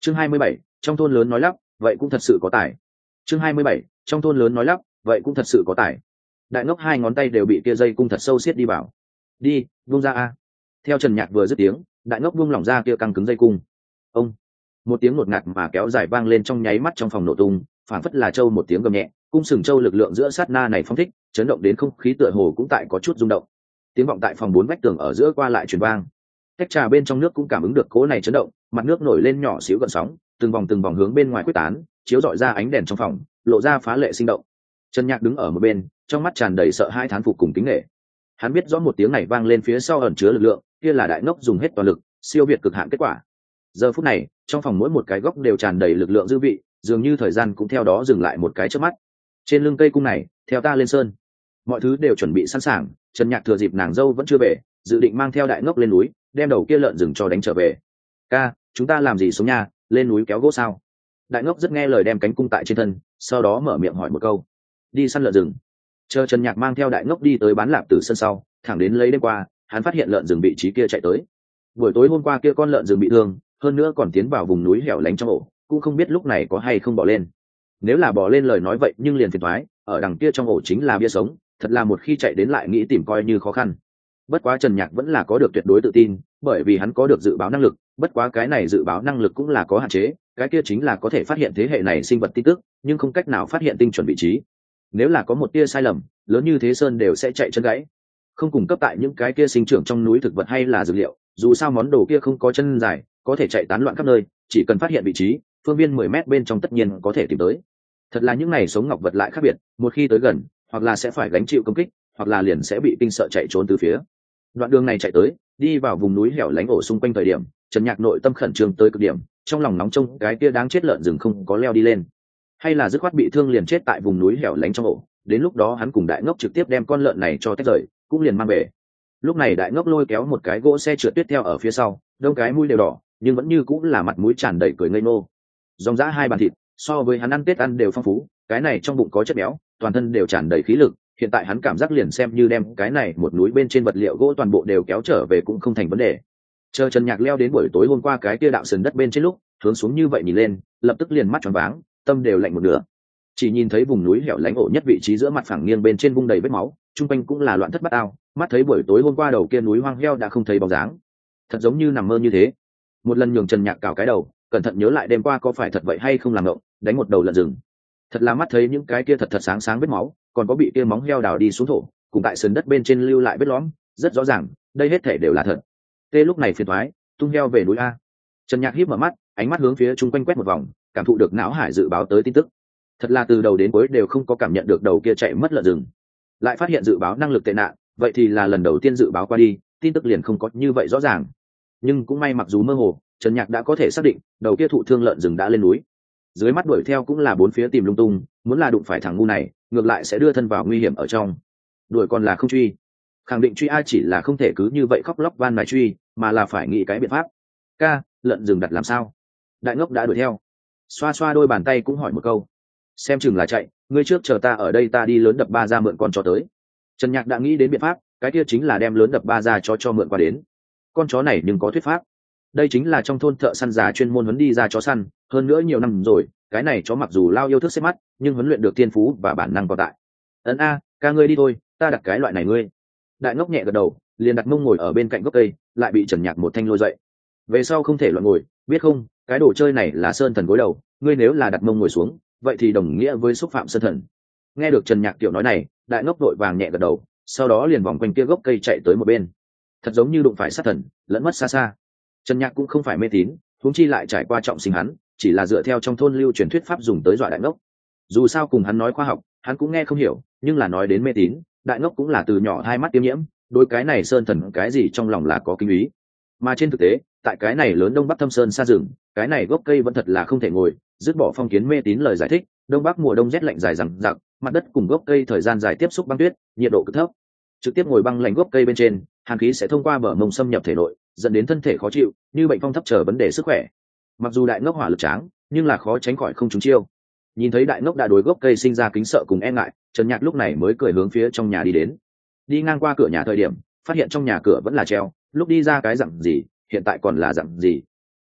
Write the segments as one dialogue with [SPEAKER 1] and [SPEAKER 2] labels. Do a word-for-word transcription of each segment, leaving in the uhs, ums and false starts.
[SPEAKER 1] chương hai mươi bảy, trong thôn lớn nói lắp vậy cũng thật sự có tài. chương hai mươi bảy, trong thôn lớn nói lắp vậy cũng thật sự có tài. Đại ngốc hai ngón tay đều bị kia dây cung thật sâu siết đi vào. Đi, buông ra a. Theo Trần Nhạc vừa dứt tiếng, đại ngốc buông lỏng ra kia căng cứng dây cung. Ông, một tiếng ngột ngạt mà kéo dài vang lên trong nháy mắt trong phòng nổ tung, phản phất là châu một tiếng gầm nhẹ, cung sừng châu lực lượng giữa sát na này phóng thích, chấn động đến không khí tựa hồ cũng tại có chút rung động. Tiếng vọng tại phòng bốn vách tường ở giữa qua lại truyền vang. Tách trà bên trong nước cũng cảm ứng được cỗ này chấn động, mặt nước nổi lên nhỏ xíu gợn sóng, từng vòng từng vòng hướng bên ngoài quyết tán, chiếu rọi ra ánh đèn trong phòng, lộ ra phá lệ sinh động. Trần Nhạc đứng ở một bên, trong mắt tràn đầy sợ hãi thán phục cùng kính nể. Hắn biết rõ một tiếng này vang lên phía sau ẩn chứa lực lượng, kia là đại ngốc dùng hết toàn lực, siêu việt cực hạn kết quả. Giờ phút này, trong phòng mỗi một cái góc đều tràn đầy lực lượng dư vị, dường như thời gian cũng theo đó dừng lại một cái chớp mắt. Trên lưng cây cung này, theo ta lên sơn. Mọi thứ đều chuẩn bị sẵn sàng, Trần Nhạc thừa dịp nàng dâu vẫn chưa về, dự định mang theo đại ngốc lên núi, đem đầu kia lợn rừng cho đánh trở về. Ca, chúng ta làm gì xuống nhà, lên núi kéo gỗ sao? Đại ngốc rất nghe lời đem cánh cung tại trên thân, sau đó mở miệng hỏi một câu. Đi săn lợn rừng. Chờ Trần Nhạc mang theo đại ngốc đi tới bán lạp từ sân sau, thẳng đến lấy đêm qua, hắn phát hiện lợn rừng vị trí kia chạy tới. Buổi tối hôm qua kia con lợn rừng bị thương, hơn nữa còn tiến vào vùng núi hẻo lánh trong ổ, cũng không biết lúc này có hay không bỏ lên. Nếu là bỏ lên lời nói vậy nhưng liền phiền toái, ở đằng kia trong ổ chính là bia sống, thật là một khi chạy đến lại nghĩ tìm coi như khó khăn. Bất quá Trần Nhạc vẫn là có được tuyệt đối tự tin, bởi vì hắn có được dự báo năng lực, bất quá cái này dự báo năng lực cũng là có hạn chế, cái kia chính là có thể phát hiện thế hệ này sinh vật tin tức, nhưng không cách nào phát hiện tinh chuẩn vị trí. Nếu là có một tia sai lầm, lớn như thế sơn đều sẽ chạy chân gãy. Không cung cấp tại những cái kia sinh trưởng trong núi thực vật hay là dược liệu, dù sao món đồ kia không có chân dài, có thể chạy tán loạn khắp nơi, chỉ cần phát hiện vị trí, phương viên mười mét bên trong tất nhiên có thể tìm tới. Thật là những này sống ngọc vật lại khác biệt, một khi tới gần, hoặc là sẽ phải gánh chịu công kích, hoặc là liền sẽ bị kinh sợ chạy trốn từ phía. Đoạn đường này chạy tới, đi vào vùng núi hẻo lánh ổ xung quanh thời điểm, Trần Nhạc nội tâm khẩn trương tới cực điểm, trong lòng nóng trông cái kia đáng chết lợn rừng không có leo đi lên, hay là dứt khoát bị thương liền chết tại vùng núi hẻo lánh trong ổ. Đến lúc đó hắn cùng đại ngốc trực tiếp đem con lợn này cho tách rời, cũng liền mang về. Lúc này đại ngốc lôi kéo một cái gỗ xe trượt tuyết theo ở phía sau, đông cái mũi đều đỏ, nhưng vẫn như cũng là mặt mũi tràn đầy cười ngây ngô. Dòng dã hai bàn thịt, so với hắn ăn tết ăn đều phong phú, cái này trong bụng có chất béo, toàn thân đều tràn đầy khí lực. Hiện tại hắn cảm giác liền xem như đem cái này một núi bên trên vật liệu gỗ toàn bộ đều kéo trở về cũng không thành vấn đề. Chờ Trần Nhạc leo đến buổi tối hôm qua cái kia đạo sườn đất bên trên lúc, hướng xuống như vậy nhìn lên, lập tức liền mắt tròn váng, tâm đều lạnh một nửa. Chỉ nhìn thấy vùng núi hẻo lánh ổ nhất vị trí giữa mặt phẳng nghiêng bên trên vung đầy vết máu, trung quanh cũng là loạn thất bát ao, mắt thấy buổi tối hôm qua đầu kia núi hoang heo đã không thấy bóng dáng, thật giống như nằm mơ như thế. Một lần nhường Trần Nhạc cào cái đầu, cẩn thận nhớ lại đêm qua có phải thật vậy hay không làm ngộng, đánh một đầu lợn rừng. Thật là mắt thấy những cái kia thật thật sáng sáng vết máu, còn có bị kia móng heo đào đi xuống thổ, cùng tại sườn đất bên trên lưu lại vết lõm, rất rõ ràng, đây hết thể đều là thật. Tê lúc này phiền toái, tung heo về núi a. Trần Nhạc híp mở mắt, ánh mắt hướng phía chung quanh quét một vòng, cảm thụ được não hải dự báo tới tin tức. Thật là từ đầu đến cuối đều không có cảm nhận được đầu kia chạy mất lợn rừng, lại phát hiện dự báo năng lực tệ nạn, vậy thì là lần đầu tiên dự báo qua đi, tin tức liền không có như vậy rõ ràng. Nhưng cũng may mặc dù mơ hồ, Trần Nhạc đã có thể xác định, đầu kia thụ thương lợn rừng đã lên núi. Dưới mắt đuổi theo cũng là bốn phía tìm lung tung, muốn là đụng phải thằng ngu này, ngược lại sẽ đưa thân vào nguy hiểm ở trong. Đuổi còn là không truy, khẳng định truy ai chỉ là không thể cứ như vậy khóc lóc van nài truy, mà là phải nghĩ cái biện pháp. Ca, lợn rừng đặt làm sao? Đại ngốc đã đuổi theo, xoa xoa đôi bàn tay cũng hỏi một câu. Xem chừng là chạy, ngươi trước chờ ta ở đây, ta đi lớn đập ba ra mượn con chó tới. Trần Nhạc đã nghĩ đến biện pháp, cái kia chính là đem lớn đập ba ra cho cho mượn qua đến. Con chó này nhưng có thuyết pháp. Đây chính là trong thôn thợ săn già chuyên môn huấn đi ra chó săn, hơn nữa nhiều năm rồi, cái này chó mặc dù lao yêu thức xếp mắt, nhưng huấn luyện được thiên phú và bản năng còn tại. Ấn a, ca ngươi đi thôi, ta đặt cái loại này ngươi. Đại ngốc nhẹ gật đầu, liền đặt mông ngồi ở bên cạnh gốc cây, lại bị Trần Nhạc một thanh lôi dậy. Về sau không thể loạn ngồi, biết không, cái đồ chơi này là sơn thần gối đầu, ngươi nếu là đặt mông ngồi xuống, vậy thì đồng nghĩa với xúc phạm sơn thần. Nghe được Trần Nhạc tiểu nói này, đại ngốc vội vàng nhẹ gật đầu, sau đó liền vòng quanh kia gốc cây chạy tới một bên, thật giống như đụng phải sát thần, lẫn mất xa xa. Trần Nhạc cũng không phải mê tín, huống chi lại trải qua trọng sinh hắn, chỉ là dựa theo trong thôn lưu truyền thuyết pháp dùng tới dọa đại ngốc. Dù sao cùng hắn nói khoa học, hắn cũng nghe không hiểu, nhưng là nói đến mê tín, đại ngốc cũng là từ nhỏ hai mắt tiêm nhiễm, đối cái này sơn thần cái gì trong lòng là có kinh ý. Mà trên thực tế, tại cái này lớn đông bắc thâm sơn xa rừng, cái này gốc cây vẫn thật là không thể ngồi, dứt bỏ phong kiến mê tín lời giải thích, đông bắc mùa đông rét lạnh dài dằng dặc, mặt đất cùng gốc cây thời gian dài tiếp xúc băng tuyết, nhiệt độ cực thấp. Trực tiếp ngồi băng lạnh gốc cây bên trên, hàn khí sẽ thông qua bờ mông xâm nhập thể nội, dẫn đến thân thể khó chịu, như bệnh phong thấp trở vấn đề sức khỏe. Mặc dù đại ngốc hỏa lực tráng, nhưng là khó tránh khỏi không trúng chiêu. Nhìn thấy đại ngốc đã đối gốc cây sinh ra kính sợ cùng e ngại, Trần Nhạc lúc này mới cười hướng phía trong nhà đi đến. Đi ngang qua cửa nhà thời điểm, phát hiện trong nhà cửa vẫn là treo, lúc đi ra cái dặn gì, hiện tại còn là dặn gì.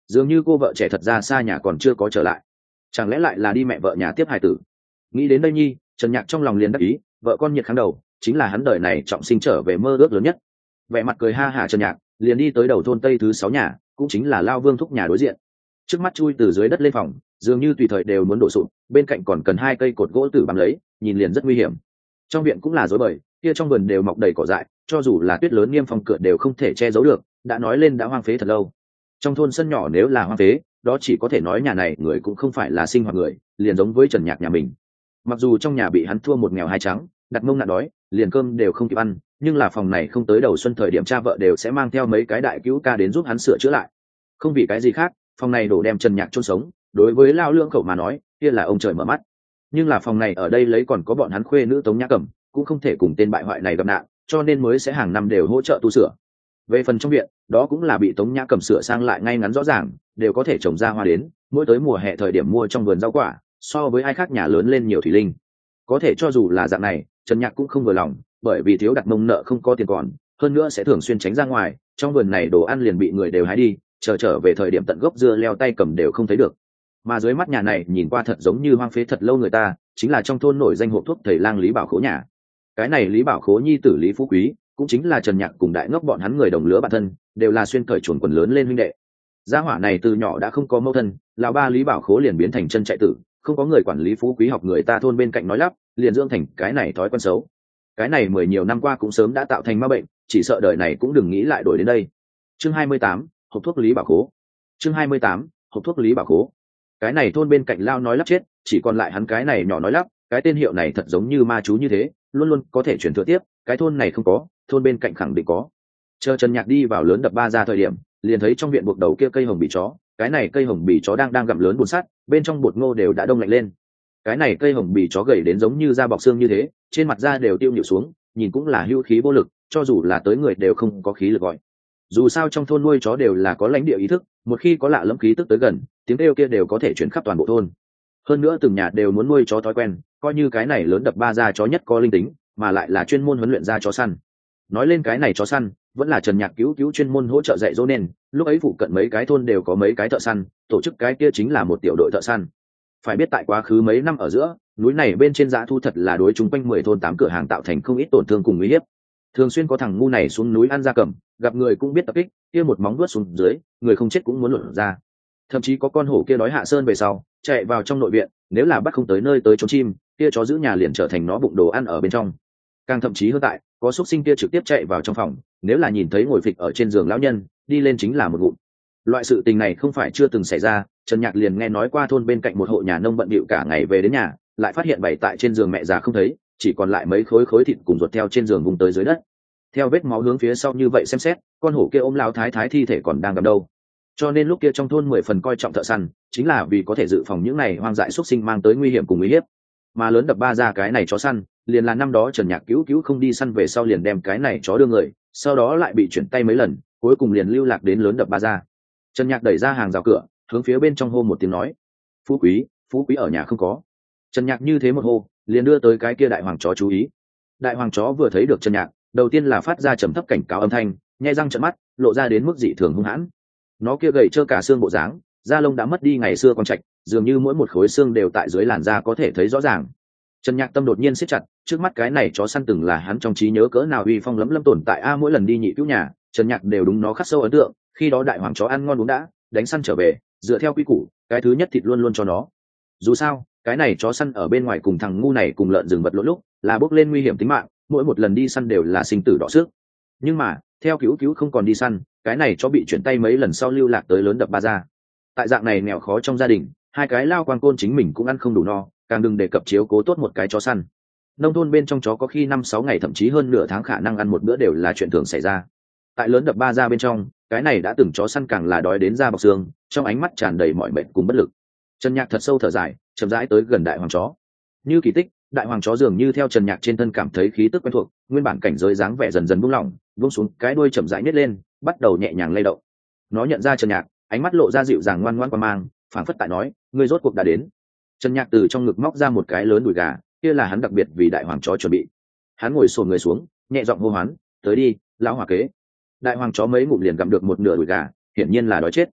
[SPEAKER 1] dường như cô vợ trẻ thật ra xa nhà còn chưa có trở lại, chẳng lẽ lại là đi mẹ vợ nhà tiếp hài tử. Nghĩ đến đây nhi, Trần Nhạc trong lòng liền đắc ý, vợ con nhiệt kháng đầu chính là hắn đời này trọng sinh trở về mơ ước lớn nhất. Vẻ mặt cười ha hả Trần Nhạc liền đi tới đầu thôn tây thứ sáu nhà, cũng chính là Lao Vương thúc nhà đối diện. Trước mắt chui từ dưới đất lên phòng, dường như tùy thời đều muốn đổ sụp, bên cạnh còn cần hai cây cột gỗ tử bám lấy, nhìn liền rất nguy hiểm. Trong viện cũng là rối bời, kia trong vườn đều mọc đầy cỏ dại, cho dù là tuyết lớn nghiêm phong cửa đều không thể che giấu được, đã nói lên đã hoang phế thật lâu. Trong thôn sân nhỏ nếu là hoang phế, đó chỉ có thể nói nhà này người cũng không phải là sinh hoạt người, liền giống với Trần Nhạc nhà mình. Mặc dù trong nhà bị hắn thua một nghèo hai trắng, đặt mông nạn đói, liền cơm đều không kịp ăn, nhưng là phòng này không tới đầu xuân thời điểm cha vợ đều sẽ mang theo mấy cái đại cứu ca đến giúp hắn sửa chữa lại. Không vì cái gì khác, phòng này đổ đem Trần Nhạc chôn sống, đối với Lao Lương khẩu mà nói, kia là ông trời mở mắt. Nhưng là phòng này ở đây lấy còn có bọn hắn khuê nữ Tống Nhã Cẩm, cũng không thể cùng tên bại hoại này gặp nạn, cho nên mới sẽ hàng năm đều hỗ trợ tu sửa. Về phần trong viện, đó cũng là bị Tống Nhã Cẩm sửa sang lại ngay ngắn rõ ràng, đều có thể trồng ra hoa đến, mỗi tới mùa hè thời điểm mua trong vườn rau quả, so với ai khác nhà lớn lên nhiều thủy linh. Có thể cho dù là dạng này, Trần Nhạc cũng không vừa lòng, bởi vì thiếu đặt mông nợ không có tiền còn, hơn nữa sẽ thường xuyên tránh ra ngoài, trong vườn này đồ ăn liền bị người đều hái đi, chờ trở về thời điểm tận gốc dưa leo tay cầm đều không thấy được. Mà dưới mắt nhà này nhìn qua thật giống như hoang phế thật lâu người ta, chính là trong thôn nổi danh hộp thuốc thầy lang Lý Bảo Khố nhà. Cái này Lý Bảo Khố nhi tử Lý Phú Quý, cũng chính là Trần Nhạc cùng đại ngốc bọn hắn người đồng lứa bạn thân, đều là xuyên cởi chuồn quần lớn lên huynh đệ. Gia hỏa này từ nhỏ đã không có mâu thân, lão ba Lý Bảo Khố liền biến thành chân chạy tử, không có người quản lý Phú Quý học người ta thôn bên cạnh nói lắp, liền dưỡng thành cái này thói quen xấu. Cái này mười nhiều năm qua cũng sớm đã tạo thành ma bệnh, chỉ sợ đời này cũng đừng nghĩ lại đổi đến đây. Chương hai mươi tám, hộp thuốc Lý Bảo Khố. Chương hai mươi tám, hộp thuốc Lý Bảo Khố. Cái này thôn bên cạnh lao nói lắp chết, chỉ còn lại hắn cái này nhỏ nói lắp, cái tên hiệu này thật giống như ma chú như thế, luôn luôn có thể truyền thừa tiếp, cái thôn này không có, thôn bên cạnh khẳng định có. Chờ Trần Nhạc đi vào lớn đập ba ra thời điểm, liền thấy trong viện buộc đầu kia cây hồng bì chó, cái này cây hồng bì chó đang đang gặm lớn bùn sắt, bên trong bột ngô đều đã đông lạnh lên. Cái này cây hồng bì chó gầy đến giống như da bọc xương như thế, trên mặt da đều tiêu nhịu xuống, nhìn cũng là hưu khí vô lực, cho dù là tới người đều không có khí lực gọi. Dù sao trong thôn nuôi chó đều là có lãnh địa ý thức, một khi có lạ lẫm khí tức tới gần, tiếng kêu kia đều có thể chuyển khắp toàn bộ thôn. Hơn nữa từng nhà đều muốn nuôi chó thói quen, coi như cái này lớn đập ba ra chó nhất có linh tính, mà lại là chuyên môn huấn luyện ra chó săn. Nói lên cái này chó săn, vẫn là Trần Nhạc cứu cứu chuyên môn hỗ trợ dạy dỗ nên, lúc ấy phụ cận mấy cái thôn đều có mấy cái thợ săn, tổ chức cái kia chính là một tiểu đội thợ săn. Phải biết tại quá khứ mấy năm ở giữa, núi này bên trên dã thu thật là đối chung quanh mười thôn tám cửa hàng tạo thành không ít tổn thương cùng uy hiếp. Thường xuyên có thằng ngu này xuống núi ăn gia cầm, gặp người cũng biết tập kích, kia một móng vuốt xuống dưới, người không chết cũng muốn luồn ra. Thậm chí có con hổ kia đói hạ sơn về sau, chạy vào trong nội viện, nếu là bắt không tới nơi tới trốn chim, kia chó giữ nhà liền trở thành nó bụng đồ ăn ở bên trong. Càng thậm chí hơn tại, có xúc sinh kia trực tiếp chạy vào trong phòng, nếu là nhìn thấy ngồi phịch ở trên giường lão nhân, đi lên chính là một ngụm. Loại sự tình này không phải chưa từng xảy ra, Trần Nhạc liền nghe nói qua thôn bên cạnh một hộ nhà nông bận bịu cả ngày về đến nhà, lại phát hiện bày tại trên giường mẹ già không thấy, chỉ còn lại mấy khối khối thịt cùng ruột theo trên giường vùng tới dưới đất. Theo vết máu hướng phía sau như vậy xem xét, con hổ kia ôm lão thái thái thi thể còn đang gặp đâu. Cho nên lúc kia trong thôn mười phần coi trọng thợ săn, chính là vì có thể dự phòng những này hoang dại xuất sinh mang tới nguy hiểm cùng uy hiếp. Mà lớn đập ba ra cái này chó săn, liền là năm đó Trần Nhạc cứu cứu không đi săn về sau liền đem cái này chó đưa người, sau đó lại bị chuyển tay mấy lần, cuối cùng liền lưu lạc đến lớn đập ba ra. Trần Nhạc đẩy ra hàng rào cửa, hướng phía bên trong hô một tiếng nói: "Phú Quý, Phú Quý ở nhà không có?" Trần Nhạc như thế một hô, liền đưa tới cái kia đại hoàng chó chú ý. Đại hoàng chó vừa thấy được Trần Nhạc, đầu tiên là phát ra trầm thấp cảnh cáo âm thanh, nhe răng trợn mắt, lộ ra đến mức dị thường hung hãn. Nó kia gầy trơ cả xương bộ dáng, da lông đã mất đi ngày xưa quang trạch, dường như mỗi một khối xương đều tại dưới làn da có thể thấy rõ ràng. Trần Nhạc tâm đột nhiên siết chặt, trước mắt cái này chó săn từng là hắn trong trí nhớ cỡ nào uy phong lẫm lẫm tồn tại a, mỗi lần đi nhị cứu nhà, Trần Nhạc đều đúng nó khắc sâu ấn tượng, khi đó đại hoàng chó ăn ngon uống đã, đánh săn trở về, dựa theo quy củ, cái thứ nhất thịt luôn luôn cho nó. Dù sao, cái này chó săn ở bên ngoài cùng thằng ngu này cùng lợn rừng vật lộn lúc, là bốc lên nguy hiểm tính mạng, mỗi một lần đi săn đều là sinh tử đỏ sức. Nhưng mà, theo cứu cứu không còn đi săn, cái này chó bị chuyển tay mấy lần sau lưu lạc tới lớn đập ba ra. Tại dạng này nghèo khó trong gia đình, hai cái lao quang côn chính mình cũng ăn không đủ no, càng đừng đề cập chiếu cố tốt một cái chó săn. Nông thôn bên trong chó có khi năm sáu ngày thậm chí hơn nửa tháng khả năng ăn một bữa đều là chuyện thường xảy ra. Tại lớn đập ba ra bên trong, cái này đã từng chó săn càng là đói đến da bọc xương, trong ánh mắt tràn đầy mọi mệt cùng bất lực. Trần Nhạc thật sâu thở dài, chậm rãi tới gần đại hoàng chó. Như kỳ tích, đại hoàng chó dường như theo Trần Nhạc trên thân cảm thấy khí tức quen thuộc, nguyên bản cảnh giới dáng vẻ dần dần buông lỏng, buông xuống, cái đuôi chậm rãi nhếch lên, bắt đầu nhẹ nhàng lay động. Nó nhận ra Trần Nhạc, ánh mắt lộ ra dịu dàng ngoan ngoãn qua mang, phảng phất tại nói, ngươi rốt cuộc đã đến. Trần Nhạc từ trong ngực móc ra một cái lớn đùi gà, kia là hắn đặc biệt vì đại hoàng chó chuẩn bị. Hắn ngồi xổm người xuống, nhẹ giọng hô hoán, tới đi, lão hòa kế. Đại hoàng chó mấy ngụm liền gặm được một nửa đùi gà, hiển nhiên là đói chết.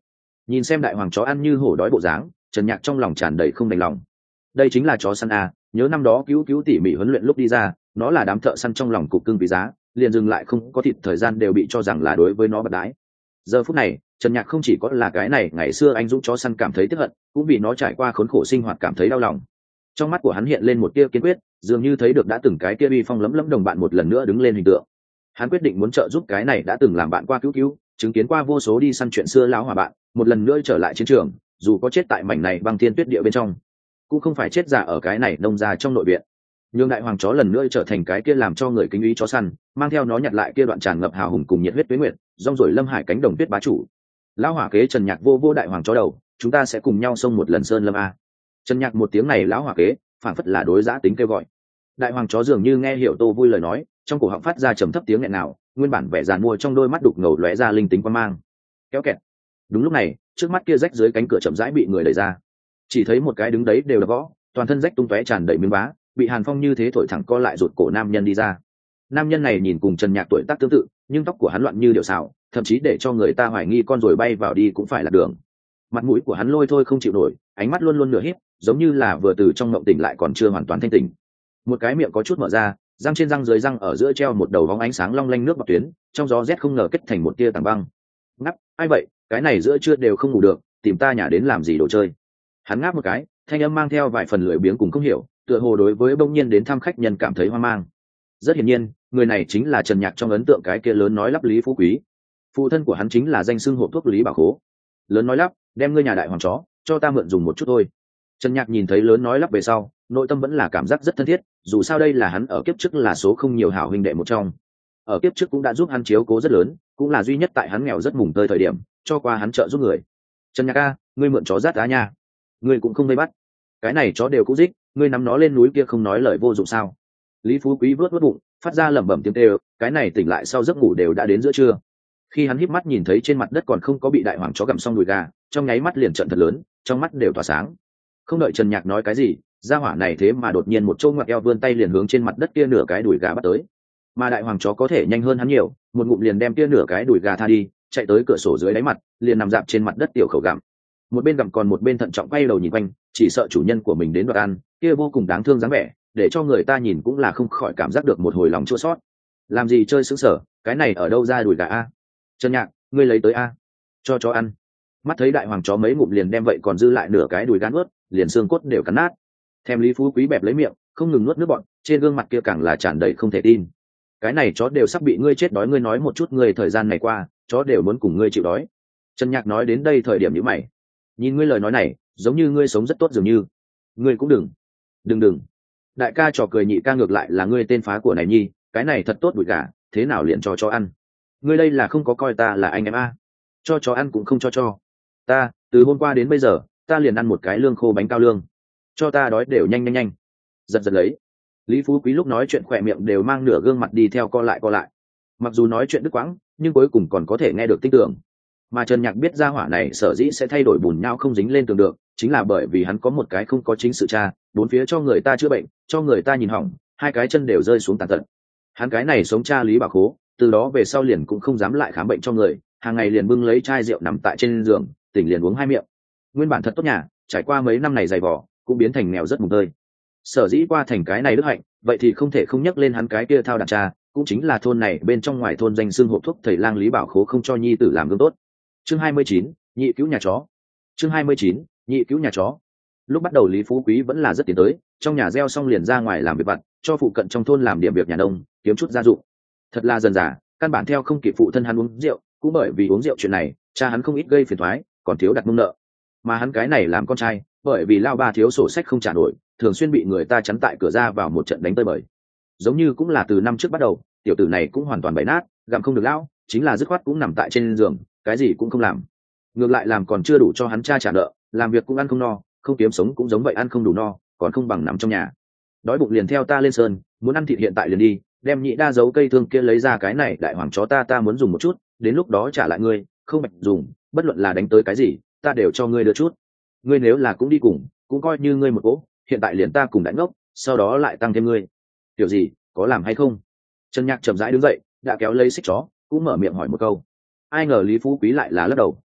[SPEAKER 1] Nhìn xem đại hoàng chó ăn như hổ đói bộ dáng, Trần Nhạc trong lòng tràn đầy không đành lòng. Đây chính là chó săn à, nhớ năm đó cứu cứu tỉ mỉ huấn luyện lúc đi ra, nó là đám thợ săn trong lòng cục cưng quý giá, liền dừng lại không có thịt thời gian đều bị cho rằng là đối với nó bật đái. Giờ phút này, Trần Nhạc không chỉ có là cái này ngày xưa anh dũng chó săn cảm thấy tức hận, cũng vì nó trải qua khốn khổ sinh hoạt cảm thấy đau lòng. Trong mắt của hắn hiện lên một tia kiên quyết, dường như thấy được đã từng cái kia uy phong lấm lấm đồng bạn một lần nữa đứng lên hình tượng. Hắn quyết định muốn trợ giúp cái này đã từng làm bạn qua cứu cứu, chứng kiến qua vô số đi săn chuyện xưa lão hòa bạn, một lần nữa trở lại chiến trường, dù có chết tại mảnh này băng thiên tuyết địa bên trong, cũng không phải chết già ở cái này nông gia trong nội viện. Nhưng đại hoàng chó lần nữa trở thành cái kia làm cho người kính ý chó săn, mang theo nó nhặt lại kia đoạn tràn ngập hào hùng cùng nhiệt huyết tuế nguyệt, rong rồi lâm hải cánh đồng tuyết bá chủ. Lão hỏa kế Trần Nhạc vô vô đại hoàng chó đầu, chúng ta sẽ cùng nhau xông một lần sơn lâm a. Trần Nhạc một tiếng này lão hỏa kế, phản phất là đối giã tính kêu gọi. Đại hoàng chó dường như nghe hiểu Tô Vui lời nói, trong cổ họng phát ra trầm thấp tiếng nghẹn nào, nguyên bản vẻ giàn mua trong đôi mắt đục ngầu lóe ra linh tính quan mang. Kéo kẹt. Đúng lúc này, trước mắt kia rách dưới cánh cửa chậm rãi bị người đẩy ra, chỉ thấy một cái đứng đấy đều là võ, toàn thân rách tung tóe tràn đầy miếng vá, bị hàn phong như thế thổi thẳng co lại rụt cổ nam nhân đi ra. Nam nhân này nhìn cùng Trần Nhạc tuổi tác tương tự, nhưng tóc của hắn loạn như điệu xào, thậm chí để cho người ta hoài nghi con rồi bay vào đi cũng phải là đường. Mặt mũi của hắn lôi thôi không chịu nổi, ánh mắt luôn luôn nửa híp, giống như là vừa từ trong mộng tỉnh lại còn chưa hoàn toàn thanh tỉnh. Một cái miệng có chút mở ra, răng trên răng dưới răng ở giữa treo một đầu vóng ánh sáng long lanh nước bọt tuyến, trong gió rét không ngờ kết thành một tia tảng băng. Ngắp, ai vậy, cái này giữa trưa đều không ngủ được, tìm ta nhả đến làm gì đồ chơi. Hắn ngáp một cái, thanh âm mang theo vài phần lười biếng cùng không hiểu, tựa hồ đối với bỗng nhiên đến thăm khách nhân cảm thấy hoang mang. Rất hiển nhiên, người này chính là Trần Nhạc trong ấn tượng cái kia lớn nói lắp Lý Phú Quý. Phụ thân của hắn chính là danh xưng hộp thuốc Lý Bảo Khố. Lớn nói lắp, đem ngươi nhà đại hoàng chó cho ta mượn dùng một chút thôi. Trần Nhạc nhìn thấy lớn nói lắp về sau, nội tâm vẫn là cảm giác rất thân thiết, dù sao đây là hắn ở kiếp trước là số không nhiều hảo huynh đệ một trong. Ở kiếp trước cũng đã giúp hắn chiếu cố rất lớn, cũng là duy nhất tại hắn nghèo rất mùng tơi thời điểm, cho qua hắn trợ giúp người. Trần Nhạc a, ngươi mượn chó rát á nha. Ngươi cũng không vây bắt. Cái này chó đều cũng dích, ngươi nắm nó lên núi kia không nói lời vô dụng sao? Lý Phú Quý vớt vớt bụng, phát ra lẩm bẩm tiếng kêu, cái này tỉnh lại sau giấc ngủ đều đã đến giữa trưa. Khi hắn híp mắt nhìn thấy trên mặt đất còn không có bị đại hoàng chó gặm xong đùi gà, trong nháy mắt liền trận thật lớn, trong mắt đều tỏa sáng. Không đợi Trần Nhạc nói cái gì, gia hỏa này thế mà đột nhiên một trâu ngoặt eo vươn tay liền hướng trên mặt đất kia nửa cái đùi gà bắt tới. Mà đại hoàng chó có thể nhanh hơn hắn nhiều, một ngụm liền đem kia nửa cái đùi gà tha đi, chạy tới cửa sổ dưới đáy mặt, liền nằm dạp trên mặt đất tiểu khẩu gặm. Một bên gặm còn một bên thận trọng quay đầu nhìn quanh, chỉ sợ chủ nhân của mình đến đoạt ăn, kia vô cùng đáng thương dáng vẻ, để cho người ta nhìn cũng là không khỏi cảm giác được một hồi lòng chua xót. Làm gì chơi sững sờ, cái này ở đâu ra đùi gà a? Trần Nhạc, ngươi lấy tới a, cho chó ăn. Mắt thấy đại hoàng chó mấy ngụm liền đem vậy còn dư lại nửa cái đùi gà nuốt, liền xương cốt đều cắn nát. Thèm Lý Phú Quý bẹp lấy miệng, không ngừng nuốt nước bọt, trên gương mặt kia càng là tràn đầy không thể tin. Cái này chó đều sắp bị ngươi chết đói, ngươi nói một chút ngươi thời gian này qua, chó đều muốn cùng ngươi chịu đói. Trần Nhạc nói đến đây thời điểm nhíu mày. Nhìn ngươi lời nói này, giống như ngươi sống rất tốt dường như. Ngươi cũng đừng, đừng đừng. Đại ca trò cười, nhị ca ngược lại là ngươi tên phá của này nhi, cái này thật tốt đùi gà, thế nào liền cho chó ăn? Ngươi đây là không có coi ta là anh em a? Cho chó ăn cũng không cho cho. Ta, từ hôm qua đến bây giờ, ta liền ăn một cái lương khô bánh cao lương. Cho ta đói đều nhanh nhanh nhanh. Giật giật lấy. Lý Phú Quý lúc nói chuyện khỏe miệng đều mang nửa gương mặt đi theo co lại co lại. Mặc dù nói chuyện đứt quãng, nhưng cuối cùng còn có thể nghe được tinh tưởng. Mà Trần Nhạc biết gia hỏa này sở dĩ sẽ thay đổi bùn nhau không dính lên tường được, chính là bởi vì hắn có một cái không có chính sự cha, bốn phía cho người ta chữa bệnh, cho người ta nhìn hỏng, hai cái chân đều rơi xuống tàn tật. Hắn cái này sống cha Lý Bảo Khố, từ đó về sau liền cũng không dám lại khám bệnh cho người, hàng ngày liền bưng lấy chai rượu nằm tại trên giường, tỉnh liền uống hai miệng. Nguyên bản thật tốt nhà, trải qua mấy năm này dày vò, cũng biến thành nghèo rất mùng tơi. Sở dĩ qua thành cái này đức hạnh, vậy thì không thể không nhắc lên hắn cái kia thao đàn cha, cũng chính là thôn này bên trong ngoài thôn danh xưng hộp thuốc thầy lang Lý Bảo Khố không cho nhi tử làm gương tốt. Chương hai mươi chín, nhị cứu nhà chó. Chương hai mươi chín, nhị cứu nhà chó. Lúc bắt đầu Lý Phú Quý vẫn là rất tiến tới, trong nhà gieo xong liền ra ngoài làm việc vặt, cho phụ cận trong thôn làm điểm việc nhà nông, kiếm chút gia dụng. Thật là dần dà, căn bản theo không kịp phụ thân hắn uống rượu, cũng bởi vì uống rượu chuyện này, cha hắn không ít gây phiền toái, còn thiếu đặt mông nợ. Mà hắn cái này làm con trai, bởi vì lao ba thiếu sổ sách không trả nổi, thường xuyên bị người ta chắn tại cửa ra vào một trận đánh tơi bời. Giống như cũng là từ năm trước bắt đầu, tiểu tử này cũng hoàn toàn bày nát, gặm không được lao, chính là dứt khoát cũng nằm tại trên giường, cái gì cũng không làm. Ngược lại làm còn chưa đủ cho hắn cha trả nợ, làm việc cũng ăn không no, không kiếm sống cũng giống vậy, ăn không đủ no, còn không bằng nằm trong nhà. Đói bụng liền theo ta lên sơn, muốn ăn thịt hiện tại liền đi, đem nhị đa dấu cây thương kia lấy ra, cái này đại hoàng chó ta ta muốn dùng một chút, đến lúc đó trả lại ngươi, không bạch dùng, bất luận là đánh tới cái gì, ta đều cho ngươi đưa chút. Ngươi nếu là cũng đi cùng, cũng coi như ngươi một cỗ, hiện tại liền ta cùng đánh ngốc, sau đó lại tăng thêm ngươi. Kiểu gì, có làm hay không? Trần Nhạc chậm rãi đứng dậy, đã kéo lấy xích chó, cũng mở miệng hỏi một câu. Ai ngờ Lý Phú Quý lại là lắc đầu,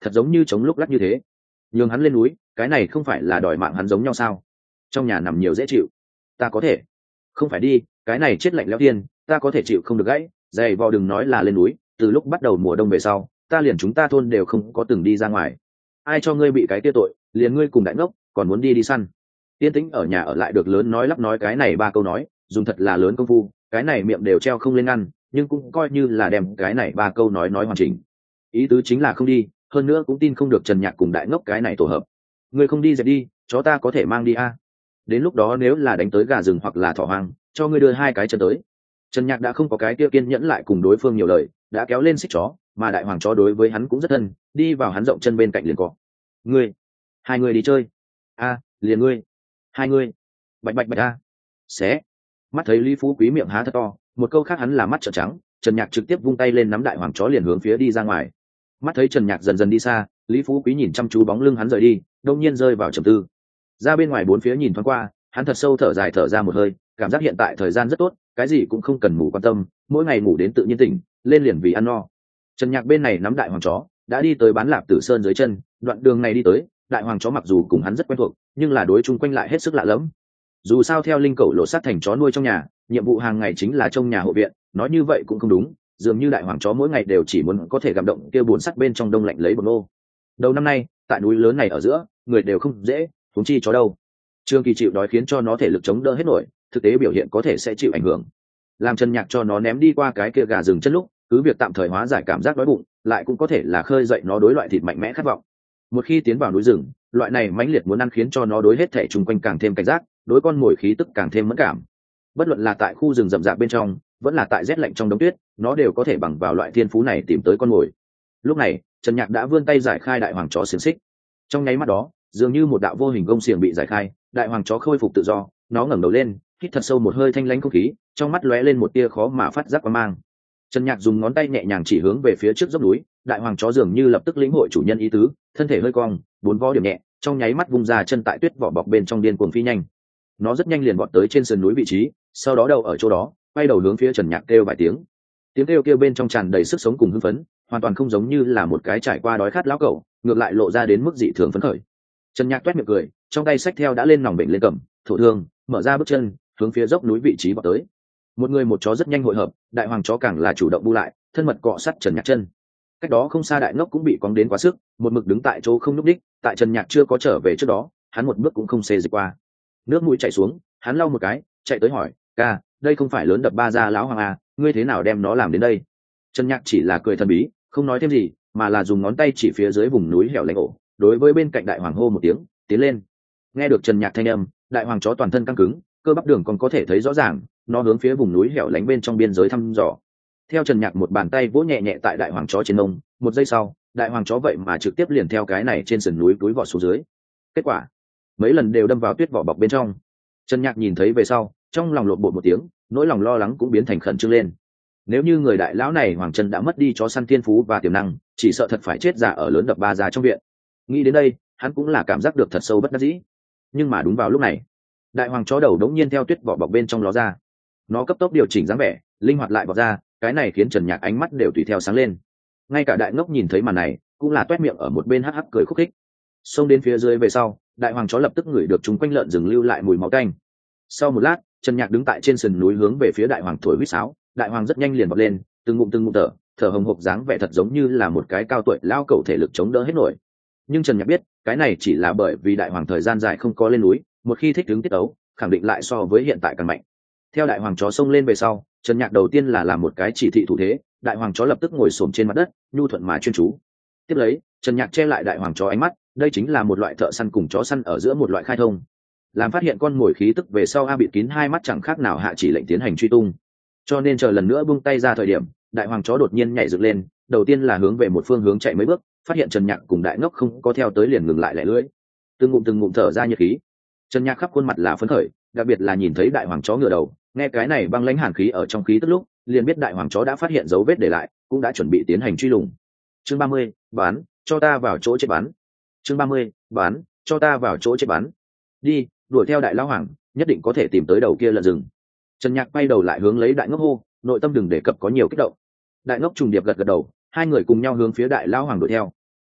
[SPEAKER 1] thật giống như chống lúc lắc như thế. Nhường hắn lên núi, cái này không phải là đòi mạng hắn giống nhau sao? Trong nhà nằm nhiều dễ chịu, ta có thể. Không phải đi, cái này chết lạnh lẽo tiên, ta có thể chịu không được gãy. Dày vò đừng nói là lên núi, từ lúc bắt đầu mùa đông về sau, ta liền chúng ta thôn đều không có từng đi ra ngoài. Ai cho ngươi bị cái kia tội, liền ngươi cùng đại ngốc, còn muốn đi đi săn. Tiên Tĩnh ở nhà ở lại được lớn nói lắp nói cái này ba câu nói, dùng thật là lớn công phu, cái này miệng đều treo không lên ngăn, nhưng cũng coi như là đem cái này ba câu nói nói hoàn chỉnh. Ý tứ chính là không đi, hơn nữa cũng tin không được Trần Nhạc cùng đại ngốc cái này tổ hợp. Ngươi không đi dẹp đi, chó ta có thể mang đi a. Đến lúc đó nếu là đánh tới gà rừng hoặc là thỏ hoang, cho ngươi đưa hai cái chân tới. Trần Nhạc đã không có cái kia kiên nhẫn lại cùng đối phương nhiều lời, đã kéo lên xích chó, mà đại hoàng chó đối với hắn cũng rất thân, đi vào hắn rộng chân bên cạnh liền cọ. Ngươi, hai người đi chơi. A, liền ngươi. Hai người. Bạch bạch bạch a. Xé. Mắt thấy Lý Phú Quý miệng há thật to, một câu khác hắn là mắt trợn trắng, Trần Nhạc trực tiếp vung tay lên nắm đại hoàng chó liền hướng phía đi ra ngoài. Mắt thấy Trần Nhạc dần dần đi xa, Lý Phú Quý nhìn chăm chú bóng lưng hắn rời đi, đột nhiên rơi vào trầm tư. Ra bên ngoài bốn phía nhìn thoáng qua, hắn thật sâu thở dài thở ra một hơi, cảm giác hiện tại thời gian rất tốt, cái gì cũng không cần ngủ quan tâm, mỗi ngày ngủ đến tự nhiên tỉnh, lên liền vì ăn no. Trần Nhạc bên này nắm đại hoàng chó, đã đi tới bán lạp tử sơn dưới chân, đoạn đường này đi tới, đại hoàng chó mặc dù cùng hắn rất quen thuộc, nhưng là đối chung quanh lại hết sức lạ lẫm. Dù sao theo linh cẩu lộ sát thành chó nuôi trong nhà, nhiệm vụ hàng ngày chính là trông nhà hộ viện, nói như vậy cũng không đúng, dường như đại hoàng chó mỗi ngày đều chỉ muốn có thể gặm động kia buồn sắt bên trong đông lạnh lấy bột nô. Đầu năm nay, tại núi lớn này ở giữa, người đều không dễ, huống chi chó đâu. Trương Kỳ chịu đói khiến cho nó thể lực chống đỡ hết nổi, thực tế biểu hiện có thể sẽ chịu ảnh hưởng. Làm Trần Nhạc cho nó ném đi qua cái kia gà rừng chân lúc, cứ việc tạm thời hóa giải cảm giác đói bụng, lại cũng có thể là khơi dậy nó đối loại thịt mạnh mẽ khát vọng. Một khi tiến vào núi rừng, loại này mãnh liệt muốn ăn khiến cho nó đối hết thể chung quanh càng thêm cảnh giác, đối con mồi khí tức càng thêm mẫn cảm. Bất luận là tại khu rừng rậm rạp bên trong, vẫn là tại rét lạnh trong đống tuyết, nó đều có thể bằng vào loại thiên phú này tìm tới con mồi. Lúc này, Trần Nhạc đã vươn tay giải khai đại hoàng chó xiềng xích. Trong nháy mắt đó, dường như một đạo vô hình gông xiềng bị giải khai, đại hoàng chó khôi phục tự do, nó ngẩng đầu lên, hít thật sâu một hơi thanh lãnh không khí, trong mắt lóe lên một tia khó mà phát giác quang mang. Trần Nhạc dùng ngón tay nhẹ nhàng chỉ hướng về phía trước dốc núi, đại hoàng chó dường như lập tức lĩnh hội chủ nhân ý tứ, thân thể hơi cong, bốn vó điểm nhẹ, trong nháy mắt vung ra chân tại tuyết vỏ bọc bên trong điên cuồng phi nhanh. Nó rất nhanh liền vọt tới trên sườn núi vị trí, sau đó đầu ở chỗ đó, quay đầu hướng phía Trần Nhạc kêu vài tiếng. Tiếng kêu kêu bên trong tràn đầy sức sống cùng hưng phấn, hoàn toàn không giống như là một cái trải qua đói khát lão cẩu, ngược lại lộ ra đến mức dị thường phấn khởi. Trần Nhạc toét miệng cười, trong tay xách theo đã lên nòng bệnh lên cầm, thổ thương, mở ra bước chân, hướng phía dốc núi vị trí vọt tới. Một người một chó rất nhanh hội hợp, đại hoàng chó càng là chủ động bu lại, thân mật cọ sát Trần Nhạc chân. Cách đó không xa đại ngốc cũng bị cóng đến quá sức, một mực đứng tại chỗ không nhúc đích, tại Trần Nhạc chưa có trở về trước đó, hắn một bước cũng không xê dịch qua. Nước mũi chảy xuống, hắn lau một cái, chạy tới hỏi, ca, đây không phải lớn đập ba gia lão hoàng à, ngươi thế nào đem nó làm đến đây? Trần Nhạc chỉ là cười thần bí, không nói thêm gì, mà là dùng ngón tay chỉ phía dưới vùng núi hẻo lánh ổ, đối với bên cạnh đại hoàng hô một tiếng, tiến lên. Nghe được Trần Nhạc thanh âm, đại hoàng chó toàn thân căng cứng, cơ bắp đường còn có thể thấy rõ ràng, nó hướng phía vùng núi hẻo lánh bên trong biên giới thăm dò. Theo Trần Nhạc một bàn tay vỗ nhẹ nhẹ tại đại hoàng chó trên mông, một giây sau, đại hoàng chó vậy mà trực tiếp liền theo cái này trên sườn núi túi vỏ xuống dưới. Kết quả, mấy lần đều đâm vào tuyết vỏ bọc bên trong. Trần Nhạc nhìn thấy về sau, trong lòng lộn bột một tiếng, nỗi lòng lo lắng cũng biến thành khẩn trương lên. Nếu như người đại lão này Hoàng Trần đã mất đi chó săn thiên phú và tiềm năng, chỉ sợ thật phải chết già ở lớn đập ba già trong viện. Nghĩ đến đây, hắn cũng là cảm giác được thật sâu bất đắc dĩ. Nhưng mà đúng vào lúc này, đại hoàng chó đầu đống nhiên theo tuyết vỏ bọc bên trong ló ra. Nó cấp tốc điều chỉnh dáng vẻ, linh hoạt lại vọt ra, cái này khiến Trần Nhạc ánh mắt đều tùy theo sáng lên. Ngay cả đại ngốc nhìn thấy màn này, cũng là toét miệng ở một bên hắc hắc cười khúc khích. Xông đến phía dưới về sau, đại hoàng chó lập tức ngửi được chúng quanh lợn rừng lưu lại mùi máu tanh. Sau một lát, Trần Nhạc đứng tại trên sườn núi hướng về phía đại hoàng thổi huýt sáo, đại hoàng rất nhanh liền vọt lên, từng ngụm từng ngụm thở, thở hồng hộc dáng vẻ thật giống như là một cái cao tuổi lao cẩu thể lực chống đỡ hết nổi. Nhưng Trần Nhạc biết, cái này chỉ là bởi vì đại hoàng thời gian dài không có lên núi, một khi thích ứng tiết ấu, khẳng định lại so với hiện tại càng mạnh. Theo đại hoàng chó xông lên về sau, Trần Nhạc đầu tiên là làm một cái chỉ thị thủ thế, đại hoàng chó lập tức ngồi xổm trên mặt đất, nhu thuận mà chuyên chú. Tiếp lấy, Trần Nhạc che lại đại hoàng chó ánh mắt, đây chính là một loại thợ săn cùng chó săn ở giữa một loại khai thông. Làm phát hiện con mồi khí tức về sau a bịt kín hai mắt chẳng khác nào hạ chỉ lệnh tiến hành truy tung. Cho nên chờ lần nữa buông tay ra thời điểm, đại hoàng chó đột nhiên nhảy dựng lên, đầu tiên là hướng về một phương hướng chạy mấy bước, phát hiện Trần Nhạc cùng đại ngốc không có theo tới liền ngừng lại lẻ lưỡi. Từng ngụm từng ngụm thở ra nhiệt khí. Trần Nhạc khắp khuôn mặt là phấn khởi, đặc biệt là nhìn thấy đại hoàng chó ngửa đầu, nghe cái này băng lãnh hàn khí ở trong khí tức lúc, liền biết đại hoàng chó đã phát hiện dấu vết để lại, cũng đã chuẩn bị tiến hành truy lùng. Chương ba mươi, bán, cho ta vào chỗ chết bán. Chương ba mươi, bán, cho ta vào chỗ chết bán. Đi, đuổi theo đại lão hoàng, nhất định có thể tìm tới đầu kia lợn rừng. Trần Nhạc quay đầu lại hướng lấy đại ngốc hô, nội tâm đừng đề cập có nhiều kích động. Đại ngốc trùng điệp gật gật đầu, hai người cùng nhau hướng phía đại lão hoàng đuổi theo.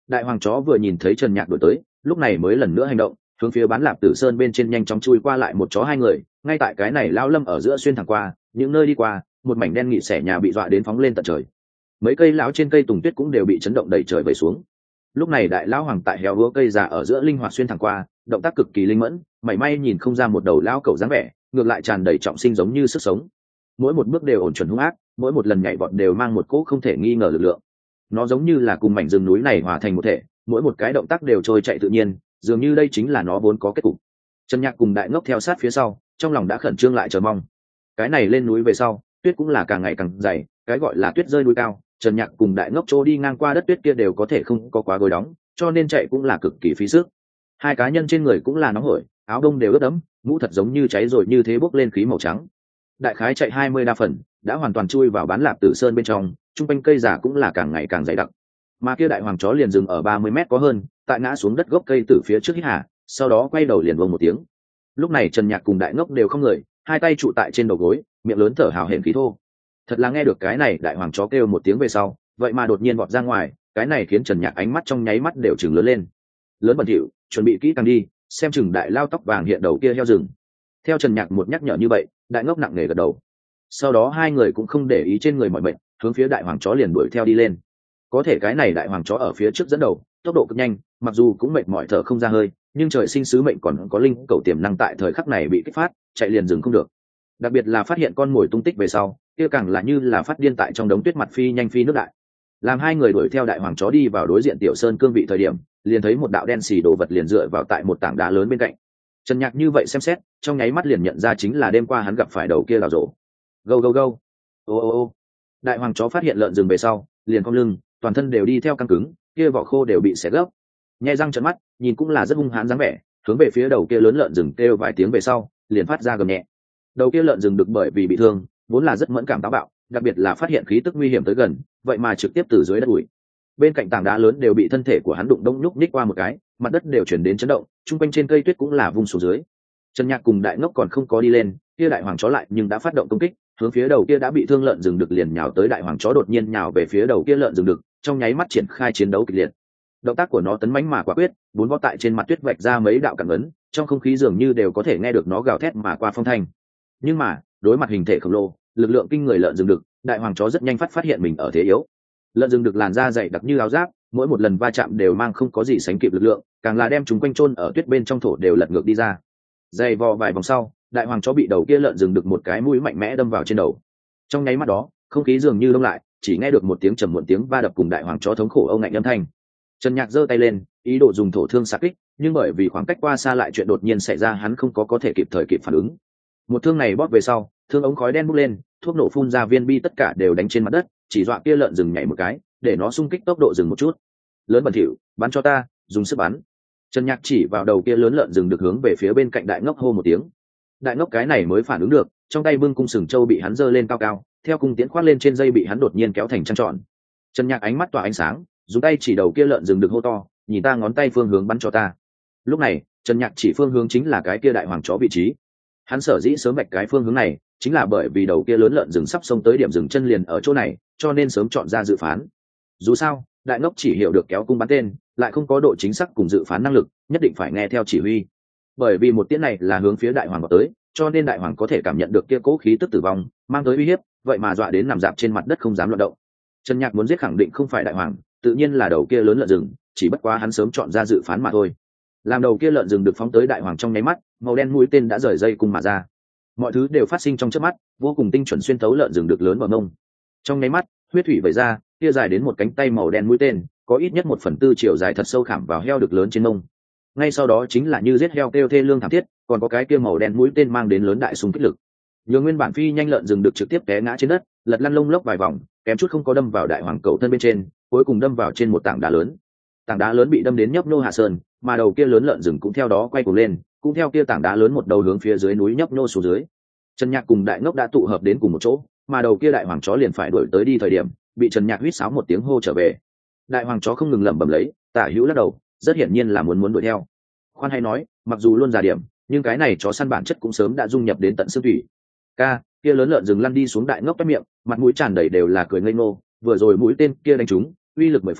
[SPEAKER 1] Đại hoàng chó vừa nhìn thấy Trần Nhạc đuổi tới, lúc này mới lần nữa hành động, hướng phía bán lạp tử sơn bên trên nhanh chóng chui qua lại một chó hai người. Ngay tại cái này lao lâm ở giữa xuyên thẳng qua những nơi đi qua, một mảnh đen nghị xẻ nhà bị dọa đến phóng lên tận trời. Mấy cây lão trên cây tùng tuyết cũng đều bị chấn động đẩy trời về xuống. Lúc này đại lão hoàng tại héo úa cây già ở giữa linh hoạt xuyên thẳng qua, động tác cực kỳ linh mẫn, mảy may nhìn không ra một đầu lão cẩu dáng vẻ, ngược lại tràn đầy trọng sinh giống như sức sống. Mỗi một bước đều ổn chuẩn hung ác, mỗi một lần nhảy vọt đều mang một cỗ không thể nghi ngờ lực lượng. Nó giống như là cùng mảnh rừng núi này hòa thành một thể, mỗi một cái động tác đều trôi chạy tự nhiên, dường như đây chính là nó vốn có kết cục. Trần Nhạc cùng Đại Ngốc theo sát phía sau, trong lòng đã khẩn trương lại chờ mong. Cái này lên núi về sau, tuyết cũng là càng ngày càng dày, cái gọi là tuyết rơi núi cao, Trần Nhạc cùng Đại Ngốc trôi đi ngang qua đất tuyết kia đều có thể không có quá gối đóng, cho nên chạy cũng là cực kỳ phí sức. Hai cá nhân trên người cũng là nóng hổi, áo đông đều ướt đẫm, mũ thật giống như cháy rồi như thế bốc lên khí màu trắng. Đại khái chạy hai mươi đa phần, đã hoàn toàn chui vào bán lạp tử sơn bên trong, trung quanh cây giả cũng là càng ngày càng dày đặc. Mà kia đại hoàng chó liền dừng ở ba mươi mét có hơn, tại ngã xuống đất gốc cây từ phía trước hít hà, sau đó quay đầu liền vông một tiếng. Lúc này Trần Nhạc cùng Đại Ngốc đều không người, hai tay trụ tại trên đầu gối, miệng lớn thở hào hển khí thô. Thật là nghe được cái này đại hoàng chó kêu một tiếng về sau, vậy mà đột nhiên vọt ra ngoài, cái này khiến Trần Nhạc ánh mắt trong nháy mắt đều trừng lớn lên. Lớn bẩn thỉu, chuẩn bị kỹ càng đi, xem chừng đại lao tóc vàng hiện đầu kia heo rừng. Theo Trần Nhạc một nhắc nhở như vậy, Đại Ngốc nặng nề gật đầu. Sau đó hai người cũng không để ý trên người mọi bệnh, hướng phía đại hoàng chó liền đuổi theo đi lên. Có thể cái này đại hoàng chó ở phía trước dẫn đầu, tốc độ cực nhanh, mặc dù cũng mệt mỏi thở không ra hơi, nhưng trời sinh sứ mệnh còn có linh cầu tiềm năng tại thời khắc này bị kích phát, chạy liền dừng không được. Đặc biệt là phát hiện con mồi tung tích về sau, kia càng là như là phát điên tại trong đống tuyết mặt phi nhanh phi nước đại. Làm hai người đuổi theo đại hoàng chó đi vào đối diện tiểu sơn cương vị thời điểm, liền thấy một đạo đen xì đồ vật liền dựa vào tại một tảng đá lớn bên cạnh. Trần Nhạc như vậy xem xét, trong nháy mắt liền nhận ra chính là đêm qua hắn gặp phải đầu kia đào rổ. Go go go. Ô ô ô. Đại hoàng chó phát hiện lợn rừng về sau, liền cong lưng, toàn thân đều đi theo căng cứng, kia vỏ khô đều bị xé gấp. Nhẹ răng trợn mắt, nhìn cũng là rất hung hãn dáng vẻ, hướng về phía đầu kia lớn lợn rừng kêu vài tiếng về sau, liền phát ra gầm nhẹ. Đầu kia lợn rừng được bởi vì bị thương, vốn là rất mẫn cảm táo bạo, đặc biệt là phát hiện khí tức nguy hiểm tới gần, vậy mà trực tiếp từ dưới đất ủi. Bên cạnh tảng đá lớn đều bị thân thể của hắn đụng đông nhúc nhích qua một cái, mặt đất đều chuyển đến chấn động, trung quanh trên cây tuyết cũng là vung xuống dưới. Trần Nhạc cùng Đại Ngốc còn không có đi lên, kia đại hoàng chó lại nhưng đã phát động công kích, hướng phía đầu kia đã bị thương lợn rừng được liền nhào tới. Đại hoàng chó đột nhiên nhào về phía đầu kia lợn rừng được, trong nháy mắt triển khai chiến đấu kịch liệt. Động tác của nó tấn mãnh mà quả quyết, bốn vó tại trên mặt tuyết vạch ra mấy đạo cản ấn, trong không khí dường như đều có thể nghe được nó gào thét mà qua phong thanh. Nhưng mà, đối mặt hình thể khổng lồ, lực lượng kinh người lợn rừng được, đại hoàng chó rất nhanh phát phát hiện mình ở thế yếu. Lợn rừng được làn da dày đặc như áo giáp, mỗi một lần va chạm đều mang không có gì sánh kịp lực lượng, càng là đem chúng quanh chôn ở tuyết bên trong thổ đều lật ngược đi ra. Dày vò vài vòng sau, đại hoàng chó bị đầu kia lợn rừng được một cái mũi mạnh mẽ đâm vào trên đầu. Trong nháy mắt đó, không khí dường như đông lại, chỉ nghe được một tiếng trầm muộn tiếng va đập cùng đại hoàng chó thống khổ âu ngạnh âm thanh. Trần Nhạc giơ tay lên, ý đồ dùng thổ thương xạ kích, nhưng bởi vì khoảng cách qua xa lại chuyện đột nhiên xảy ra, hắn không có có thể kịp thời kịp phản ứng. Một thương này bóp về sau, thương ống khói đen bốc lên, thuốc nổ phun ra viên bi tất cả đều đánh trên mặt đất, chỉ dọa kia lợn rừng nhảy một cái, để nó xung kích tốc độ dừng một chút. Lớn bẩn thỉu, bắn cho ta, dùng sức bắn. Trần Nhạc chỉ vào đầu kia lớn lợn rừng được hướng về phía bên cạnh Đại Ngốc hô một tiếng. Đại Ngốc cái này mới phản ứng được, trong tay bưng cung sừng châu bị hắn giơ lên cao cao, theo cung tiễn khoát lên trên dây bị hắn đột nhiên kéo thành trăng tròn. Trần Nhạc ánh mắt tỏa ánh sáng, dùng tay chỉ đầu kia lợn rừng được hô to, nhìn ta ngón tay phương hướng bắn cho ta. Lúc này, Trần Nhạc chỉ phương hướng chính là cái kia đại hoàng chó vị trí. Hắn sở dĩ sớm vạch cái phương hướng này, chính là bởi vì đầu kia lớn lợn rừng sắp xông tới điểm dừng chân liền ở chỗ này, cho nên sớm chọn ra dự phán. Dù sao, Đại Ngốc chỉ hiểu được kéo cung bắn tên, lại không có độ chính xác cùng dự phán năng lực, nhất định phải nghe theo chỉ huy. Bởi vì một tiễn này là hướng phía đại hoàng vào tới, cho nên đại hoàng có thể cảm nhận được kia cố khí tức tử vong, mang tới uy hiếp, vậy mà dọa đến nằm dạp trên mặt đất không dám luận động. Trần Nhạc muốn giết khẳng định không phải đại hoàng, tự nhiên là đầu kia lớn lợn rừng, chỉ bất quá hắn sớm chọn ra dự phán mà thôi. Làm đầu kia lợn rừng được phóng tới đại hoàng trong nháy mắt, màu đen mũi tên đã rời dây cung mà ra. Mọi thứ đều phát sinh trong chớp mắt, vô cùng tinh chuẩn xuyên thấu lợn rừng được lớn vào mông. Trong nháy mắt, huyết thủy vẩy ra, kia dài đến một cánh tay màu đen mũi tên, có ít nhất một phần tư chiều dài thật sâu khảm vào heo được lớn trên mông. Ngay sau đó chính là như giết heo kêu thê lương thảm thiết, còn có cái kia màu đen mũi tên mang đến lớn đại xung kích lực. Nhường nguyên bản phi nhanh lợn rừng được trực tiếp té ngã trên đất, lật lăn lông lốc vài vòng, kém chút không có đâm vào đại hoàng cầu thân bên trên, cuối cùng đâm vào trên một tảng đá lớn. Tảng đá lớn bị đâm đến nhấp nhô hạ sơn, mà đầu kia lớn lợn rừng cũng theo đó quay cuồng lên, cũng theo kia tảng đá lớn một đầu hướng phía dưới núi nhấp nhô xuống dưới. Trần Nhạc cùng Đại Ngốc đã tụ hợp đến cùng một chỗ, mà đầu kia đại hoàng chó liền phải đuổi tới đi thời điểm, bị Trần Nhạc huýt sáo một tiếng hô trở về. Đại hoàng chó không ngừng lẩm bẩm lấy, tả hữu lắc đầu, rất hiển nhiên là muốn muốn đuổi theo. Khoan hay nói, mặc dù luôn già điểm, nhưng cái này chó săn bản chất cũng sớm đã dung nhập đến tận xương thủy. Ca, kia lớn lợn rừng lăn đi xuống Đại Ngốc toét miệng, mặt mũi tràn đầy đều là cười ngây ngô, vừa rồi mũi tên kia đánh trúng, uy lực mười phần,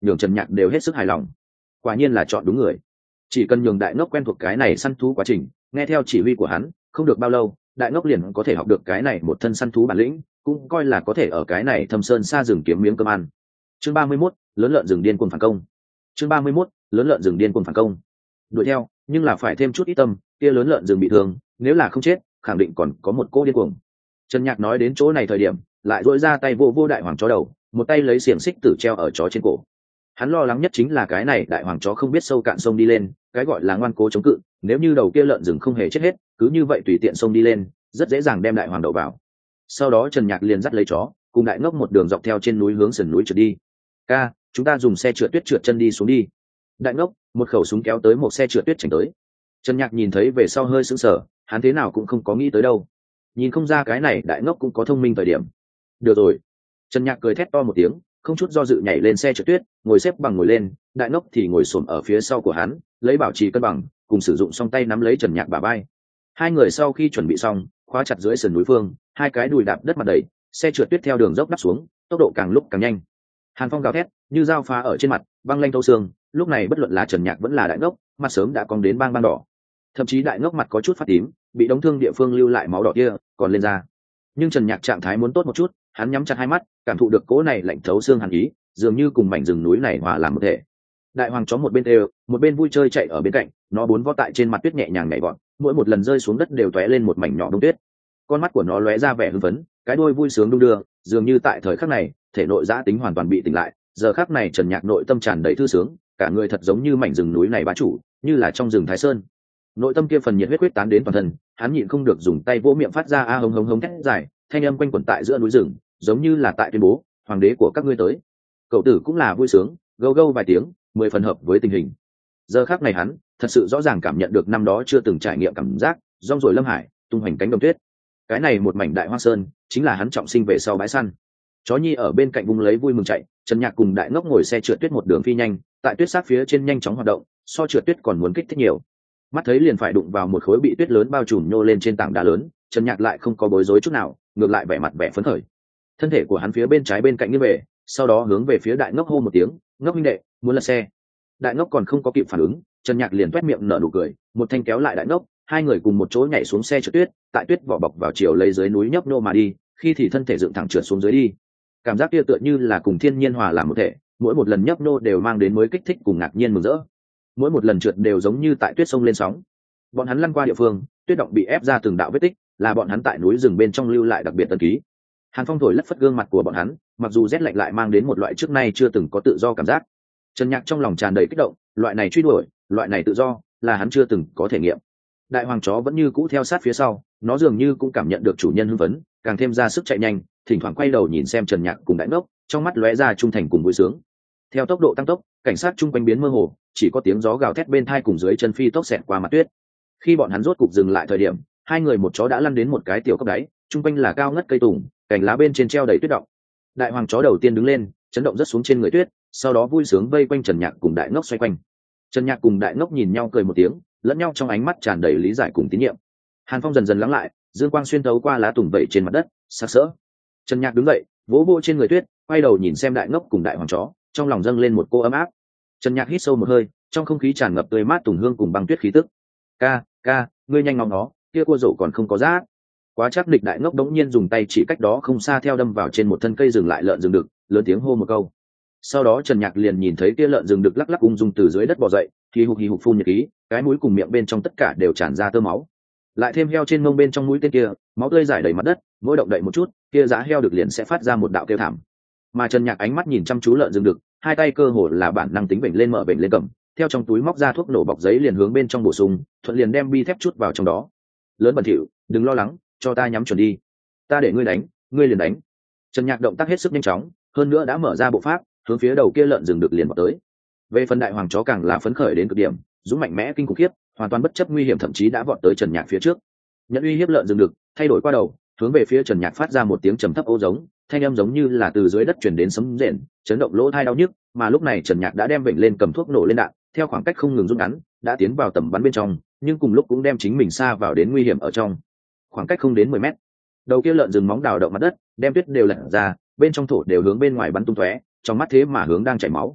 [SPEAKER 1] nhường Trần Nhạc đều hết sức hài lòng. Quả nhiên là chọn đúng người. Chỉ cần nhường đại ngốc quen thuộc cái này săn thú quá trình, nghe theo chỉ huy của hắn, không được bao lâu, đại ngốc liền có thể học được cái này một thân săn thú bản lĩnh, cũng coi là có thể ở cái này thâm sơn xa rừng kiếm miếng cơm ăn. Chương ba mươi mốt, lớn lợn rừng điên cuồng phản công. Chương ba mươi mốt, lớn lợn rừng điên cuồng phản công. Đuổi theo, nhưng là phải thêm chút ít tâm, kia lớn lợn rừng bị thương, nếu là không chết, khẳng định còn có một cô điên cuồng. Trần Nhạc nói đến chỗ này thời điểm, lại duỗi ra tay vô vô đại hoàng chó đầu, một tay lấy xiềng xích tử treo ở chó trên cổ. Hắn lo lắng nhất chính là cái này đại hoàng chó không biết sâu cạn sông đi lên, cái gọi là ngoan cố chống cự, nếu như đầu kia lợn rừng không hề chết hết, cứ như vậy tùy tiện sông đi lên, rất dễ dàng đem đại hoàng đậu vào. Sau đó Trần Nhạc liền dắt lấy chó, cùng đại ngốc một đường dọc theo trên núi hướng sườn núi trượt đi. Ca, chúng ta dùng xe trượt tuyết trượt chân đi xuống đi. Đại ngốc một khẩu súng kéo tới một xe trượt tuyết chảnh tới. Trần Nhạc nhìn thấy về sau hơi sững sờ, hắn thế nào cũng không có nghĩ tới đâu. Nhìn không ra cái này đại ngốc cũng có thông minh thời điểm. Được rồi. Trần Nhạc cười thét to một tiếng, không chút do dự nhảy lên xe trượt tuyết, ngồi xếp bằng ngồi lên, đại ngốc thì ngồi xổm ở phía sau của hắn, lấy bảo trì cân bằng, cùng sử dụng song tay nắm lấy Trần Nhạc bả vai. Hai người sau khi chuẩn bị xong, khóa chặt dưới sườn núi phương, hai cái đùi đạp đất mặt đầy, xe trượt tuyết theo đường dốc đắp xuống, tốc độ càng lúc càng nhanh. Hàn phong gào thét như dao phá ở trên mặt, băng lanh thấu xương. Lúc này bất luận là Trần Nhạc vẫn là đại ngốc, mặt sớm đã cong đến bang bang đỏ, thậm chí đại ngốc mặt có chút phát tím, bị đóng thương địa phương lưu lại máu đỏ kia còn lên ra. Nhưng Trần Nhạc trạng thái muốn tốt một chút, hắn nhắm chặt hai mắt, cảm thụ được cỗ này lạnh thấu xương hàn ý, dường như cùng mảnh rừng núi này hòa làm một thể. Đại hoàng chó một bên đều, một bên vui chơi chạy ở bên cạnh, nó bốn vó tại trên mặt tuyết nhẹ nhàng nhảy vọt, mỗi một lần rơi xuống đất đều tóe lên một mảnh nhỏ đông tuyết. Con mắt của nó lóe ra vẻ hưng phấn, cái đuôi vui sướng đung đưa, dường như tại thời khắc này, thể nội giã tính hoàn toàn bị tỉnh lại. Giờ khắc này Trần Nhạc nội tâm tràn đầy thư sướng, cả người thật giống như mảnh rừng núi này bá chủ, như là trong rừng Thái Sơn. Nội tâm kia phần nhiệt huyết huyết tán đến toàn thân, hắn nhịn không được dùng tay vỗ miệng phát ra a hống hống hống thét dài, thanh âm quanh quẩn tại giữa núi rừng, giống như là tại tuyên bố, hoàng đế của các ngươi tới. Cậu tử cũng là vui sướng, gâu gâu vài tiếng, mười phần hợp với tình hình. Giờ khắc này hắn thật sự rõ ràng cảm nhận được năm đó chưa từng trải nghiệm cảm giác rong ruổi lâm hải, tung hoành cánh đồng tuyết. Cái này một mảnh đại hoang sơn, chính là hắn trọng sinh về sau bãi săn. Chó nhi ở bên cạnh vung lấy vui mừng chạy, Trần Nhạc cùng đại ngốc ngồi xe trượt tuyết một đường phi nhanh, tại tuyết sát phía trên nhanh chóng hoạt động, so trượt tuyết còn muốn kích thích nhiều. Mắt thấy liền phải đụng vào một khối bị tuyết lớn bao trùm nhô lên trên tảng đá lớn, Trần Nhạc lại không có bối rối chút nào, ngược lại vẻ mặt vẻ phấn khởi. Thân thể của hắn phía bên trái bên cạnh như về, sau đó hướng về phía đại ngốc hô một tiếng, ngốc minh đệ, muốn lật xe. Đại ngốc còn không có kịp phản ứng, Trần Nhạc liền toét miệng nở nụ cười, một thanh kéo lại đại ngốc, hai người cùng một chỗ nhảy xuống xe trượt tuyết, tại tuyết vỏ bọc vào chiều lấy dưới núi nhấp nô mà đi, khi thì thân thể dựng thẳng trượt xuống dưới đi. Cảm giác kia tựa như là cùng thiên nhiên hòa làm một thể, mỗi một lần nhấp nô đều mang đến mới kích thích cùng ngạc nhiên mừng rỡ. Mỗi một lần trượt đều giống như tại tuyết sông lên sóng. Bọn hắn lăn qua địa phương, tuyết động bị ép ra từng đạo vết tích, là bọn hắn tại núi rừng bên trong lưu lại đặc biệt tân ký. Hàn phong thổi lất phất gương mặt của bọn hắn, mặc dù rét lạnh lại mang đến một loại trước nay chưa từng có tự do cảm giác. Trần Nhạc trong lòng tràn đầy kích động, loại này truy đuổi, loại này tự do, là hắn chưa từng có thể nghiệm. Đại hoàng chó vẫn như cũ theo sát phía sau, nó dường như cũng cảm nhận được chủ nhân hưng phấn, càng thêm ra sức chạy nhanh, thỉnh thoảng quay đầu nhìn xem Trần Nhạc cùng đại ngốc, trong mắt lóe ra trung thành cùng vui sướng. Theo tốc độ tăng tốc, cảnh sát chung quanh biến mơ hồ, chỉ có tiếng gió gào thét bên tai cùng dưới chân phi tốc xẹt qua mặt tuyết. Khi bọn hắn rốt cục dừng lại thời điểm, hai người một chó đã lăn đến một cái tiểu cốc đáy, chung quanh là cao ngất cây tùng, cành lá bên trên treo đầy tuyết động. Đại hoàng chó đầu tiên đứng lên, chấn động rất xuống trên người tuyết, sau đó vui sướng vây quanh Trần Nhạc cùng đại ngốc xoay quanh. Trần Nhạc cùng đại ngốc nhìn nhau cười một tiếng, lẫn nhau trong ánh mắt tràn đầy lý giải cùng tín nhiệm. Hàn phong dần dần lắng lại, dương quang xuyên thấu qua lá tùng vẩy trên mặt đất, sắc sỡ. Trần Nhạc đứng dậy, vỗ vỗ trên người tuyết, quay đầu nhìn xem đại ngốc cùng đại hoàng chó, trong lòng dâng lên một cô ấm áp. Trần Nhạc hít sâu một hơi, trong không khí tràn ngập tươi mát tùng hương cùng băng tuyết khí tức. Ca, ca, ngươi nhanh ngóng nó, kia cua rổ còn không có rác. Quá chắc địch đại ngốc đống nhiên dùng tay chỉ cách đó không xa theo đâm vào trên một thân cây dừng lại lợn rừng đực, lớn tiếng hô một câu. Sau đó Trần Nhạc liền nhìn thấy kia lợn rừng đực lắc lắc ung dung từ dưới đất bò dậy, hì hục hì hục phun nhiệt khí, cái mũi cùng miệng bên trong tất cả đều tràn ra tơ máu. Lại thêm heo trên mông bên trong mũi tên kia, máu tươi rải đầy mặt đất, mỗi động đậy một chút, kia giá heo được liền sẽ phát ra một đạo kêu thảm. Mà Trần Nhạc ánh mắt nhìn chăm chú lợn rừng đực, hai tay cơ hồ là bản năng tính vểnh lên mở vểnh lên cầm, theo trong túi móc ra thuốc nổ bọc giấy liền hướng bên trong bổ sung, thuận liền đem bi thép chút vào trong đó. Lớn bẩn thỉu, đừng lo lắng, cho ta nhắm chuẩn đi, ta để ngươi đánh, ngươi liền đánh. Trần Nhạc động tác hết sức nhanh chóng, hơn nữa đã mở ra bộ pháp, hướng phía đầu kia lợn rừng đực liền vào tới. Về phần đại hoàng chó càng là phấn khởi đến cực điểm, dũng mạnh mẽ kinh khủng khiếp, hoàn toàn bất chấp nguy hiểm thậm chí đã vọt tới Trần Nhạc phía trước. Nhận uy hiếp lợn rừng đực, thay đổi qua đầu, hướng về phía Trần Nhạc phát ra một tiếng trầm thấp ô giống, thanh âm giống như là từ dưới đất truyền đến sấm rền, chấn động lỗ tai đau nhức, mà lúc này Trần Nhạc đã đem vểnh lên cầm thuốc nổ lên đạn, theo khoảng cách không ngừng rút ngắn, đã tiến vào tầm bắn bên trong, nhưng cùng lúc cũng đem chính mình xa vào đến nguy hiểm ở trong. Khoảng cách không đến mười mét. Đầu kia lợn rừng móng đào động mặt đất, đem tuyết đều lật ra, bên trong thổ đều hướng bên ngoài bắn tung tóe, trong mắt thế mà hướng đang chảy máu.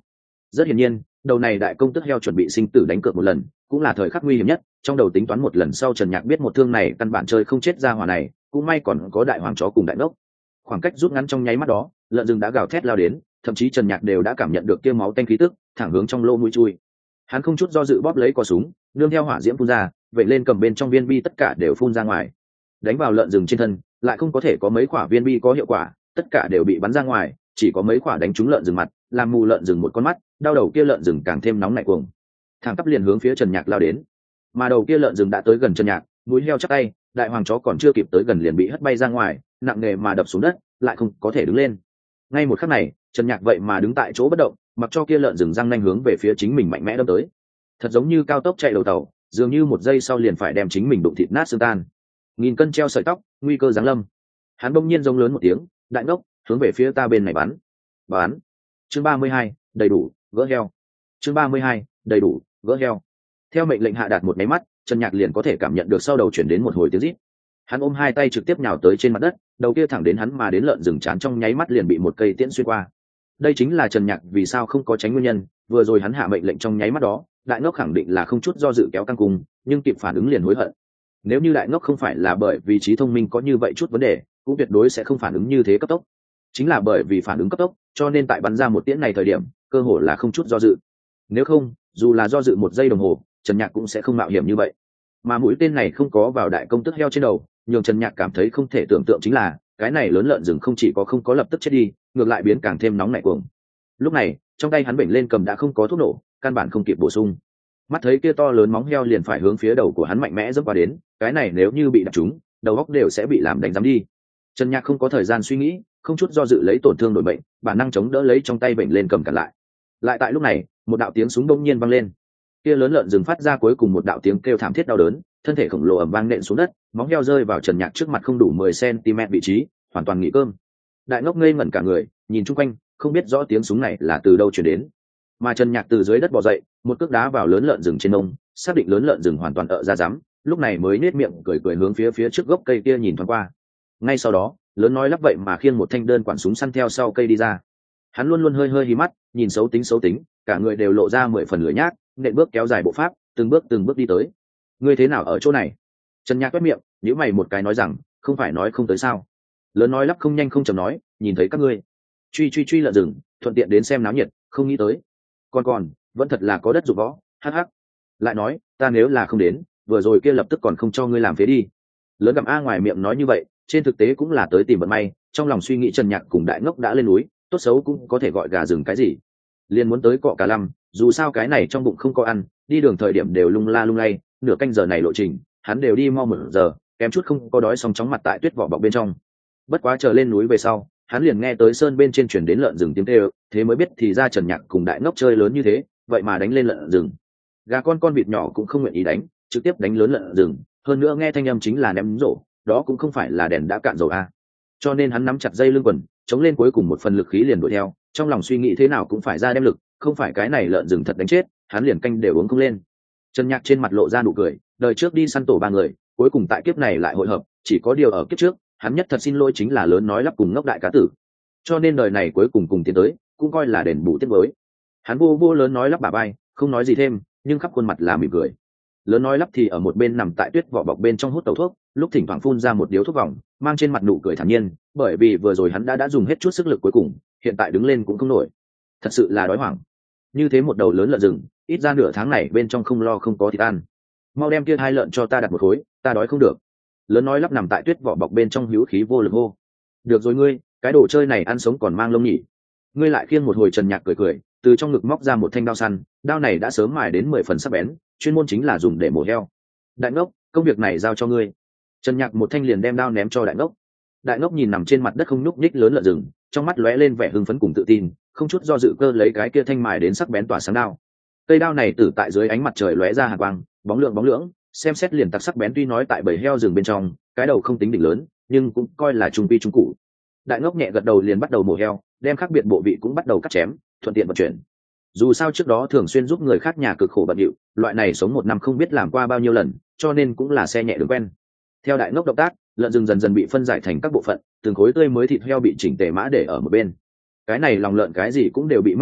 [SPEAKER 1] Rất hiển nhiên, đầu này đại công tức heo chuẩn bị sinh tử đánh cược một lần, cũng là thời khắc nguy hiểm nhất, trong đầu tính toán một lần sau Trần Nhạc biết một thương này căn bản chơi không chết ra hỏa này, cũng may còn có đại hoàng chó cùng đại ngốc. Khoảng cách rút ngắn trong nháy mắt đó, lợn rừng đã gào thét lao đến, thậm chí Trần Nhạc đều đã cảm nhận được kia máu tanh khí tức, thẳng hướng trong lỗ mũi chui. Hắn không chút do dự bóp lấy cò súng, nương theo hỏa diễm phun ra, vậy lên cầm bên trong viên bi tất cả đều phun ra ngoài. Đánh vào lợn rừng trên thân, lại không có thể có mấy quả viên bi có hiệu quả, tất cả đều bị bắn ra ngoài, chỉ có mấy quả đánh trúng lợn rừng mặt, làm mù lợn rừng một con mắt, đau đầu kia lợn rừng càng thêm nóng nảy cuồng. Thẳng tắp liền hướng phía Trần Nhạc lao đến. Mà đầu kia lợn rừng đã tới gần Trần Nhạc, mũi heo chắc tay, đại hoàng chó còn chưa kịp tới gần liền bị hất bay ra ngoài, nặng nề mà đập xuống đất, lại không có thể đứng lên. Ngay một khắc này, Trần Nhạc vậy mà đứng tại chỗ bất động, mặc cho kia lợn rừng răng nanh hướng về phía chính mình mạnh mẽ đâm tới. Thật giống như cao tốc chạy đầu tàu, dường như một giây sau liền phải đem chính mình đụng thịt nát xương tan. Nghìn cân treo sợi tóc, nguy cơ giáng lâm. Hắn bỗng nhiên giống lớn một tiếng, đại ngốc, hướng về phía ta bên này bắn. Bắn. Chương ba mươi hai, đầy đủ, gỡ heo. Chương ba mươi hai, đầy đủ, gỡ heo. Theo mệnh lệnh hạ đạt một máy mắt, Trần Nhạc liền có thể cảm nhận được sau đầu chuyển đến một hồi tiếng rít. Hắn ôm hai tay trực tiếp nhào tới trên mặt đất, đầu kia thẳng đến hắn mà đến lợn rừng chán trong nháy mắt liền bị một cây tiễn xuyên qua. Đây chính là Trần Nhạc vì sao không có tránh nguyên nhân, vừa rồi hắn hạ mệnh lệnh trong nháy mắt đó, đại ngốc khẳng định là không chút do dự kéo căng cùng, nhưng kịp phản ứng liền hối hận. Nếu như đại ngốc không phải là bởi vì trí thông minh có như vậy chút vấn đề, cũng tuyệt đối sẽ không phản ứng như thế cấp tốc. Chính là bởi vì phản ứng cấp tốc, cho nên tại bắn ra một tiễn này thời điểm, cơ hồ là không chút do dự. Nếu không, dù là do dự một giây đồng hồ, Trần Nhạc cũng sẽ không mạo hiểm như vậy. Mà mũi tên này không có vào đại công tức heo trên đầu, nhường Trần Nhạc cảm thấy không thể tưởng tượng chính là, cái này lớn lợn rừng không chỉ có không có lập tức chết đi, ngược lại biến càng thêm nóng nảy cuồng. Lúc này, trong tay hắn bệnh lên cầm đã không có thuốc nổ, căn bản không kịp bổ sung. Mắt thấy kia to lớn móng heo liền phải hướng phía đầu của hắn mạnh mẽ dẫm qua đến, cái này nếu như bị đập trúng, đầu óc đều sẽ bị làm đánh giám đi. Trần Nhạc không có thời gian suy nghĩ, không chút do dự lấy tổn thương đổi bệnh, bản năng chống đỡ lấy trong tay bệnh lên cầm cản lại. Lại tại lúc này, một đạo tiếng súng đông nhiên vang lên. Kia lớn lợn rừng phát ra cuối cùng một đạo tiếng kêu thảm thiết đau đớn, thân thể khổng lồ ầm vang nện xuống đất, móng heo rơi vào Trần Nhạc trước mặt không đủ mười xăng-ti-mét vị trí, hoàn toàn nghỉ cơm. Đại ngốc ngây ngẩn cả người, nhìn chung quanh, không biết rõ tiếng súng này là từ đâu truyền đến. Mà Trần Nhạc từ dưới đất bò dậy, một cước đá vào lớn lợn rừng trên mông, xác định lớn lợn rừng hoàn toàn ợ ra rắm, lúc này mới nết miệng cười cười hướng phía phía trước gốc cây kia nhìn thoáng qua. Ngay sau đó, lớn nói lắp vậy mà khiêng một thanh đơn quản súng săn theo sau cây đi ra. Hắn luôn luôn hơi hơi hí mắt, nhìn xấu tính xấu tính, cả người đều lộ ra mười phần lửa nhác, nện bước kéo dài bộ pháp, từng bước từng bước đi tới. Ngươi thế nào ở chỗ này? Trần Nhạc quét miệng, nhíu mày một cái nói rằng, không phải nói không tới sao? Lớn nói lắp không nhanh không chậm nói, nhìn thấy các ngươi truy truy truy lợn rừng, thuận tiện đến xem náo nhiệt, không nghĩ tới. Còn còn, vẫn thật là có đất dụng võ, hắc hắc. Lại nói, ta nếu là không đến, vừa rồi kia lập tức còn không cho ngươi làm phế đi. Lớn gặm a ngoài miệng nói như vậy, trên thực tế cũng là tới tìm vận may, trong lòng suy nghĩ Trần Nhạc cùng đại ngốc đã lên núi, tốt xấu cũng có thể gọi gà rừng cái gì. Liền muốn tới cọ cả lăm, dù sao cái này trong bụng không có ăn, đi đường thời điểm đều lung la lung lay, nửa canh giờ này lộ trình, hắn đều đi mau một giờ, kém chút không có đói xong chóng mặt tại tuyết vỏ bọc bên trong. Bất quá chờ lên núi về sau, hắn liền nghe tới sơn bên trên chuyển đến lợn rừng tiếng kêu, thế mới biết thì ra Trần Nhạc cùng đại ngốc chơi lớn như thế, vậy mà đánh lên lợn rừng. Gà con con vịt nhỏ cũng không nguyện ý đánh, trực tiếp đánh lớn lợn rừng, hơn nữa nghe thanh âm chính là ném rổ, đó cũng không phải là đèn đã cạn dầu a. Cho nên hắn nắm chặt dây lưng quần, chống lên cuối cùng một phần lực khí liền đuổi theo, trong lòng suy nghĩ thế nào cũng phải ra đem lực, không phải cái này lợn rừng thật đánh chết, hắn liền canh đều uống không lên. Trần Nhạc trên mặt lộ ra nụ cười, đời trước đi săn tổ ba người, cuối cùng tại kiếp này lại hội hợp, chỉ có điều ở kiếp trước, hắn nhất thật xin lỗi chính là lớn nói lắp cùng ngốc đại cá tử. Cho nên đời này cuối cùng cùng tiến tới, cũng coi là đền bù tiết mới. Hắn vô vô lớn nói lắp bà bay, không nói gì thêm, nhưng khắp khuôn mặt là mỉm cười. Lớn nói lắp thì ở một bên nằm tại tuyết vỏ bọc bên trong hút tẩu thuốc, lúc thỉnh thoảng phun ra một điếu thuốc vòng, mang trên mặt nụ cười thản nhiên, bởi vì vừa rồi hắn đã đã dùng hết chút sức lực cuối cùng, hiện tại đứng lên cũng không nổi. Thật sự là đói hoảng. Như thế một đầu lớn lợn rừng, ít ra nửa tháng này bên trong không lo không có thịt ăn. Mau đem kia hai lợn cho ta đặt một khối, ta đói không được. Lớn nói lắp nằm tại tuyết vỏ bọc bên trong hữu khí vô lực hô. Được rồi ngươi, cái đồ chơi này ăn sống còn mang lông nhỉ? Ngươi lại khiêng một hồi. Trần Nhạc cười cười, từ trong ngực móc ra một thanh đao săn, đao này đã sớm mài đến mười phần sắc bén, chuyên môn chính là dùng để mổ heo. Đại ngốc, công việc này giao cho ngươi. Trần Nhạc một thanh liền đem đao ném cho đại ngốc. Đại ngốc nhìn nằm trên mặt đất không nhúc nhích lớn lợn rừng, trong mắt lóe lên vẻ hưng phấn cùng tự tin, không chút do dự cơ lấy cái kia thanh mài đến sắc bén tỏa sáng đao. Cây đao này tử tại dưới ánh mặt trời lóe ra hàn quang, bóng lượng bóng lưỡng, xem xét liền tặc sắc bén, tuy nói tại bầy heo rừng bên trong, cái đầu không tính đỉnh lớn, nhưng cũng coi là trung quy trung cụ. Đại ngốc nhẹ gật đầu liền bắt đầu mổ heo, đem khác biệt bộ vị cũng bắt đầu cắt chém, thuận tiện vận chuyển. Dù sao trước đó thường xuyên giúp người khác nhà cực khổ bận rộn, loại này sống một năm không biết làm qua bao nhiêu lần, cho nên cũng là xe nhẹ đường quen. Theo đại ngốc động tác, lợn rừng dần dần bị phân giải thành các bộ phận, từng khối tươi mới thịt heo bị chỉnh tề mã để ở một bên. Cái này lòng lợn cái gì cũng đều bị móc ra,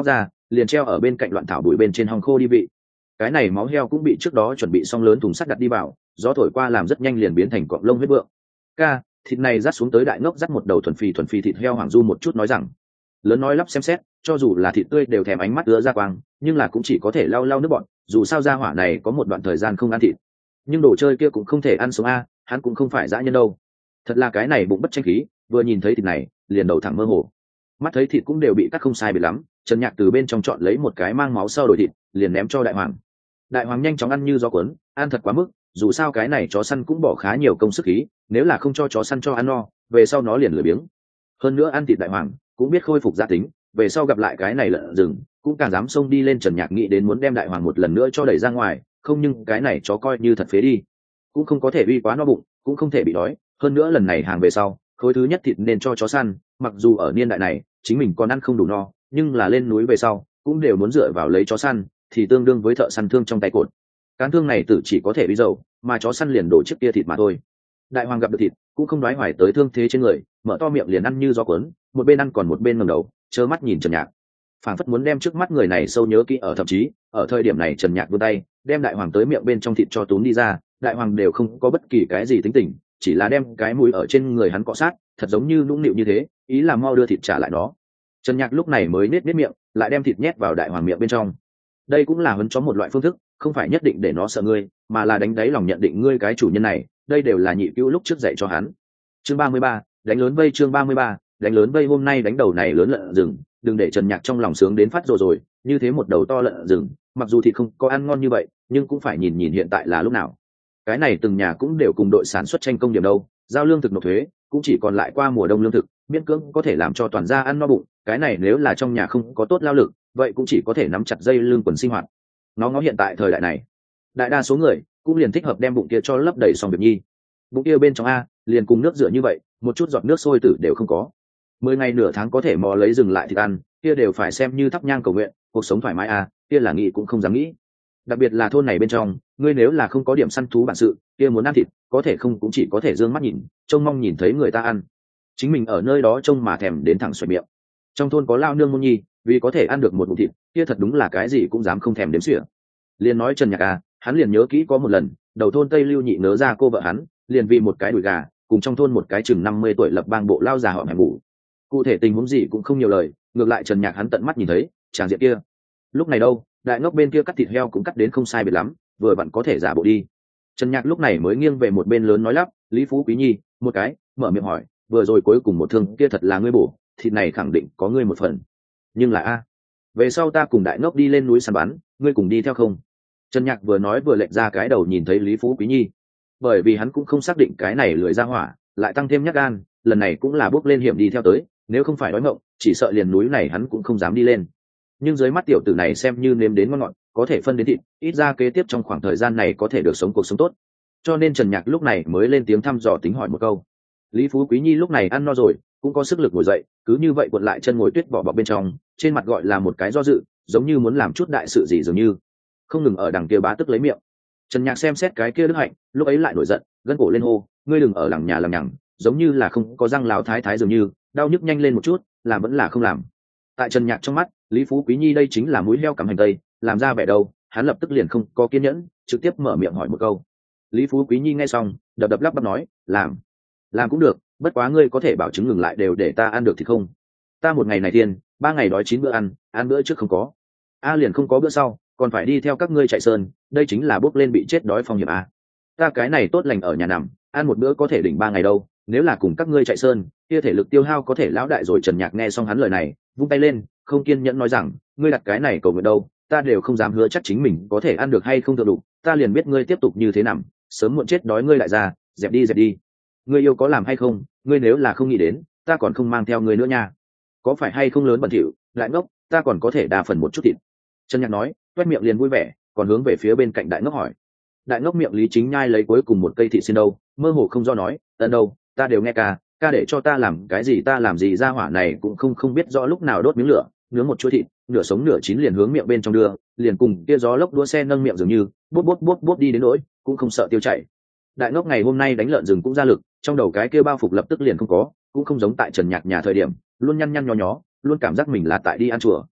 [SPEAKER 1] liền treo ở bên cạnh loạn thảo bụi bên trên hong khô đi vị. Cái này máu heo cũng bị trước đó chuẩn bị xong lớn thùng sắt đặt đi vào, gió thổi qua làm rất nhanh liền biến thành cọng lông huyết vượng. Ca, thịt này rát xuống tới. Đại ngốc dắt một đầu thuần phì thuần phì thịt heo Hoàng Du một chút nói rằng. Lớn nói lắp xem xét, cho dù là thịt tươi đều thèm ánh mắt ứa ra quang, nhưng là cũng chỉ có thể lau lau nước bọn, dù sao gia hỏa này có một đoạn thời gian không ăn thịt. Nhưng đồ chơi kia cũng không thể ăn sống a, hắn cũng không phải dã nhân đâu. Thật là cái này bụng bất tranh khí, vừa nhìn thấy thịt này, liền đầu thẳng mơ hồ. Mắt thấy thịt cũng đều bị cắt không sai biệt lắm, Trần Nhạc từ bên trong chọn lấy một cái mang máu sau đổi thịt, liền ném cho đại hoàng. Đại hoàng nhanh chóng ăn như gió cuốn, ăn thật quá mức, dù sao cái này chó săn cũng bỏ khá nhiều công sức khí, nếu là không cho chó săn cho ăn no, về sau nó liền lười biếng. Hơn nữa ăn thịt đại hoàng cũng biết khôi phục gia tính, về sau gặp lại cái này lợn rừng, cũng càng dám xông đi lên. Trần Nhạc nghĩ đến muốn đem đại hoàng một lần nữa cho đẩy ra ngoài, không nhưng cái này chó coi như thật phế đi, cũng không có thể uy quá no bụng, cũng không thể bị đói. Hơn nữa lần này hàng về sau, khối thứ nhất thịt nên cho chó săn, mặc dù ở niên đại này chính mình còn ăn không đủ no, nhưng là lên núi về sau cũng đều muốn dựa vào lấy chó săn, thì tương đương với thợ săn thương trong tay cột. Cán thương này tử chỉ có thể bị dầu, mà chó săn liền đổ chiếc kia thịt mà thôi. Đại hoàng gặp được thịt cũng không đoái hoài tới thương thế trên người, mở to miệng liền ăn như gió cuốn, một bên ăn còn một bên ngẩng đầu trơ mắt nhìn Trần Nhạc, phảng phất muốn đem trước mắt người này sâu nhớ kỹ. Ở thậm chí ở thời điểm này Trần Nhạc vươn tay đem đại hoàng tới miệng bên trong thịt cho túm đi ra, đại hoàng đều không có bất kỳ cái gì tính tình, chỉ là đem cái mũi ở trên người hắn cọ sát, thật giống như nũng nịu như thế, ý là mau đưa thịt trả lại nó. Trần Nhạc lúc này mới nết nết miệng, lại đem thịt nhét vào đại hoàng miệng bên trong. Đây cũng là huấn chó một loại phương thức, không phải nhất định để nó sợ ngươi, mà là đánh đáy lòng nhận định ngươi cái chủ nhân này. Đây đều là nhị cứu lúc trước dạy cho hắn. Chương ba mươi ba, đánh lớn vây. Chương ba mươi ba, đánh lớn vây. Hôm nay đánh đầu này lớn lợn rừng, đừng để Trần Nhạc trong lòng sướng đến phát rồi rồi. Như thế một đầu to lợn rừng, mặc dù thịt không có ăn ngon như vậy, nhưng cũng phải nhìn nhìn hiện tại là lúc nào. Cái này từng nhà cũng đều cùng đội sản xuất tranh công điểm đâu, giao lương thực nộp thuế, cũng chỉ còn lại qua mùa đông lương thực, miễn cưỡng có thể làm cho toàn gia ăn no bụng. Cái này nếu là trong nhà không có tốt lao lực, vậy cũng chỉ có thể nắm chặt dây lưng quần sinh hoạt. Nó ngó hiện tại thời đại này, đại đa số người cũng liền thích hợp đem bụng kia cho lấp đầy xong việc nhi. Bụng kia bên trong a, liền cùng nước rửa như vậy, một chút giọt nước sôi tử đều không có. Mười ngày nửa tháng có thể mò lấy dừng lại thịt ăn, kia đều phải xem như thắp nhang cầu nguyện, cuộc sống thoải mái a, kia là nghĩ cũng không dám nghĩ. Đặc biệt là thôn này bên trong, ngươi nếu là không có điểm săn thú bản sự, kia muốn ăn thịt, có thể không cũng chỉ có thể dương mắt nhìn, trông mong nhìn thấy người ta ăn. Chính mình ở nơi đó trông mà thèm đến thẳng xoẹt miệng. Trong thôn có lao nương môn nhi, vì có thể ăn được một bụng thịt, kia thật đúng là cái gì cũng dám không thèm đếm xỉa. Liền nói Trần Nhạc à, hắn liền nhớ kỹ có một lần, đầu thôn Tây Lưu nhị nớ ra cô vợ hắn, liền vì một cái đùi gà, cùng trong thôn một cái chừng năm mươi tuổi lập bang bộ lao già họ hẻm ngủ. Cụ thể tình huống gì cũng không nhiều lời, ngược lại Trần Nhạc hắn tận mắt nhìn thấy, tràng diện kia. Lúc này đâu, đại ngốc bên kia cắt thịt heo cũng cắt đến không sai biệt lắm, vừa vặn có thể giả bộ đi. Trần Nhạc lúc này mới nghiêng về một bên lớn nói lắp, Lý Phú Quý Nhi, một cái, mở miệng hỏi, vừa rồi cuối cùng một thương kia thật là ngươi bổ, thịt này khẳng định có ngươi một phần. Nhưng là a, về sau ta cùng đại ngốc đi lên núi săn bắn, ngươi cùng đi theo không? Trần Nhạc vừa nói vừa lệch ra cái đầu nhìn thấy Lý Phú Quý Nhi, bởi vì hắn cũng không xác định cái này lười ra hỏa, lại tăng thêm nhát gan, lần này cũng là bước lên hiểm đi theo tới, nếu không phải đói ngộng, chỉ sợ liền núi này hắn cũng không dám đi lên. Nhưng dưới mắt tiểu tử này xem như nếm đến ngon ngọt, có thể phân đến thịt, ít ra kế tiếp trong khoảng thời gian này có thể được sống cuộc sống tốt. Cho nên Trần Nhạc lúc này mới lên tiếng thăm dò tính hỏi một câu. Lý Phú Quý Nhi lúc này ăn no rồi, cũng có sức lực ngồi dậy, cứ như vậy cuộn lại chân ngồi tuyết vỏ bọc bên trong, trên mặt gọi là một cái do dự, giống như muốn làm chút đại sự gì dường như. Không ngừng ở đằng kia bá tức lấy miệng. Trần Nhạc xem xét cái kia Đức Hạnh, lúc ấy lại nổi giận, gân cổ lên hô, ngươi đừng ở lằng nhà làm nhằng, giống như là không có răng láo thái thái dường như, đau nhức nhanh lên một chút, làm vẫn là không làm. Tại Trần Nhạc trong mắt, Lý Phú Quý Nhi đây chính là mũi heo cắm hành tây, làm ra vẻ đâu, hắn lập tức liền không có kiên nhẫn, trực tiếp mở miệng hỏi một câu. Lý Phú Quý Nhi nghe xong, đập đập lắp bắp nói, làm, làm cũng được, bất quá ngươi có thể bảo chứng ngừng lại đều để ta ăn được thì không? Ta một ngày này thiên, ba ngày đói chín bữa ăn, ăn bữa trước không có, a liền không có bữa sau, còn phải đi theo các ngươi chạy sơn, đây chính là bước lên bị chết đói phong hiểm a. Ta cái này tốt lành ở nhà nằm, ăn một bữa có thể đỉnh ba ngày đâu, nếu là cùng các ngươi chạy sơn, kia thể lực tiêu hao có thể lão đại rồi. Trần Nhạc nghe xong hắn lời này, vung tay lên, không kiên nhẫn nói rằng, ngươi đặt cái này cầu nguyện đâu, ta đều không dám hứa chắc chính mình có thể ăn được hay không được đủ, ta liền biết ngươi tiếp tục như thế nằm, sớm muộn chết đói ngươi lại ra, dẹp đi dẹp đi. Ngươi yêu có làm hay không, ngươi nếu là không nghĩ đến, ta còn không mang theo ngươi nữa nha. Có phải hay không lớn bẩn thỉu, lại ngốc, ta còn có thể đa phần một chút thịt. Trần Nhạc nói, toét miệng liền vui vẻ, còn hướng về phía bên cạnh đại ngốc hỏi. Đại ngốc miệng lý chính nhai lấy cuối cùng một cây thịt xin đâu, mơ hồ không do nói, ân đâu, ta đều nghe ca, ca để cho ta làm cái gì ta làm gì, ra hỏa này cũng không không biết rõ lúc nào đốt miếng lửa, nướng một chuỗi thịt, nửa sống nửa chín liền hướng miệng bên trong đưa, liền cùng kia gió lốc đua xe nâng miệng dường như, bút bút bút bút đi đến nỗi, cũng không sợ tiêu chảy. Đại ngốc ngày hôm nay đánh lợn rừng cũng ra lực, trong đầu cái kia bao phục lập tức liền không có, cũng không giống tại Trần Nhạc nhà thời điểm, luôn nhăn nhăn nhó nhó, luôn cảm giác mình là tại đi ăn chùa.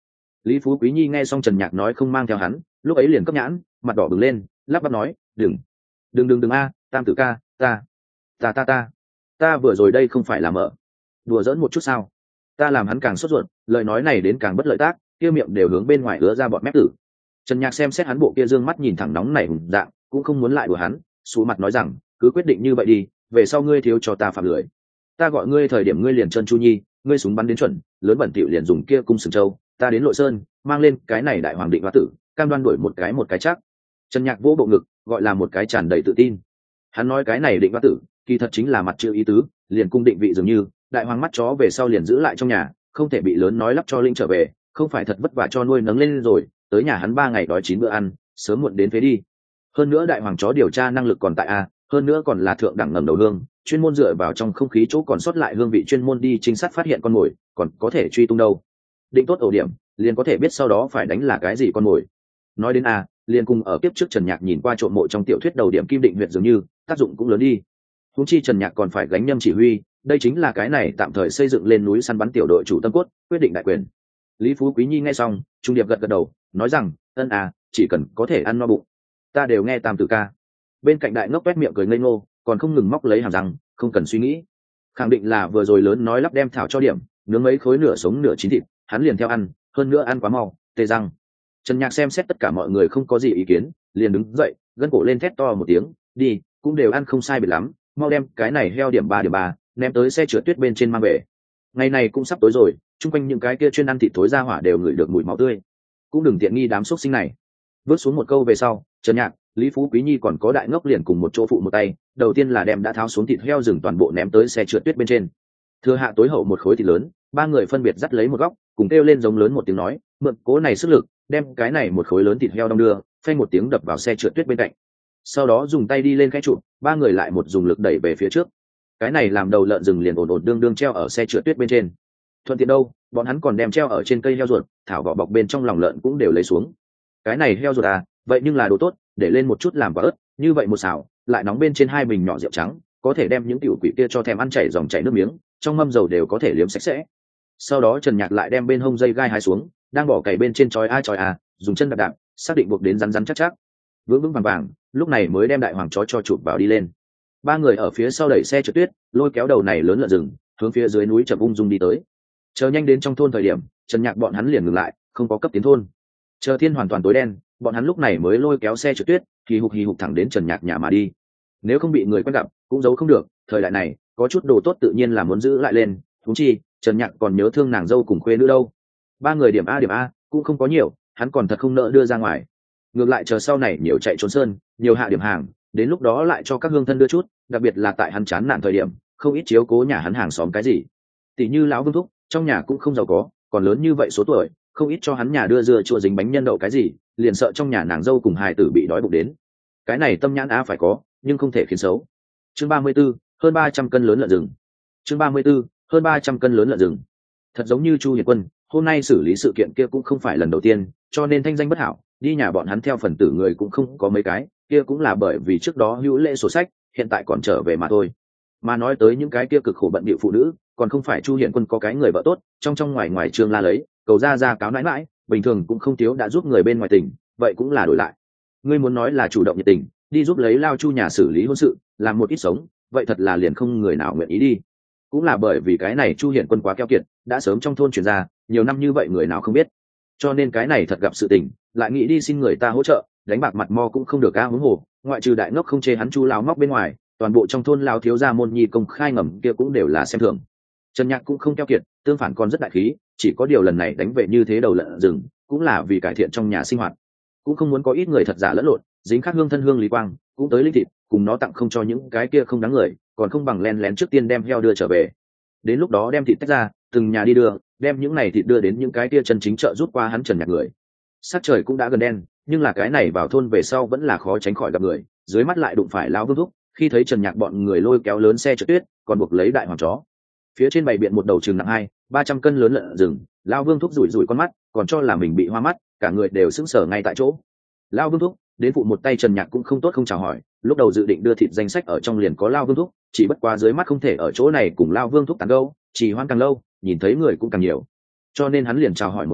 [SPEAKER 1] Lý Phú Quý Nhi nghe xong Trần Nhạc nói không mang theo hắn, lúc ấy liền cấp nhãn, mặt đỏ bừng lên, lắp bắp nói, đừng đừng đừng đừng a, Tam tử ca, ta ta ta ta ta vừa rồi đây không phải là mở đùa giỡn một chút sao? Ta làm hắn càng sốt ruột, lời nói này đến càng bất lợi tác, kia miệng đều hướng bên ngoài ứa ra bọt mép tử. Trần Nhạc xem xét hắn bộ kia dương mắt nhìn thẳng nóng nảy hùng dạng, cũng không muốn lại đùa hắn, xuống mặt nói rằng, cứ quyết định như vậy đi, về sau ngươi thiếu cho ta phạm lưỡi. Ta gọi ngươi thời điểm ngươi liền chân chu nhi, ngươi súng bắn đến chuẩn, lớn bẩn tiểu liền dùng kia cung sừng châu, ta đến Lội Sơn, mang lên cái này đại hoàng định hoa tử, cam đoan đuổi một cái một cái chắc. Trần Nhạc vỗ bộ ngực, gọi là một cái tràn đầy tự tin. Hắn nói cái này định hoa tử, kỳ thật chính là mặt chữ ý tứ, liền cung định vị dường như, đại hoàng mắt chó về sau liền giữ lại trong nhà, không thể bị lớn nói lắp cho linh trở về, không phải thật vất vả cho nuôi nấng lên rồi, tới nhà hắn ba ngày đói chín bữa ăn, sớm muộn đến phế đi. Hơn nữa đại hoàng chó điều tra năng lực còn tại a, hơn nữa còn là thượng đẳng ngầm đầu hương, chuyên môn dựa vào trong không khí chỗ còn sót lại hương vị chuyên môn đi trinh sát phát hiện con mồi, còn có thể truy tung đâu. Định tốt ổ điểm, liền có thể biết sau đó phải đánh là cái gì con mồi. Nói đến a, liền cùng ở kiếp trước Trần Nhạc nhìn qua trộm mộ trong tiểu thuyết đầu điểm kim định huyện dường như, tác dụng cũng lớn đi. Huống chi Trần Nhạc còn phải gánh nhâm chỉ huy, đây chính là cái này tạm thời xây dựng lên núi săn bắn tiểu đội chủ tâm cốt, quyết định đại quyền. Lý Phú Quý Nhi nghe xong, trung điệp gật gật đầu, nói rằng, ân à, chỉ cần có thể ăn no bụng, ta đều nghe Tam tử ca. Bên cạnh đại ngốc quét miệng cười ngây ngô, còn không ngừng móc lấy hàm răng, không cần suy nghĩ, khẳng định là vừa rồi lớn nói lắp đem thảo cho điểm, nướng mấy khối nửa sống nửa chín thịt, hắn liền theo ăn, hơn nữa ăn quá mau, tê răng. Trần Nhạc xem xét tất cả mọi người không có gì ý kiến, liền đứng dậy, gân cổ lên thét to một tiếng, đi, cũng đều ăn không sai biệt lắm, mau đem cái này heo điểm ba điểm ba, ném tới xe trượt tuyết bên trên mang về. Ngày này cũng sắp tối rồi, chung quanh những cái kia chuyên ăn thịt thối ra hỏa đều ngửi được mùi máu tươi, cũng đừng tiện nghi đám xúc sinh này. Vớt xuống một câu về sau, Trần Nhạc, Lý Phú Quý Nhi còn có đại ngốc liền cùng một chỗ phụ một tay, đầu tiên là đem đã tháo xuống thịt heo rừng toàn bộ ném tới xe trượt tuyết bên trên. Thừa hạ tối hậu một khối thịt lớn, ba người phân biệt dắt lấy một góc, cùng kêu lên giống lớn một tiếng nói, mượn cố này sức lực, đem cái này một khối lớn thịt heo đong đưa, phanh một tiếng đập vào xe trượt tuyết bên cạnh. Sau đó dùng tay đi lên cái trụ, ba người lại một dùng lực đẩy về phía trước. Cái này làm đầu lợn rừng liền ổn ổn đương đương treo ở xe trượt tuyết bên trên. Thuận tiện đâu, bọn hắn còn đem treo ở trên cây heo ruột, thảo vỏ bọc bên trong lòng lợn cũng đều lấy xuống. Cái này heo ruột à, vậy nhưng là đồ tốt, để lên một chút làm quả ớt, như vậy một xào, lại nóng bên trên hai bình nhỏ rượu trắng, có thể đem những tiểu quỷ kia cho thèm ăn chảy dòng chảy nước miếng, trong mâm dầu đều có thể liếm sạch sẽ. Sau đó Trần Nhạc lại đem bên hông dây gai hái xuống, đang bỏ cày bên trên chói a chói a, dùng chân đạp đạp, xác định buộc đến rắn rắn chắc chắc, vững vững vàng vàng, lúc này mới đem đại hoàng chó cho chụp vào đi lên. Ba người ở phía sau đẩy xe trượt tuyết, lôi kéo đầu này lớn lợn rừng, hướng phía dưới núi chậm ung dung đi tới. Chờ nhanh đến trong thôn thời điểm, Trần Nhạc bọn hắn liền ngừng lại, không có cấp tiến thôn. Chờ thiên hoàn toàn tối đen, bọn hắn lúc này mới lôi kéo xe trượt tuyết, hì hục hì hục thẳng đến Trần Nhạc nhà mà đi. Nếu không bị người quen gặp, cũng giấu không được, thời đại này, có chút đồ tốt tự nhiên là muốn giữ lại lên, huống chi, Trần Nhạc còn nhớ thương nàng dâu cùng khuê nữ đâu. Ba người điểm a điểm a, cũng không có nhiều, hắn còn thật không nỡ đưa ra ngoài. Ngược lại chờ sau này nhiều chạy trốn sơn, nhiều hạ điểm hàng, đến lúc đó lại cho các hương thân đưa chút, đặc biệt là tại hắn chán nản thời điểm, không ít chiếu cố nhà hắn hàng xóm cái gì. Tỷ như lão Vương thúc, trong nhà cũng không giàu có, còn lớn như vậy số tuổi, không ít cho hắn nhà đưa dưa chua dính bánh nhân đậu cái gì, liền sợ trong nhà nàng dâu cùng hài tử bị đói bụng đến. Cái này tâm nhãn á phải có, nhưng không thể khiến xấu. Chương ba mươi 34, hơn ba trăm cân lớn lợn rừng. Chương ba mươi 34, hơn ba trăm cân lớn lợn rừng. Thật giống như Chu Hiền Quân, hôm nay xử lý sự kiện kia cũng không phải lần đầu tiên, cho nên thanh danh bất hảo, đi nhà bọn hắn theo phần tử người cũng không có mấy cái, kia cũng là bởi vì trước đó hữu lễ sổ sách, hiện tại còn trở về mà thôi. Mà nói tới những cái kia cực khổ bận bịu phụ nữ, còn không phải Chu Hiền Quân có cái người vợ tốt, trong trong ngoài ngoài trương la lấy, cầu ra ra cáo nãi nãi, bình thường cũng không thiếu đã giúp người bên ngoài tỉnh, vậy cũng là đổi lại. Ngươi muốn nói là chủ động nhiệt tình, đi giúp lấy lao Chu nhà xử lý hôn sự, làm một ít sống, vậy thật là liền không người nào nguyện ý đi. Cũng là bởi vì cái này Chu Hiển Quân quá keo kiệt, đã sớm trong thôn truyền ra, nhiều năm như vậy người nào không biết. Cho nên cái này thật gặp sự tình, lại nghĩ đi xin người ta hỗ trợ, đánh bạc mặt mo cũng không được a huống hồ, ngoại trừ đại ngốc không chê hắn Chu lão móc bên ngoài, toàn bộ trong thôn lao thiếu gia môn nhi công khai ngầm kia cũng đều là xem thường. Trần Nhạc cũng không keo kiệt, tương phản còn rất đại khí, chỉ có điều lần này đánh về như thế đầu lợn rừng, cũng là vì cải thiện trong nhà sinh hoạt, cũng không muốn có ít người thật giả lẫn lộn, dính khắc hương thân hương lý quang, cũng tới linh thịt, cùng nó tặng không cho những cái kia không đáng người, còn không bằng len lén trước tiên đem heo đưa trở về. Đến lúc đó đem thịt tách ra, từng nhà đi đưa, đem những này thịt đưa đến những cái kia chân chính chợ rút qua hắn Trần Nhạc người. Sắc trời cũng đã gần đen, nhưng là cái này vào thôn về sau vẫn là khó tránh khỏi gặp người, dưới mắt lại đụng phải lão Vương thúc, khi thấy Trần Nhạc bọn người lôi kéo lớn xe trượt tuyết, còn buộc lấy đại hoàng chó. Phía trên bày biện một đầu chừng nặng hai, ba trăm cân lớn lợn rừng, lão Vương thúc rủi rủi con mắt, còn cho là mình bị hoa mắt, cả người đều sững sờ ngay tại chỗ. Lão Vương thúc, đến phụ một tay Trần Nhạc cũng không tốt không chào hỏi, lúc đầu dự định đưa thịt danh sách ở trong liền có Lão Vương thúc, chỉ bất quá dưới mắt không thể ở chỗ này cùng Lão Vương thúc tán gẫu, chỉ hoan càng lâu, nhìn thấy người cũng càng nhiều, cho nên hắn liền chào hỏi một tiếng,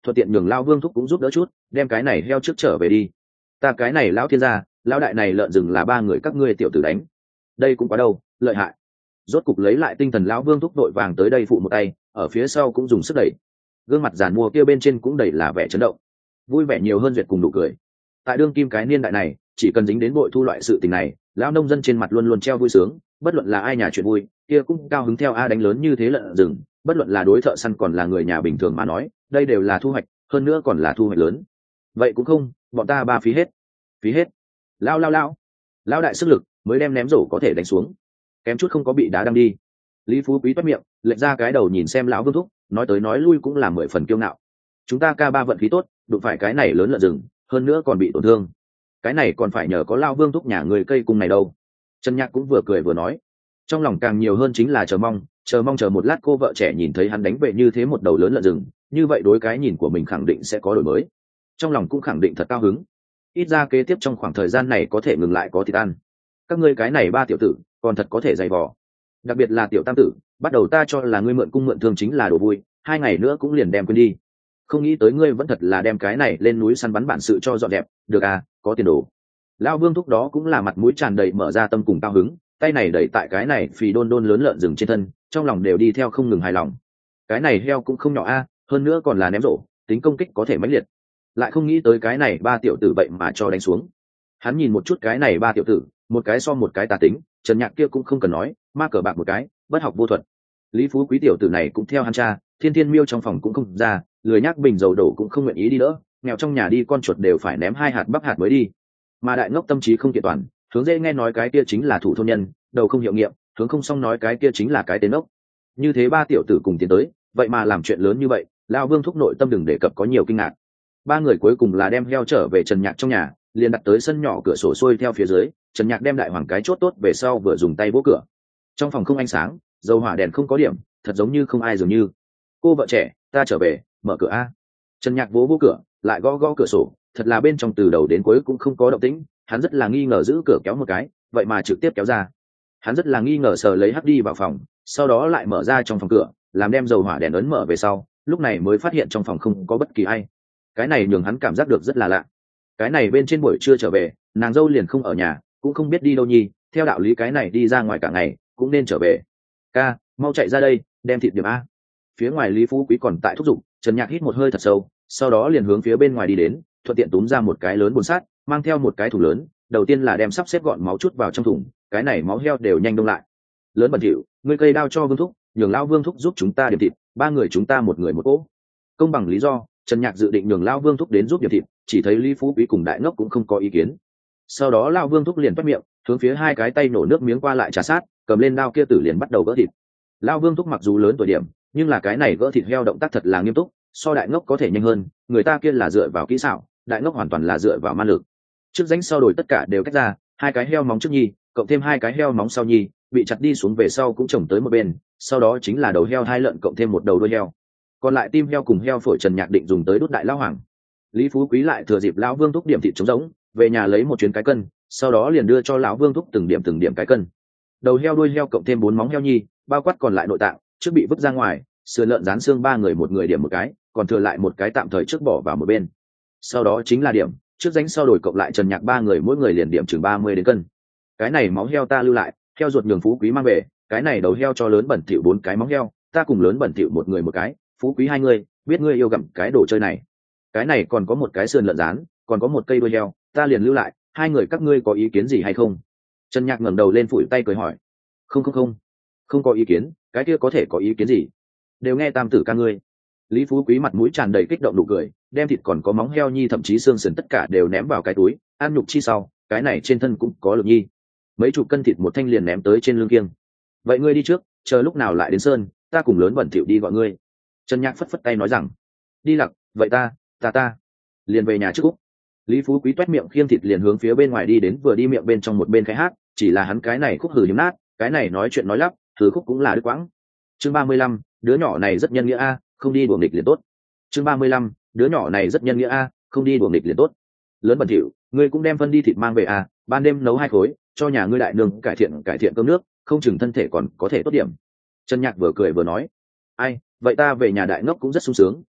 [SPEAKER 1] thuận tiện nhường lao vương thúc cũng giúp đỡ chút, đem cái này heo trước trở về đi. Ta cái này lão thiên gia, lão đại này lợn rừng là ba người các ngươi tiểu tử đánh, đây cũng quá đâu, lợi hại. Rốt cục lấy lại tinh thần, lão vương thúc đội vàng tới đây phụ một tay, ở phía sau cũng dùng sức đẩy. Gương mặt giàn mua kia bên trên cũng đầy là vẻ chấn động, vui vẻ nhiều hơn duyệt cùng nụ cười. Tại đương kim cái niên đại này, chỉ cần dính đến bội thu loại sự tình này, lão nông dân trên mặt luôn luôn treo vui sướng, bất luận là ai nhà chuyện vui kia cũng cao hứng theo. A đánh lớn như thế lợn rừng, bất luận là đối thợ săn còn là người nhà bình thường mà nói, đây đều là thu hoạch, hơn nữa còn là thu hoạch lớn. Vậy cũng không, bọn ta ba phí hết phí hết lao lao lao lao đại sức lực mới đem ném rổ có thể đánh xuống, kém chút không có bị đá đăng đi. Lý Phú Quý toét miệng lệch ra cái đầu nhìn xem lão vương thúc, nói tới nói lui cũng là mười phần kiêu ngạo. Chúng ta ca ba vận khí tốt, đụng phải cái này lớn lợn rừng, hơn nữa còn bị tổn thương, cái này còn phải nhờ có lao vương thúc nhà người cây cung này đâu. Trần Nhạc cũng vừa cười vừa nói, trong lòng càng nhiều hơn chính là chờ mong, chờ mong chờ một lát cô vợ trẻ nhìn thấy hắn đánh về như thế một đầu lớn lợn rừng, như vậy đối cái nhìn của mình khẳng định sẽ có đổi mới, trong lòng cũng khẳng định thật cao hứng. Ít ra kế tiếp trong khoảng thời gian này có thể ngừng lại có thịt ăn. Các ngươi cái này ba tiểu tử còn thật có thể dày vò, đặc biệt là tiểu tam tử, bắt đầu ta cho là ngươi mượn cung mượn thương chính là đồ vui, hai ngày nữa cũng liền đem quên đi, không nghĩ tới ngươi vẫn thật là đem cái này lên núi săn bắn bản sự cho dọn đẹp. Được à, có tiền đồ. Lão vương thúc đó cũng là mặt mũi tràn đầy mở ra tâm cùng cao hứng, tay này đẩy tại cái này phì đôn đôn lớn lợn rừng trên thân, trong lòng đều đi theo không ngừng hài lòng. Cái này heo cũng không nhỏ a, hơn nữa còn là ném rổ, tính công kích có thể mãnh liệt, lại không nghĩ tới cái này ba tiểu tử vậy mà cho đánh xuống. Hắn nhìn một chút cái này ba tiểu tử, một cái so một cái tà tính, Trần Nhạc kia cũng không cần nói, ma cờ bạc một cái, bất học vô thuật. Lý Phú Quý tiểu tử này cũng theo hắn cha, thiên thiên miêu trong phòng cũng không ra, lười nhác bình dầu đổ cũng không nguyện ý đi đỡ, nghèo trong nhà đi con chuột đều phải ném hai hạt bắp hạt mới đi. Mà đại ngốc tâm trí không kiện toàn, hướng dễ nghe nói cái kia chính là thủ thôn nhân, đầu không hiệu nghiệm, hướng không xong nói cái kia chính là cái tên ốc. Như thế ba tiểu tử cùng tiến tới, vậy mà làm chuyện lớn như vậy, lão vương thúc nội tâm đừng đề cập có nhiều kinh ngạc. Ba người cuối cùng là đem heo trở về Trần Nhạc trong nhà, liền đặt tới sân nhỏ cửa sổ xuôi theo phía dưới. Trần Nhạc đem đại hoàng cái chốt tốt về sau vừa dùng tay vỗ cửa. Trong phòng không ánh sáng, dầu hỏa đèn không có điểm, thật giống như không ai dường như. Cô vợ trẻ, ta trở về, mở cửa a. Trần Nhạc vỗ vỗ cửa, lại gõ gõ cửa sổ, thật là bên trong từ đầu đến cuối cũng không có động tĩnh. Hắn rất là nghi ngờ giữ cửa kéo một cái, vậy mà trực tiếp kéo ra. Hắn rất là nghi ngờ sờ lấy hắc đi vào phòng, sau đó lại mở ra trong phòng cửa, làm đem dầu hỏa đèn ấn mở về sau, lúc này mới phát hiện trong phòng không có bất kỳ ai. Cái này nhường hắn cảm giác được rất là lạ. Cái này bên trên buổi trưa trở về, nàng dâu liền không ở nhà, cũng không biết đi đâu nhi, theo đạo lý cái này đi ra ngoài cả ngày cũng nên trở về. Ca, mau chạy ra đây, đem thịt điểm a. Phía ngoài Lý Phú Quý còn tại thúc giục. Trần Nhạc hít một hơi thật sâu, sau đó liền hướng phía bên ngoài đi đến, thuận tiện túm ra một cái lớn bồn sát, mang theo một cái thùng lớn, đầu tiên là đem sắp xếp gọn máu chút vào trong thùng, cái này máu heo đều nhanh đông lại. Lớn bẩn thỉu, ngươi cây đao cho Vương thúc, nhường lão Vương thúc giúp chúng ta điểm thịt, ba người chúng ta một người một cỗ. Công bằng lý do, Trần Nhạc dự định nhường lão Vương thúc đến giúp điểm thịt, chỉ thấy Lý Phú Quý cùng đại ngốc cũng không có ý kiến. Sau đó lão Vương thúc liền bắt miệng, hướng phía hai cái tay nổ nước miếng qua lại trà sát, cầm lên đao kia tử liền bắt đầu gỡ thịt. Lão Vương thúc mặc dù lớn tuổi điểm, nhưng là cái này gỡ thịt heo động tác thật là nghiêm túc, so đại ngốc có thể nhanh hơn, người ta kia là dựa vào kỹ xảo, đại ngốc hoàn toàn là dựa vào man lực. Trước rãnh sau đổi tất cả đều cách ra, hai cái heo móng trước nhi, cộng thêm hai cái heo móng sau nhi, bị chặt đi xuống về sau cũng chồng tới một bên, sau đó chính là đầu heo hai lợn cộng thêm một đầu đuôi heo. Còn lại tim heo cùng heo phổi Trần Nhạc định dùng tới đốt đại lão hoàng. Lý Phú Quý lại thừa dịp lão Vương thúc điểm thịt trống rỗng, về nhà lấy một chuyến cái cân, sau đó liền đưa cho lão Vương thúc từng điểm từng điểm cái cân. Đầu heo đuôi heo cộng thêm bốn móng heo nhi, bao quát còn lại nội tạng, trước bị vứt ra ngoài, sườn lợn rán xương ba người một người điểm một cái, còn thừa lại một cái tạm thời trước bỏ vào một bên. Sau đó chính là điểm, trước rãnh sau đổi cộng lại Trần Nhạc ba người mỗi người liền điểm chừng ba mươi đến cân. Cái này máu heo ta lưu lại, heo ruột nhường Phú Quý mang về, cái này đầu heo cho lớn bẩn thỉu bốn cái móng heo, ta cùng lớn bẩn thỉu một người một cái, Phú Quý hai người, biết ngươi yêu gặm cái đồ chơi này. Cái này còn có một cái sườn lợn rán, còn có một cây đuôi heo, ta liền lưu lại, hai người các ngươi có ý kiến gì hay không? Trần Nhạc ngẩng đầu lên phủi tay cười hỏi. Không không không, không có ý kiến, cái kia có thể có ý kiến gì? Đều nghe tam tử ca ngươi. Lý Phú Quý mặt mũi tràn đầy kích động nụ cười, đem thịt còn có móng heo nhi thậm chí xương sườn tất cả đều ném vào cái túi, ăn nhục chi sau, cái này trên thân cũng có lực nhi. Mấy chục cân thịt một thanh liền ném tới trên lưng kiêng. Vậy ngươi đi trước, chờ lúc nào lại đến sơn, ta cùng lớn bẩn thỉu đi gọi ngươi. Trần Nhạc phất phất tay nói rằng. Đi lặc, vậy ta, ta ta, liền về nhà trước Úc. Lý Phú Quý toét miệng khiêng thịt liền hướng phía bên ngoài đi đến, vừa đi miệng bên trong một bên khai hát, chỉ là hắn cái này khúc hừ hiếm nát, cái này nói chuyện nói lắp, thứ khúc cũng là đứt quãng. Chương ba mươi lăm, đứa nhỏ này rất nhân nghĩa a, không đi đùa nghịch liền tốt. Chương ba mươi lăm, đứa nhỏ này rất nhân nghĩa a, không đi đùa nghịch liền tốt. Lớn bẩn thỉu, ngươi cũng đem phân đi thịt mang về a, ban đêm nấu hai khối, cho nhà ngươi đại nương cải thiện cải thiện cơm nước, không chừng thân thể còn có thể tốt điểm. Trần Nhạc vừa cười vừa nói, ai, vậy ta về nhà đại ngốc cũng rất sung sướng,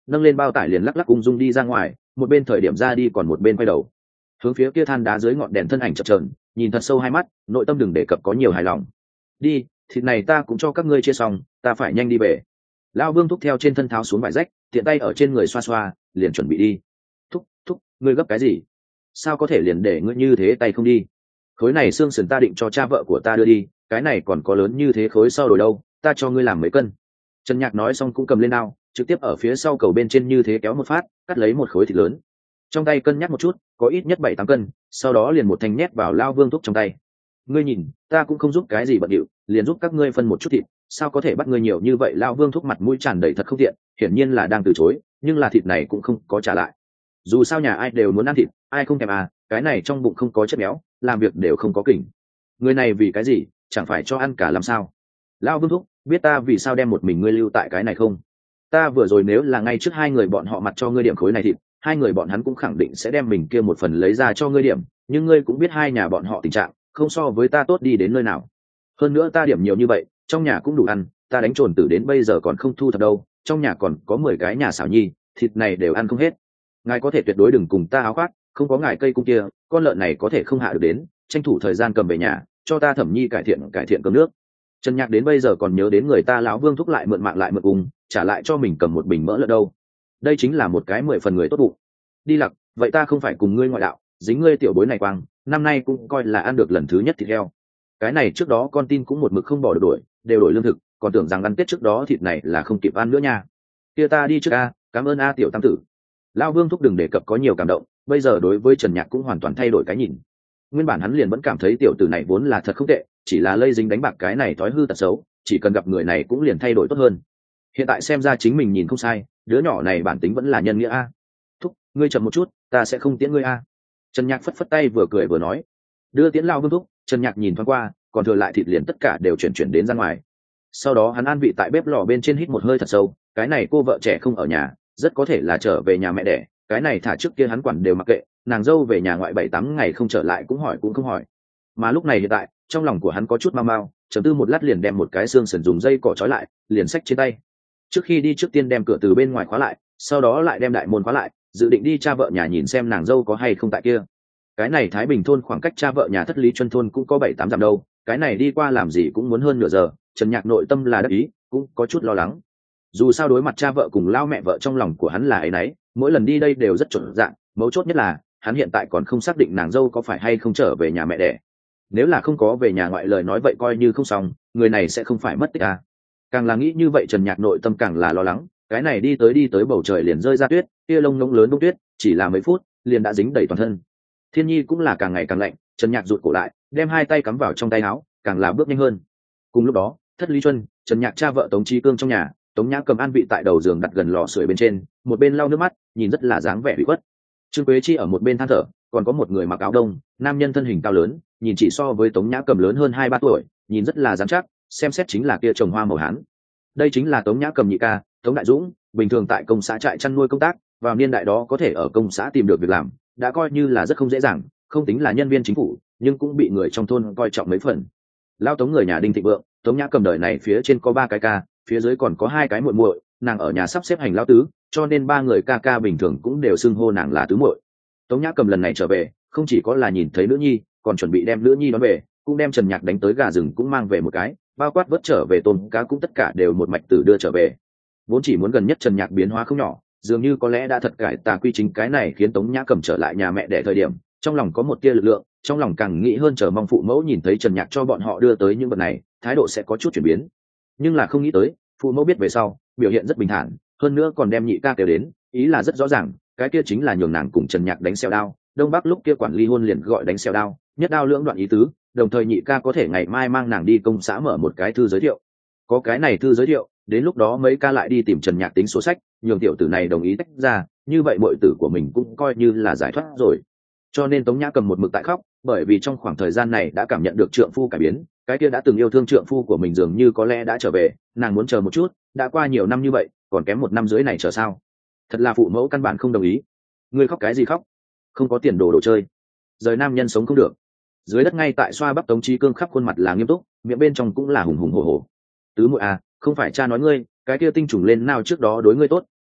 [SPEAKER 1] nâng lên bao tải liền lắc lắc ung dung đi ra ngoài, một bên thời điểm ra đi còn một bên quay đầu hướng phía kia than đá dưới ngọn đèn thân ảnh chập chờn, nhìn thật sâu hai mắt, nội tâm đừng đề cập có nhiều hài lòng. Đi, thịt này ta cũng cho các ngươi chia xong, ta phải nhanh đi về. Lão Vương thúc theo trên thân tháo xuống vải rách, tiện tay ở trên người xoa xoa, liền chuẩn bị đi. Thúc thúc, ngươi gấp cái gì? Sao có thể liền để ngươi như thế tay không đi? Khối này xương sườn ta định cho cha vợ của ta đưa đi, cái này còn có lớn như thế khối sau đổi đâu, ta cho ngươi làm mấy cân. Trần Nhạc nói xong cũng cầm lên đao, trực tiếp ở phía sau cầu bên trên như thế kéo một phát, cắt lấy một khối thịt lớn. Trong tay cân nhắc một chút, có ít nhất bảy tám cân, sau đó liền một thanh nhét vào Lão Vương thúc trong tay. Ngươi nhìn, ta cũng không giúp cái gì bận điệu, liền giúp các ngươi phân một chút thịt, sao có thể bắt ngươi nhiều như vậy? Lão Vương thúc mặt mũi tràn đầy thật không tiện, hiển nhiên là đang từ chối, nhưng là thịt này cũng không có trả lại. Dù sao nhà ai đều muốn ăn thịt, ai không thèm à, cái này trong bụng không có chất béo, làm việc đều không có kỉnh. Người này vì cái gì, chẳng phải cho ăn cả làm sao? Lão Vương thúc, biết ta vì sao đem một mình ngươi lưu tại cái này không? Ta vừa rồi nếu là ngay trước hai người bọn họ mặt cho ngươi điểm khối này thịt, hai người bọn hắn cũng khẳng định sẽ đem mình kia một phần lấy ra cho ngươi điểm, nhưng ngươi cũng biết hai nhà bọn họ tình trạng không so với ta tốt đi đến nơi nào. Hơn nữa ta điểm nhiều như vậy, trong nhà cũng đủ ăn, ta đánh trồn tử đến bây giờ còn không thu thập đâu, trong nhà còn có mười cái nhà xảo nhi, thịt này đều ăn không hết. Ngài có thể tuyệt đối đừng cùng ta áo khoác, không có ngài cây cung kia, con lợn này có thể không hạ được đến, tranh thủ thời gian cầm về nhà, cho ta Thẩm Nhi cải thiện cải thiện cơm nước. Trần Nhạc đến bây giờ còn nhớ đến người ta lão Vương thúc lại mượn mạng lại mượn cùng, trả lại cho mình cầm một bình mỡ lợn đâu. Đây chính là một cái mười phần người tốt bụng. Đi Lặc, vậy ta không phải cùng ngươi ngoại đạo, dính ngươi tiểu bối này quang, năm nay cũng coi là ăn được lần thứ nhất thịt heo. Cái này trước đó con tin cũng một mực không bỏ được đuổi, đều đổi lương thực, còn tưởng rằng ăn Tết trước đó thịt này là không kịp ăn nữa nha. Kia ta đi trước a, cảm ơn a tiểu tam tử. Lão Vương thúc đừng đề cập có nhiều cảm động, bây giờ đối với Trần Nhạc cũng hoàn toàn thay đổi cái nhìn. Nguyên bản hắn liền vẫn cảm thấy tiểu tử này vốn là thật không tệ, chỉ là lây dính đánh bạc cái này thói hư tật xấu, chỉ cần gặp người này cũng liền thay đổi tốt hơn. Hiện tại xem ra chính mình nhìn không sai, đứa nhỏ này bản tính vẫn là nhân nghĩa a. Thúc, ngươi chậm một chút, ta sẽ không tiễn ngươi a. Trần Nhạc phất phất tay vừa cười vừa nói. Đưa tiễn Lão Vương thúc, Trần Nhạc nhìn thoáng qua, còn thừa lại thịt liền tất cả đều chuyển chuyển đến ra ngoài. Sau đó hắn an vị tại bếp lò bên trên hít một hơi thật sâu, cái này cô vợ trẻ không ở nhà, rất có thể là trở về nhà mẹ đẻ, cái này thả trước kia hắn quản đều mặc kệ, nàng dâu về nhà ngoại bảy tám ngày không trở lại cũng hỏi cũng không hỏi. Mà lúc này hiện tại, trong lòng của hắn có chút mau mau, chấm tư một lát liền đem một cái xương sườn dùng dây cỏ trói lại, liền xách trên tay. Trước khi đi trước tiên đem cửa từ bên ngoài khóa lại, sau đó lại đem đại môn khóa lại, dự định đi cha vợ nhà nhìn xem nàng dâu có hay không tại kia. Cái này Thái Bình thôn khoảng cách cha vợ nhà Thất Lý Chuân thôn cũng có bảy tám dặm đâu, cái này đi qua làm gì cũng muốn hơn nửa giờ. Trần Nhạc nội tâm là đắc ý, cũng có chút lo lắng. Dù sao đối mặt cha vợ cùng lao mẹ vợ trong lòng của hắn là ấy nấy, mỗi lần đi đây đều rất chuẩn dạng, mấu chốt nhất là hắn hiện tại còn không xác định nàng dâu có phải hay không trở về nhà mẹ đẻ. Nếu là không có về nhà ngoại lời nói vậy coi như không xong, người này sẽ không phải mất tích à. Càng là nghĩ như vậy Trần Nhạc nội tâm càng là lo lắng, cái này đi tới đi tới bầu trời liền rơi ra tuyết, kia lông ngỗng lớn bông tuyết, chỉ là mấy phút liền đã dính đầy toàn thân. Thiên nhi cũng là càng ngày càng lạnh, Trần Nhạc rụt cổ lại, đem hai tay cắm vào trong tay áo, càng là bước nhanh hơn. Cùng lúc đó, Thất Lý Chuân, Trần Nhạc cha vợ Tống Chí Cương trong nhà, Tống Nhã cầm an vị tại đầu giường đặt gần lò sưởi bên trên, một bên lau nước mắt, nhìn rất là dáng vẻ bị khuất. Trương Quế Chi ở một bên than thở, còn có một người mặc áo đông, nam nhân thân hình cao lớn, nhìn chỉ so với Tống Nhã cầm lớn hơn hai ba tuổi, nhìn rất là dáng chắc, xem xét chính là kia trồng hoa màu hán. Đây chính là Tống Nhã cầm nhị ca, Tống Đại Dũng, bình thường tại công xã trại chăn nuôi công tác, vào niên đại đó có thể ở công xã tìm được việc làm, đã coi như là rất không dễ dàng, không tính là nhân viên chính phủ, nhưng cũng bị người trong thôn coi trọng mấy phần. Lao Tống người nhà Đinh Thịnh Vượng, Tống Nhã cầm đời này phía trên có ba cái ca, phía dưới còn có hai cái muội muội, nàng ở nhà sắp xếp hành lão tứ, cho nên ba người ca ca bình thường cũng đều xưng hô nàng là tứ muội. Tống Nhã cầm lần này trở về, không chỉ có là nhìn thấy nữ nhi, còn chuẩn bị đem nữ nhi đón về, cũng đem Trần Nhạc đánh tới gà rừng cũng mang về một cái, bao quát vớt trở về tôm cá cũng tất cả đều một mạch tử đưa trở về. Vốn chỉ muốn gần nhất Trần Nhạc biến hóa không nhỏ, dường như có lẽ đã thật cải tà quy chính, cái này khiến Tống Nhã cầm trở lại nhà mẹ đẻ thời điểm, trong lòng có một tia lực lượng, trong lòng càng nghĩ hơn chờ mong phụ mẫu nhìn thấy Trần Nhạc cho bọn họ đưa tới những vật này, thái độ sẽ có chút chuyển biến. Nhưng là không nghĩ tới, phụ mẫu biết về sau, biểu hiện rất bình thản, hơn nữa còn đem nhị ca kêu đến, ý là rất rõ ràng, cái kia chính là nhường nàng cùng Trần Nhạc đánh xeo đao, Đông Bắc lúc kia quản ly hôn liền gọi đánh xeo đao, nhất đao lưỡng đoạn ý tứ, đồng thời nhị ca có thể ngày mai mang nàng đi công xã mở một cái thư giới thiệu. Có cái này thư giới thiệu, đến lúc đó mấy ca lại đi tìm Trần Nhạc tính số sách, nhường tiểu tử này đồng ý tách ra, như vậy muội tử của mình cũng coi như là giải thoát rồi. Cho nên Tống Nhã cầm một mực tại khóc, bởi vì trong khoảng thời gian này đã cảm nhận được trượng phu cải biến, cái kia đã từng yêu thương trượng phu của mình dường như có lẽ đã trở về, nàng muốn chờ một chút, đã qua nhiều năm như vậy, còn kém một năm dưới này chờ sao? Thật là phụ mẫu căn bản không đồng ý. Ngươi khóc cái gì khóc? Không có tiền đồ đồ chơi. Rời nam nhân sống không được. Dưới đất ngay tại xoa bắp Tống Chí Cương khắp khuôn mặt là nghiêm túc, miệng bên trong cũng là hùng hùng hổ hổ. Tứ muội à, không phải cha nói ngươi, cái kia tinh trùng lên nào trước đó đối ngươi tốt,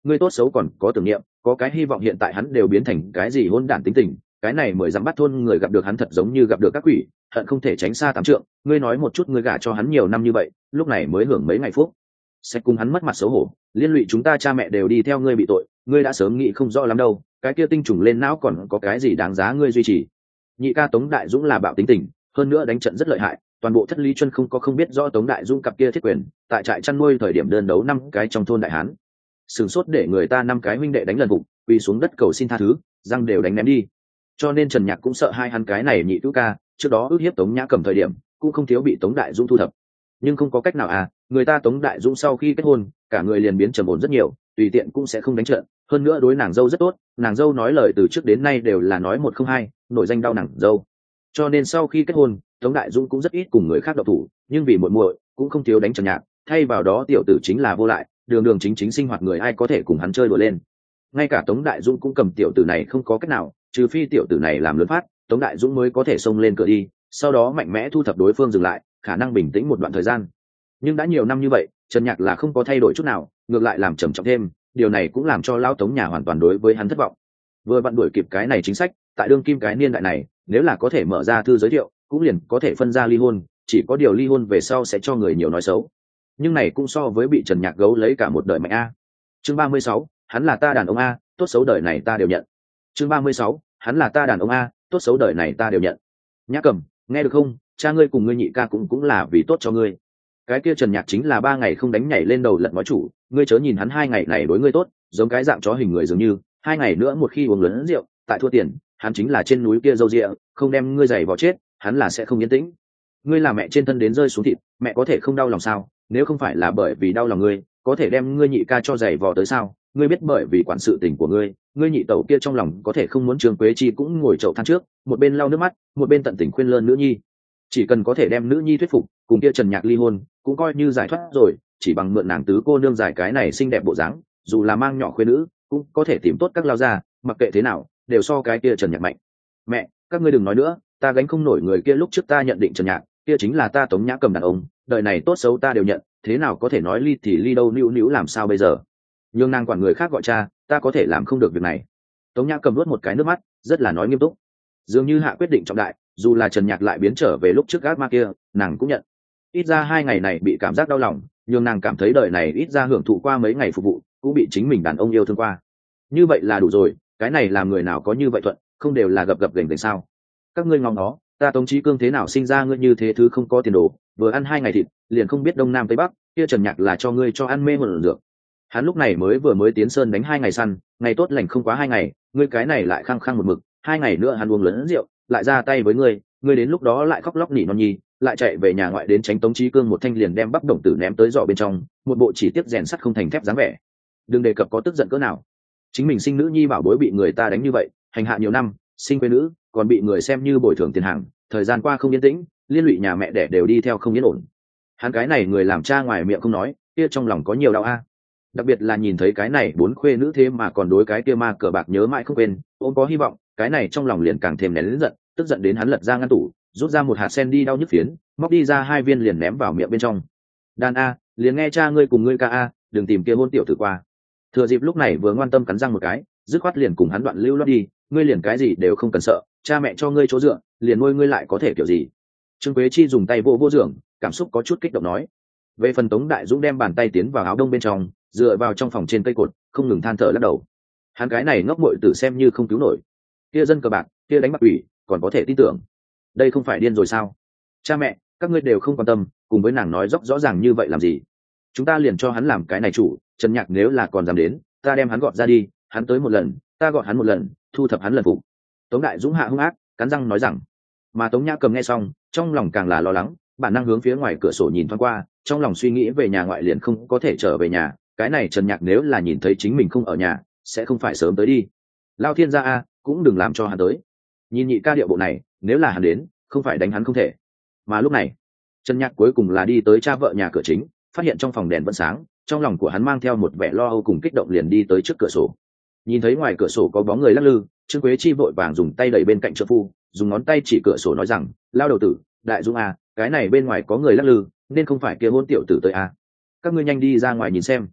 [SPEAKER 1] ngươi tốt xấu còn có tưởng niệm, có cái hy vọng hiện tại hắn đều biến thành cái gì hôn đản tính tình, cái này mười dặm bắt thôn người gặp được hắn thật giống như gặp được các quỷ, hận không thể tránh xa tám trượng. Ngươi nói một chút, ngươi gả cho hắn nhiều năm như vậy, lúc này mới hưởng mấy ngày phúc, sẽ cùng hắn mất mặt xấu hổ, liên lụy chúng ta cha mẹ đều đi theo ngươi bị tội, ngươi đã sớm nghĩ không rõ lắm đâu, cái kia tinh trùng lên não còn có cái gì đáng giá ngươi duy trì. Nhị ca Tống Đại Dũng là bạo tính tình, hơn nữa đánh trận rất lợi hại, toàn bộ Thất Lý Chuân không có không biết rõ Tống Đại Dũng cặp kia thiết quyền, tại trại chăn nuôi thời điểm đơn đấu năm cái trong thôn đại hán, sửng sốt để người ta năm cái huynh đệ đánh lần phục, quỳ xuống đất cầu xin tha thứ, răng đều đánh ném đi. Cho nên Trần Nhạc cũng sợ hai hắn cái này nhị tứ ca, trước đó ước hiếp Tống Nhã Cầm thời điểm, cũng không thiếu bị Tống Đại Dũng thu thập. Nhưng không có cách nào à, người ta Tống Đại Dũng sau khi kết hôn, cả người liền biến trầm ổn rất nhiều, tùy tiện cũng sẽ không đánh trận, hơn nữa đối nàng dâu rất tốt, nàng dâu nói lời từ trước đến nay đều là nói một không hai, nổi danh đau nàng dâu. Cho nên sau khi kết hôn, Tống Đại Dũng cũng rất ít cùng người khác độc thủ, nhưng vì muội muội cũng không thiếu đánh Trần Nhạc, thay vào đó tiểu tử chính là vô lại, đường đường chính chính sinh hoạt người ai có thể cùng hắn chơi đùa lên. Ngay cả Tống Đại Dũng cũng cầm tiểu tử này không có cách nào, trừ phi tiểu tử này làm lớn phát, Tống Đại Dũng mới có thể xông lên cửa đi, sau đó mạnh mẽ thu thập đối phương dừng lại, khả năng bình tĩnh một đoạn thời gian. Nhưng đã nhiều năm như vậy, Trần Nhạc là không có thay đổi chút nào, ngược lại làm trầm trọng thêm, điều này cũng làm cho lão Tống nhà hoàn toàn đối với hắn thất vọng. Vừa vặn đuổi kịp cái này chính sách, tại đương kim cái niên đại này, nếu là có thể mở ra thư giới thiệu, cũng liền có thể phân ra ly hôn, chỉ có điều ly hôn về sau sẽ cho người nhiều nói xấu. Nhưng này cũng so với bị Trần Nhạc gấu lấy cả một đời mạnh a. Chương ba mươi sáu, hắn là ta đàn ông a, tốt xấu đời này ta đều nhận. Chương ba mươi sáu, hắn là ta đàn ông a, tốt xấu đời này ta đều nhận. Nhã Cầm, nghe được không, cha ngươi cùng ngươi nhị ca cũng cũng là vì tốt cho ngươi. Cái kia Trần Nhạc chính là ba ngày không đánh nhảy lên đầu lận nói chủ, ngươi chớ nhìn hắn hai ngày này đối ngươi tốt, giống cái dạng chó hình người dường như, hai ngày nữa một khi uống lớn rượu, tại thua tiền, hắn chính là trên núi kia dâu rịa, không đem ngươi giày vào chết, hắn là sẽ không yên tĩnh. Ngươi là mẹ trên thân đến rơi xuống thịt, mẹ có thể không đau lòng sao? Nếu không phải là bởi vì đau lòng ngươi, có thể đem ngươi nhị ca cho giày vò tới sao? Ngươi biết bởi vì quản sự tình của ngươi, ngươi nhị tẩu kia trong lòng có thể không muốn Trương Quế Chi cũng ngồi chậu than trước, một bên lau nước mắt, một bên tận tình khuyên lơn nữ nhi. Chỉ cần có thể đem nữ nhi thuyết phục, cùng kia Trần Nhạc ly hôn, cũng coi như giải thoát rồi, chỉ bằng mượn nàng tứ cô nương giải cái này xinh đẹp bộ dáng, dù là mang nhỏ khuê nữ, cũng có thể tìm tốt các lao ra, mặc kệ thế nào, đều so cái kia Trần Nhạc mạnh. Mẹ, các ngươi đừng nói nữa, ta gánh không nổi người kia lúc trước ta nhận định Trần Nhạc, kia chính là ta Tống Nhã Cầm đàn ông, đời này tốt xấu ta đều nhận, thế nào có thể nói ly thì ly đâu, nữu nữu làm sao bây giờ? Nhưng nàng quản người khác gọi cha, ta có thể làm không được việc này. Tống Nhã Cầm nuốt một cái nước mắt, rất là nói nghiêm túc, dường như hạ quyết định trọng đại, dù là Trần Nhạc lại biến trở về lúc trước gác ma kia, nàng cũng nhận. Ít ra hai ngày này bị cảm giác đau lòng, nhưng nàng cảm thấy đời này ít ra hưởng thụ qua mấy ngày phục vụ, cũng bị chính mình đàn ông yêu thương qua. Như vậy là đủ rồi, cái này làm người nào có như vậy thuận, không đều là gập gập ghềnh ghềnh sao? Các ngươi ngóng nó, ta Tống Chí Cương thế nào sinh ra ngươi như thế thứ không có tiền đồ, vừa ăn hai ngày thịt, liền không biết đông nam tây bắc, kia Trần Nhạc là cho ngươi cho ăn mê hồn dược. Hắn lúc này mới vừa mới tiến sơn đánh hai ngày săn, ngày tốt lành không quá hai ngày, ngươi cái này lại khăng khăng một mực, hai ngày nữa hắn uống lớn rượu, lại ra tay với ngươi, ngươi đến lúc đó lại khóc lóc nỉ non nhi, lại chạy về nhà ngoại đến tránh Tống Chí Cương một thanh liền đem bắp đồng tử ném tới giỏ bên trong, một bộ chỉ tiếc rèn sắt không thành thép dáng vẻ. Đừng đề cập có tức giận cỡ nào. Chính mình sinh nữ nhi bảo bối bị người ta đánh như vậy, hành hạ nhiều năm, sinh quê nữ, còn bị người xem như bồi thường tiền hàng, thời gian qua không yên tĩnh, liên lụy nhà mẹ đẻ đều đi theo không yên ổn. Hắn cái này người làm cha ngoài miệng không nói, kia trong lòng có nhiều đau a. Đặc biệt là nhìn thấy cái này bốn khuê nữ thế mà còn đối cái kia ma cờ bạc nhớ mãi không quên, ôm có hy vọng, cái này trong lòng liền càng thêm nén lớn giận, tức giận đến hắn lật ra ngăn tủ, rút ra một hạt sen đi đau nhức phiến, móc đi ra hai viên liền ném vào miệng bên trong. Đàn a, liền nghe cha ngươi cùng ngươi ca a, đừng tìm kia hôn tiểu tử qua. Thừa dịp lúc này vừa ngoan tâm cắn răng một cái, dứt khoát liền cùng hắn đoạn lưu loát đi, ngươi liền cái gì đều không cần sợ, cha mẹ cho ngươi chỗ dựa, liền nuôi ngươi lại có thể kiểu gì. Trương Quế Chi dùng tay vô vô giường, cảm xúc có chút kích động nói. Về phần Tống Đại Dũng đem bàn tay tiến vào áo đông bên trong, dựa vào trong phòng trên cây cột, không ngừng than thở lắc đầu. Hắn cái này ngốc muội tử xem như không cứu nổi. Kia dân cờ bạc, kia đánh bạc ủy, còn có thể tin tưởng. Đây không phải điên rồi sao? Cha mẹ, các ngươi đều không quan tâm, cùng với nàng nói rõ rõ ràng như vậy làm gì? Chúng ta liền cho hắn làm cái này chủ, Trần Nhạc nếu là còn dám đến, ta đem hắn gọt ra đi, hắn tới một lần, ta gọt hắn một lần, thu thập hắn lần phục. Tống Đại Dũng hạ hung ác, cắn răng nói rằng. Mà Tống Nhã Cầm nghe xong, trong lòng càng là lo lắng, bản năng hướng phía ngoài cửa sổ nhìn thoáng qua, trong lòng suy nghĩ về nhà ngoại liền không có thể trở về nhà, cái này Trần Nhạc nếu là nhìn thấy chính mình không ở nhà, sẽ không phải sớm tới đi. Lao thiên gia a, cũng đừng làm cho hắn tới. Nhìn nhị ca điệu bộ này, nếu là hắn đến, không phải đánh hắn không thể. Mà lúc này, Trần Nhạc cuối cùng là đi tới cha vợ nhà cửa chính, phát hiện trong phòng đèn vẫn sáng, trong lòng của hắn mang theo một vẻ lo âu cùng kích động liền đi tới trước cửa sổ. Nhìn thấy ngoài cửa sổ có bóng người lắc lư, Trương Quế Chi vội vàng dùng tay đẩy bên cạnh trợ phu, dùng ngón tay chỉ cửa sổ nói rằng, lao đầu tử, Đại Dũng a, cái này bên ngoài có người lắc lư, nên không phải kia hôn tiểu tử tới a. Các ngươi nhanh đi ra ngoài nhìn xem.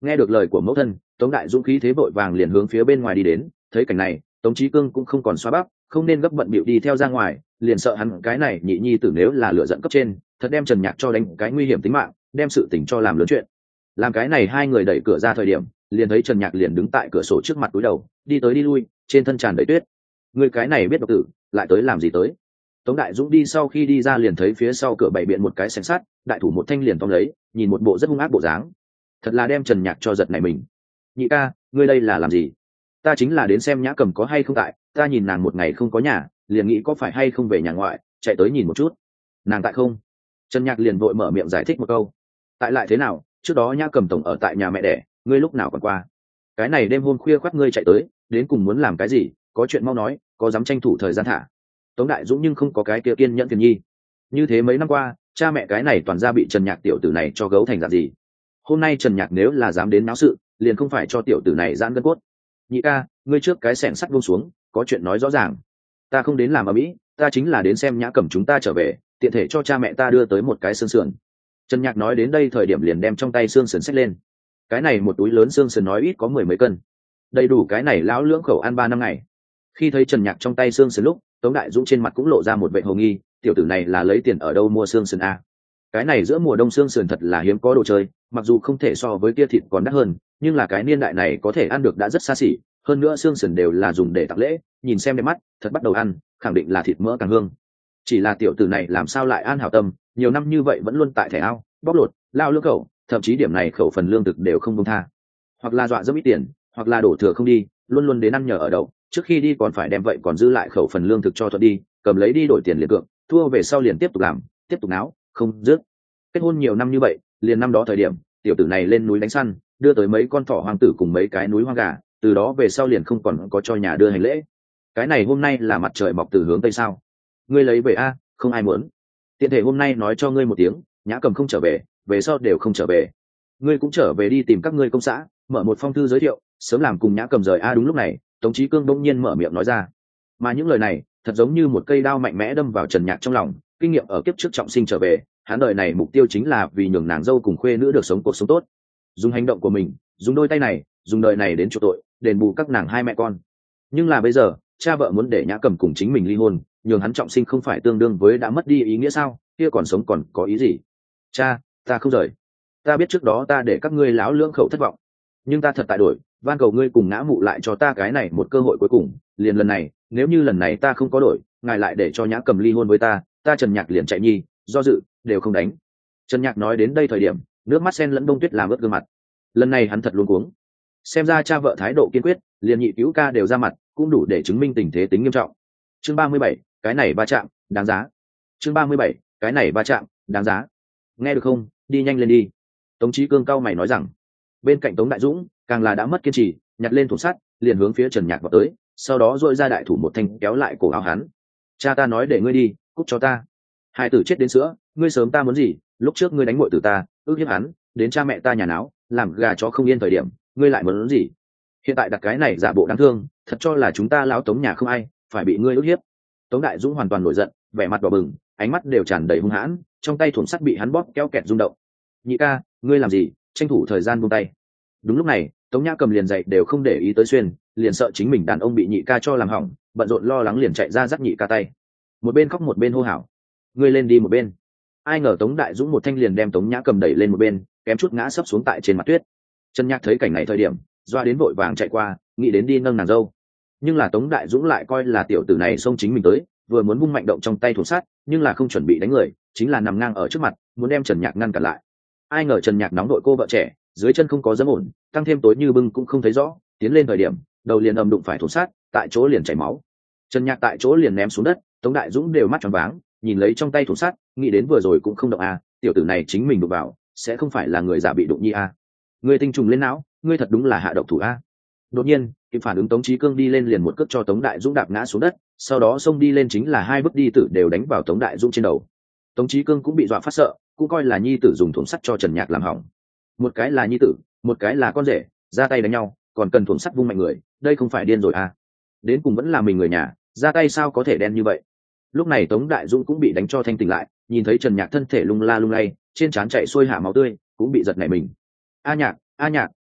[SPEAKER 1] Nghe được lời của mẫu thân, Tống Đại Dũng khí thế vội vàng liền hướng phía bên ngoài đi đến. Thấy cảnh này, Tống Chí Cương cũng không còn xoa bắp, không nên gấp bận bịu đi theo ra ngoài, liền sợ hắn cái này nhị nhi tử nếu là lựa giận cấp trên, thật đem Trần Nhạc cho đánh cái nguy hiểm tính mạng, đem sự tình cho làm lớn chuyện. Làm cái này hai người đẩy cửa ra thời điểm, liền thấy Trần Nhạc liền đứng tại cửa sổ trước mặt cúi đầu, đi tới đi lui, trên thân tràn đầy tuyết. Người cái này biết độc tử, lại tới làm gì tới? Tống Đại Dũng đi sau khi đi ra liền thấy phía sau cửa bày biện một cái xẻng sắt, đại thủ một thanh liền tóm lấy, nhìn một bộ rất hung ác bộ dáng, thật là đem Trần Nhạc cho giật này mình. Nhị ca, ngươi đây là làm gì? Ta chính là đến xem Nhã Cầm có hay không tại, ta nhìn nàng một ngày không có nhà, liền nghĩ có phải hay không về nhà ngoại, chạy tới nhìn một chút. Nàng tại không? Trần Nhạc liền vội mở miệng giải thích một câu. Tại lại thế nào, trước đó Nhã Cầm tổng ở tại nhà mẹ đẻ, ngươi lúc nào còn qua? Cái này đêm hôm khuya khoắt ngươi chạy tới, đến cùng muốn làm cái gì? Có chuyện mau nói, có dám tranh thủ thời gian thả. Tống Đại Dũng nhưng không có cái kia kiên nhẫn kiên nhi. Như thế mấy năm qua, cha mẹ cái này toàn ra bị Trần Nhạc tiểu tử này cho gấu thành dạng gì? Hôm nay Trần Nhạc nếu là dám đến náo sự, liền không phải cho tiểu tử này giãn gân cốt. Nhị ca, ngươi trước cái xẻng sắt buông xuống, có chuyện nói rõ ràng. Ta không đến làm ở mỹ, ta chính là đến xem Nhã Cẩm chúng ta trở về, tiện thể cho cha mẹ ta đưa tới một cái xương sườn. Trần Nhạc nói đến đây thời điểm liền đem trong tay xương sườn xách lên. Cái này một túi lớn xương sườn nói ít có mười mấy cân, đầy đủ cái này lão lưỡng khẩu ăn ba năm ngày. Khi thấy Trần Nhạc trong tay xương sườn lúc, Tống Đại Dũng trên mặt cũng lộ ra một vẻ hồ nghi, tiểu tử này là lấy tiền ở đâu mua xương sườn a? Cái này giữa mùa đông xương sườn thật là hiếm có đồ chơi, mặc dù không thể so với kia thịt còn đắt hơn, nhưng là cái niên đại này có thể ăn được đã rất xa xỉ, hơn nữa xương sườn đều là dùng để tặng lễ, nhìn xem đẹp mắt, thật bắt đầu ăn, khẳng định là thịt mỡ càng hương. Chỉ là tiểu tử này làm sao lại an hảo tâm, nhiều năm như vậy vẫn luôn tại thẻ ao, bóc lột, lao lưỡng khẩu, thậm chí điểm này khẩu phần lương thực đều không công tha. Hoặc là dọa dẫm ít tiền, hoặc là đổ thừa không đi, luôn luôn đến ăn nhờ ở đậu, trước khi đi còn phải đem vậy còn dư lại khẩu phần lương thực cho thuận đi, cầm lấy đi đổi tiền liền cược, thua về sau liền tiếp tục làm, tiếp tục náo, không dứt. Kết hôn nhiều năm như vậy, liền năm đó thời điểm, tiểu tử này lên núi đánh săn, đưa tới mấy con thỏ hoang tử cùng mấy cái núi hoang gà, từ đó về sau liền không còn có cho nhà đưa hành lễ. Cái này hôm nay là mặt trời mọc từ hướng tây sao? Ngươi lấy về a, không ai muốn. Tiện thể hôm nay nói cho ngươi một tiếng, Nhã Cầm không trở về, về sau đều không trở về. Ngươi cũng trở về đi tìm các ngươi công xã, mở một phong thư giới thiệu, sớm làm cùng Nhã Cầm rời a. Đúng lúc này, Tống Chí Cương bỗng nhiên mở miệng nói ra, mà những lời này thật giống như một cây đao mạnh mẽ đâm vào Trần Nhạc trong lòng. Kinh nghiệm ở kiếp trước trọng sinh trở về, hắn đời này mục tiêu chính là vì nhường nàng dâu cùng khuê nữ được sống cuộc sống tốt, dùng hành động của mình, dùng đôi tay này, dùng đời này đến chuộc tội, đền bù các nàng hai mẹ con. Nhưng là bây giờ, cha vợ muốn để Nhã Cầm cùng chính mình ly hôn, nhường hắn trọng sinh không phải tương đương với đã mất đi ý nghĩa sao? Kia còn sống còn có ý gì? Cha, ta không rời. Ta biết trước đó ta để các ngươi láo lưỡng khẩu thất vọng, nhưng ta thật tại đổi, van cầu ngươi cùng Ngã Mụ lại cho ta cái này một cơ hội cuối cùng, liền lần này, nếu như lần này ta không có đổi, ngài lại để cho Nhã Cầm ly hôn với ta, ta Trần Nhạc liền chạy nhi, do dự đều không đánh. Trần Nhạc nói đến đây thời điểm, nước mắt sen lẫn bông tuyết làm ướt gương mặt. Lần này hắn thật luống cuống. Xem ra cha vợ thái độ kiên quyết, liền nhị cứu ca đều ra mặt, cũng đủ để chứng minh tình thế tính nghiêm trọng. Chương ba mươi bảy, cái này ba chạm, đáng giá. Chương ba mươi bảy, cái này ba chạm, đáng giá. Nghe được không, đi nhanh lên đi. Tống Chí Cương cao mày nói rằng. Bên cạnh Tống Đại Dũng, càng là đã mất kiên trì, nhặt lên thủ sắt, liền hướng phía Trần Nhạc vào tới, sau đó duỗi ra đại thủ một thanh kéo lại cổ áo hắn. Cha ta nói để ngươi đi, cút cho ta. Hai tử chết đến sữa, ngươi sớm ta muốn gì? Lúc trước ngươi đánh muội tử ta, ước hiếp hắn, đến cha mẹ ta nhà náo, làm gà chó không yên thời điểm, ngươi lại muốn gì? Hiện tại đặt cái này giả bộ đáng thương, thật cho là chúng ta lão Tống nhà không ai, phải bị ngươi ước hiếp. Tống Đại Dũng hoàn toàn nổi giận, vẻ mặt đỏ bừng, ánh mắt đều tràn đầy hung hãn, trong tay thủng sắt bị hắn bóp kéo kẹt rung động. Nhị ca, ngươi làm gì? Tranh thủ thời gian buông tay. Đúng lúc này, Tống Nhã Cầm liền dậy đều không để ý tới xuyên, liền sợ chính mình đàn ông bị nhị ca cho làm hỏng, bận rộn lo lắng liền chạy ra dắt nhị ca tay. Một bên khóc một bên hô hào, ngươi lên đi một bên. Ai ngờ Tống Đại Dũng một thanh liền đem Tống Nhã Cầm đẩy lên một bên, kém chút ngã sấp xuống tại trên mặt tuyết. Trần Nhạc thấy cảnh này thời điểm, doa đến vội vàng chạy qua, nghĩ đến đi nâng nàng dâu. Nhưng là Tống Đại Dũng lại coi là tiểu tử này xông chính mình tới, vừa muốn vung mạnh động trong tay thủ sát, nhưng là không chuẩn bị đánh người, chính là nằm ngang ở trước mặt, muốn đem Trần Nhạc ngăn cản lại. Ai ngờ Trần Nhạc nóng đội cô vợ trẻ, dưới chân không có dẫm ổn, tăng thêm tối như bưng cũng không thấy rõ, tiến lên thời điểm, đầu liền ầm đụng phải thủ sát, tại chỗ liền chảy máu. Trần Nhạc tại chỗ liền ném xuống đất, Tống Đại Dũng đều mắt tròn váng, nhìn lấy trong tay thủ sát, nghĩ đến vừa rồi cũng không động à, tiểu tử này chính mình đụng vào, sẽ không phải là người giả bị đụng nhi à? Người tinh trùng lên não, ngươi thật đúng là hạ độc thủ a. À? Đột nhiên, kịp phản ứng Tống Chí Cương đi lên liền một cước cho Tống Đại Dũng đạp ngã xuống đất, sau đó xông đi lên chính là hai bước đi tử đều đánh vào Tống Đại Dũng trên đầu. Tống Chí Cương cũng bị dọa phát sợ, cũng coi là nhi tử dùng thủng sắt cho Trần Nhạc làm hỏng. Một cái là nhi tử, một cái là con rể, ra tay đánh nhau, còn cần thủng sắt vung mạnh người, đây không phải điên rồi à? Đến cùng vẫn là mình người nhà, ra tay sao có thể đen như vậy? Lúc này Tống Đại Dũng cũng bị đánh cho thanh tỉnh lại, nhìn thấy Trần Nhạc thân thể lung la lung lay, trên trán chạy xuôi hạ máu tươi, cũng bị giật nảy mình. A Nhạc, A Nhạc,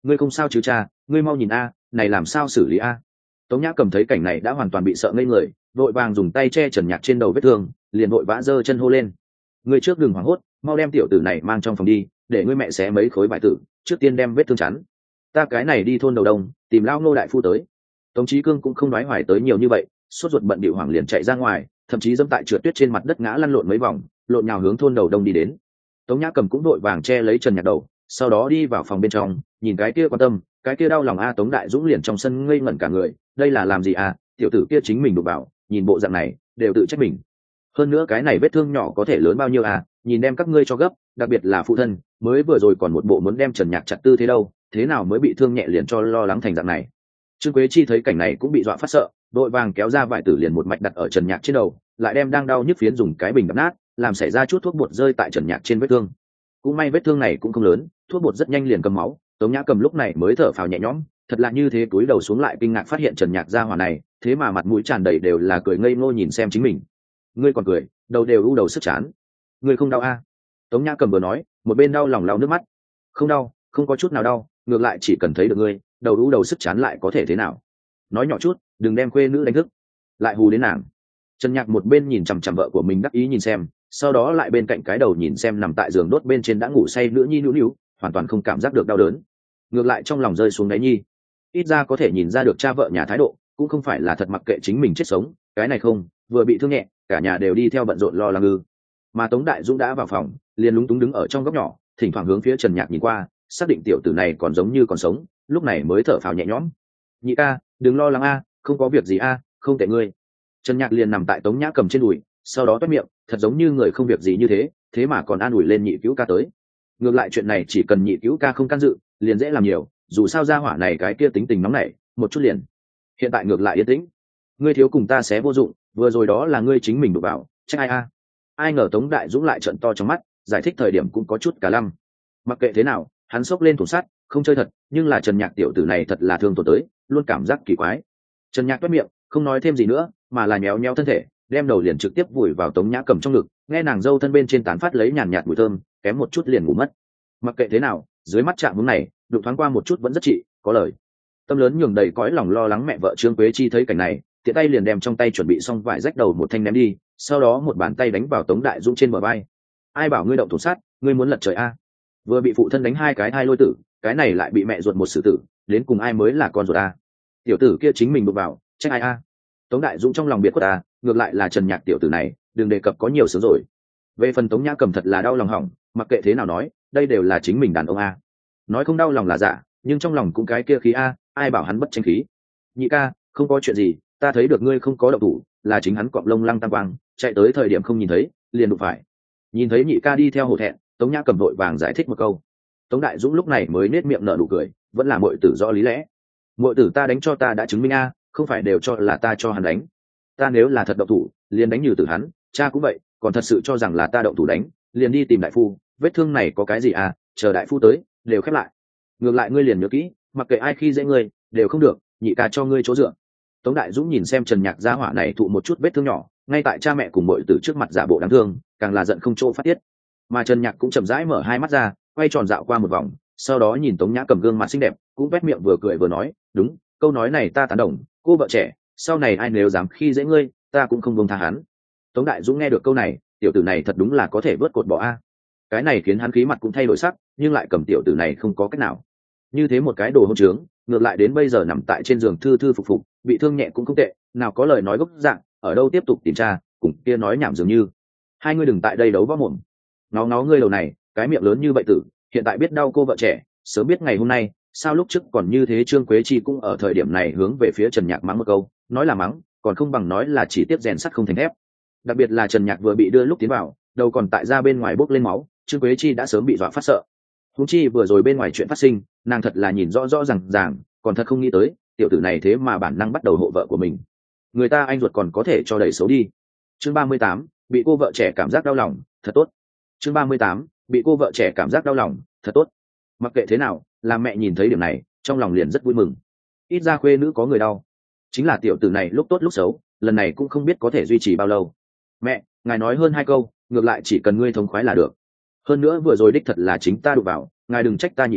[SPEAKER 1] ngươi không sao chứ cha, ngươi mau nhìn a, này làm sao xử lý a? Tống Nhã Cầm thấy cảnh này đã hoàn toàn bị sợ ngây người, vội vàng dùng tay che Trần Nhạc trên đầu vết thương, liền vội vã giơ chân hô lên: ngươi trước đừng hoảng hốt, mau đem tiểu tử này mang trong phòng đi, để ngươi mẹ xé mấy khối vải tử, trước tiên đem vết thương chắn. Ta cái này đi thôn đầu đông tìm lao Ngô đại phu tới. Tống Chí Cương cũng không nói hoài tới nhiều như vậy, sốt ruột bận bịu hoảng liền chạy ra ngoài, thậm chí dẫm tại trượt tuyết trên mặt đất ngã lăn lộn mấy vòng, lộn nhào hướng thôn đầu đông đi đến. Tống Nhã Cầm cũng vội vàng che lấy Trần Nhạc đầu, sau đó đi vào phòng bên trong, nhìn cái kia quan tâm, cái kia đau lòng a. Tống Đại Dũng liền trong sân ngây ngẩn cả người, đây là làm gì à? Tiểu tử kia chính mình đụng vào, nhìn bộ dạng này đều tự trách mình. Hơn nữa cái này vết thương nhỏ có thể lớn bao nhiêu à? Nhìn đem các ngươi cho gấp, đặc biệt là phụ thân, mới vừa rồi còn một bộ muốn đem Trần Nhạc chặt tư thế đâu, thế nào mới bị thương nhẹ liền cho lo lắng thành dạng này. Trương Quế Chi thấy cảnh này cũng bị dọa phát sợ, đội vàng kéo ra vải tử liền một mạch đặt ở Trần Nhạc trên đầu, lại đem đang đau nhức phiến dùng cái bình đập nát, làm xảy ra chút thuốc bột rơi tại Trần Nhạc trên vết thương. Cũng may vết thương này cũng không lớn, thuốc bột rất nhanh liền cầm máu. Tống Nhã Cầm lúc này mới thở phào nhẹ nhõm, thật là như thế, túi đầu xuống lại kinh ngạc phát hiện Trần Nhạc ra hỏa này, thế mà mặt mũi tràn đầy đều là cười ngây ngô nhìn xem chính mình. Ngươi còn cười, đầu đều u đầu sức chán. Ngươi không đau a? À? Tống Nhã Cầm vừa nói, một bên đau lòng lau nước mắt. Không đau, không có chút nào đau, ngược lại chỉ cần thấy được ngươi, đầu u đầu sức chán lại có thể thế nào? Nói nhỏ chút, đừng đem khuê nữ đánh thức, lại hù đến nàng. Trần Nhạc một bên nhìn chằm chằm vợ của mình đắc ý nhìn xem, sau đó lại bên cạnh cái đầu nhìn xem nằm tại giường đốt bên trên đã ngủ say nữ nhi nữu nữu, hoàn toàn không cảm giác được đau đớn, ngược lại trong lòng rơi xuống đáy nhi. Ít ra có thể nhìn ra được cha vợ nhà thái độ cũng không phải là thật mặc kệ chính mình chết sống, cái này không, vừa bị thương nhẹ, cả nhà đều đi theo bận rộn lo lắng ư. Mà Tống Đại Dũng đã vào phòng, liền lúng túng đứng ở trong góc nhỏ, thỉnh thoảng hướng phía Trần Nhạc nhìn qua, xác định tiểu tử này còn giống như còn sống, lúc này mới thở phào nhẹ nhõm. Nhị ca, đừng lo lắng a, không có việc gì a, không tệ ngươi. Trần Nhạc liền nằm tại Tống Nhã Cầm trên đùi, sau đó toét miệng, thật giống như người không việc gì như thế, thế mà còn an ủi lên nhị cứu ca tới. Ngược lại chuyện này chỉ cần nhị cứu ca không can dự, liền dễ làm nhiều, dù sao gia hỏa này cái kia tính tình nóng nảy, một chút liền. Hiện tại ngược lại yên tĩnh. Ngươi thiếu cùng ta xé vô dụng, vừa rồi đó là ngươi chính mình đụng vào, trách ai a? Ai ngờ Tống Đại Dũng lại trợn to trong mắt, giải thích thời điểm cũng có chút cả lăm. Mặc kệ thế nào, hắn xốc lên thủ sắt, không chơi thật, nhưng là Trần Nhạc tiểu tử này thật là thương tổn tới, luôn cảm giác kỳ quái. Trần Nhạc toét miệng, không nói thêm gì nữa, mà là nhéo nhéo thân thể, đem đầu liền trực tiếp vùi vào Tống Nhã Cầm trong ngực, nghe nàng dâu thân bên trên tán phát lấy nhàn nhạt mùi thơm, kém một chút liền ngủ mất. Mặc kệ thế nào, dưới mắt chạm hướng này, đụng thoáng qua một chút vẫn rất trị, có lời. Tâm lớn nhường đầy cõi lòng lo lắng mẹ vợ Trương Quế Chi thấy cảnh này, tiện tay liền đem trong tay chuẩn bị xong vải rách đầu một thanh ném đi, sau đó một bàn tay đánh vào Tống Đại Dũng trên bờ vai. Ai bảo ngươi động thủ sát, ngươi muốn lật trời a? Vừa bị phụ thân đánh hai cái thai lôi tử, cái này lại bị mẹ ruột một xử tử, đến cùng ai mới là con ruột a? Tiểu tử kia chính mình đụng vào, trách ai a? Tống Đại Dũng trong lòng biệt quất a, ngược lại là Trần Nhạc tiểu tử này, đừng đề cập có nhiều sướng rồi. Về phần Tống Nhã Cầm thật là đau lòng hỏng, mặc kệ thế nào nói, đây đều là chính mình đàn ông a. Nói không đau lòng là giả, nhưng trong lòng cũng cái kia khí a, ai bảo hắn bất tranh khí. Nhị ca, không có chuyện gì, ta thấy được ngươi không có động thủ, là chính hắn cọp lông lăng tam quang, chạy tới thời điểm không nhìn thấy, liền đụng phải. Nhìn thấy nhị ca đi theo hổ thẹn, Tống Nhã Cầm vội vàng giải thích một câu. Tống Đại Dũng lúc này mới nết miệng nở nụ cười, vẫn là muội tử rõ lý lẽ. Muội tử ta đánh cho ta đã chứng minh a, không phải đều cho là ta cho hắn đánh. Ta nếu là thật động thủ, liền đánh như tử hắn, cha cũng vậy, còn thật sự cho rằng là ta động thủ đánh, liền đi tìm đại phu, vết thương này có cái gì à, chờ đại phu tới, đều khép lại. Ngược lại ngươi liền nhớ kỹ, mặc kệ ai khi dễ ngươi, đều không được, nhị ca cho ngươi chỗ dựa. Tống Đại Dũng nhìn xem Trần Nhạc gia hỏa này thụ một chút vết thương nhỏ, ngay tại cha mẹ cùng muội tử trước mặt giả bộ đáng thương, càng là giận không chỗ phát tiết. Mà Trần Nhạc cũng chậm rãi mở hai mắt ra, quay tròn dạo qua một vòng, sau đó nhìn Tống Nhã Cầm gương mặt xinh đẹp, cũng vét miệng vừa cười vừa nói, đúng, câu nói này ta tán đồng, cô vợ trẻ, sau này ai nếu dám khi dễ ngươi, ta cũng không buông tha hắn. Tống Đại Dũng nghe được câu này, tiểu tử này thật đúng là có thể vớt cột bỏ a. Cái này khiến hắn khí mặt cũng thay đổi sắc, nhưng lại cầm tiểu tử này không có cách nào. Như thế một cái đồ hỗn trướng, ngược lại đến bây giờ nằm tại trên giường thư thư phục phục, bị thương nhẹ cũng không tệ, nào có lời nói gốc dạng, ở đâu tiếp tục tìm tra, cùng kia nói nhảm dường như. Hai ngươi đừng tại đây đấu võ mồm. Nó nó ngươi đầu này, cái miệng lớn như vậy tử, hiện tại biết đau cô vợ trẻ, sớm biết ngày hôm nay, sao lúc trước còn như thế. Trương Quế Chi cũng ở thời điểm này hướng về phía Trần Nhạc mắng một câu, nói là mắng, còn không bằng nói là chỉ tiếp rèn sắt không thành thép. Đặc biệt là Trần Nhạc vừa bị đưa lúc tiến vào, đầu còn tại ra bên ngoài bốc lên máu, Trương Quế Chi đã sớm bị dọa phát sợ. Huống chi vừa rồi bên ngoài chuyện phát sinh, nàng thật là nhìn rõ rõ ràng ràng, còn thật không nghĩ tới, tiểu tử này thế mà bản năng bắt đầu hộ vợ của mình. Người ta anh ruột còn có thể cho đẩy xấu đi. Chương ba mươi tám, bị cô vợ trẻ cảm giác đau lòng, thật tốt. Chương ba mươi tám, bị cô vợ trẻ cảm giác đau lòng, thật tốt. Mặc kệ thế nào, làm mẹ nhìn thấy điểm này, trong lòng liền rất vui mừng. Ít ra khuê nữ có người đau. Chính là tiểu tử này lúc tốt lúc xấu, lần này cũng không biết có thể duy trì bao lâu. Mẹ, ngài nói hơn hai câu, ngược lại chỉ cần ngươi thống khoái là được. Hơn nữa vừa rồi đích thật là chính ta đụng vào, ngài đừng trách ta nhị ca,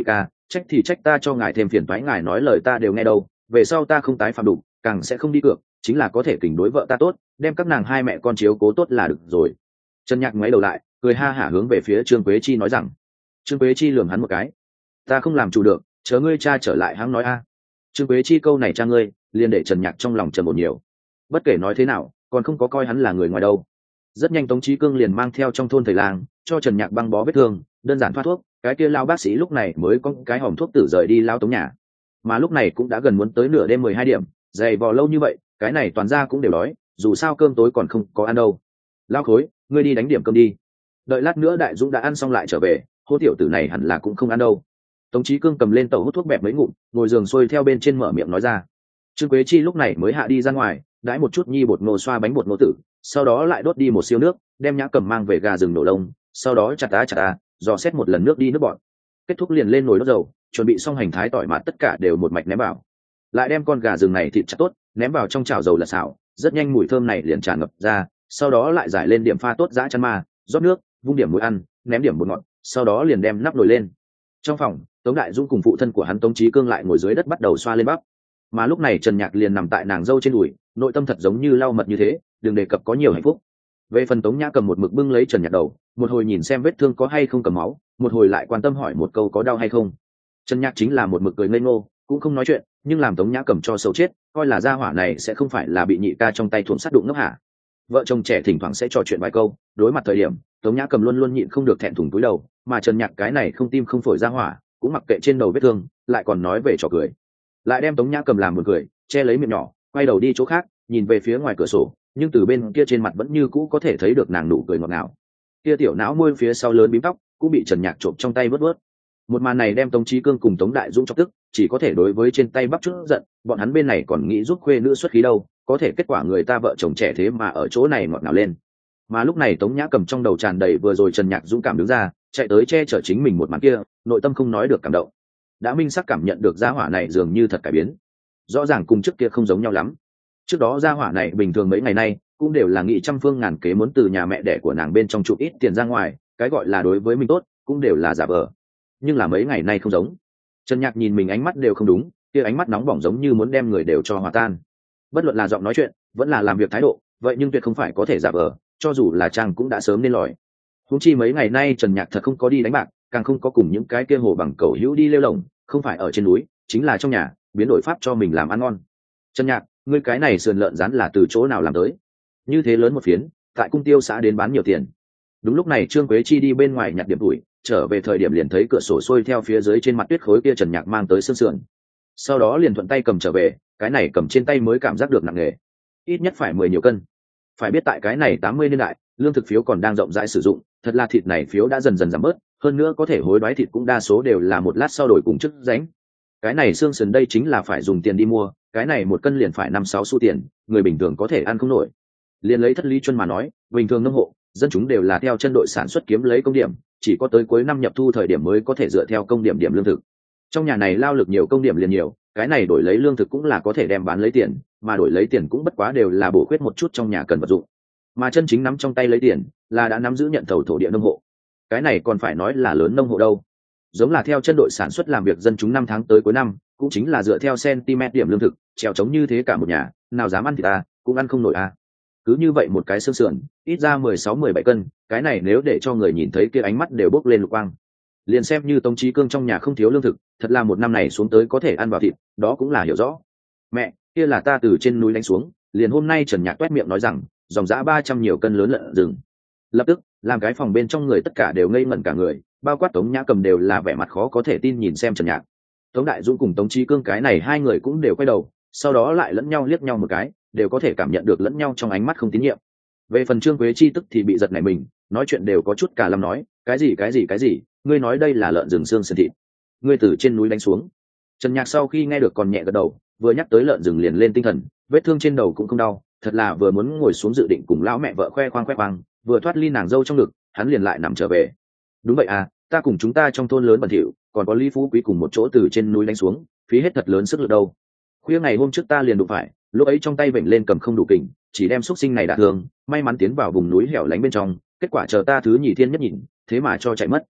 [SPEAKER 1] trách thì trách ta cho ngài thêm phiền toái, ngài nói lời ta đều nghe đâu, về sau ta không tái phạm đụng, càng sẽ không đi cược, chính là có thể kỉnh đối vợ ta tốt, đem các nàng hai mẹ con chiếu cố tốt là được rồi. Trần Nhạc ngoái đầu lại, cười ha hả hướng về phía Trương Quế Chi nói rằng. Trương Quế Chi lườm hắn một cái, ta không làm chủ được, chờ ngươi cha trở lại hắn nói a. Trương Quế Chi câu này cha ngươi, liền để Trần Nhạc trong lòng trầm một nhiều. Bất kể nói thế nào, còn không có coi hắn là người ngoài đâu. Rất nhanh Tống Chí Cương liền mang theo trong thôn thầy làng, cho Trần Nhạc băng bó vết thương, đơn giản thoa thuốc, cái kia lao bác sĩ lúc này mới có cái hòm thuốc tử rời đi lao Tống nhà. Mà lúc này cũng đã gần muốn tới nửa đêm mười hai điểm, dày vò lâu như vậy, cái này toàn ra cũng đều đói, dù sao cơm tối còn không có ăn đâu. Lao Khối, ngươi đi đánh điểm cơm đi. Đợi lát nữa Đại Dũng đã ăn xong lại trở về, hô tiểu tử này hẳn là cũng không ăn đâu. Tống Chí Cương cầm lên tàu hút thuốc bẹp mấy ngụm, ngồi giường xuôi theo bên trên mở miệng nói ra. Trương Quế Chi lúc này mới hạ đi ra ngoài, đãi một chút nhi bột ngô xoa bánh bột ngô tử, sau đó lại đốt đi một siêu nước, đem Nhã Cầm mang về gà rừng nổ lông, sau đó chặt á chặt á, dò xét một lần nước đi nước bọn. Kết thúc liền lên nồi đốt dầu, chuẩn bị xong hành thái tỏi mạt tất cả đều một mạch ném vào. Lại đem con gà rừng này thịt chặt tốt, ném vào trong chảo dầu là xào, rất nhanh mùi thơm này liền tràn ngập ra, sau đó lại giải lên điểm pha tốt dã chăn ma, rót nước, vung điểm muối ăn, ném điểm bột ngọt, sau đó liền đem nắp nồi lên. Trong phòng, Tống Đại Dũng cùng phụ thân của hắn Tống Chí Cương lại ngồi dưới đất bắt đầu xoa lên bắp. Mà lúc này Trần Nhạc liền nằm tại nàng dâu trên đùi, nội tâm thật giống như lau mật như thế, đừng đề cập có nhiều hạnh phúc. Về phần Tống Nhã cầm một mực bưng lấy Trần Nhạc đầu, một hồi nhìn xem vết thương có hay không cầm máu, một hồi lại quan tâm hỏi một câu có đau hay không. Trần Nhạc chính là một mực cười ngây ngô, cũng không nói chuyện, nhưng làm Tống Nhã cầm cho xấu chết, coi là gia hỏa này sẽ không phải là bị nhị ca trong tay thuồng sắt đụng ngốc hả. Vợ chồng trẻ thỉnh thoảng sẽ trò chuyện vài câu, đối mặt thời điểm Tống Nhã cầm luôn luôn nhịn không được thẹn thùng túi đầu, mà Trần Nhạc cái này không tim không phổi gia hỏa cũng mặc kệ trên đầu vết thương, lại còn nói về trò cười, lại đem Tống Nhã cầm làm buồn cười, che lấy miệng nhỏ, quay đầu đi chỗ khác, nhìn về phía ngoài cửa sổ, nhưng từ bên kia trên mặt vẫn như cũ có thể thấy được nàng nụ cười ngọt ngào. Kia tiểu não môi phía sau lớn bím tóc cũng bị Trần Nhạc trộm trong tay vớt vớt. Một màn này đem Tống Chí Cương cùng Tống Đại Dũng chọc tức, chỉ có thể đối với trên tay bắp chút giận, bọn hắn bên này còn nghĩ giúp khuê nữ xuất khí đâu, có thể kết quả người ta vợ chồng trẻ thế mà ở chỗ này ngọt ngào lên. Mà lúc này Tống Nhã cầm trong đầu tràn đầy vừa rồi Trần Nhạc dũng cảm đứng ra, chạy tới che chở chính mình một màn kia, nội tâm không nói được cảm động. Đã minh xác cảm nhận được gia hỏa này dường như thật cải biến, rõ ràng cùng trước kia không giống nhau lắm. Trước đó gia hỏa này bình thường mấy ngày nay cũng đều là nghị trăm phương ngàn kế muốn từ nhà mẹ đẻ của nàng bên trong chụp ít tiền ra ngoài, cái gọi là đối với mình tốt cũng đều là giả vờ. Nhưng là mấy ngày nay không giống. Trần Nhạc nhìn mình ánh mắt đều không đúng, kia ánh mắt nóng bỏng giống như muốn đem người đều cho hòa tan. Bất luận là giọng nói chuyện, vẫn là làm việc thái độ, vậy nhưng tuyệt không phải có thể giả vờ, cho dù là chàng cũng đã sớm nên lòi. Huống chi mấy ngày nay Trần Nhạc thật không có đi đánh bạc, càng không có cùng những cái kia hồ bằng cẩu hữu đi lêu lồng, không phải ở trên núi, chính là trong nhà, biến đổi pháp cho mình làm ăn ngon. Trần Nhạc, ngươi cái này sườn lợn rán là từ chỗ nào làm tới? Như thế lớn một phiến, tại cung tiêu xã đến bán nhiều tiền. Đúng lúc này Trương Quế Chi đi bên ngoài nhặt điểm tuổi, trở về thời điểm liền thấy cửa sổ xuôi theo phía dưới trên mặt tuyết khối kia Trần Nhạc mang tới xương sườn. Sau đó liền thuận tay cầm trở về, cái này cầm trên tay mới cảm giác được nặng nề, ít nhất phải mười nhiều cân. Phải biết tại cái này tám mươi niên đại, lương thực phiếu còn đang rộng rãi sử dụng, thật là thịt này phiếu đã dần dần giảm bớt, hơn nữa có thể hối đoái thịt cũng đa số đều là một lát sau đổi cùng chức ránh. Cái này xương sườn đây chính là phải dùng tiền đi mua, cái này một cân liền phải năm sáu xu tiền, người bình thường có thể ăn không nổi. Liền lấy Thất Lý Chuân mà nói, bình thường nông hộ, dân chúng đều là theo chân đội sản xuất kiếm lấy công điểm, chỉ có tới cuối năm nhập thu thời điểm mới có thể dựa theo công điểm điểm lương thực. Trong nhà này lao lực nhiều công điểm liền nhiều, cái này đổi lấy lương thực cũng là có thể đem bán lấy tiền, mà đổi lấy tiền cũng bất quá đều là bổ khuyết một chút trong nhà cần vật dụng. Mà chân chính nắm trong tay lấy tiền là đã nắm giữ nhận thầu thổ địa nông hộ, cái này còn phải nói là lớn nông hộ đâu. Giống là theo chân đội sản xuất làm việc dân chúng năm tháng tới cuối năm, cũng chính là dựa theo cm điểm lương thực, trèo trống như thế cả một nhà, nào dám ăn thì ta cũng ăn không nổi à. Cứ như vậy một cái xương sườn, ít ra mười sáu mười bảy cân, cái này nếu để cho người nhìn thấy kia ánh mắt đều bốc lên lục quang. Liền xem như Tống Chí Cương trong nhà không thiếu lương thực, thật là một năm này xuống tới có thể ăn vào thịt, đó cũng là hiểu rõ. Mẹ, kia là ta từ trên núi đánh xuống, liền hôm nay Trần Nhạc toét miệng nói rằng, dòng dã ba trăm nhiều cân lớn lợn rừng. Lập tức, làm cái phòng bên trong người tất cả đều ngây ngẩn cả người, bao quát Tống Nhã Cầm đều là vẻ mặt khó có thể tin nhìn xem Trần Nhạc. Tống Đại Dũng cùng Tống Chí Cương cái này hai người cũng đều quay đầu, sau đó lại lẫn nhau liếc nhau một cái, đều có thể cảm nhận được lẫn nhau trong ánh mắt không tín nhiệm. Về phần Trương Quế Chi tức thì bị giật nảy mình, nói chuyện đều có chút cả lâm nói, cái gì cái gì cái gì, ngươi nói đây là lợn rừng xương sườn thịt, ngươi từ trên núi đánh xuống. Trần Nhạc sau khi nghe được còn nhẹ gật đầu, vừa nhắc tới lợn rừng liền lên tinh thần, vết thương trên đầu cũng không đau, thật là vừa muốn ngồi xuống dự định cùng lão mẹ vợ khoe khoang khoe khoang, vừa thoát ly nàng dâu trong ngực, hắn liền lại nằm trở về. Đúng vậy à, ta cùng chúng ta trong thôn lớn bẩn thỉu, còn có Lý Phú Quý cùng một chỗ từ trên núi đánh xuống, phí hết thật lớn sức lực đâu. Khuya ngày hôm trước ta liền đụng phải, lúc ấy trong tay vểnh lên cầm không đủ kình, chỉ đem xúc sinh này đả thương, may mắn tiến vào vùng núi hẻo lánh bên trong, kết quả chờ ta thứ nhì thiên nhất nhìn, thế mà cho chạy mất.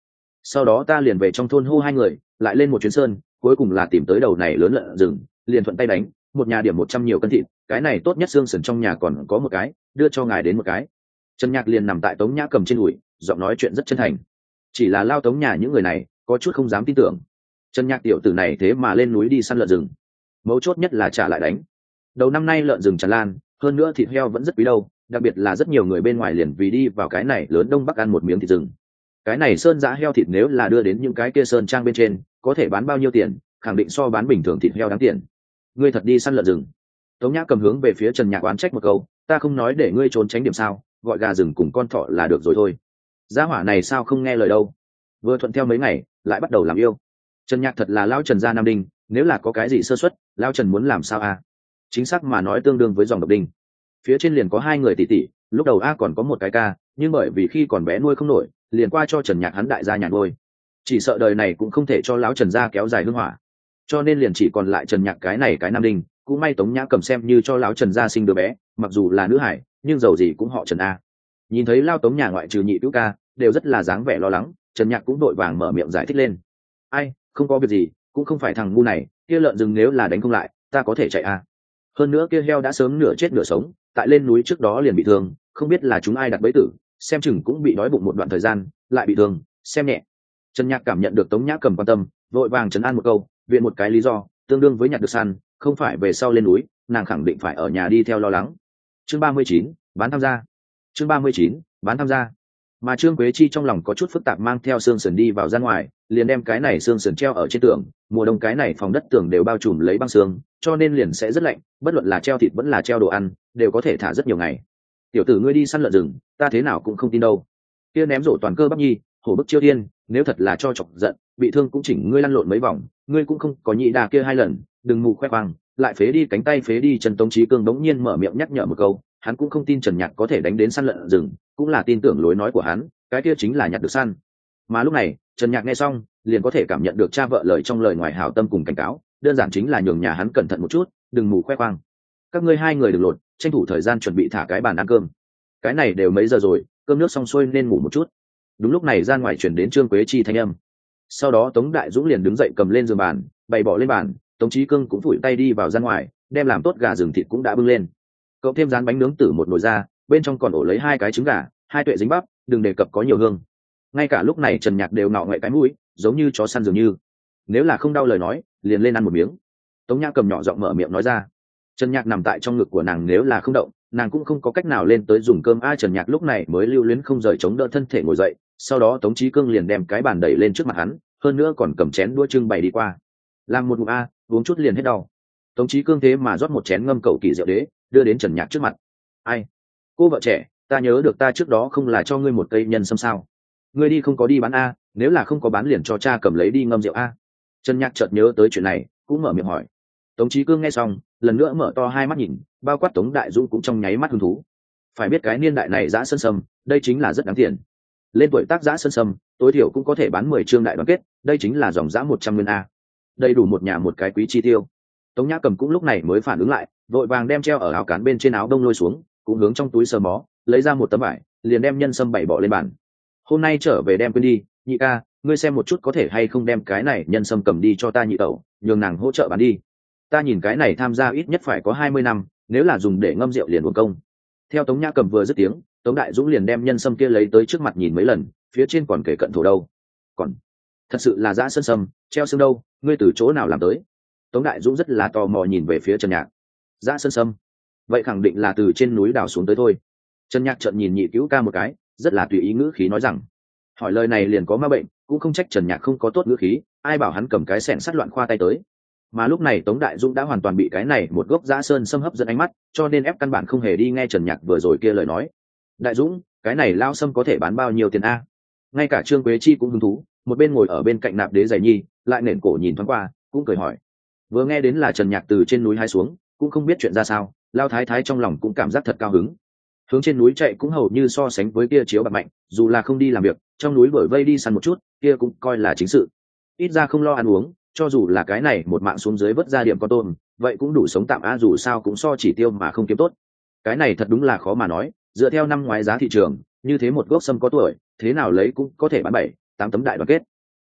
[SPEAKER 1] sau đó ta liền về trong thôn hô hai người lại lên một chuyến sơn, cuối cùng là tìm tới đầu này lớn lợn rừng, liền thuận tay đánh một nhà điểm một trăm nhiều cân thịt, cái này tốt nhất xương sườn trong nhà còn có một cái, đưa cho ngài đến một cái. Trần Nhạc liền nằm tại Tống Nhã Cầm trên đùi, giọng nói chuyện rất chân thành. Chỉ là lao Tống nhà những người này có chút không dám tin tưởng, Trần Nhạc tiểu tử này thế mà lên núi đi săn lợn rừng, mấu chốt nhất là trả lại đánh. Đầu năm nay lợn rừng tràn lan, hơn nữa thịt heo vẫn rất quý đâu, đặc biệt là rất nhiều người bên ngoài liền vì đi vào cái này lớn Đông Bắc ăn một miếng thịt rừng. Cái này sơn giã heo thịt nếu là đưa đến những cái kia sơn trang bên trên, có thể bán bao nhiêu tiền, khẳng định so bán bình thường thịt heo đáng tiền. Ngươi thật đi săn lợn rừng? Tống Nhã Cầm hướng về phía Trần Nhạc oán trách một câu, ta không nói để ngươi trốn tránh điểm sao, gọi gà rừng cùng con thỏ là được rồi thôi. Gia hỏa này sao không nghe lời đâu, vừa thuận theo mấy ngày lại bắt đầu làm yêu. Trần Nhạc thật là lao Trần gia Nam Đinh, nếu là có cái gì sơ suất, lao Trần muốn làm sao a? Chính xác mà nói tương đương với dòng độc đinh. Phía trên liền có hai người tỷ tỷ, lúc đầu a còn có một cái ca, nhưng bởi vì khi còn bé nuôi không nổi, liền qua cho Trần Nhạc hắn đại gia nhà nuôi. Chỉ sợ đời này cũng không thể cho lão Trần gia kéo dài hương hỏa, cho nên liền chỉ còn lại Trần Nhạc cái này cái Nam Đinh. Cũng may Tống Nhã Cầm xem như cho lão Trần gia sinh đứa bé, mặc dù là nữ hải nhưng dầu gì cũng họ Trần a. Nhìn thấy lao Tống nhà ngoại trừ nhị cứu ca đều rất là dáng vẻ lo lắng, Trần Nhạc cũng đội vàng mở miệng giải thích lên. Ai, không có việc gì, cũng không phải thằng ngu này, kia lợn rừng nếu là đánh không lại ta có thể chạy a. Hơn nữa kia heo đã sớm nửa chết nửa sống, tại lên núi trước đó liền bị thương, không biết là chúng ai đặt bẫy tử, xem chừng cũng bị đói bụng một đoạn thời gian lại bị thương, xem nhẹ. Trần Nhạc cảm nhận được Tống Nhã Cầm quan tâm, vội vàng trấn an một câu, viện một cái lý do tương đương với nhặt được săn, không phải về sau lên núi nàng khẳng định phải ở nhà đi theo lo lắng. Chương ba mươi chín, bán tham gia. Chương ba mươi chín, bán tham gia. Mà Trương Quế Chi trong lòng có chút phức tạp, mang theo xương sườn đi vào ra ngoài, liền đem cái này xương sườn treo ở trên tường. Mùa đông cái này phòng đất tường đều bao trùm lấy băng xương, cho nên liền sẽ rất lạnh, bất luận là treo thịt vẫn là treo đồ ăn đều có thể thả rất nhiều ngày. Tiểu tử ngươi đi săn lợn rừng, ta thế nào cũng không tin đâu. Kia ném rổ toàn cơ bắp nhi, hổ bức chiêu thiên, nếu thật là cho chọc giận, bị thương cũng chỉnh ngươi lăn lộn mấy vòng, ngươi cũng không có nhị đà kia hai lần, đừng mù khoe khoang, lại phế đi cánh tay phế đi chân. Tống Chí Cương đống nhiên mở miệng nhắc nhở một câu, hắn cũng không tin Trần Nhạc có thể đánh đến săn lợn rừng, cũng là tin tưởng lối nói của hắn, cái kia chính là nhặt được săn. Mà lúc này Trần Nhạc nghe xong liền có thể cảm nhận được cha vợ lời trong lời ngoài hảo tâm cùng cảnh cáo, đơn giản chính là nhường nhà hắn cẩn thận một chút, đừng mù khoe khoang. Các ngươi hai người đừng lột, tranh thủ thời gian chuẩn bị thả cái bàn ăn cơm. Cái này đều mấy giờ rồi, cơm nước xong xuôi nên ngủ một chút. Đúng lúc này ra ngoài chuyển đến Trương Quế Chi thanh âm. Sau đó Tống Đại Dũng liền đứng dậy cầm lên giường bàn, bày bỏ lên bàn. Tống Chí Cương cũng phủi tay đi vào ra ngoài, đem làm tốt gà rừng thịt cũng đã bưng lên, cậu thêm rán bánh nướng tử một nồi ra, bên trong còn ổ lấy hai cái trứng gà, hai tuệ dính bắp, đừng đề cập có nhiều hương. Ngay cả lúc này Trần Nhạc đều nọ ngoại cái mũi, giống như chó săn dường như. Nếu là không đau lời nói liền lên ăn một miếng. Tống Nhã Cầm nhỏ giọng mở miệng nói ra. Trần Nhạc nằm tại trong ngực của nàng, nếu là không động nàng cũng không có cách nào lên tới dùng cơm. A Trần Nhạc lúc này mới lưu luyến không rời chống đỡ thân thể ngồi dậy, sau đó Tống Chí Cương liền đem cái bàn đẩy lên trước mặt hắn, hơn nữa còn cầm chén đũa trưng bày đi qua, làm một ngụm a, uống chút liền hết đau. Tống Chí Cương thế mà rót một chén ngâm cẩu kỳ rượu đế đưa đến Trần Nhạc trước mặt. Ai, cô vợ trẻ, ta nhớ được ta trước đó không là cho ngươi một cây nhân sâm sao? Ngươi đi không có đi bán a, nếu là không có bán liền cho cha cầm lấy đi ngâm rượu a. Trần Nhạc chợt nhớ tới chuyện này, cũng mở miệng hỏi. Tống Chí Cương nghe xong lần nữa mở to hai mắt nhìn, bao quát Tống Đại Dũng cũng trong nháy mắt hứng thú. Phải biết cái niên đại này giã sơn sâm đây chính là rất đáng tiền, lên tuổi tác giã sơn sâm tối thiểu cũng có thể bán mười chương đại đoàn kết, đây chính là dòng giã một trăm nguyên a, đầy đủ một nhà một cái quý chi tiêu. Tống Nhã Cầm cũng lúc này mới phản ứng lại, vội vàng đem treo ở áo cán bên trên áo đông lôi xuống, cũng hướng trong túi sờ mó lấy ra một tấm vải, liền đem nhân sâm bảy bỏ lên bàn. Hôm nay trở về đem quên đi, nhị ca, ngươi xem một chút có thể hay không đem cái này nhân sâm cầm đi cho ta nhị tẩu, nhường nàng hỗ trợ bán đi. Ta nhìn cái này tham gia ít nhất phải có hai mươi năm, nếu là dùng để ngâm rượu liền uổng công. Theo Tống Nhã Cầm vừa dứt tiếng, Tống Đại Dũng liền đem nhân sâm kia lấy tới trước mặt nhìn mấy lần, phía trên còn kể cận thổ đâu. Còn thật sự là dã sơn sâm, treo xương đâu, ngươi từ chỗ nào làm tới? Tống Đại Dũng rất là tò mò nhìn về phía Trần Nhạc. Dã sơn sâm, vậy khẳng định là từ trên núi đào xuống tới thôi. Trần Nhạc trợn nhìn nhị cứu ca một cái, rất là tùy ý ngữ khí nói rằng. Hỏi lời này liền có ma bệnh, cũng không trách Trần Nhạc không có tốt ngữ khí, ai bảo hắn cầm cái xẻng sắt loạn khoa tay tới. Mà lúc này Tống Đại Dũng đã hoàn toàn bị cái này một gốc dã sơn sâm hấp dẫn ánh mắt, cho nên ép căn bản không hề đi nghe Trần Nhạc vừa rồi kia lời nói. Đại Dũng, cái này lao sâm có thể bán bao nhiêu tiền a? Ngay cả Trương Quế Chi cũng hứng thú, một bên ngồi ở bên cạnh nạp đế giày nhi, lại nền cổ nhìn thoáng qua, cũng cười hỏi. Vừa nghe đến là Trần Nhạc từ trên núi hái xuống, cũng không biết chuyện ra sao, lao thái thái trong lòng cũng cảm giác thật cao hứng. Hướng trên núi chạy cũng hầu như so sánh với kia chiếu bạc mạnh, dù là không đi làm việc, trong núi đổi vây đi săn một chút, kia cũng coi là chính sự. Ít ra không lo ăn uống, cho dù là cái này một mạng xuống dưới vớt ra điểm con tôm, vậy cũng đủ sống tạm a, dù sao cũng so chỉ tiêu mà không kiếm tốt. Cái này thật đúng là khó mà nói, dựa theo năm ngoái giá thị trường, như thế một gốc sâm có tuổi, thế nào lấy cũng có thể bán bảy, tám tấm đại đoàn kết.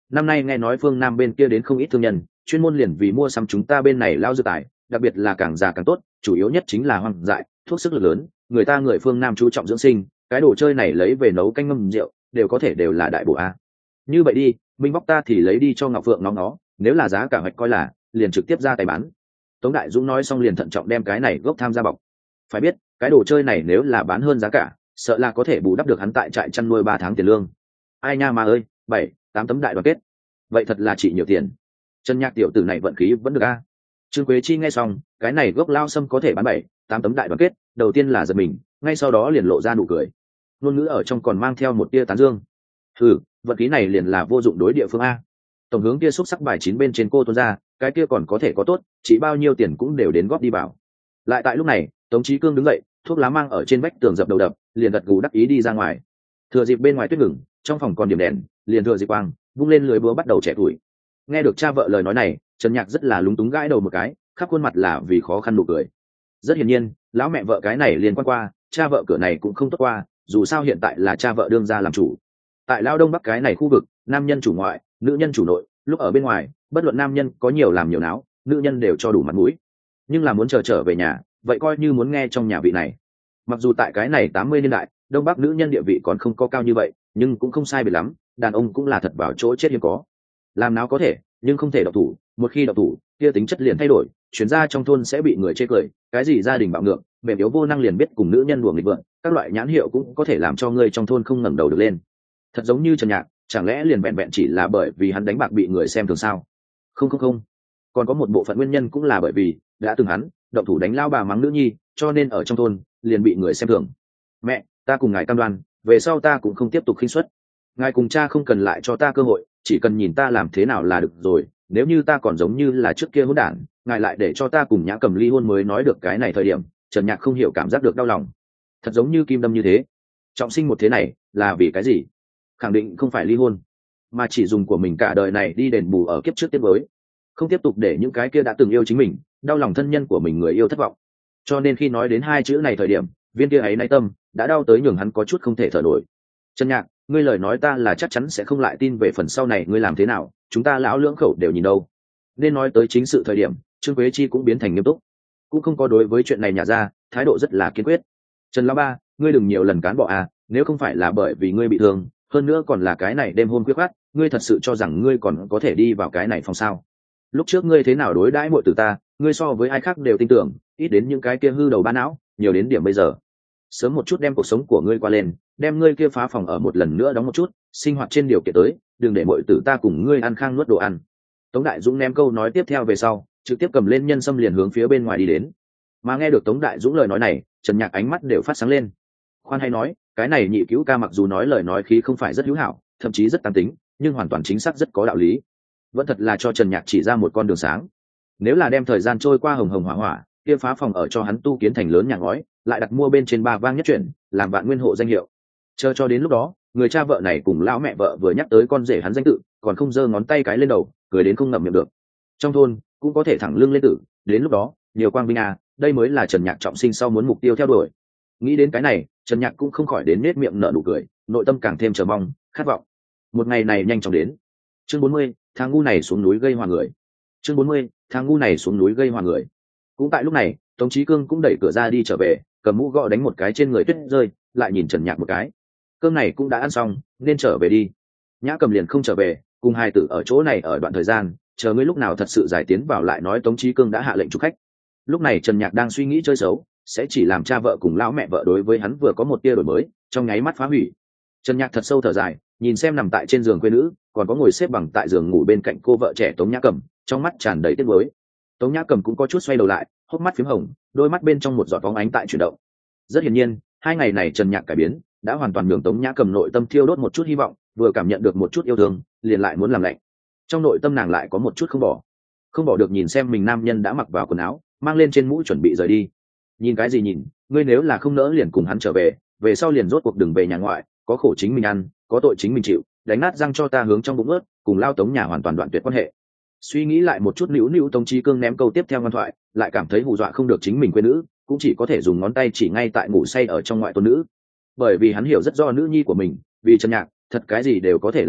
[SPEAKER 1] năm nay nghe nói phương Nam bên kia đến không ít thương nhân chuyên môn liền vì mua sắm chúng ta bên này lao dược tài, đặc biệt là càng già càng tốt, chủ yếu nhất chính là hoang dại, thuốc sức lực lớn, người ta người phương Nam chú trọng dưỡng sinh, cái đồ chơi này lấy về nấu canh ngâm rượu đều có thể đều là đại bổ a. Như vậy đi, minh bóc ta thì lấy đi cho Ngọc Phượng nó nó, nếu là giá cả hoạch coi là liền trực tiếp ra tay bán. Tống Đại Dũng nói xong liền thận trọng đem cái này gốc tham gia bọc. Phải biết cái đồ chơi này nếu là bán hơn giá cả, sợ là có thể bù đắp được hắn tại trại chăn nuôi ba tháng tiền lương. Ai nha mà ơi, bảy tám tấm đại đoàn kết, vậy thật là chỉ nhiều tiền. Trần Nhạc tiểu tử này vận khí vẫn được a. Trương Quế Chi nghe xong, cái này gốc lao sâm có thể bán bảy tám tấm đại đoàn kết, đầu tiên là giật mình, ngay sau đó liền lộ ra nụ cười. Ngôn ngữ ở trong còn mang theo một tia tán dương. Ừ, vận khí này liền là vô dụng đối địa phương a. Tổng hướng kia xúc sắc bài chín bên trên cô tuôn ra, cái kia còn có thể có tốt, chỉ bao nhiêu tiền cũng đều đến góp đi vào. Lại tại lúc này, Tống Chí Cương đứng dậy, thuốc lá mang ở trên vách tường dập đầu đập, liền gật gù đắc ý đi ra ngoài. Thừa dịp bên ngoài tuyết ngừng, trong phòng còn điểm đèn, liền thừa dịp quang, vung lên lưới búa bắt đầu trẻ tuổi. Nghe được cha vợ lời nói này, Trần Nhạc rất là lúng túng gãi đầu một cái, khắp khuôn mặt là vì khó khăn nụ cười. Rất hiển nhiên, lão mẹ vợ cái này liền quan qua, cha vợ cửa này cũng không tốt qua, dù sao hiện tại là cha vợ đương ra làm chủ. Tại Lao Đông Bắc cái này khu vực, nam nhân chủ ngoại, nữ nhân chủ nội, lúc ở bên ngoài, bất luận nam nhân có nhiều làm nhiều náo, nữ nhân đều cho đủ mặt mũi. Nhưng là muốn chờ trở về nhà, vậy coi như muốn nghe trong nhà vị này. Mặc dù tại cái này tám mươi niên đại, Đông Bắc nữ nhân địa vị còn không có cao như vậy, nhưng cũng không sai biệt lắm, đàn ông cũng là thật vào chỗ chết hiếm có. Làm nào có thể, nhưng không thể độc thủ, một khi độc thủ, kia tính chất liền thay đổi, chuyển ra trong thôn sẽ bị người chê cười, cái gì gia đình bạo ngược, mềm yếu vô năng liền biết cùng nữ nhân đùa nghịch vượng, các loại nhãn hiệu cũng có thể làm cho người trong thôn không ngẩng đầu được lên. Thật giống như Trần Nhạc, chẳng lẽ liền vẹn vẹn chỉ là bởi vì hắn đánh bạc bị người xem thường sao? Không không không, còn có một bộ phận nguyên nhân cũng là bởi vì đã từng hắn động thủ đánh lao bà mắng nữ nhi, cho nên ở trong thôn liền bị người xem thường. Mẹ, ta cùng ngài cam đoan, về sau ta cũng không tiếp tục khinh suất. Ngài cùng cha không cần lại cho ta cơ hội, chỉ cần nhìn ta làm thế nào là được rồi. Nếu như ta còn giống như là trước kia hỗn đản, ngài lại để cho ta cùng Nhã Cầm ly hôn mới nói được cái này thời điểm, Trần Nhạc không hiểu cảm giác được đau lòng. Thật giống như kim đâm như thế. Trọng sinh một thế này là vì cái gì? Khẳng định không phải ly hôn, mà chỉ dùng của mình cả đời này đi đền bù ở kiếp trước tiếp với, không tiếp tục để những cái kia đã từng yêu chính mình, đau lòng thân nhân của mình người yêu thất vọng. Cho nên khi nói đến hai chữ này thời điểm, viên kia ấy náy tâm đã đau tới nhường hắn có chút không thể thở nổi. Trần Nhạc, ngươi lời nói ta là chắc chắn sẽ không lại tin về phần sau này ngươi làm thế nào, chúng ta lão lưỡng khẩu đều nhìn đâu. Nên nói tới chính sự thời điểm, Trương Quế Chi cũng biến thành nghiêm túc, cũng không có đối với chuyện này nhả ra, thái độ rất là kiên quyết. Trần lão ba, ngươi đừng nhiều lần cán bỏ à, nếu không phải là bởi vì ngươi bị thương, hơn nữa còn là cái này đêm hôm khuya khoắt, ngươi thật sự cho rằng ngươi còn có thể đi vào cái này phòng sao? Lúc trước ngươi thế nào đối đãi muội tử ta, ngươi so với ai khác đều tin tưởng, ít đến những cái kia hư đầu ba não, nhiều đến điểm bây giờ. Sớm một chút đem cuộc sống của ngươi qua lên, đem ngươi kia phá phòng ở một lần nữa đóng một chút, sinh hoạt trên điều kiện tới, đừng để muội tử ta cùng ngươi ăn khang nuốt đồ ăn. Tống Đại Dũng ném câu nói tiếp theo về sau, trực tiếp cầm lên nhân sâm liền hướng phía bên ngoài đi đến. Mà nghe được Tống Đại Dũng lời nói này, Trần Nhạc ánh mắt đều phát sáng lên. Khoan hay nói, cái này nhị cứu ca mặc dù nói lời nói khí không phải rất hữu hảo, thậm chí rất tàn tính, nhưng hoàn toàn chính xác rất có đạo lý. Vẫn thật là cho Trần Nhạc chỉ ra một con đường sáng. Nếu là đem thời gian trôi qua hồng hồng hỏa hỏa, kia phá phòng ở cho hắn tu kiến thành lớn nhà ngói, lại đặt mua bên trên ba vang nhất chuyển, làm vạn nguyên hộ danh hiệu. Chờ cho đến lúc đó, người cha vợ này cùng lão mẹ vợ vừa nhắc tới con rể hắn danh tự, còn không giơ ngón tay cái lên đầu, cười đến không ngậm miệng được. Trong thôn cũng có thể thẳng lưng lên tử, đến lúc đó, nhiều quang vinh à, đây mới là Trần Nhạc trọng sinh sau muốn mục tiêu theo đuổi. Nghĩ đến cái này, Trần Nhạc cũng không khỏi đến nết miệng nở nụ cười, nội tâm càng thêm chờ mong, khát vọng. Một ngày này nhanh chóng đến. Chương bốn mươi, thằng ngu này xuống núi gây hòa người. Chương bốn mươi, thằng ngu này xuống núi gây hòa người. Cũng tại lúc này, Tống Chí Cương cũng đẩy cửa ra đi trở về, cầm mũ gõ đánh một cái trên người tuyết rơi, lại nhìn Trần Nhạc một cái. Cơm này cũng đã ăn xong, nên trở về đi. Nhã Cầm liền không trở về, cùng hai tử ở chỗ này ở đoạn thời gian, chờ ngươi lúc nào thật sự giải tiến vào lại nói Tống Chí Cương đã hạ lệnh chụp khách. Lúc này Trần Nhạc đang suy nghĩ chơi xấu, sẽ chỉ làm cha vợ cùng lão mẹ vợ đối với hắn vừa có một tia đổi mới, trong nháy mắt phá hủy. Trần Nhạc thật sâu thở dài, nhìn xem nằm tại trên giường quê nữ, còn có ngồi xếp bằng tại giường ngủ bên cạnh cô vợ trẻ Tống Nhã Cầm, trong mắt tràn đầy tiếc nuối. Tống Nhã Cầm cũng có chút xoay đầu lại, hốc mắt phím hồng, đôi mắt bên trong một giọt bóng ánh tại chuyển động. Rất hiển nhiên, hai ngày này Trần Nhạc cải biến, đã hoàn toàn nhường Tống Nhã Cầm nội tâm thiêu đốt một chút hy vọng, vừa cảm nhận được một chút yêu thương, liền lại muốn làm lạnh. Trong nội tâm nàng lại có một chút không bỏ, không bỏ được nhìn xem mình nam nhân đã mặc vào quần áo, mang lên trên mũ chuẩn bị rời đi. Nhìn cái gì nhìn, ngươi nếu là không nỡ liền cùng hắn trở về, về sau liền rốt cuộc đừng về nhà ngoại, có khổ chính mình ăn, có tội chính mình chịu, đánh nát răng cho ta hướng trong bụng ướt, cùng lao Tống nhà hoàn toàn đoạn tuyệt quan hệ. Suy nghĩ lại một chút, nữu nữu Tống Chí Cương ném câu tiếp theo ngoan thoại, lại cảm thấy hù dọa không được chính mình quê nữ, cũng chỉ có thể dùng ngón tay chỉ ngay tại ngủ say ở trong ngoại tôn nữ. Bởi vì hắn hiểu rất rõ nữ nhi của mình, vì Trần Nhạc, thật cái gì đều có thể làm được,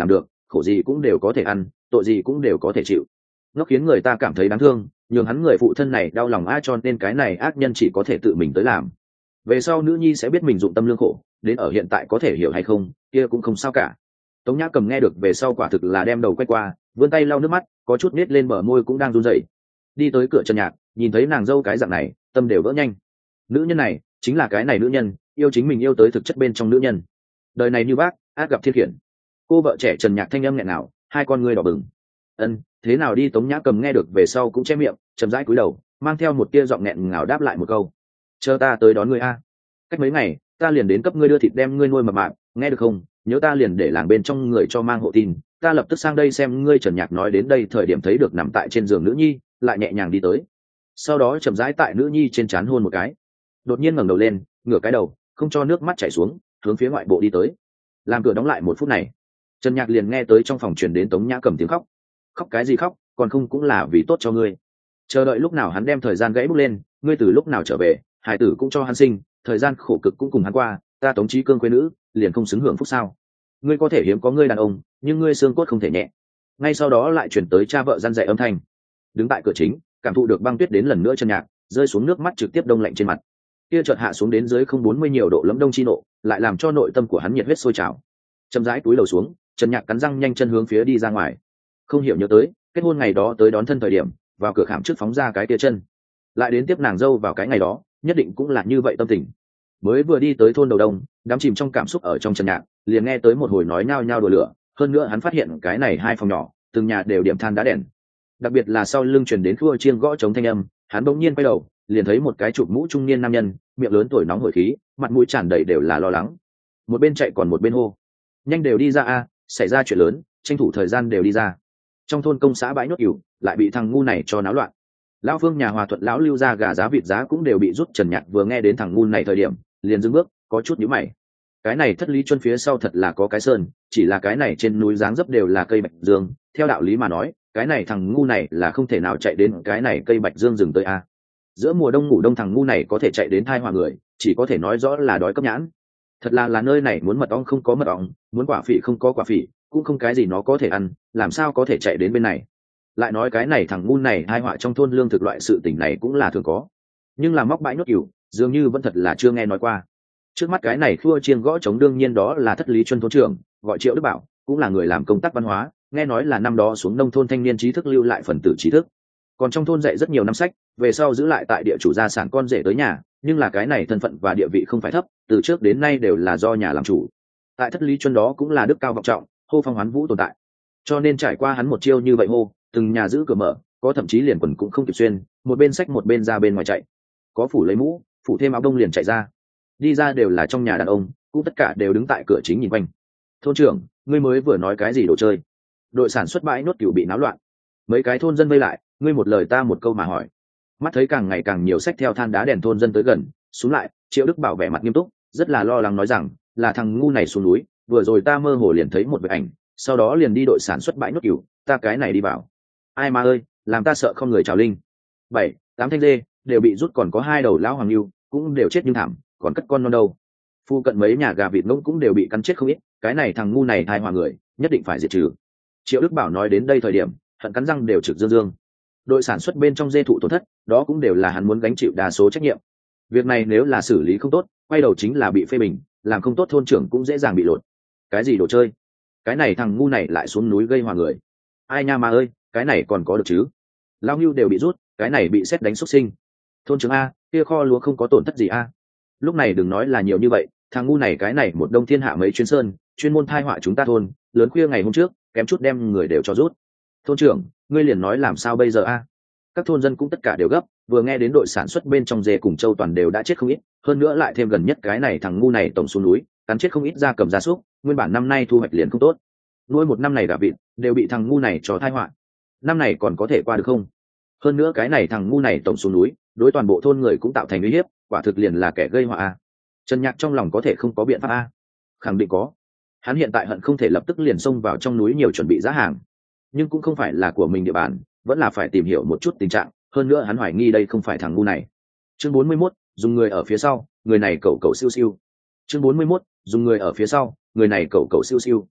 [SPEAKER 1] khổ gì cũng đều có thể ăn, tội gì cũng đều có thể chịu. Nó khiến người ta cảm thấy đáng thương, nhường hắn người phụ thân này đau lòng a, cho nên cái này ác nhân chỉ có thể tự mình tới làm. Về sau nữ nhi sẽ biết mình dụng tâm lương khổ, đến ở hiện tại có thể hiểu hay không kia cũng không sao cả. Tống Nhã Cầm nghe được về sau quả thực là đem đầu quay qua, vươn tay lau nước mắt, có chút nết lên bờ môi cũng đang run rẩy. Đi tới cửa Trần Nhạc, nhìn thấy nàng dâu cái dạng này, tâm đều vỡ nhanh. Nữ nhân này chính là cái này nữ nhân, yêu chính mình yêu tới thực chất bên trong nữ nhân. Đời này như bác, át gặp thiên khiển. Cô vợ trẻ Trần Nhạc thanh âm nghẹn nào, hai con ngươi đỏ bừng. Ân, thế nào đi? Tống Nhã Cầm nghe được về sau cũng che miệng, chậm rãi cúi đầu, mang theo một tia giọng nghẹn ngào đáp lại một câu: chờ ta tới đón ngươi a. Cách mấy ngày ta liền đến cấp ngươi đưa thịt đem ngươi nuôi mập mạp, nghe được không? Nhớ ta liền để làng bên trong người cho mang hộ tin, ta lập tức sang đây xem ngươi. Trần Nhạc nói đến đây thời điểm thấy được nằm tại trên giường nữ nhi, lại nhẹ nhàng đi tới, sau đó chậm rãi tại nữ nhi trên trán hôn một cái, đột nhiên ngẩng đầu lên, ngửa cái đầu, không cho nước mắt chảy xuống, hướng phía ngoại bộ đi tới. Làm cửa đóng lại một phút này, Trần Nhạc liền nghe tới trong phòng truyền đến Tống Nhã Cầm tiếng khóc. Khóc cái gì khóc, còn không cũng là vì tốt cho ngươi. Chờ đợi lúc nào hắn đem thời gian gãy bước lên, ngươi từ lúc nào trở về, hải tử cũng cho hắn sinh, thời gian khổ cực cũng cùng hắn qua, ta Tống Chí Cương quê nữ, liền không xứng hưởng phúc sao? Ngươi có thể hiếm có ngươi đàn ông, nhưng ngươi xương cốt không thể nhẹ. Ngay sau đó lại chuyển tới cha vợ răn dạy âm thanh. Đứng tại cửa chính, cảm thụ được băng tuyết đến lần nữa. Trần Nhạc rơi xuống nước mắt trực tiếp đông lạnh trên mặt, kia chợt hạ xuống đến dưới không bốn mươi nhiều độ lấm đông chi nộ, lại làm cho nội tâm của hắn nhiệt huyết sôi trào. Chậm rãi túi đầu xuống, Trần Nhạc cắn răng nhanh chân hướng phía đi ra ngoài. Không hiểu nhớ tới kết hôn ngày đó tới đón thân thời điểm, vào cửa khảm trước phóng ra cái tia chân, lại đến tiếp nàng dâu vào cái ngày đó, nhất định cũng là như vậy tâm tình. Mới vừa đi tới thôn đầu đông, đắm chìm trong cảm xúc ở trong Trần Nhạc liền nghe tới một hồi nói nhao nhao đùa lửa. Hơn nữa hắn phát hiện cái này hai phòng nhỏ từng nhà đều điểm than đá đèn, đặc biệt là sau lưng truyền đến khua chiêng gõ trống thanh âm. Hắn bỗng nhiên quay đầu, liền thấy một cái chụp mũ trung niên nam nhân, miệng lớn tuổi nóng hổi khí, mặt mũi tràn đầy đều là lo lắng, một bên chạy còn một bên hô: nhanh đều đi ra a, xảy ra chuyện lớn, tranh thủ thời gian đều đi ra. Trong thôn công xã bãi nốt cừu lại bị thằng ngu này cho náo loạn. Lão Phương nhà Hòa Thuận lão lưu ra gà giá vịt giá cũng đều bị rút. Trần Nhạc vừa nghe đến thằng ngu này thời điểm, liền dừng bước, có chút nhíu mày. Cái này Thất Lý Chuân phía sau thật là có cái sơn, chỉ là cái này trên núi dáng dấp đều là cây bạch dương, theo đạo lý mà nói, cái này thằng ngu này là không thể nào chạy đến cái này cây bạch dương rừng tới a. Giữa mùa đông ngủ đông thằng ngu này có thể chạy đến thai hòa người, chỉ có thể nói rõ là đói cấp nhãn. Thật là là nơi này muốn mật ong không có mật ong, muốn quả phỉ không có quả phỉ, cũng không cái gì nó có thể ăn, làm sao có thể chạy đến bên này. Lại nói cái này thằng ngu này hai họa trong thôn lương thực loại sự tình này cũng là thường có, nhưng là móc bãi nhốt cừu dường như vẫn thật là chưa nghe nói qua. Trước mắt cái này khua chiêng gõ trống đương nhiên đó là Thất Lý Chuân thôn trưởng, gọi Triệu Đức Bảo, cũng là người làm công tác văn hóa, nghe nói là năm đó xuống nông thôn thanh niên trí thức lưu lại phần tử trí thức, còn trong thôn dạy rất nhiều năm sách, về sau giữ lại tại địa chủ gia sản con rể tới nhà, nhưng là cái này thân phận và địa vị không phải thấp, từ trước đến nay đều là do nhà làm chủ. Tại Thất Lý Chuân đó cũng là đức cao vọng trọng, hô phong hoán vũ tồn tại, cho nên trải qua hắn một chiêu như vậy hô, từng nhà giữ cửa mở, có thậm chí liền quần cũng không kịp xuyên, một bên sách một bên ra bên ngoài chạy, có phủ lấy mũ, phủ thêm áo đông liền chạy ra. Đi ra đều là trong nhà đàn ông, cũng tất cả đều đứng tại cửa chính nhìn quanh. Thôn trưởng, ngươi mới vừa nói cái gì đồ chơi? Đội sản xuất bãi nốt cừu bị náo loạn, mấy cái thôn dân vây lại, ngươi một lời ta một câu mà hỏi. Mắt thấy càng ngày càng nhiều sách theo than đá đèn thôn dân tới gần, xuống lại, Triệu Đức Bảo vẻ mặt nghiêm túc, rất là lo lắng nói rằng, là thằng ngu này xuống núi, vừa rồi ta mơ hồ liền thấy một vệt ảnh, sau đó liền đi đội sản xuất bãi nốt cừu, ta cái này đi vào. Ai mà ơi, làm ta sợ không người chào linh. Bảy, tám thanh dê đều bị rút, còn có hai đầu lão hoàng lưu cũng đều chết nhưng thảm, còn cất con non đâu. Phu cận mấy nhà gà vịt ngỗng cũng đều bị cắn chết không ít, cái này thằng ngu này thai hòa người, nhất định phải diệt trừ. Triệu Đức Bảo nói đến đây thời điểm, hận cắn răng đều trực dương dương. Đội sản xuất bên trong dê thụ tổn thất, đó cũng đều là hắn muốn gánh chịu đa số trách nhiệm. Việc này nếu là xử lý không tốt, quay đầu chính là bị phê bình, làm không tốt thôn trưởng cũng dễ dàng bị lột. Cái gì đồ chơi? Cái này thằng ngu này lại xuống núi gây hòa người. Ai nha mà ơi, cái này còn có được chứ? Lao Ngưu đều bị rút, cái này bị xét đánh xuất sinh. Thôn trưởng a, kia kho lúa không có tổn thất gì a? Lúc này đừng nói là nhiều như vậy, thằng ngu này cái này một đông thiên hạ mấy chuyến sơn, chuyên môn thai họa chúng ta thôn, lớn khuya ngày hôm trước, kém chút đem người đều cho rút. Thôn trưởng, ngươi liền nói làm sao bây giờ a? Các thôn dân cũng tất cả đều gấp, vừa nghe đến đội sản xuất bên trong dê cùng châu toàn đều đã chết không ít, hơn nữa lại thêm gần nhất cái này thằng ngu này tổng xuống núi, cắn chết không ít gia cầm gia súc, nguyên bản năm nay thu hoạch liền không tốt. Nuôi một năm này gà vịt đều bị thằng ngu này cho thai họa. Năm này còn có thể qua được không? Hơn nữa cái này thằng ngu này tổng xuống núi, đối toàn bộ thôn người cũng tạo thành uy hiếp, quả thực liền là kẻ gây họa a. Trần Nhạc trong lòng có thể không có biện pháp a? Khẳng định có. Hắn hiện tại hận không thể lập tức liền xông vào trong núi nhiều chuẩn bị giá hàng, nhưng cũng không phải là của mình địa bàn, vẫn là phải tìm hiểu một chút tình trạng, hơn nữa hắn hoài nghi đây không phải thằng ngu này. Chương bốn mươi mốt, dùng người ở phía sau, người này cẩu cẩu siêu siêu. Chương bốn mươi mốt, dùng người ở phía sau, người này cẩu cẩu siêu siêu.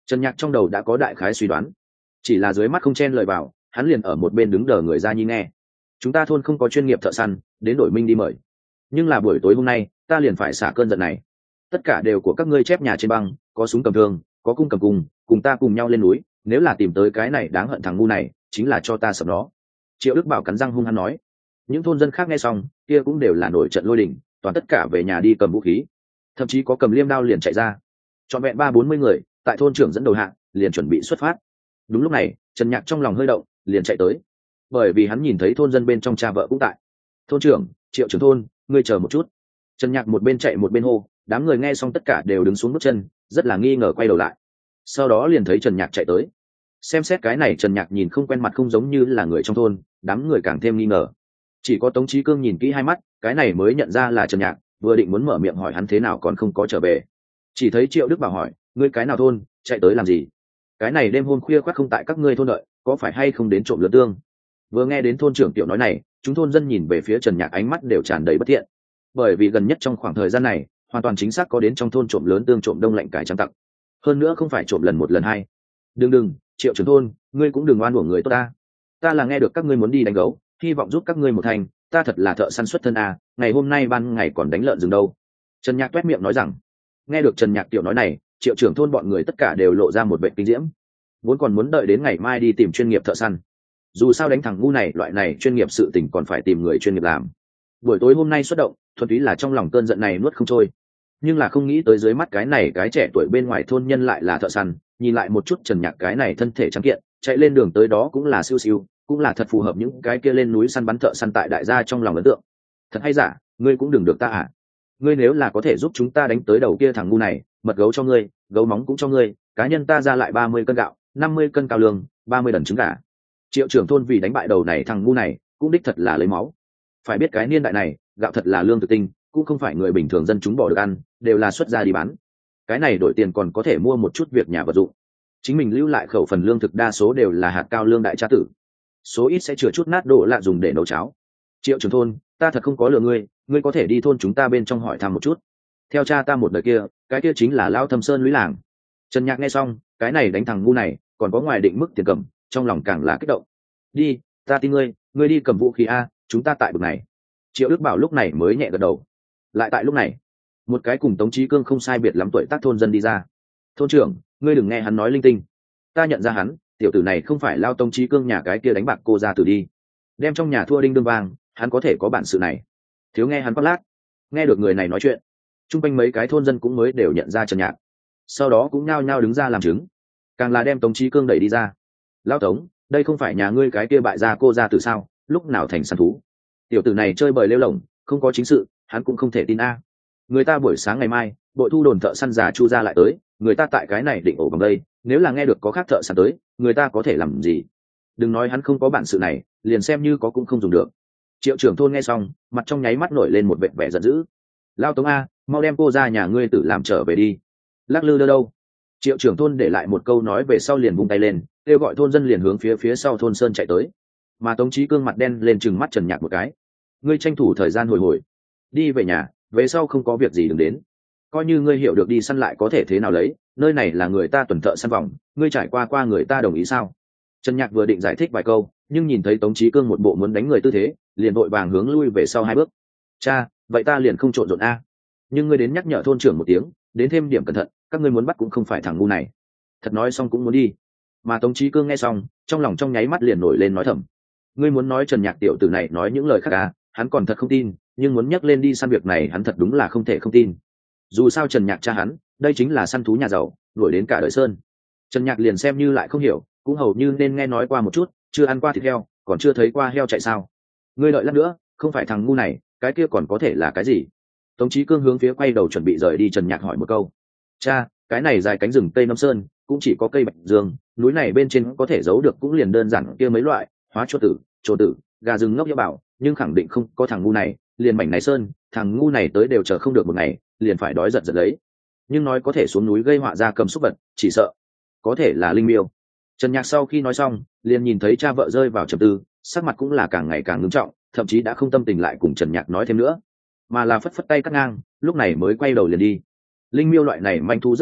[SPEAKER 1] Trần Nhạc trong đầu đã có đại khái suy đoán, chỉ là dưới mắt không chen lời vào, hắn liền ở một bên đứng đờ người ra nhi nghe. Chúng ta thôn không có chuyên nghiệp thợ săn, đến đổi minh đi mời. Nhưng là buổi tối hôm nay, ta liền phải xả cơn giận này. Tất cả đều của các ngươi chép nhà trên băng, có súng cầm thương, có cung cầm cung, cùng ta cùng nhau lên núi, nếu là tìm tới cái này đáng hận thằng ngu này, chính là cho ta sập nó. Triệu Đức Bảo cắn răng hung hăng nói. Những thôn dân khác nghe xong, kia cũng đều là nổi trận lôi đình, toàn tất cả về nhà đi cầm vũ khí, thậm chí có cầm liêm đao liền chạy ra. Trọn vẹn ba bốn mươi người, tại thôn trưởng dẫn đầu hạng, liền chuẩn bị xuất phát. Đúng lúc này, Trần Nhạc trong lòng hơi động, liền chạy tới, bởi vì hắn nhìn thấy thôn dân bên trong cha vợ cũng tại. Thôn trưởng, Triệu trưởng thôn, ngươi chờ một chút. Trần Nhạc một bên chạy một bên hô, đám người nghe xong tất cả đều đứng xuống bước chân, rất là nghi ngờ quay đầu lại. Sau đó liền thấy Trần Nhạc chạy tới. Xem xét cái này Trần Nhạc nhìn không quen mặt, không giống như là người trong thôn, đám người càng thêm nghi ngờ. Chỉ có Tống Chí Cương nhìn kỹ hai mắt, cái này mới nhận ra là Trần Nhạc, vừa định muốn mở miệng hỏi hắn thế nào còn không có trở về. Chỉ thấy Triệu Đức Bảo hỏi, ngươi cái nào thôn, chạy tới làm gì? Cái này đêm hôm khuya khoắt không tại các ngươi thôn đợi, có phải hay không đến trộm lứa tương? Vừa nghe đến thôn trưởng tiểu nói này, chúng thôn dân nhìn về phía Trần Nhạc ánh mắt đều tràn đầy bất thiện, bởi vì gần nhất trong khoảng thời gian này, hoàn toàn chính xác có đến trong thôn trộm lớn tương, trộm đông lạnh cải trắng tặng, hơn nữa không phải trộm lần một lần hai. Đừng đừng, Triệu trưởng thôn, ngươi cũng đừng oan uổng người tốt ta. Ta là nghe được các ngươi muốn đi đánh gấu, hy vọng giúp các ngươi một thành, ta thật là thợ săn xuất thân à, ngày hôm nay ban ngày còn đánh lợn rừng đâu. Trần Nhạc toét miệng nói rằng. Nghe được Trần Nhạc tiểu nói này, Triệu trưởng thôn bọn người tất cả đều lộ ra một vẻ kinh diễm, vốn còn muốn đợi đến ngày mai đi tìm chuyên nghiệp thợ săn, dù sao đánh thằng ngu này loại này chuyên nghiệp sự tình còn phải tìm người chuyên nghiệp làm. Buổi tối hôm nay xuất động, thuần túy là trong lòng cơn giận này nuốt không trôi, nhưng là không nghĩ tới dưới mắt cái này cái trẻ tuổi bên ngoài thôn nhân lại là thợ săn. Nhìn lại một chút Trần Nhạc cái này thân thể trắng kiện, chạy lên đường tới đó cũng là siêu siêu, cũng là thật phù hợp những cái kia lên núi săn bắn thợ săn tại đại gia trong lòng ấn tượng. Thật hay giả, ngươi cũng đừng được ta à? Ngươi nếu là có thể giúp chúng ta đánh tới đầu kia thằng ngu này, mật gấu cho ngươi, gấu móng cũng cho ngươi, cá nhân ta ra lại ba mươi cân gạo, năm mươi cân cao lương, ba mươi đần trứng gà. Triệu trưởng thôn vì đánh bại đầu này thằng ngu này, cũng đích thật là lấy máu. Phải biết cái niên đại này, gạo thật là lương thực tinh, cũng không phải người bình thường dân chúng bỏ được ăn, đều là xuất ra đi bán. Cái này đổi tiền còn có thể mua một chút việc nhà vật dụng. Chính mình lưu lại khẩu phần lương thực đa số đều là hạt cao lương đại cha tử, số ít sẽ chừa chút nát đổ lạ dùng để nấu cháo. Triệu trưởng thôn, ta thật không có lừa ngươi, ngươi có thể đi thôn chúng ta bên trong hỏi thăm một chút. Theo cha ta một đời kia, cái kia chính là Lao Thâm Sơn lũy làng. Trần Nhạc nghe xong, cái này đánh thằng ngu này, còn có ngoài định mức tiền cầm, trong lòng càng là kích động. Đi, ta tin ngươi, ngươi đi cầm vũ khí a, chúng ta tại bực này. Triệu Đức Bảo lúc này mới nhẹ gật đầu. Lại tại lúc này, một cái cùng Tống Chí Cương không sai biệt lắm tuổi tác thôn dân đi ra. Thôn trưởng, ngươi đừng nghe hắn nói linh tinh, ta nhận ra hắn, tiểu tử này không phải Lao Tống Chí Cương nhà cái kia đánh bạc cô ra tử đi, đem trong nhà thua đinh đương vang, hắn có thể có bản sự này. Thiếu nghe hắn quát lác. Nghe được người này nói chuyện, chung quanh mấy cái thôn dân cũng mới đều nhận ra Trần Nhạc, sau đó cũng nhao nhao đứng ra làm chứng, càng là đem Tống Chí Cương đẩy đi ra. Lao Tống, đây không phải nhà ngươi cái kia bại gia cô ra từ sao, lúc nào thành săn thú? Tiểu tử này chơi bời lêu lỏng, không có chính sự, hắn cũng không thể tin a. Người ta buổi sáng ngày mai, đội thu đồn thợ săn già Chu ra lại tới, người ta tại cái này định ổ bằng đây, nếu là nghe được có khác thợ săn tới, người ta có thể làm gì? Đừng nói hắn không có bản sự này, liền xem như có cũng không dùng được. Triệu trưởng thôn nghe xong, mặt trong nháy mắt nổi lên một vẻ vẻ giận dữ. Lao Tống a, mau đem cô ra nhà ngươi tự làm trở về đi. Lắc lư đâu đâu? Triệu trưởng thôn để lại một câu nói về sau liền vung tay lên, kêu gọi thôn dân liền hướng phía phía sau thôn sơn chạy tới. Mà Tống Chí Cương mặt đen lên trừng mắt Trần Nhạc một cái. Ngươi tranh thủ thời gian hồi hồi, đi về nhà, về sau không có việc gì đừng đến. Coi như ngươi hiểu được đi săn lại có thể thế nào lấy, nơi này là người ta tuần thợ săn vòng, ngươi trải qua qua người ta đồng ý sao? Trần Nhạc vừa định giải thích vài câu, nhưng nhìn thấy Tống Chí Cương một bộ muốn đánh người tư thế, liền vội vàng hướng lui về sau hai bước. Cha, vậy ta liền không trộn rộn a. Nhưng ngươi đến nhắc nhở thôn trưởng một tiếng, đến thêm điểm cẩn thận, các ngươi muốn bắt cũng không phải thằng ngu này. Thật nói xong cũng muốn đi. Mà Tống Chí Cương nghe xong, trong lòng trong nháy mắt liền nổi lên nói thầm. Ngươi muốn nói Trần Nhạc tiểu tử này nói những lời khác à, hắn còn thật không tin, nhưng muốn nhắc lên đi săn việc này hắn thật đúng là không thể không tin. Dù sao Trần Nhạc cha hắn, đây chính là săn thú nhà giàu, đuổi đến cả đời sơn. Trần Nhạc liền xem như lại không hiểu, cũng hầu như nên nghe nói qua một chút, chưa ăn qua thịt heo, còn chưa thấy qua heo chạy sao? Ngươi đợi lát nữa, không phải thằng ngu này, cái kia còn có thể là cái gì? Tống Chí Cương hướng phía quay đầu chuẩn bị rời đi Trần Nhạc hỏi một câu. Cha, cái này dài cánh rừng tây Nam Sơn, cũng chỉ có cây bạch dương, núi này bên trên có thể giấu được cũng liền đơn giản kia mấy loại, hóa chuột tử, trồn tử, gà rừng ngốc nhã bảo, nhưng khẳng định không có thằng ngu này, liền mảnh này sơn, thằng ngu này tới đều chờ không được một ngày, liền phải đói giật giật lấy. Nhưng nói có thể xuống núi gây họa ra cầm xúc vật, chỉ sợ có thể là linh miêu. Trần Nhạc sau khi nói xong, liền nhìn thấy cha vợ rơi vào trầm tư, sắc mặt cũng là càng ngày càng ngưng trọng, thậm chí đã không tâm tình lại cùng Trần Nhạc nói thêm nữa, mà là phất phất tay cắt ngang, lúc này mới quay đầu liền đi. Linh miêu loại này manh thu rất ít gặp,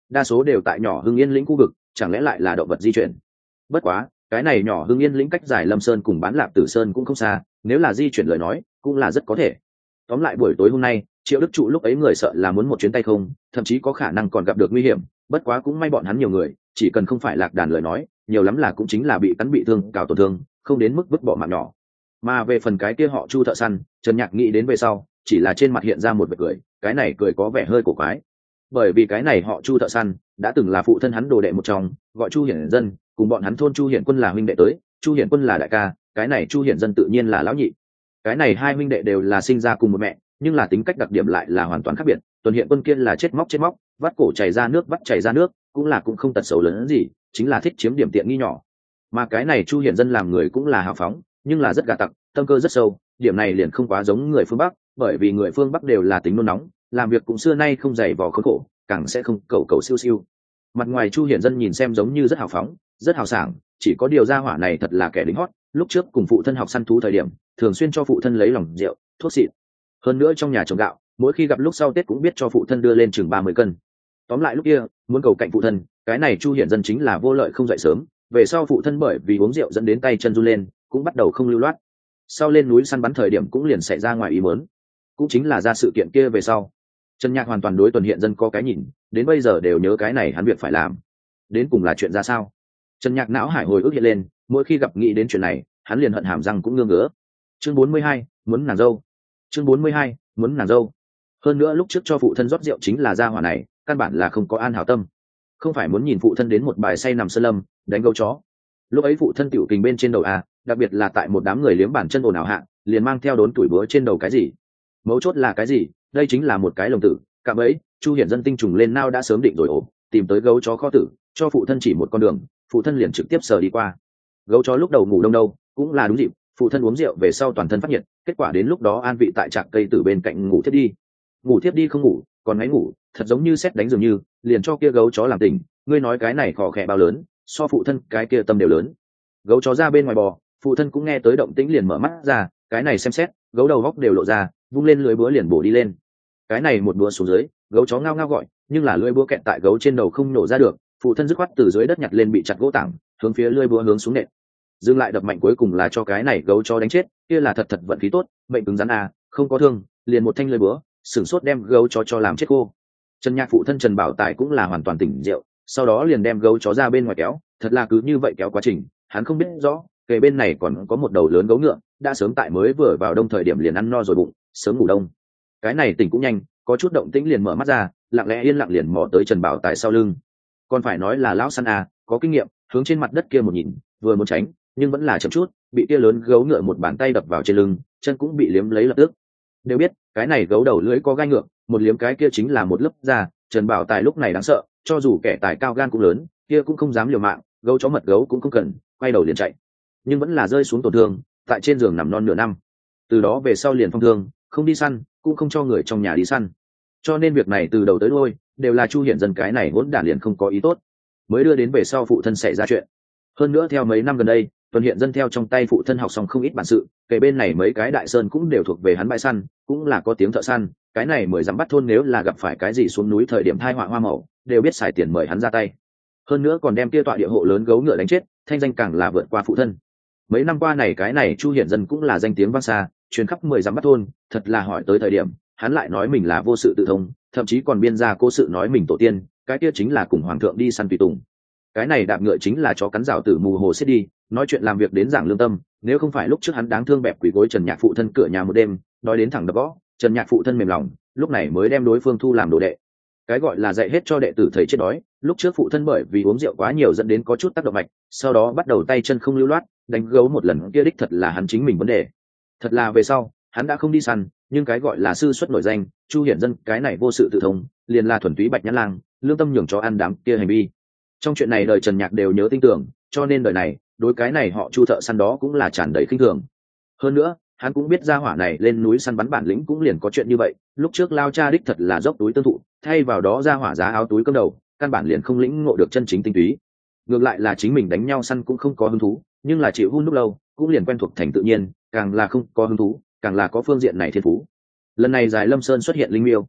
[SPEAKER 1] đa số đều tại nhỏ hưng yên lĩnh khu vực, chẳng lẽ lại là động vật di chuyển? Bất quá cái này nhỏ hưng yên lĩnh cách giải lâm sơn cùng bán lạp tử sơn cũng không xa, nếu là di chuyển lời nói cũng là rất có thể. Tóm lại buổi tối hôm nay Triệu Đức Trụ lúc ấy người sợ là muốn một chuyến tay không, thậm chí có khả năng còn gặp được nguy hiểm. Bất quá cũng may bọn hắn nhiều người, chỉ cần không phải lạc đàn lời nói, nhiều lắm là cũng chính là bị cắn bị thương, cào tổn thương, không đến mức vứt bỏ mạng nhỏ. Mà về phần cái kia họ Chu thợ săn, Trần Nhạc nghĩ đến về sau, chỉ là trên mặt hiện ra một vẻ cười, cái này cười có vẻ hơi cổ quái. Bởi vì cái này họ Chu thợ săn đã từng là phụ thân hắn đồ đệ một trong, gọi Chu Hiển Dân, cùng bọn hắn thôn Chu Hiển Quân là huynh đệ tới, Chu Hiển Quân là đại ca, cái này Chu Hiển Dân tự nhiên là lão nhị. Cái này hai huynh đệ đều là sinh ra cùng một mẹ, nhưng là tính cách đặc điểm lại là hoàn toàn khác biệt. Tuần Hiện Quân kia là chết móc chết móc, vắt cổ chảy ra nước vắt chảy ra nước, cũng là cũng không tật xấu lớn hơn gì, chính là thích chiếm điểm tiện nghi nhỏ. Mà cái này Chu Hiển Dân làm người cũng là hào phóng, nhưng là rất gà tặc, tâm cơ rất sâu, điểm này liền không quá giống người phương Bắc, bởi vì người phương Bắc đều là tính nôn nóng, làm việc cũng xưa nay không dày vò khốn khổ, càng sẽ không cầu cầu siêu siêu. Mặt ngoài Chu Hiển Dân nhìn xem giống như rất hào phóng, rất hào sảng, chỉ có điều gia hỏa này thật là kẻ lính hót, lúc trước cùng phụ thân học săn thú thời điểm, thường xuyên cho phụ thân lấy lòng rượu, thuốc xịn. Hơn nữa trong nhà trồng gạo, mỗi khi gặp lúc sau Tết cũng biết cho phụ thân đưa lên chừng ba mươi cân. Tóm lại lúc kia, muốn cầu cạnh phụ thân, cái này Chu Hiển Dân chính là vô lợi không dậy sớm, về sau phụ thân bởi vì uống rượu dẫn đến tay chân run lên, cũng bắt đầu không lưu loát. Sau lên núi săn bắn thời điểm cũng liền xảy ra ngoài ý muốn, cũng chính là ra sự kiện kia về sau. Trần Nhạc hoàn toàn đối Tuần Hiện Dân có cái nhìn, đến bây giờ đều nhớ cái này hắn việc phải làm. Đến cùng là chuyện ra sao? Trần Nhạc não hải hồi ức hiện lên, mỗi khi gặp nghĩ đến chuyện này, hắn liền hận hàm răng cũng ngơ ngứa. Chương bốn mươi hai, muốn nàng dâu. Chương bốn mươi hai, muốn nàng dâu. Hơn nữa lúc trước cho phụ thân rót rượu chính là gia hỏa này, căn bản là không có an hảo tâm, không phải muốn nhìn phụ thân đến một bài say nằm sơn lâm, đánh gấu chó. Lúc ấy phụ thân tiểu kình bên trên đầu a, đặc biệt là tại một đám người liếm bản chân ồn ào hạ, liền mang theo đốn tuổi búa trên đầu cái gì? Mấu chốt là cái gì? Đây chính là một cái lồng tử, cạm bẫy. Chu Hiển Dân tinh trùng lên nao đã sớm định rồi ổ, tìm tới gấu chó kho tử, cho phụ thân chỉ một con đường, phụ thân liền trực tiếp sờ đi qua. Gấu chó lúc đầu ngủ đông đâu, cũng là đúng dịp, phụ thân uống rượu về sau toàn thân phát nhiệt, kết quả đến lúc đó an vị tại trạc cây tử bên cạnh ngủ thiếp đi. Ngủ thiếp đi không ngủ, còn ngáy ngủ, thật giống như sét đánh dường như, liền cho kia gấu chó làm tỉnh. Ngươi nói cái này khò khẽ bao lớn, so phụ thân cái kia tâm đều lớn. Gấu chó ra bên ngoài bò, phụ thân cũng nghe tới động tĩnh liền mở mắt ra, cái này xem xét, gấu đầu góc đều lộ ra, vung lên lưới búa liền bổ đi lên. Cái này một búa xuống dưới, gấu chó ngao ngao gọi, nhưng là lưỡi búa kẹt tại gấu trên đầu không nổ ra được, phụ thân dứt khoát từ dưới đất nhặt lên bị chặt gỗ tảng, hướng phía lưỡi búa hướng xuống nện. Dừng lại đập mạnh cuối cùng là cho cái này gấu chó đánh chết, kia là thật thật vận khí tốt, mệnh cứng rắn à, không có thương, liền một thanh lưỡi búa, sửng sốt đem gấu chó cho làm chết cô. Trần Nhạc phụ thân Trần Bảo Tài cũng là hoàn toàn tỉnh rượu, sau đó liền đem gấu chó ra bên ngoài kéo, thật là cứ như vậy kéo quá trình, hắn không biết rõ, kề bên này còn có một đầu lớn gấu ngựa, đã sớm tại mới vừa vào đông thời điểm liền ăn no rồi bụng, sớm ngủ đông. Cái này tỉnh cũng nhanh, có chút động tĩnh liền mở mắt ra, lặng lẽ yên lặng liền mò tới Trần Bảo Tài sau lưng. Còn phải nói là lão săn à, có kinh nghiệm, hướng trên mặt đất kia một nhìn, vừa muốn tránh, nhưng vẫn là chậm chút, bị kia lớn gấu ngựa một bàn tay đập vào trên lưng, chân cũng bị liếm lấy lập tức. Đều biết, cái này gấu đầu lưỡi có gai ngựa, một liếm cái kia chính là một lớp da, Trần Bảo Tài lúc này đáng sợ, cho dù kẻ tài cao gan cũng lớn, kia cũng không dám liều mạng, gấu chó mật gấu cũng không cần, quay đầu liền chạy. Nhưng vẫn là rơi xuống tổn thương, tại trên giường nằm non nửa năm. Từ đó về sau liền phong thương, không đi săn, cũng không cho người trong nhà đi săn. Cho nên việc này từ đầu tới đuôi đều là Chu Hiển Dân cái này hỗn đản liền không có ý tốt, mới đưa đến về sau phụ thân xảy ra chuyện. Hơn nữa theo mấy năm gần đây, Tuần Hiện Dân theo trong tay phụ thân học xong không ít bản sự, kể bên này mấy cái đại sơn cũng đều thuộc về hắn bãi săn, cũng là có tiếng thợ săn, cái này mười dặm bắt thôn nếu là gặp phải cái gì xuống núi thời điểm thai họa hoa màu, đều biết xài tiền mời hắn ra tay. Hơn nữa còn đem kia tọa địa hộ lớn gấu ngựa đánh chết, thanh danh càng là vượt qua phụ thân. Mấy năm qua này cái này Chu Hiển Dân cũng là danh tiếng vang xa, truyền khắp mười dặm bắt thôn, thật là hỏi tới thời điểm, hắn lại nói mình là vô sự tự thông, thậm chí còn biên ra cố sự nói mình tổ tiên, cái kia chính là cùng hoàng thượng đi săn tùy tùng. Cái này đạp ngựa chính là chó cắn rào tử mù hồ xiết đi, nói chuyện làm việc đến giảng lương tâm, nếu không phải lúc trước hắn đáng thương bẹp quỷ gối Trần Nhạc phụ thân cửa nhà một đêm, nói đến thẳng đập gõ, Trần Nhạc phụ thân mềm lòng, lúc này mới đem đối phương thu làm đồ đệ. Cái gọi là dạy hết cho đệ tử thầy chết đói, lúc trước phụ thân bởi vì uống rượu quá nhiều dẫn đến có chút tác động mạch, sau đó bắt đầu tay chân không lưu loát, đánh gấu một lần kia đích thật là hắn chính mình vấn đề. Thật là về sau, hắn đã không đi săn, nhưng cái gọi là sư xuất nổi danh, Chu Hiển Dân cái này vô sự tự thông, liền là thuần túy bạch nhãn lang, lương tâm nhường cho ăn đám kia hành vi. Trong chuyện này đời Trần Nhạc đều nhớ tin tưởng, cho nên đời này, đối cái này họ Chu thợ săn đó cũng là tràn đầy khinh thường. Hơn nữa, hắn cũng biết ra hỏa này lên núi săn bắn bản lĩnh cũng liền có chuyện như vậy, lúc trước lao cha đích thật là dốc túi tương thụ, thay vào đó ra hỏa giá áo túi cơm đầu, căn bản liền không lĩnh ngộ được chân chính tinh túy. Ngược lại là chính mình đánh nhau săn cũng không có hứng thú, nhưng là chịu hun lúc lâu, cũng liền quen thuộc thành tự nhiên, càng là không có hứng thú, càng là có phương diện này thiên phú. Lần này Giải Lâm Sơn xuất hiện linh miêu,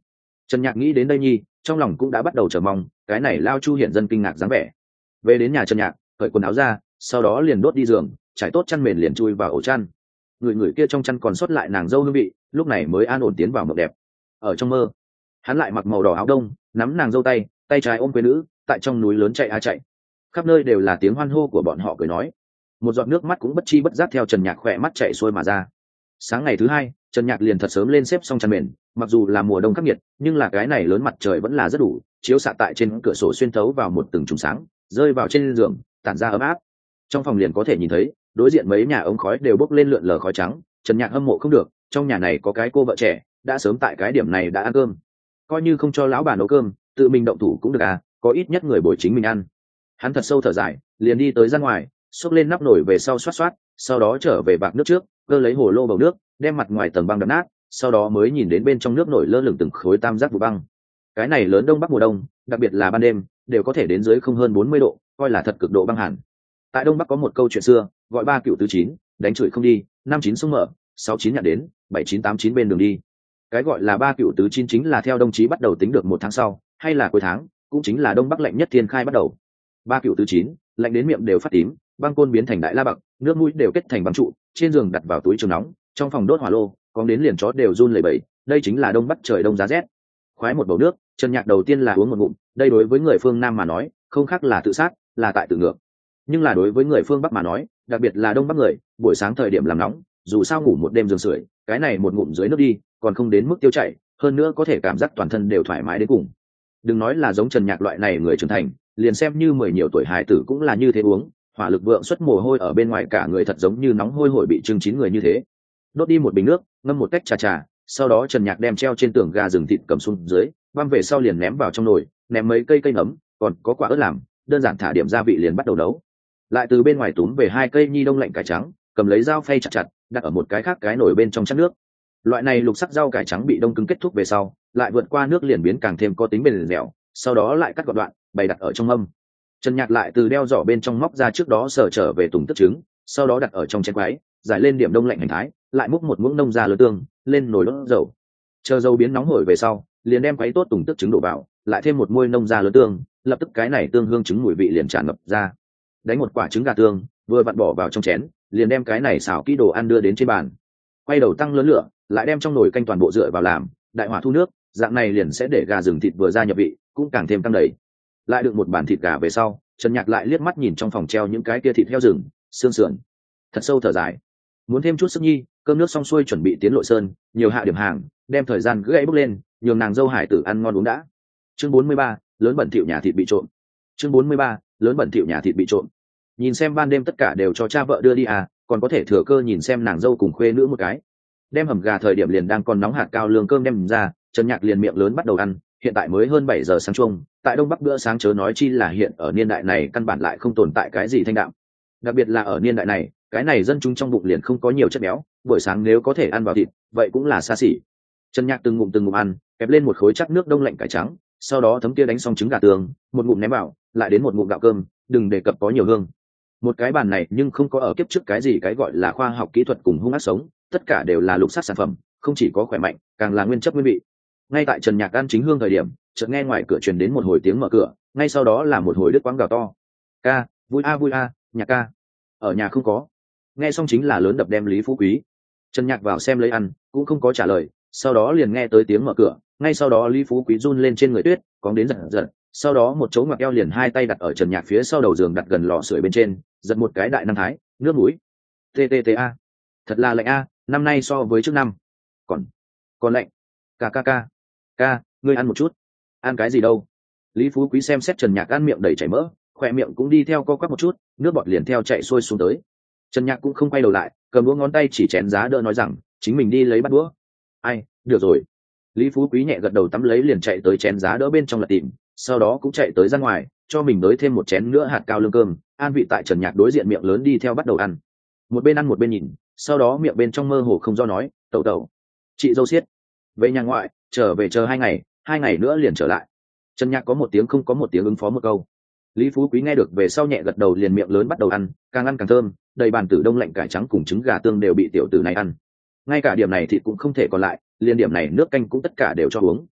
[SPEAKER 1] Trần Nhạc nghĩ đến đây nhi, trong lòng cũng đã bắt đầu chờ mong cái này lao Chu hiện dân kinh ngạc dáng vẻ. Về đến nhà Trần Nhạc, cởi quần áo ra, sau đó liền đốt đi giường, trải tốt chăn mền liền chui vào ổ chăn. Người người kia trong chăn còn sót lại nàng dâu hương vị, lúc này mới an ổn tiến vào mộng đẹp. Ở trong mơ, hắn lại mặc màu đỏ áo đông, nắm nàng dâu tay, tay trái ôm quê nữ, tại trong núi lớn chạy a chạy. Khắp nơi đều là tiếng hoan hô của bọn họ cười nói. Một giọt nước mắt cũng bất chi bất giác theo Trần Nhạc khỏe mắt chạy xuôi mà ra. Sáng ngày thứ hai, Trần Nhạc liền thật sớm lên xếp xong chăn mền, mặc dù là mùa đông khắc nghiệt, nhưng là cái này lớn mặt trời vẫn là rất đủ, chiếu xạ tại trên cửa sổ xuyên thấu vào một từng chùm sáng, rơi vào trên giường, tản ra ấm áp. Trong phòng liền có thể nhìn thấy, đối diện mấy nhà ống khói đều bốc lên lượn lờ khói trắng. Trần Nhạc hâm mộ không được, trong nhà này có cái cô vợ trẻ, đã sớm tại cái điểm này đã ăn cơm. Coi như không cho lão bà nấu cơm, tự mình động thủ cũng được à, có ít nhất người bồi chính mình ăn. Hắn thật sâu thở dài, liền đi tới ra ngoài, xốc lên nắp nồi về sau xoát xoát, sau đó trở về bạc nước trước, cơ lấy hồ lô bầu nước, đem mặt ngoài tầng băng đập nát, sau đó mới nhìn đến bên trong nước nổi lơ lửng từng khối tam giác vụ băng. Cái này lớn đông bắc mùa đông, đặc biệt là ban đêm, đều có thể đến dưới không hơn bốn mươi độ, coi là thật cực độ băng hàn. Tại đông bắc có một câu chuyện xưa, gọi ba cựu tứ chín, đánh chửi không đi, năm chín sông mở, sáu chín nhặt đến, bảy chín tám chín bên đường đi. Cái gọi là ba cựu tứ chín chính là theo đồng chí bắt đầu tính được một tháng sau, hay là cuối tháng, cũng chính là đông bắc lạnh nhất thiên khai bắt đầu. Ba cựu tứ chín, lạnh đến miệng đều phát tím, băng côn biến thành đại la bậc, nước mũi đều kết thành băng trụ, trên giường đặt vào túi trường nóng, trong phòng đốt hỏa lô, có đến liền chó đều run lẩy bẩy. Đây chính là đông bắc trời đông giá rét. Khoái một bầu nước, Trần Nhạc đầu tiên là uống một ngụm, đây đối với người phương Nam mà nói, không khác là tự sát, là tại tự ngược. Nhưng là đối với người phương Bắc mà nói, đặc biệt là đông bắc người, buổi sáng thời điểm làm nóng, dù sao ngủ một đêm giường sưởi, cái này một ngụm dưới nước đi, còn không đến mức tiêu chảy, hơn nữa có thể cảm giác toàn thân đều thoải mái đến cùng. Đừng nói là giống Trần Nhạc loại này người trưởng thành, liền xem như mười nhiều tuổi hài tử cũng là như thế uống, hỏa lực vượng xuất mồ hôi ở bên ngoài cả người thật giống như nóng hôi hổi bị trưng chín người như thế. Đốt đi một bình nước, ngâm một cách trà trà, sau đó Trần Nhạc đem treo trên tường gà rừng thịt cầm xuống dưới, băm về sau liền ném vào trong nồi, ném mấy cây cây nấm, còn có quả ớt làm, đơn giản thả điểm gia vị liền bắt đầu nấu. Lại từ bên ngoài túm về hai cây nhi đông lạnh cải trắng, cầm lấy dao phay chặt chặt, đặt ở một cái khác cái nồi bên trong chắt nước. Loại này lục sắc rau cải trắng bị đông cứng kết thúc về sau, lại vượt qua nước liền biến càng thêm có tính bền dẻo, sau đó lại cắt gọt đoạn, bày đặt ở trong mâm. Trần Nhạc lại từ đeo giỏ bên trong móc ra trước đó sở trở về tùng tức trứng, sau đó đặt ở trong chén quái, giải lên điểm đông lạnh hành thái, lại múc một muỗng nông ra lớn tương, lên nồi đốt dầu. Chờ dầu biến nóng hổi về sau, liền đem quái tốt tùng tức trứng đổ vào, lại thêm một muôi nông ra lớn tương, lập tức cái này tương hương trứng mùi vị liền tràn ngập ra. Đánh một quả trứng gà tương, vừa vặn bỏ vào trong chén, liền đem cái này xào kỹ đồ ăn đưa đến trên bàn. Quay đầu tăng lớn lửa, lại đem trong nồi canh toàn bộ rượi vào làm, đại hỏa thu nước, dạng này liền sẽ để gà rừng thịt vừa ra nhập vị, cũng càng thêm tăng đầy. Lại được một bàn thịt gà về sau, Trần Nhạc lại liếc mắt nhìn trong phòng treo những cái kia thịt heo rừng, xương sườn, thật sâu thở dài, muốn thêm chút sức nhi. Cơm nước xong xuôi chuẩn bị tiến Lội Sơn, nhiều hạ điểm hàng, đem thời gian gãy bốc lên, nhường nàng dâu hải tử ăn ngon uống đã. Chương bốn mươi ba, lớn bẩn thỉu nhà thịt bị trộm. Chương bốn mươi ba, lớn bẩn thỉu nhà thịt bị trộm. Nhìn xem ban đêm tất cả đều cho cha vợ đưa đi à, còn có thể thừa cơ nhìn xem nàng dâu cùng khuê nữ một cái. Đem hầm gà thời điểm liền đang còn nóng hạt cao lương cơm đem ra, Trần Nhạc liền miệng lớn bắt đầu ăn. Hiện tại mới hơn bảy giờ sáng chung, tại đông bắc bữa sáng chớ nói chi là hiện ở niên đại này căn bản lại không tồn tại cái gì thanh đạm. Đặc biệt là ở niên đại này, cái này dân chúng trong bụng liền không có nhiều chất béo, buổi sáng nếu có thể ăn vào thịt, vậy cũng là xa xỉ. Trần Nhạc từng ngụm từng ngụm ăn, kẹp lên một khối chắc nước đông lạnh cải trắng, sau đó thấm kia đánh xong trứng gà tường, một ngụm ném vào, lại đến một ngụm gạo cơm, đừng đề cập có nhiều hương. Một cái bàn này nhưng không có ở kiếp trước cái gì cái gọi là khoa học kỹ thuật cùng hung ác sống, tất cả đều là lục sắc sản phẩm, không chỉ có khỏe mạnh, càng là nguyên chất nguyên vị. Ngay tại Trần Nhạc ăn chính hương thời điểm, chợt nghe ngoài cửa truyền đến một hồi tiếng mở cửa, ngay sau đó là một hồi đứt quãng gào to. Ca, vui a vui a, Nhạc ca. Ở nhà không có. Nghe xong chính là lớn đập đem Lý Phú Quý. Trần Nhạc vào xem lấy ăn, cũng không có trả lời, sau đó liền nghe tới tiếng mở cửa, ngay sau đó Lý Phú Quý run lên trên người tuyết, cóng đến giật giật, sau đó một chỗ ngoặc eo liền hai tay đặt ở Trần Nhạc phía sau đầu giường đặt gần lò sưởi bên trên, giật một cái đại năng thái, nước mũi. Ttta. Thật là lạnh a, năm nay so với trước năm. Còn còn lạnh. Ca ca ca. Ca, ngươi ăn một chút. Ăn cái gì đâu? Lý Phú Quý xem xét Trần Nhạc ăn miệng đầy chảy mỡ, khỏe miệng cũng đi theo co quắp một chút, nước bọt liền theo chạy xuôi xuống tới. Trần Nhạc cũng không quay đầu lại, cầm đũa ngón tay chỉ chén giá đỡ nói rằng chính mình đi lấy bát đũa. Ai, được rồi. Lý Phú Quý nhẹ gật đầu tắm lấy liền chạy tới chén giá đỡ bên trong là tìm, sau đó cũng chạy tới ra ngoài, cho mình đới thêm một chén nữa hạt cao lương cơm, an vị tại Trần Nhạc đối diện miệng lớn đi theo bắt đầu ăn. Một bên ăn một bên nhìn, sau đó miệng bên trong mơ hồ không do nói, tẩu tẩu, chị dâu xiết, về nhà ngoại, trở về chờ hai ngày, hai ngày nữa liền trở lại. Trần Nhạc có một tiếng không có một tiếng ứng phó một câu. Lý Phú Quý nghe được về sau nhẹ gật đầu liền miệng lớn bắt đầu ăn, càng ăn càng thơm, đầy bàn tử đông lạnh cải trắng cùng trứng gà tương đều bị tiểu tử này ăn. Ngay cả điểm này thịt cũng không thể còn lại, liền điểm này nước canh cũng tất cả đều cho uống.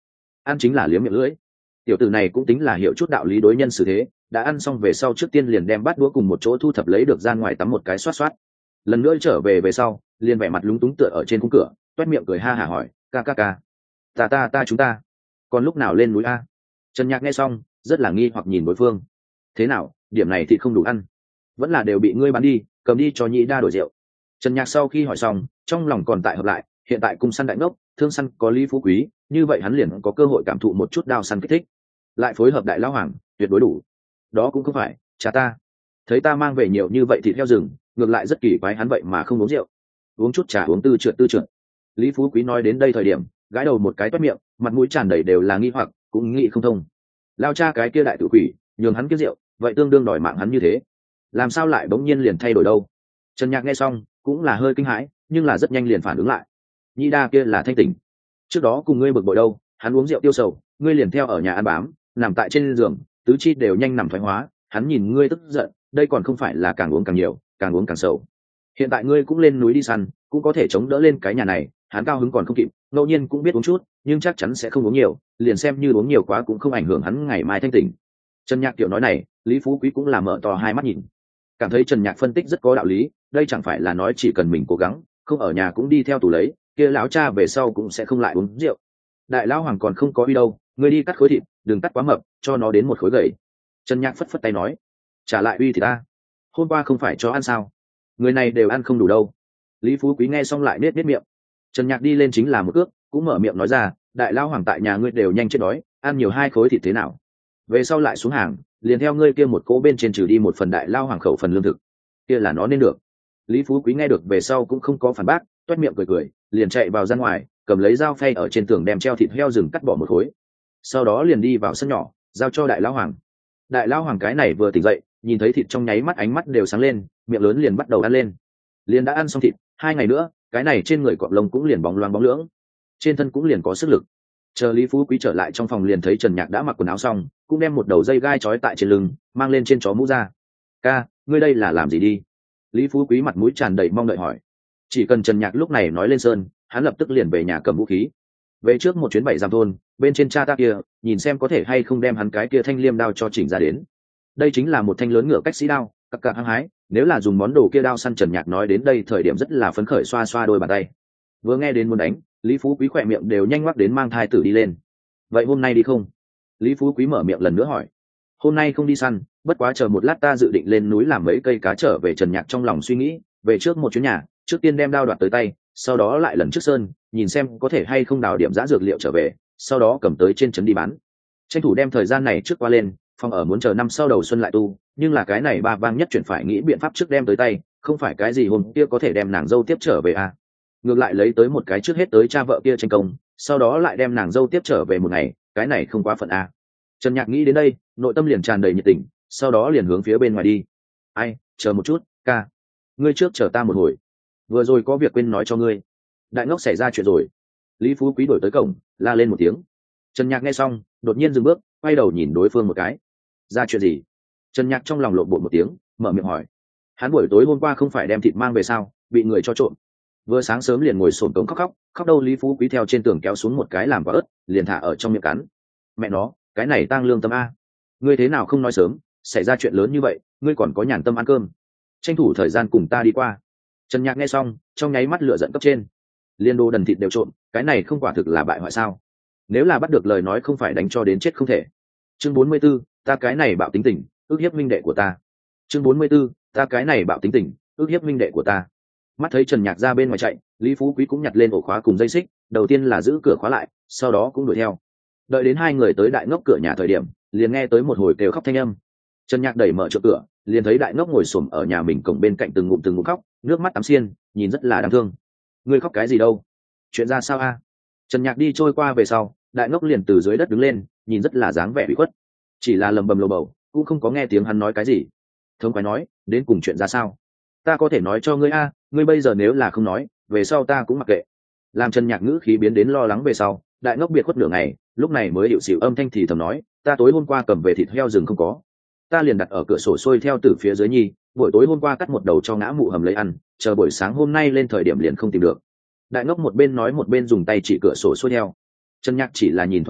[SPEAKER 1] ăn chính là liếm miệng lưỡi. Tiểu tử này cũng tính là hiểu chút đạo lý đối nhân xử thế, đã ăn xong về sau trước tiên liền đem bát đũa cùng một chỗ thu thập lấy được ra ngoài tắm một cái xoát xoát. Lần nữa trở về về sau liền vẻ mặt lúng túng tựa ở trên khung cửa, toét miệng cười ha hả hỏi, ca ca ca, ta ta ta chúng ta còn lúc nào lên núi a? Trần Nhạc nghe xong rất là nghi hoặc nhìn đối phương. Thế nào, điểm này thì không đủ ăn, vẫn là đều bị ngươi bán đi, cầm đi cho nhị đa đổi rượu. Trần Nhạc sau khi hỏi xong trong lòng còn tại hợp lại, hiện tại cung săn đại ngốc, thương săn có Lý Phú Quý, như vậy hắn liền có cơ hội cảm thụ một chút đao săn kích thích, lại phối hợp đại lão hoàng, tuyệt đối đủ. Đó cũng không phải cha ta, thấy ta mang về nhiều như vậy thì theo rừng, ngược lại rất kỳ quái hắn vậy mà không uống rượu, uống chút trà uống tư trượt tư trượt. Lý Phú Quý nói đến đây thời điểm gãi đầu một cái toét miệng, mặt mũi tràn đầy đều là nghi hoặc, cũng nghĩ không thông. Lao cha cái kia đại tự quỷ nhường hắn kiếp rượu, vậy tương đương đòi mạng hắn như thế, làm sao lại bỗng nhiên liền thay đổi đâu? Trần Nhạc nghe xong cũng là hơi kinh hãi, nhưng là rất nhanh liền phản ứng lại. Nhi đa kia là thanh tỉnh, trước đó cùng ngươi bực bội đâu, hắn uống rượu tiêu sầu, ngươi liền theo ở nhà ăn bám, nằm tại trên giường, tứ chi đều nhanh nằm thoái hóa, hắn nhìn ngươi tức giận, đây còn không phải là càng uống càng nhiều, càng uống càng sầu. Hiện tại ngươi cũng lên núi đi săn, cũng có thể chống đỡ lên cái nhà này, hắn cao hứng còn không kịp, ngẫu nhiên cũng biết uống chút, nhưng chắc chắn sẽ không uống nhiều, liền xem như uống nhiều quá cũng không ảnh hưởng hắn ngày mai thanh tỉnh. Trần Nhạc kiểu nói này, Lý Phú Quý cũng là mở to hai mắt nhìn, cảm thấy Trần Nhạc phân tích rất có đạo lý, đây chẳng phải là nói chỉ cần mình cố gắng, không ở nhà cũng đi theo tù lấy, kia lão cha về sau cũng sẽ không lại uống rượu. Đại lão hoàng còn không có uy đâu, ngươi đi cắt khối thịt, đừng cắt quá mập, cho nó đến một khối gầy. Trần Nhạc phất phất tay nói, trả lại uy thì ta, hôm qua không phải cho ăn sao, người này đều ăn không đủ đâu. Lý Phú Quý nghe xong lại nết nết miệng. Trần Nhạc đi lên chính là một cước, cũng mở miệng nói ra, đại lão hoàng tại nhà ngươi đều nhanh chết đói, ăn nhiều hai khối thịt thế nào? Về sau lại xuống hàng, liền theo ngươi kia một cỗ bên trên trừ đi một phần đại lão hoàng khẩu phần lương thực, kia là nó nên được. Lý Phú Quý nghe được về sau cũng không có phản bác, toét miệng cười cười, liền chạy vào ra ngoài, cầm lấy dao phay ở trên tường đem treo thịt heo rừng cắt bỏ một khối, sau đó liền đi vào sân nhỏ, giao cho đại lão hoàng. Đại lão hoàng cái này vừa tỉnh dậy, nhìn thấy thịt trong nháy mắt ánh mắt đều sáng lên, miệng lớn liền bắt đầu ăn lên. Liền đã ăn xong thịt, hai ngày nữa, cái này trên người cọp lông cũng liền bóng loáng bóng lưỡng, trên thân cũng liền có sức lực. Chờ Lý Phú Quý trở lại trong phòng liền thấy Trần Nhạc đã mặc quần áo xong, cũng đem một đầu dây gai trói tại trên lưng, mang lên trên chó mũ ra. Ca, ngươi đây là làm gì đi? Lý Phú Quý mặt mũi tràn đầy mong đợi hỏi. Chỉ cần Trần Nhạc lúc này nói lên sơn, hắn lập tức liền về nhà cầm vũ khí, về trước một chuyến bảy giam thôn bên trên cha ta kia, nhìn xem có thể hay không đem hắn cái kia thanh liêm đao cho chỉnh ra đến. Đây chính là một thanh lớn ngựa cách sĩ đao, cặc cặc hăng hái, nếu là dùng món đồ kia đao săn. Trần Nhạc nói đến đây thời điểm rất là phấn khởi, xoa xoa đôi bàn tay. Vừa nghe đến muốn đánh, Lý Phú Quý khỏe miệng đều nhanh ngoắc đến mang thai tử đi lên. Vậy hôm nay đi không? Lý Phú Quý mở miệng lần nữa hỏi. Hôm nay không đi săn, bất quá chờ một lát ta dự định lên núi làm mấy cây cá trở về. Trần Nhạc trong lòng suy nghĩ, về trước một chuyến nhà, trước tiên đem đao đoạt tới tay, sau đó lại lần trước sơn, nhìn xem có thể hay không đào điểm giã dược liệu trở về, sau đó cầm tới trên trấn đi bán, tranh thủ đem thời gian này trước qua lên. Phòng ở muốn chờ năm sau đầu xuân lại tu, nhưng là cái này ba vang nhất chuyển phải nghĩ biện pháp trước đem tới tay, không phải cái gì hôm kia có thể đem nàng dâu tiếp trở về à. Ngược lại lấy tới một cái trước hết tới cha vợ kia tranh công, sau đó lại đem nàng dâu tiếp trở về một ngày, cái này không quá phận à. Trần Nhạc nghĩ đến đây, nội tâm liền tràn đầy nhiệt tình, sau đó liền hướng phía bên ngoài đi. Ai, chờ một chút, ca, ngươi trước chờ ta một hồi, vừa rồi có việc quên nói cho ngươi. Đại ngốc xảy ra chuyện rồi. Lý Phú Quý đổi tới cổng, la lên một tiếng. Trần Nhạc nghe xong đột nhiên dừng bước, quay đầu nhìn đối phương một cái. Ra chuyện gì? Trần Nhạc trong lòng lộn bột một tiếng, mở miệng hỏi. Hắn buổi tối hôm qua không phải đem thịt mang về sao, bị người cho trộm. Vừa sáng sớm liền ngồi xổm cống khóc khóc khóc đâu. Lý Phú Quý theo trên tường kéo xuống một cái làm quả ớt, liền thả ở trong miệng cắn. Mẹ nó, cái này tang lương tâm a. Ngươi thế nào không nói sớm, xảy ra chuyện lớn như vậy ngươi còn có nhàn tâm ăn cơm, tranh thủ thời gian cùng ta đi qua. Trần Nhạc nghe xong trong nháy mắt lửa giận cấp trên, liên đô đần thịt đều trộm, cái này không quả thực là bại hoại sao? Nếu là bắt được lời nói không phải đánh cho đến chết không thể. Chương bốn mươi 44, ta cái này bạo tính tình, ước hiếp minh đệ của ta. Chương bốn mươi 44, ta cái này bạo tính tình, ước hiếp minh đệ của ta. Mắt thấy Trần Nhạc ra bên ngoài chạy, Lý Phú Quý cũng nhặt lên ổ khóa cùng dây xích, đầu tiên là giữ cửa khóa lại, sau đó cũng đuổi theo. Đợi đến hai người tới đại ngốc cửa nhà thời điểm, liền nghe tới một hồi kêu khóc thanh âm. Trần Nhạc đẩy mở chỗ cửa, liền thấy đại ngốc ngồi xổm ở nhà mình cổng bên cạnh từng ngụm từng ngụm khóc, nước mắt tắm xiên, nhìn rất là đáng thương. Ngươi khóc cái gì đâu? Chuyện ra sao a? Trần Nhạc đi trôi qua về sau, đại ngốc liền từ dưới đất đứng lên, nhìn rất là dáng vẻ bị khuất, chỉ là lầm bầm lầu bầu, cũng không có nghe tiếng hắn nói cái gì. Thống quái nói, đến cùng chuyện ra sao? Ta có thể nói cho ngươi a, ngươi bây giờ nếu là không nói, về sau ta cũng mặc kệ. Làm Trần Nhạc ngữ khí biến đến lo lắng về sau, đại ngốc biệt khuất nửa ngày, lúc này mới điệu xỉu âm thanh thì thầm nói, ta tối hôm qua cầm về thịt heo rừng không có, ta liền đặt ở cửa sổ xuôi theo từ phía dưới nhi, buổi tối hôm qua cắt một đầu cho ngã mụ hầm lấy ăn, chờ buổi sáng hôm nay lên thời điểm liền không tìm được. Đại ngốc một bên nói một bên dùng tay chỉ cửa sổ xuôi theo. Trần Nhạc chỉ là nhìn thoáng qua,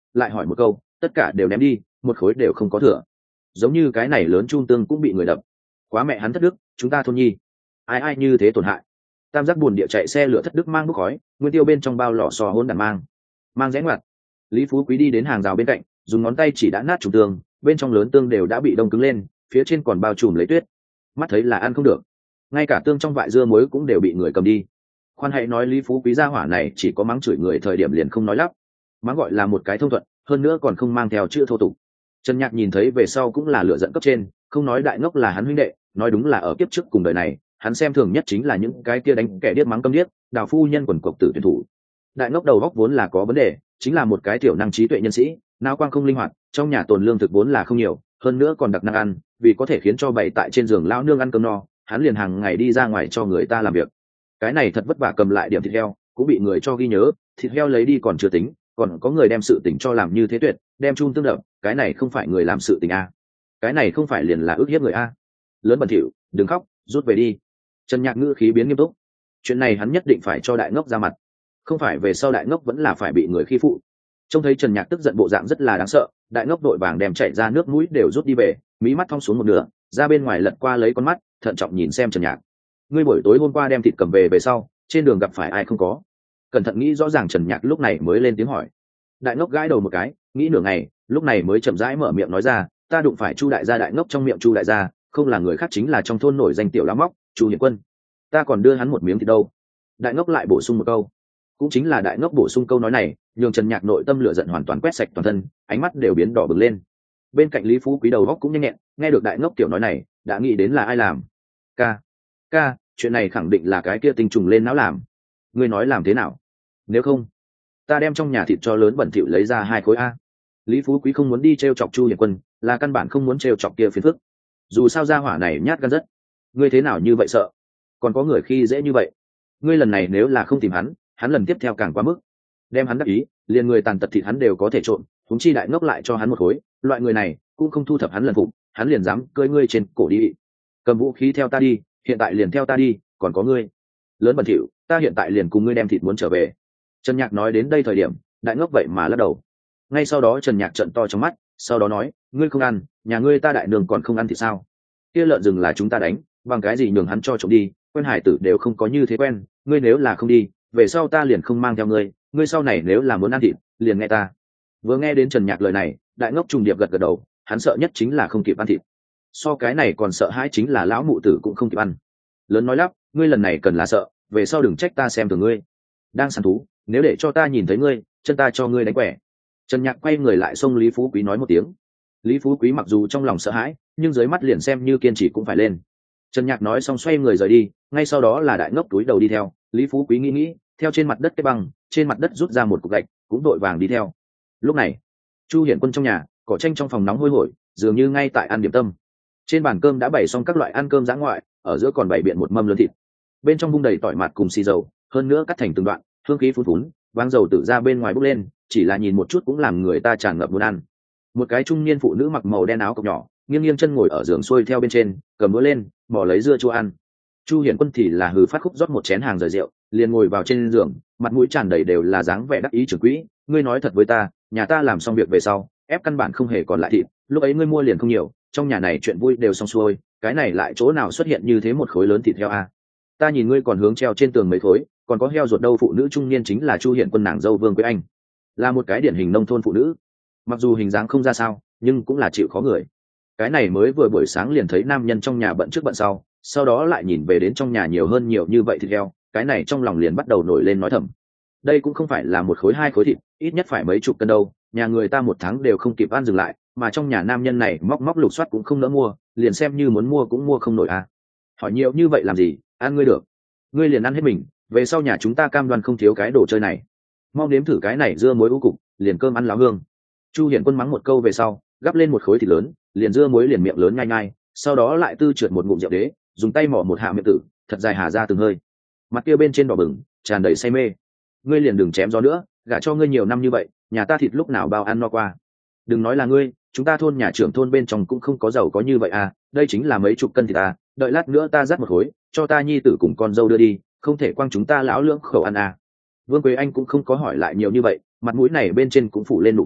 [SPEAKER 1] lại hỏi một câu, tất cả đều ném đi, một khối đều không có thừa. Giống như cái này lớn chun tương cũng bị người đập. Quá mẹ hắn thất đức, chúng ta thôn nhi ai ai như thế tổn hại. Tam giác buồn địa chạy xe lửa thất đức mang bốc khói, nguyên tiêu bên trong bao lọ sò hôn đàn mang mang rẽ ngoặt. Lý Phú Quý đi đến hàng rào bên cạnh, dùng ngón tay chỉ đã nát trùng tương, bên trong lớn tương đều đã bị đông cứng lên, phía trên còn bao trùm lấy tuyết, mắt thấy là ăn không được. Ngay cả tương trong vại dưa muối cũng đều bị người cầm đi. Khoan hãy nói Lý Phú Quý gia hỏa này chỉ có mắng chửi người thời điểm liền không nói lắp, mắng gọi là một cái thông thuận, hơn nữa còn không mang theo chữ thô tục. Trần Nhạc nhìn thấy về sau cũng là lựa giận cấp trên, không nói đại ngốc là hắn huynh đệ, nói đúng là ở kiếp trước cùng đời này, hắn xem thường nhất chính là những cái kia đánh kẻ điếc mắng câm điếc, đào phu nhân quần cộc tử tuyển thủ. Đại ngốc đầu góc vốn là có vấn đề, chính là một cái tiểu năng trí tuệ nhân sĩ, não quang không linh hoạt, trong nhà tồn lương thực vốn là không nhiều, hơn nữa còn đặc năng ăn, vì có thể khiến cho bày tại trên giường lão nương ăn cơm no, hắn liền hàng ngày đi ra ngoài cho người ta làm việc. Cái này thật vất vả cầm lại điểm thịt heo, cũng bị người cho ghi nhớ, thịt heo lấy đi còn chưa tính, còn có người đem sự tình cho làm như thế tuyệt, đem chun tương đập, cái này không phải người làm sự tình a. Cái này không phải liền là ức hiếp người a. Lớn bẩn thỉu, đừng khóc, rút về đi. Trần Nhạc ngữ khí biến nghiêm túc. Chuyện này hắn nhất định phải cho đại ngốc ra mặt, không phải về sau đại ngốc vẫn là phải bị người khi phụ. Trông thấy Trần Nhạc tức giận bộ dạng rất là đáng sợ, đại ngốc đội vàng đem chạy ra nước mũi đều rút đi về, mí mắt thong xuống một nửa, ra bên ngoài lật qua lấy con mắt, thận trọng nhìn xem Trần Nhạc. Ngươi buổi tối hôm qua đem thịt cầm về về sau, trên đường gặp phải ai không có? Cẩn thận nghĩ rõ ràng Trần Nhạc lúc này mới lên tiếng hỏi. Đại ngốc gãi đầu một cái, nghĩ nửa ngày, lúc này mới chậm rãi mở miệng nói ra, ta đụng phải Chu đại gia. Đại ngốc trong miệng Chu đại gia không là người khác chính là trong thôn nổi danh tiểu lá móc, Chu Hiển Quân. Ta còn đưa hắn một miếng thịt đâu. Đại ngốc lại bổ sung một câu. Cũng chính là đại ngốc bổ sung câu nói này, nhường Trần Nhạc nội tâm lửa giận hoàn toàn quét sạch toàn thân, ánh mắt đều biến đỏ bừng lên. Bên cạnh Lý Phú Quý đầu góc cũng nhanh nhẹn, nghe được đại ngốc tiểu nói này, đã nghĩ đến là ai làm. Ca, ca, chuyện này khẳng định là cái kia tinh trùng lên não làm. Ngươi nói làm thế nào? Nếu không, ta đem trong nhà thịt cho lớn bẩn thỉu lấy ra hai khối a. Lý Phú Quý không muốn đi trêu chọc Chu Hiển Quân, là căn bản không muốn trêu chọc kia phiền phức. Dù sao gia hỏa này nhát gan rất. Ngươi thế nào như vậy sợ? Còn có người khi dễ như vậy. Ngươi lần này nếu là không tìm hắn, hắn lần tiếp theo càng quá mức. Đem hắn đắc ý, liền người tàn tật thịt hắn đều có thể trộn, huống chi đại ngốc lại cho hắn một khối, loại người này cũng không thu thập hắn lần phục, hắn liền dám cưỡi ngươi trên cổ đi. Cầm vũ khí theo ta đi, hiện tại liền theo ta đi, còn có ngươi. Lớn bẩn thỉu, ta hiện tại liền cùng ngươi đem thịt muốn trở về. Trần Nhạc nói đến đây thời điểm, đại ngốc vậy mà lắc đầu. Ngay sau đó Trần Nhạc trợn to trong mắt, sau đó nói, ngươi không ăn, nhà ngươi ta đại đường còn không ăn thì sao? Kia lợn rừng là chúng ta đánh, bằng cái gì nhường hắn cho trộm đi, quen hải tử đều không có như thế quen, ngươi nếu là không đi, về sau ta liền không mang theo ngươi, ngươi sau này nếu là muốn ăn thịt, liền nghe ta. Vừa nghe đến Trần Nhạc lời này, đại ngốc trùng điệp gật gật đầu, hắn sợ nhất chính là không kịp ăn thịt. So cái này còn sợ hãi chính là lão mụ tử cũng không kịp ăn. Lớn nói lắp, ngươi lần này cần là sợ, về sau đừng trách ta xem thường ngươi. Đang săn thú, nếu để cho ta nhìn thấy ngươi, chân ta cho ngươi đánh quẻ. Trần Nhạc quay người lại xông Lý Phú Quý nói một tiếng. Lý Phú Quý mặc dù trong lòng sợ hãi, nhưng dưới mắt liền xem như kiên trì cũng phải lên. Trần Nhạc nói xong xoay người rời đi, ngay sau đó là đại ngốc túi đầu đi theo. Lý Phú Quý nghĩ nghĩ, theo trên mặt đất cái băng, trên mặt đất rút ra một cục gạch, cũng đội vàng đi theo. Lúc này, Chu Hiển Quân trong nhà, cỏ tranh trong phòng nóng hôi hổi, dường như ngay tại ăn điểm tâm. Trên bàn cơm đã bày xong các loại ăn cơm dã ngoại, ở giữa còn bày biện một mâm lớn thịt. Bên trong vung đầy tỏi mạt cùng xì dầu, hơn nữa cắt thành từng đoạn, hương khí phun phún, váng dầu tự ra bên ngoài bốc lên, chỉ là nhìn một chút cũng làm người ta tràn ngập muốn ăn. Một cái trung niên phụ nữ mặc màu đen áo cộc nhỏ, nghiêng nghiêng chân ngồi ở giường xuôi theo bên trên, cầm đũa lên, mò lấy dưa chua ăn. Chu Hiển Quân thì là hừ phát khúc rót một chén hàng rời rượu, liền ngồi vào trên giường, mặt mũi tràn đầy đều là dáng vẻ đắc ý trưởng quỹ. Ngươi nói thật với ta, nhà ta làm xong việc về sau, ép căn bản không hề còn lại thịt, lúc ấy ngươi mua liền không nhiều, trong nhà này chuyện vui đều xong xuôi, cái này lại chỗ nào xuất hiện như thế một khối lớn thịt heo a? Ta nhìn ngươi còn hướng treo trên tường mấy khối, còn có heo ruột đâu? Phụ nữ trung niên chính là Chu Hiển Quân nàng dâu Vương Quế Anh, là một cái điển hình nông thôn phụ nữ, mặc dù hình dáng không ra sao, nhưng cũng là chịu khó người. Cái này mới vừa buổi sáng liền thấy nam nhân trong nhà bận trước bận sau, sau đó lại nhìn về đến trong nhà nhiều hơn nhiều như vậy thịt heo, cái này trong lòng liền bắt đầu nổi lên nói thầm. Đây cũng không phải là một khối hai khối thịt, ít nhất phải mấy chục cân đâu, nhà người ta một tháng đều không kịp ăn dừng lại, mà trong nhà nam nhân này móc móc lục soát cũng không nỡ mua, liền xem như muốn mua cũng mua không nổi à. Hỏi nhiều như vậy làm gì, ăn ngươi được. Ngươi liền ăn hết mình, về sau nhà chúng ta cam đoan không thiếu cái đồ chơi này. Mau nếm thử cái này dưa muối u cục, liền cơm ăn láo hương. Chu Hiển Quân mắng một câu về sau, gắp lên một khối thịt lớn, liền dưa muối liền miệng lớn nhai nhai, sau đó lại tư trượt một ngụm rượu đế, dùng tay mỏ một hạ miệng tử, thật dài hà ra từng hơi. Mặt kia bên trên đỏ bừng, tràn đầy say mê. Ngươi liền đừng chém gió nữa, gả cho ngươi nhiều năm như vậy, nhà ta thịt lúc nào bao ăn no qua. Đừng nói là ngươi, chúng ta thôn nhà trưởng thôn bên trong cũng không có giàu có như vậy à, đây chính là mấy chục cân thịt à, đợi lát nữa ta dắt một khối, cho ta nhi tử cùng con dâu đưa đi, không thể quăng chúng ta lão lưỡng khẩu ăn à. Vương Quế Anh cũng không có hỏi lại nhiều như vậy, mặt mũi này bên trên cũng phủ lên nụ cười,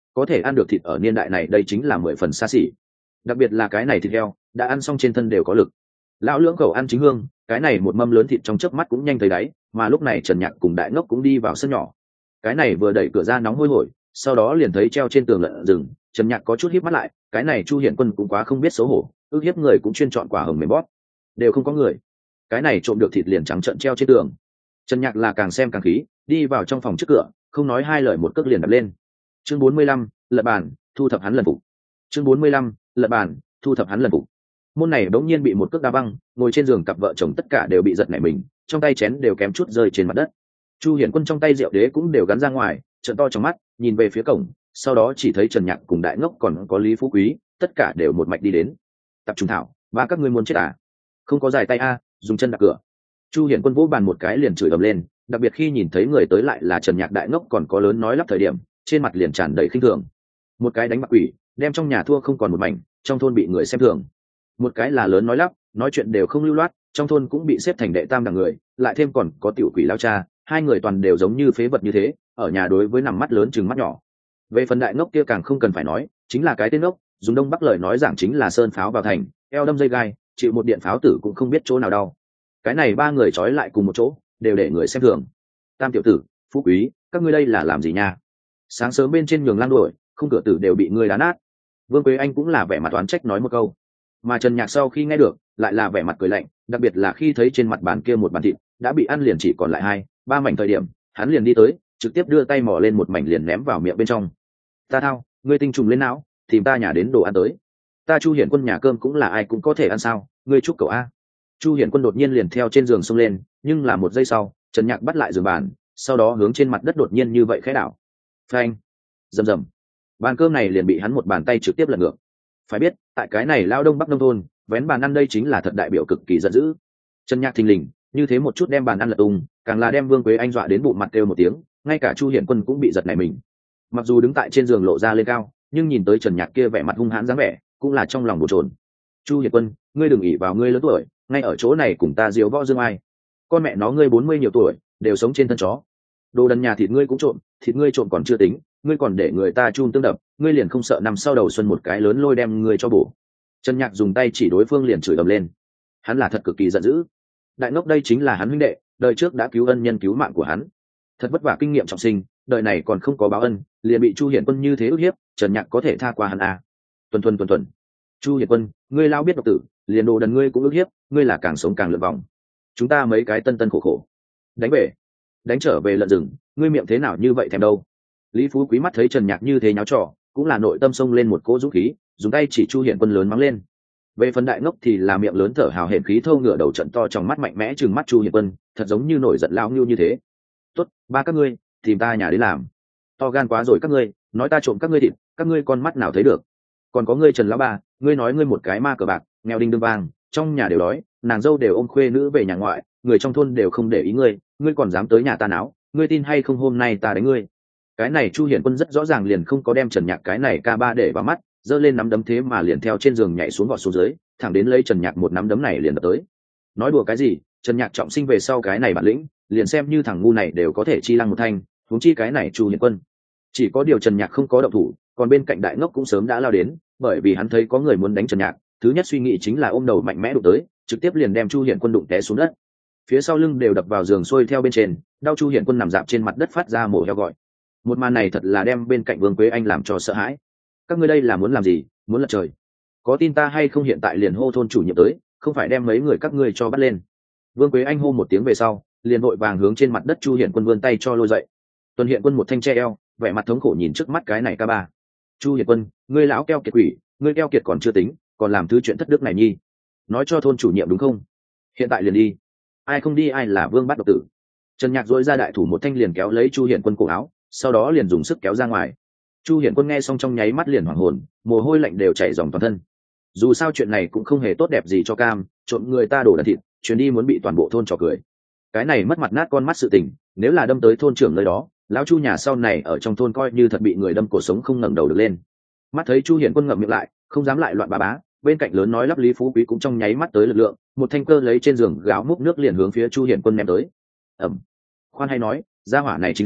[SPEAKER 1] có thể ăn được thịt ở niên đại này đây chính là mười phần xa xỉ. Đặc biệt là cái này thịt heo đã ăn xong trên thân đều có lực. Lão lưỡng khẩu ăn chính hương, cái này một mâm lớn thịt trong chớp mắt cũng nhanh thấy đáy, mà lúc này Trần Nhạc cùng Đại Ngốc cũng đi vào sân nhỏ. Cái này vừa đẩy cửa ra nóng hôi hổi, sau đó liền thấy treo trên tường lợn rừng. Trần Nhạc có chút híp mắt lại, cái này Chu Hiển Quân cũng quá không biết xấu hổ, ước hiếp người cũng chuyên chọn quả hồng mềm bóp, đều không có người. Cái này trộm được thịt liền trắng trợn treo trên tường. Trần Nhạc là càng xem càng khí, đi vào trong phòng trước cửa, không nói hai lời một cước liền đập lên. Chương bốn mươi lăm, lật bàn, thu thập hắn lần phục. Chương bốn mươi lăm, lật bàn, thu thập hắn lần phục. Môn này đống nhiên bị một cước đá văng, ngồi trên giường cặp vợ chồng tất cả đều bị giật nảy mình, trong tay chén đều kém chút rơi trên mặt đất. Chu Hiển Quân trong tay rượu đế cũng đều gắn ra ngoài, trợn to trong mắt, nhìn về phía cổng, sau đó chỉ thấy Trần Nhạc cùng Đại Ngốc còn có Lý Phú Quý, tất cả đều một mạch đi đến. Tập trung thảo, ba các ngươi muốn chết à? Không có dài tay a, dùng chân đạp cửa. Chu Hiển Quân vỗ bàn một cái liền chửi ầm lên, đặc biệt khi nhìn thấy người tới lại là Trần Nhạc Đại Ngốc còn có lớn nói lắp thời điểm, trên mặt liền tràn đầy khinh thường. Một cái đánh bạc quỷ, đem trong nhà thua không còn một mảnh, trong thôn bị người xem thường. Một cái là lớn nói lắp, nói chuyện đều không lưu loát, trong thôn cũng bị xếp thành đệ tam đẳng người, lại thêm còn có tiểu quỷ lao cha, hai người toàn đều giống như phế vật như thế, ở nhà đối với nằm mắt lớn chừng mắt nhỏ. Về phần Đại Ngốc kia càng không cần phải nói, chính là cái tên ngốc, dùng đông bắc lời nói giảng chính là sơn pháo vào thành, eo đâm dây gai, chịu một điện pháo tử cũng không biết chỗ nào đau. Cái này ba người trói lại cùng một chỗ, đều để người xem thường. Tam tiểu tử, Phú Quý, các ngươi đây là làm gì nha? Sáng sớm bên trên nhường lang đuổi, không cửa tử đều bị người đá nát. Vương Quế Anh cũng là vẻ mặt oán trách nói một câu, mà Trần Nhạc sau khi nghe được, lại là vẻ mặt cười lạnh, đặc biệt là khi thấy trên mặt bàn kia một bàn thịt đã bị ăn liền chỉ còn lại hai ba mảnh thời điểm, hắn liền đi tới, trực tiếp đưa tay mò lên một mảnh liền ném vào miệng bên trong. Ta thao, ngươi tinh trùng lên não, tìm ta nhà đến đồ ăn tới. Ta Chu Hiển Quân nhà cơm cũng là ai cũng có thể ăn sao, ngươi chúc cậu a. Chu Hiển Quân đột nhiên liền theo trên giường xông lên, nhưng là một giây sau, Trần Nhạc bắt lại giường bàn, sau đó hướng trên mặt đất đột nhiên như vậy khẽ đảo. Phanh, rầm rầm, bàn cơm này liền bị hắn một bàn tay trực tiếp lật ngược. Phải biết, tại cái này lao đông bắc nông thôn, vén bàn ăn đây chính là thật đại biểu cực kỳ giận dữ. Trần Nhạc thình lình, như thế một chút đem bàn ăn lật tung, càng là đem Vương Quế Anh dọa đến bụng mặt kêu một tiếng, ngay cả Chu Hiển Quân cũng bị giật nảy mình. Mặc dù đứng tại trên giường lộ ra lên cao, nhưng nhìn tới Trần Nhạc kia vẻ mặt hung hãn dáng vẻ, cũng là trong lòng bồn chồn. Chu Hiển Quân, ngươi đừng ỷ vào ngươi lớn tuổi, ngay ở chỗ này cùng ta diếu võ dương ai. Con mẹ nó ngươi bốn mươi nhiều tuổi, đều sống trên thân chó. Đồ đần nhà thịt ngươi cũng trộm, thịt ngươi trộm còn chưa tính, ngươi còn để người ta chun tương đập, ngươi liền không sợ nằm sau đầu xuân một cái lớn lôi đem ngươi cho bổ. Trần Nhạc dùng tay chỉ đối phương liền chửi ầm lên. Hắn là thật cực kỳ giận dữ. Đại Ngốc đây chính là hắn huynh đệ, đời trước đã cứu ân nhân cứu mạng của hắn, thật vất vả kinh nghiệm trọng sinh, đời này còn không có báo ân, liền bị Chu Hiển Quân như thế ức hiếp, Trần Nhạc có thể tha qua hắn à? Tuần tuần tuần tuần. Chu Hiển Quân, ngươi lao biết độc tử, liền đồ đần ngươi cũng ức hiếp, ngươi là càng sống càng lượn vòng. Chúng ta mấy cái tân tân khổ khổ, đánh về, đánh trở về lợn rừng, ngươi miệng thế nào như vậy thèm đâu? Lý Phú Quý mắt thấy Trần Nhạc như thế nháo trò, cũng là nội tâm xông lên một cỗ dũng khí, dùng tay chỉ Chu Hiển Quân lớn mắng lên. Về phần Đại Ngốc thì là miệng lớn thở hào hển khí thâu ngửa đầu trận to trong mắt mạnh mẽ trừng mắt Chu Hiển Quân, thật giống như nổi giận lao ngưu như thế. Tốt, ba các ngươi, tìm ta nhà đến làm. To gan quá rồi các ngươi, nói ta trộm các ngươi thịt, các ngươi con mắt nào thấy được? Còn có ngươi Trần lão ba, ngươi nói ngươi một cái ma cờ bạc, nghèo đinh đương vang, trong nhà đều đói, nàng dâu đều ôm khuê nữ về nhà ngoại, người trong thôn đều không để ý ngươi, ngươi còn dám tới nhà ta náo, ngươi tin hay không hôm nay ta đánh ngươi. Cái này Chu Hiển Quân rất rõ ràng liền không có đem Trần Nhạc cái này ca ba để vào mắt, giơ lên nắm đấm thế mà liền theo trên giường nhảy xuống vọt xuống dưới, thẳng đến lấy Trần Nhạc một nắm đấm này liền đập tới. Nói đùa cái gì, Trần Nhạc trọng sinh về sau cái này bản lĩnh, liền xem như thằng ngu này đều có thể chi lăng một thanh, huống chi cái này Chu Hiển Quân. Chỉ có điều Trần Nhạc không có động thủ, còn bên cạnh Đại Ngốc cũng sớm đã lao đến, bởi vì hắn thấy có người muốn đánh Trần Nhạc, thứ nhất suy nghĩ chính là ôm đầu mạnh mẽ đụng tới, trực tiếp liền đem Chu Hiển Quân đụng té xuống đất. Phía sau lưng đều đập vào giường xuôi theo bên trên, đau Chu Hiển Quân nằm dạp trên mặt đất phát ra mổ heo gọi. Một màn này thật là đem bên cạnh Vương Quế Anh làm cho sợ hãi. Các ngươi đây là muốn làm gì, muốn lật trời? Có tin ta hay không hiện tại liền hô thôn chủ nhiệm tới, không phải đem mấy người các ngươi cho bắt lên. Vương Quế Anh hô một tiếng về sau, liền vội vàng hướng trên mặt đất Chu Hiển Quân vươn tay cho lôi dậy. Tuần Hiện Quân một thanh che eo, vẻ mặt thống khổ nhìn trước mắt cái này ca ba. Chu Hiển Quân, ngươi lão keo kiệt quỷ, ngươi keo kiệt còn chưa tính, còn làm thứ chuyện thất đức này nhi. Nói cho thôn chủ nhiệm đúng không? Hiện tại liền đi. Ai không đi ai là vương bắt độc tử. Trần Nhạc dỗi ra đại thủ một thanh liền kéo lấy Chu Hiển Quân cổ áo, sau đó liền dùng sức kéo ra ngoài. Chu Hiển Quân nghe xong trong nháy mắt liền hoảng hồn, mồ hôi lạnh đều chảy ròng toàn thân. Dù sao chuyện này cũng không hề tốt đẹp gì cho cam, trộm người ta đổ đần thịt, chuyến đi muốn bị toàn bộ thôn trò cười. Cái này mất mặt nát con mắt sự tình, nếu là đâm tới thôn trưởng nơi đó, lão Chu nhà sau này ở trong thôn coi như thật bị người đâm cổ sống không ngẩng đầu được lên. Mắt thấy Chu Hiển Quân ngậm miệng lại, không dám lại loạn bá bá, bên cạnh lớn nói lắp Lý Phú Quý cũng trong nháy mắt tới lực lượng, một thanh cơ lấy trên giường gáo múc nước liền hướng phía Chu Hiển Quân ném tới. Ẩm. Khoan hay nói, gia hỏa này chính xác,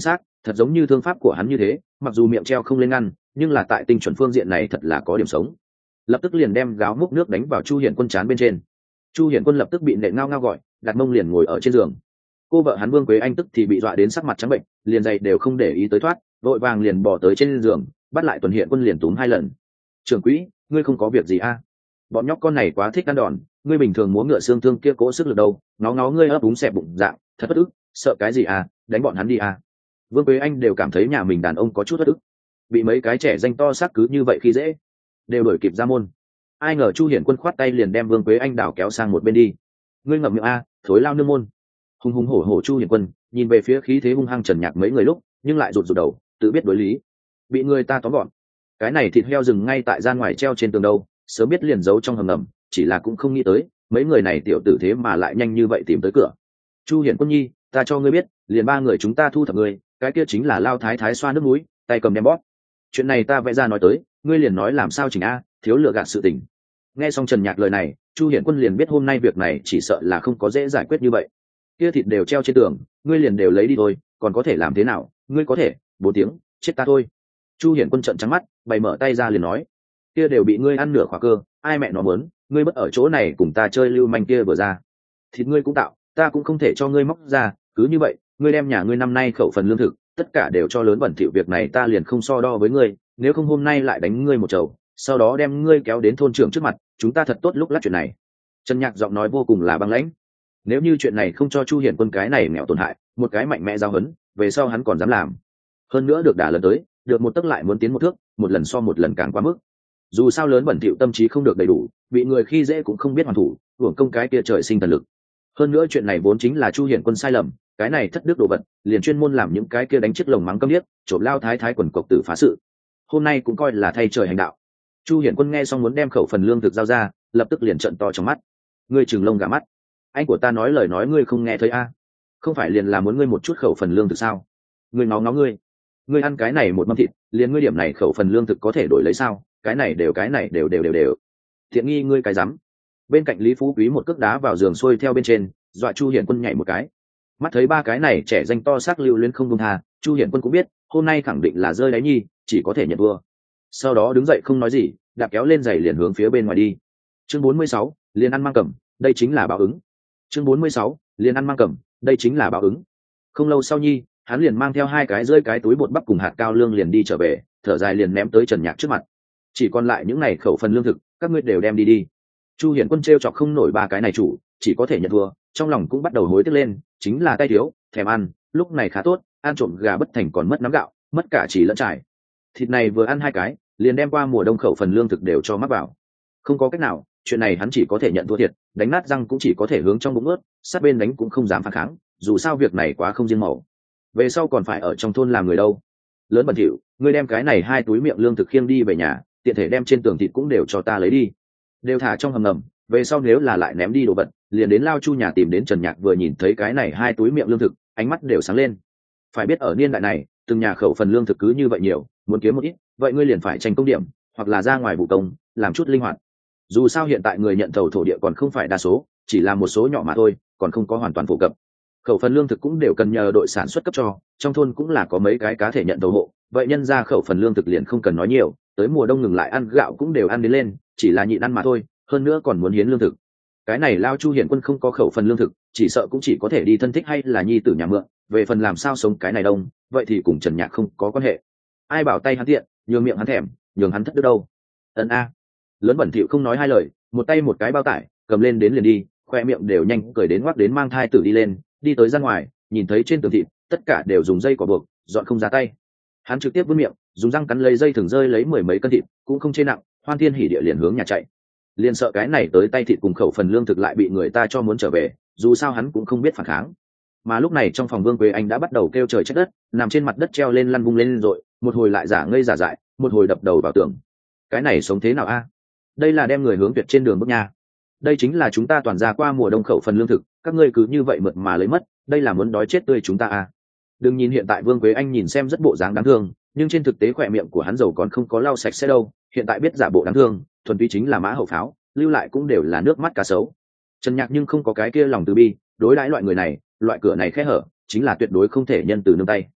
[SPEAKER 1] thật giống như thương pháp của hắn như thế, mặc dù miệng treo không lên ngăn, nhưng là tại tinh chuẩn phương diện này thật là có điểm sống. Lập tức liền đem gáo múc nước đánh vào Chu Hiển Quân trán bên trên. Chu Hiển Quân lập tức bị nện ngao ngao gọi, đặt mông liền ngồi ở trên giường. Cô vợ hắn Vương Quế Anh tức thì bị dọa đến sắc mặt trắng bệnh, liền dậy đều không để ý tới thoát, vội vàng liền bỏ tới trên giường, bắt lại Tuần Hiện Quân liền túm hai lần. Trưởng quỹ, ngươi không có việc gì a? Bọn nhóc con này quá thích ăn đòn, ngươi bình thường múa ngựa xương thương kia cố sức lực đâu, nó ngó ngươi ấp úng xẹp bụng dạng, thật bất ức, sợ cái gì à, đánh bọn hắn đi à. Vương Quế Anh đều cảm thấy nhà mình đàn ông có chút bất ức, bị mấy cái trẻ danh to xác cứ như vậy khi dễ, đều đổi kịp ra môn. Ai ngờ Chu Hiển Quân khoát tay liền đem Vương Quế Anh đảo kéo sang một bên đi. Ngươi ngậm miệng a, thối lao nương môn. Hùng hùng hổ hổ Chu Hiển Quân nhìn về phía khí thế hung hăng Trần Nhạc mấy người lúc, nhưng lại rụt rụt đầu, tự biết đối lý. Bị người ta tóm gọn. Cái này thịt heo rừng ngay tại gian ngoài treo trên tường đâu, sớm biết liền giấu trong hầm ngầm, chỉ là cũng không nghĩ tới, mấy người này tiểu tử thế mà lại nhanh như vậy tìm tới cửa. Chu Hiển Quân nhi, ta cho ngươi biết, liền ba người chúng ta thu thập ngươi, cái kia chính là lao thái thái xoa nước mũi, tay cầm đem bóp. Chuyện này ta vẽ ra nói tới, ngươi liền nói làm sao chỉnh a, thiếu lựa gạt sự tình. Nghe xong Trần Nhạc lời này, Chu Hiển Quân liền biết hôm nay việc này chỉ sợ là không có dễ giải quyết như vậy. Kia thịt đều treo trên tường, ngươi liền đều lấy đi thôi, còn có thể làm thế nào, ngươi có thể, bốn tiếng, chết ta thôi. Chu Hiển Quân trợn trắng mắt, bày mở tay ra liền nói, kia đều bị ngươi ăn nửa khóa cơ, ai mẹ nó muốn, ngươi bất ở chỗ này cùng ta chơi lưu manh kia vừa ra. Thịt ngươi cũng tạo, ta cũng không thể cho ngươi móc ra, cứ như vậy, ngươi đem nhà ngươi năm nay khẩu phần lương thực, tất cả đều cho lớn bẩn thỉu, việc này ta liền không so đo với ngươi, nếu không hôm nay lại đánh ngươi một chầu, sau đó đem ngươi kéo đến thôn trưởng trước mặt, chúng ta thật tốt lúc lát chuyện này. Trần Nhạc giọng nói vô cùng là băng lãnh. Nếu như chuyện này không cho Chu Hiển Quân cái này nghèo tổn hại, một cái mạnh mẽ giao hấn, về sau hắn còn dám làm. Hơn nữa được đả lần tới, được một tấc lại muốn tiến một thước, một lần so một lần càng quá mức. Dù sao lớn bẩn thỉu tâm trí không được đầy đủ, bị người khi dễ cũng không biết hoàn thủ, hưởng công cái kia trời sinh thần lực. Hơn nữa chuyện này vốn chính là Chu Hiển Quân sai lầm, cái này thất đức đồ vật, liền chuyên môn làm những cái kia đánh chiếc lồng mắng câm điếc, trộm lao thái thái quần cộc tử phá sự. Hôm nay cũng coi là thay trời hành đạo. Chu Hiển Quân nghe xong muốn đem khẩu phần lương thực giao ra, lập tức liền trợn to trong mắt. Ngươi trừng lông gà mắt, anh của ta nói lời nói ngươi không nghe thấy a? Không phải liền là muốn ngươi một chút khẩu phần lương thực sao? Ngươi ngó ngó ngươi, ngươi ăn cái này một mâm thịt, liền ngươi điểm này khẩu phần lương thực có thể đổi lấy sao? Cái này đều cái này đều đều đều đều. Thiện nghi ngươi cái rắm. Bên cạnh Lý Phú Quý một cước đá vào giường xuôi theo bên trên, dọa Chu Hiển Quân nhảy một cái. Mắt thấy ba cái này trẻ danh to xác lưu luyến không buông tha, Chu Hiển Quân cũng biết hôm nay khẳng định là rơi đáy nhi, chỉ có thể nhận thua. Sau đó đứng dậy không nói gì, đạp kéo lên giày liền hướng phía bên ngoài đi. Chương bốn mươi sáu, liền ăn mang cầm, đây chính là báo ứng. Chương bốn mươi sáu, liền ăn mang cầm, đây chính là báo ứng. Không lâu sau nhi, hắn liền mang theo hai cái rơi cái túi bột bắp cùng hạt cao lương liền đi trở về, thở dài liền ném tới Trần Nhạc trước mặt. Chỉ còn lại những này khẩu phần lương thực, các ngươi đều đem đi đi. Chu Hiển Quân trêu chọc không nổi ba cái này chủ, chỉ có thể nhận thua, trong lòng cũng bắt đầu hối tiếc lên, chính là tay thiếu, thèm ăn, lúc này khá tốt, ăn trộm gà bất thành còn mất nắm gạo, mất cả chỉ lẫn trải. Thịt này vừa ăn hai cái, liền đem qua mùa đông khẩu phần lương thực đều cho mắc vào. Không có cách nào, chuyện này hắn chỉ có thể nhận thua thiệt, đánh nát răng cũng chỉ có thể hướng trong bụng ướt, sát bên đánh cũng không dám phản kháng, dù sao việc này quá không riêng màu. Về sau còn phải ở trong thôn làm người đâu. Lớn bẩn thỉu, ngươi đem cái này hai túi miệng lương thực khiêng đi về nhà, tiện thể đem trên tường thịt cũng đều cho ta lấy đi, đều thả trong hầm ngầm, về sau nếu là lại ném đi đồ vật, liền đến lao Chu nhà tìm đến Trần Nhạc vừa nhìn thấy cái này hai túi miệng lương thực, ánh mắt đều sáng lên. Phải biết ở niên đại này, từng nhà khẩu phần lương thực cứ như vậy nhiều, muốn kiếm một ít, vậy ngươi liền phải tranh công điểm, hoặc là ra ngoài vụ công, làm chút linh hoạt. Dù sao hiện tại người nhận thầu thổ địa còn không phải đa số, chỉ là một số nhỏ mà thôi, còn không có hoàn toàn phổ cập. Khẩu phần lương thực cũng đều cần nhờ đội sản xuất cấp cho, trong thôn cũng là có mấy cái cá thể nhận thầu hộ, vậy nhân ra khẩu phần lương thực liền không cần nói nhiều, tới mùa đông ngừng lại ăn gạo cũng đều ăn đến lên, chỉ là nhịn ăn mà thôi, hơn nữa còn muốn hiến lương thực. Cái này lao Chu Hiển Quân không có khẩu phần lương thực, chỉ sợ cũng chỉ có thể đi thân thích hay là nhi tử nhà mượn, về phần làm sao sống cái này đông, vậy thì cùng Trần Nhạc không có quan hệ. Ai bảo tay hắn tiện, nhường miệng hắn thèm, nhường hắn thất đức đâu. Ân a. Lớn bẩn thỉu không nói hai lời, một tay một cái bao tải, cầm lên đến liền đi, khoe miệng đều nhanh cười đến ngoắc đến mang thai tử đi lên, đi tới ra ngoài, nhìn thấy trên tường thịt, tất cả đều dùng dây cỏ buộc, dọn không ra tay. Hắn trực tiếp vươn miệng, dùng răng cắn lấy dây thừng rơi lấy mười mấy cân thịt, cũng không chê nặng, hoan thiên hỉ địa liền hướng nhà chạy. Liền sợ cái này tới tay thịt cùng khẩu phần lương thực lại bị người ta cho muốn trở về, dù sao hắn cũng không biết phản kháng. Mà lúc này trong phòng Vương Quế Anh đã bắt đầu kêu trời trách đất, nằm trên mặt đất treo lên lăn vung lên rồi, một hồi lại giả ngây giả dại, một hồi đập đầu vào tường. Cái này sống thế nào a? Đây là đem người hướng tuyệt trên đường bước nha. Đây chính là chúng ta toàn ra qua mùa đông khẩu phần lương thực, các ngươi cứ như vậy mượt mà lấy mất, đây là muốn đói chết tươi chúng ta a. Đừng nhìn hiện tại Vương Quế Anh nhìn xem rất bộ dáng đáng thương, nhưng trên thực tế khỏe miệng của hắn dầu còn không có lau sạch sẽ đâu, hiện tại biết giả bộ đáng thương, thuần túy chính là mã hậu pháo, lưu lại cũng đều là nước mắt cá sấu. Trần Nhạc nhưng không có cái kia lòng từ bi, đối đãi loại người này, loại cửa này khẽ hở, chính là tuyệt đối không thể nhân từ nương tay.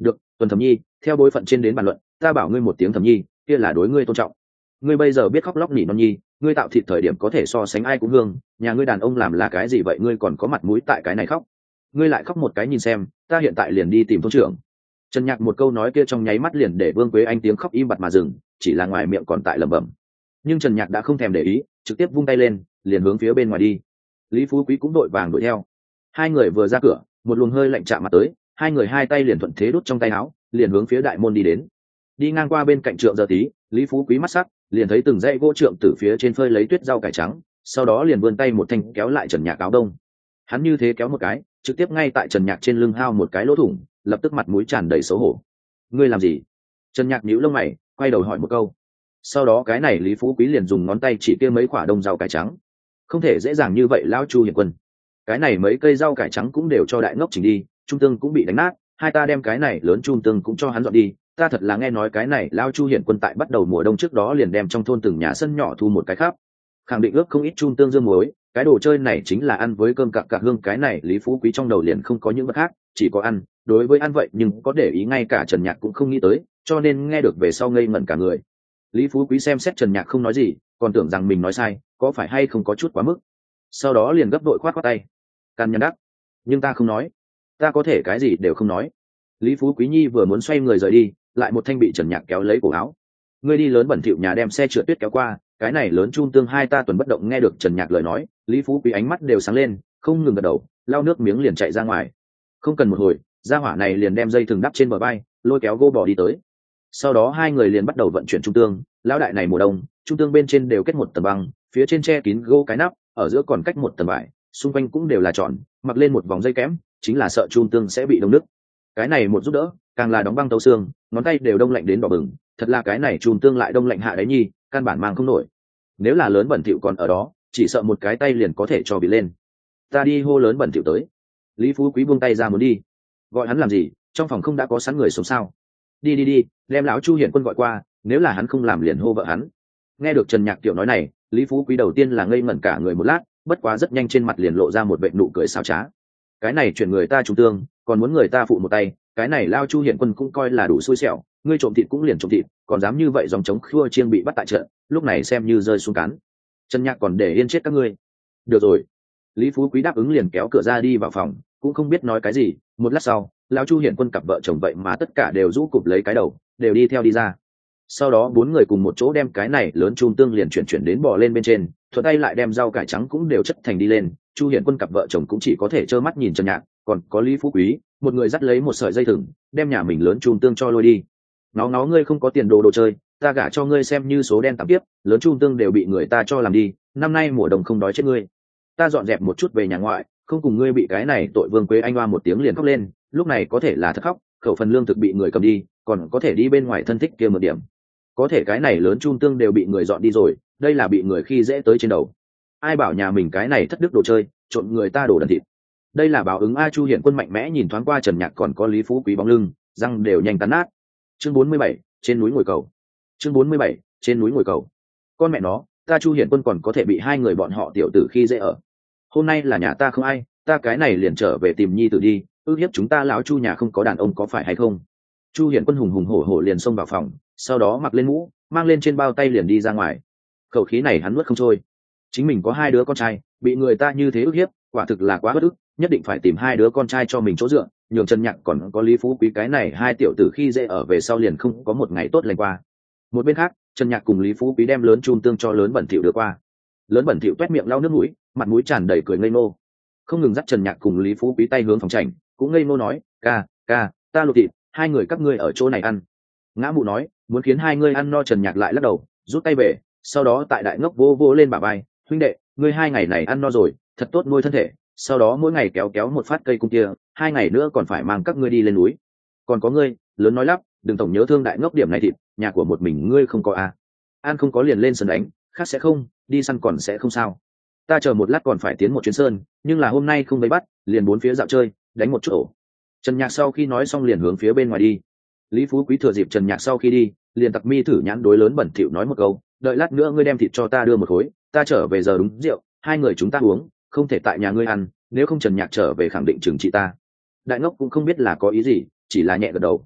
[SPEAKER 1] được, Tuần Thẩm Nhi, theo bối phận trên đến bàn luận, ta bảo ngươi một tiếng Thẩm Nhi, kia là đối ngươi tôn trọng. Ngươi bây giờ biết khóc lóc nỉ non nhi, ngươi tạo thịt thời điểm có thể so sánh ai cũng hương, nhà ngươi đàn ông làm là cái gì vậy, ngươi còn có mặt mũi tại cái này khóc? Ngươi lại khóc một cái nhìn xem, ta hiện tại liền đi tìm thôn trưởng. Trần Nhạc một câu nói kia trong nháy mắt liền để Vương Quế Anh tiếng khóc im bặt mà dừng, chỉ là ngoài miệng còn tại lẩm bẩm. Nhưng Trần Nhạc đã không thèm để ý, trực tiếp vung tay lên, liền hướng phía bên ngoài đi. Lý Phú Quý cũng đội vàng đuổi theo. Hai người vừa ra cửa, một luồng hơi lạnh chạm mặt tới, hai người hai tay liền thuận thế đút trong tay áo, liền hướng phía đại môn đi đến. Đi ngang qua bên cạnh trượng giờ tí, Lý Phú Quý mắt sắc, liền thấy từng dãy gỗ trượng từ phía trên phơi lấy tuyết rau cải trắng, sau đó liền vươn tay một thanh kéo lại Trần Nhạc áo đông. Hắn như thế kéo một cái, trực tiếp ngay tại Trần Nhạc trên lưng hao một cái lỗ thủng, lập tức mặt mũi tràn đầy xấu hổ. Ngươi làm gì? Trần Nhạc nhíu lông mày, quay đầu hỏi một câu. Sau đó cái này Lý Phú Quý liền dùng ngón tay chỉ kia mấy quả đông rau cải trắng. Không thể dễ dàng như vậy lão Chu Hiển Quân. Cái này mấy cây rau cải trắng cũng đều cho đại ngốc chỉnh đi, trung tương cũng bị đánh nát, hai ta đem cái này lớn trung tương cũng cho hắn dọn đi. Ta thật là nghe nói cái này lão Chu Hiển Quân tại bắt đầu mùa đông trước đó liền đem trong thôn từng nhà sân nhỏ thu một cái khắp. Khẳng định ước không ít trung tương dương muối, cái đồ chơi này chính là ăn với cơm cặc cặc hương, cái này Lý Phú Quý trong đầu liền không có những vật khác, chỉ có ăn. Đối với ăn vậy nhưng có để ý ngay cả Trần Nhạc cũng không nghĩ tới, cho nên nghe được về sau ngây ngẩn cả người. Lý Phú Quý xem xét Trần Nhạc không nói gì, còn tưởng rằng mình nói sai, có phải hay không có chút quá mức. Sau đó liền gấp đội khoát khoát tay. Can nhăn đắc, nhưng ta không nói, ta có thể cái gì đều không nói. Lý Phú Quý Nhi vừa muốn xoay người rời đi, lại một thanh bị Trần Nhạc kéo lấy cổ áo. Ngươi đi lớn bẩn thỉu nhà đem xe trượt tuyết kéo qua, cái này lớn trung tương hai ta tuần bất động. Nghe được Trần Nhạc lời nói, Lý Phú Quý ánh mắt đều sáng lên, không ngừng gật đầu, lau nước miếng liền chạy ra ngoài. Không cần một hồi, gia hỏa này liền đem dây thừng đắp trên bờ vai, lôi kéo gô bò đi tới. Sau đó hai người liền bắt đầu vận chuyển trung tương. Lão đại này mùa đông, trung tương bên trên đều kết một tầng băng, phía trên che kín gô cái nắp, ở giữa còn cách một tầng vải, xung quanh cũng đều là tròn, mặc lên một vòng dây kẽm, chính là sợ trung tương sẽ bị đông nứt. Cái này một giúp đỡ, càng là đóng băng tấu xương, ngón tay đều đông lạnh đến đỏ bừng. Thật là cái này trung tương lại đông lạnh hạ đấy nhi, căn bản mang không nổi. Nếu là lớn bẩn thỉu còn ở đó, chỉ sợ một cái tay liền có thể cho bị lên. Ta đi hô lớn bẩn thỉu tới. Lý Phú Quý buông tay ra muốn đi. Gọi hắn làm gì? Trong phòng không đã có sẵn người sống sao? Đi đi đi, đem lão Chu Hiển Quân gọi qua, nếu là hắn không làm liền hô vợ hắn. Nghe được Trần Nhạc tiểu nói này, Lý Phú Quý đầu tiên là ngây ngẩn cả người một lát, bất quá rất nhanh trên mặt liền lộ ra một vệt nụ cười xảo trá. Cái này chuyển người ta trung tương, còn muốn người ta phụ một tay, cái này lao Chu Hiển Quân cũng coi là đủ xui xẻo, ngươi trộm thịt cũng liền trộm thịt, còn dám như vậy dòng chống khua chiêng bị bắt tại trận, lúc này xem như rơi xuống cán. Trần Nhạc còn để yên chết các ngươi. Được rồi. Lý Phú Quý đáp ứng liền kéo cửa ra đi vào phòng, cũng không biết nói cái gì. Một lát sau, lão Chu Hiển Quân cặp vợ chồng vậy mà tất cả đều rũ cụp lấy cái đầu, đều đi theo đi ra. Sau đó bốn người cùng một chỗ đem cái này lớn trung tương liền chuyển chuyển đến bò lên bên trên, thuận tay lại đem rau cải trắng cũng đều chất thành đi lên. Chu Hiển Quân cặp vợ chồng cũng chỉ có thể trơ mắt nhìn Trần Nhạc, còn có Lý Phú Quý, một người dắt lấy một sợi dây thừng, đem nhà mình lớn trung tương cho lôi đi. Nó nó ngươi không có tiền đồ đồ chơi, ta gả cho ngươi xem như số đen tạm tiếp, lớn trung tương đều bị người ta cho làm đi, năm nay mùa đông không đói chết ngươi. Ta dọn dẹp một chút về nhà ngoại, không cùng ngươi bị cái này tội. Vương Quế Anh oa một tiếng liền khóc lên, lúc này có thể là thất khóc, khẩu phần lương thực bị người cầm đi, còn có thể đi bên ngoài thân thích kia một điểm. Có thể cái này lớn trung tương đều bị người dọn đi rồi, đây là bị người khi dễ tới trên đầu. Ai bảo nhà mình cái này thất đức đồ chơi, trộn người ta đổ đần thịt. Đây là báo ứng. A Chu Hiển Quân mạnh mẽ nhìn thoáng qua Trần Nhạc còn có Lý Phú Quý bóng lưng, răng đều nhanh cắn nát. Chương bốn mươi bảy, trên núi ngồi cầu. Chương bốn mươi bảy, trên núi ngồi cầu. Con mẹ nó, ta Chu Hiển Quân còn có thể bị hai người bọn họ tiểu tử khi dễ ở. Hôm nay là nhà ta không ai, ta cái này liền trở về tìm nhi tử đi, ước hiếp chúng ta lão Chu nhà không có đàn ông có phải hay không? Chu Hiển Quân hùng hùng hổ hổ liền xông vào phòng, sau đó mặc lên mũ, mang lên trên bao tay liền đi ra ngoài. Khẩu khí này hắn nuốt không trôi. Chính mình có hai đứa con trai, bị người ta như thế ước hiếp, quả thực là quá bất ức, nhất định phải tìm hai đứa con trai cho mình chỗ dựa, nhường Trần Nhạc còn có Lý Phú Quý cái này hai tiểu tử khi dễ ở về sau liền không có một ngày tốt lành qua. Một bên khác, Trần Nhạc cùng Lý Phú Quý đem lớn chum tương cho lớn bẩn thỉu đưa qua. Lớn bẩn thỉu toét miệng lau nước mũi, mặt mũi tràn đầy cười ngây ngô, không ngừng dắt Trần Nhạc cùng Lý Phú Quý tay hướng phòng trành, cũng ngây ngô nói, ca ca, ta luộc thịt, hai người các ngươi ở chỗ này ăn. Ngã mụ nói, muốn khiến hai ngươi ăn no. Trần Nhạc lại lắc đầu, rút tay về, sau đó tại đại ngốc vô vô lên bả vai, huynh đệ, ngươi hai ngày này ăn no rồi, thật tốt nuôi thân thể, sau đó mỗi ngày kéo kéo một phát cây cung kia, hai ngày nữa còn phải mang các ngươi đi lên núi. Còn có ngươi, lớn nói lắp, đừng tổng nhớ thương đại ngốc điểm này thịt, nhà của một mình ngươi không có à. Ăn không có liền lên sân đánh, khác sẽ không, đi săn còn sẽ không sao. Ta chờ một lát còn phải tiến một chuyến sơn, nhưng là hôm nay không vây bắt, liền bốn phía dạo chơi, đánh một chút ổ. Trần Nhạc sau khi nói xong liền hướng phía bên ngoài đi. Lý Phú Quý thừa dịp Trần Nhạc sau khi đi, liền tặc mi thử nhãn đối lớn bẩn thỉu nói một câu, đợi lát nữa ngươi đem thịt cho ta đưa một khối, ta trở về giờ đúng rượu, hai người chúng ta uống, không thể tại nhà ngươi ăn, nếu không Trần Nhạc trở về khẳng định trừng trị ta. Đại ngốc cũng không biết là có ý gì, chỉ là nhẹ gật đầu,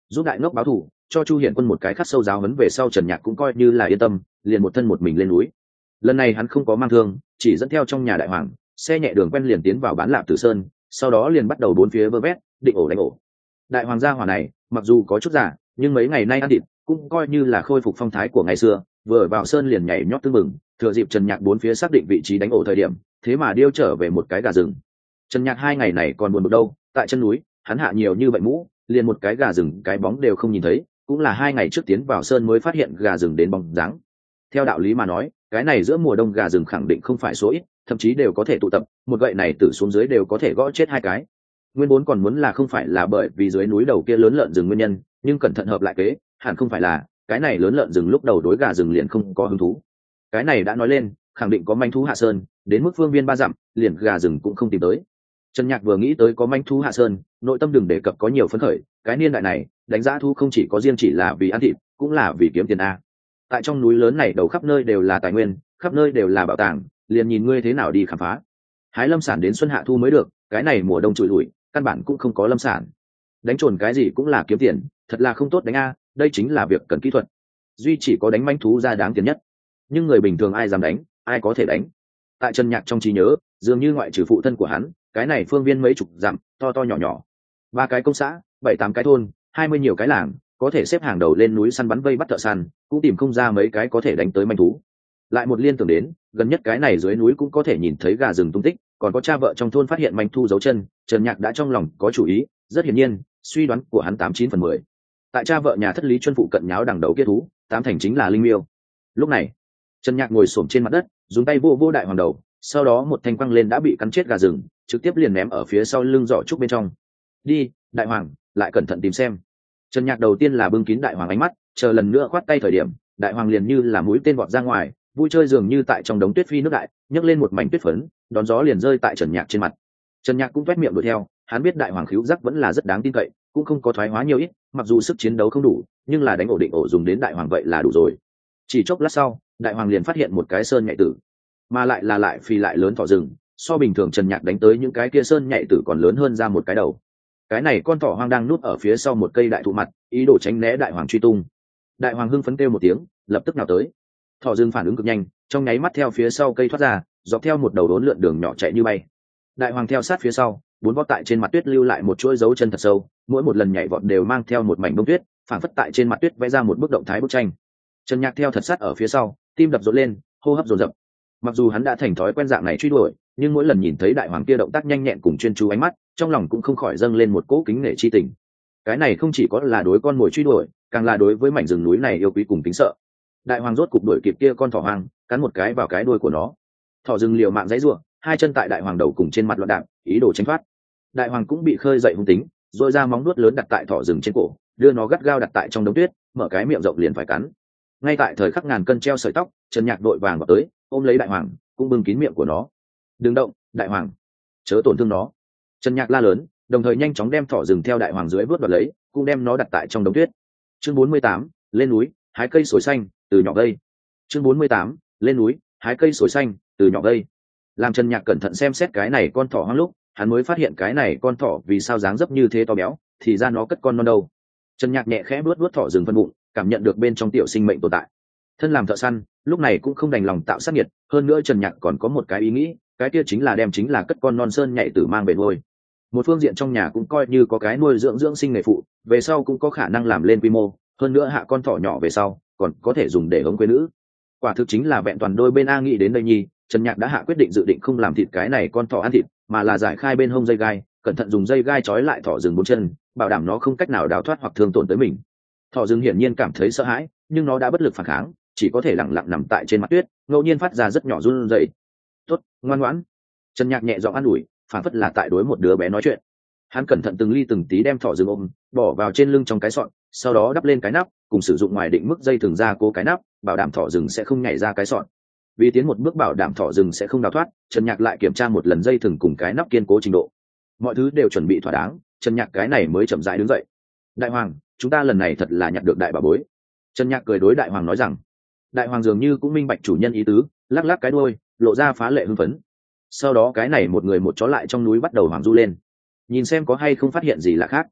[SPEAKER 1] giúp đại ngốc báo thù, cho Chu Hiển Quân một cái khắc sâu giáo huấn về sau, Trần Nhạc cũng coi như là yên tâm, liền một thân một mình lên núi. Lần này hắn không có mang thương, chỉ dẫn theo trong nhà đại hoàng, xe nhẹ đường quen liền tiến vào bán Lạp Tử Sơn, sau đó liền bắt đầu bốn phía vơ vét, định ổ đánh ổ. Đại hoàng gia hỏa này, mặc dù có chút giả, nhưng mấy ngày nay ăn thịt, cũng coi như là khôi phục phong thái của ngày xưa, vừa vào sơn liền nhảy nhót tưng mừng, thừa dịp Trần Nhạc bốn phía xác định vị trí đánh ổ thời điểm, thế mà điêu trở về một cái gà rừng. Trần Nhạc hai ngày này còn buồn bực đâu, tại chân núi, hắn hạ nhiều như vậy mũ, liền một cái gà rừng cái bóng đều không nhìn thấy, cũng là hai ngày trước tiến vào sơn mới phát hiện gà rừng đến bóng dáng. Theo đạo lý mà nói, cái này giữa mùa đông gà rừng khẳng định không phải số ít, thậm chí đều có thể tụ tập, một gậy này từ xuống dưới đều có thể gõ chết hai cái. Nguyên vốn còn muốn là không phải là bởi vì dưới núi đầu kia lớn lợn rừng nguyên nhân, nhưng cẩn thận hợp lại kế, hẳn không phải là cái này lớn lợn rừng lúc đầu đối gà rừng liền không có hứng thú. Cái này đã nói lên, khẳng định có manh thú hạ sơn, đến mức phương viên ba dặm, liền gà rừng cũng không tìm tới. Trần Nhạc vừa nghĩ tới có manh thú hạ sơn, nội tâm đừng đề cập có nhiều phấn khởi, cái niên đại này, đánh giá thu không chỉ có riêng chỉ là vì ăn thịt, cũng là vì kiếm tiền a. Tại trong núi lớn này đầu khắp nơi đều là tài nguyên, khắp nơi đều là bảo tàng, liền nhìn ngươi thế nào đi khám phá. Hái lâm sản đến xuân hạ thu mới được, cái này mùa đông trụi lủi, căn bản cũng không có lâm sản. Đánh trồn cái gì cũng là kiếm tiền, thật là không tốt đánh a, đây chính là việc cần kỹ thuật. Duy chỉ có đánh manh thú ra đáng tiền nhất. Nhưng người bình thường ai dám đánh, ai có thể đánh. Tại Trần Nhạc trong trí nhớ, dường như ngoại trừ phụ thân của hắn, cái này phương viên mấy chục dặm, to to nhỏ nhỏ, ba cái công xã, bảy tám cái thôn, hai mươi nhiều cái làng, có thể xếp hàng đầu lên núi săn bắn vây bắt thợ săn, cũng tìm không ra mấy cái có thể đánh tới manh thú. Lại một liên tưởng đến, gần nhất cái này dưới núi cũng có thể nhìn thấy gà rừng tung tích, còn có cha vợ trong thôn phát hiện manh thu dấu chân, Trần Nhạc đã trong lòng có chủ ý, rất hiển nhiên, suy đoán của hắn tám chín phần mười. Tại cha vợ nhà thất lý chuân phụ cận nháo đằng đầu kia thú, tám thành chính là linh miêu. Lúc này, Trần Nhạc ngồi xổm trên mặt đất, dùng tay vô vô đại hoàng đầu, sau đó một thanh quăng lên đã bị cắn chết gà rừng, trực tiếp liền ném ở phía sau lưng giỏ trúc bên trong. Đi, đại hoàng, lại cẩn thận tìm xem. Trần Nhạc đầu tiên là bưng kín đại hoàng ánh mắt, chờ lần nữa khoát tay thời điểm, đại hoàng liền như là mũi tên vọt ra ngoài, vui chơi dường như tại trong đống tuyết phi nước đại, nhấc lên một mảnh tuyết phấn, đón gió liền rơi tại Trần Nhạc trên mặt. Trần Nhạc cũng vét miệng đuổi theo, hắn biết đại hoàng khíu giác vẫn là rất đáng tin cậy, cũng không có thoái hóa nhiều ít, mặc dù sức chiến đấu không đủ, nhưng là đánh ổ định ổ dùng đến đại hoàng vậy là đủ rồi. Chỉ chốc lát sau, đại hoàng liền phát hiện một cái sơn nhạy tử, mà lại là lại phi lại lớn thỏ rừng, so bình thường Trần Nhạc đánh tới những cái kia sơn nhạy tử còn lớn hơn ra một cái đầu. Cái này con thỏ hoang đang núp ở phía sau một cây đại thụ mặt, ý đồ tránh né đại hoàng truy tung. Đại hoàng hưng phấn kêu một tiếng, lập tức nào tới. Thỏ rừng phản ứng cực nhanh, trong nháy mắt theo phía sau cây thoát ra, dọc theo một đầu đốn lượn đường nhỏ chạy như bay. Đại hoàng theo sát phía sau, bốn vót tại trên mặt tuyết lưu lại một chuỗi dấu chân thật sâu, mỗi một lần nhảy vọt đều mang theo một mảnh bông tuyết, phản phất tại trên mặt tuyết vẽ ra một bức động thái bức tranh. Trần Nhạc theo thật sát ở phía sau, tim đập rộn lên, hô hấp dồn dập. Mặc dù hắn đã thành thói quen dạng này truy đuổi, nhưng mỗi lần nhìn thấy đại hoàng kia động tác nhanh nhẹn cùng chuyên chú ánh mắt, trong lòng cũng không khỏi dâng lên một cỗ kính nể chi tình. Cái này không chỉ có là đối con mồi truy đuổi, càng là đối với mảnh rừng núi này yêu quý cùng kính sợ. Đại hoàng rốt cục đuổi kịp kia con thỏ hoang, cắn một cái vào cái đuôi của nó. Thỏ rừng liều mạng dãy rủa, hai chân tại đại hoàng đầu cùng trên mặt loạn đạp, ý đồ tránh thoát. Đại hoàng cũng bị khơi dậy hung tính, rồi ra móng nuốt lớn đặt tại thỏ rừng trên cổ, đưa nó gắt gao đặt tại trong đống tuyết, mở cái miệng rộng liền phải cắn. Ngay tại thời khắc ngàn cân treo sợi tóc, Trần Nhạc đội vàng vào tới, ôm lấy đại hoàng, cũng bưng kín miệng của nó. Đừng động, đại hoàng, chớ tổn thương nó. Trần Nhạc la lớn, đồng thời nhanh chóng đem thỏ rừng theo đại hoàng dưới vớt đoạt lấy, cũng đem nó đặt tại trong đống tuyết. Chương bốn mươi tám, lên núi, hái cây sồi xanh, từ nhỏ gây. Chương bốn mươi tám, lên núi, hái cây sồi xanh, từ nhỏ gây. Làm Trần Nhạc cẩn thận xem xét cái này con thỏ hoang lúc, hắn mới phát hiện cái này con thỏ vì sao dáng dấp như thế to béo, thì ra nó cất con non đâu. Trần Nhạc nhẹ khẽ vuốt vuốt thỏ rừng phân bụng, cảm nhận được bên trong tiểu sinh mệnh tồn tại. Thân làm thợ săn, lúc này cũng không đành lòng tạo sát nhiệt, hơn nữa Trần Nhạc còn có một cái ý nghĩ, cái kia chính là đem chính là cất con non sơn nhạy tử mang về nuôi. Một phương diện trong nhà cũng coi như có cái nuôi dưỡng dưỡng sinh nghề phụ, về sau cũng có khả năng làm lên quy mô, hơn nữa hạ con thỏ nhỏ về sau, còn có thể dùng để hống quê nữ. Quả thực chính là vẹn toàn đôi bên a. Nghĩ đến đây nhi, Trần Nhạc đã hạ quyết định dự định không làm thịt cái này con thỏ ăn thịt, mà là giải khai bên hông dây gai, cẩn thận dùng dây gai trói lại thỏ rừng bốn chân, bảo đảm nó không cách nào đào thoát hoặc thương tổn tới mình. Thỏ rừng hiển nhiên cảm thấy sợ hãi, nhưng nó đã bất lực phản kháng, chỉ có thể lặng lặng nằm tại trên mặt tuyết, ngẫu nhiên phát ra rất nhỏ run rẩy. "Tốt, ngoan ngoãn." Trần Nhạc nhẹ giọng an ủi, phản phất là tại đối một đứa bé nói chuyện. Hắn cẩn thận từng ly từng tí đem thỏ rừng ôm, bỏ vào trên lưng trong cái sọt, sau đó đắp lên cái nắp, cùng sử dụng ngoài định mức dây thừng ra cố cái nắp, bảo đảm thỏ rừng sẽ không nhảy ra cái sọt. Vì tiến một bước bảo đảm thỏ rừng sẽ không đào thoát, Trần Nhạc lại kiểm tra một lần dây thừng cùng cái nắp kiên cố trình độ. Mọi thứ đều chuẩn bị thỏa đáng, Trần Nhạc cái này mới chậm rãi đứng dậy. "Đại hoàng, chúng ta lần này thật là nhặt được đại bảo bối." Trần Nhạc cười đối đại hoàng nói rằng. Đại hoàng dường như cũng minh bạch chủ nhân ý tứ, lắc lắc cái đuôi, lộ ra phá lệ hưng phấn. Sau đó cái này một người một chó lại trong núi bắt đầu hoàng du lên, nhìn xem có hay không phát hiện gì lạ khác.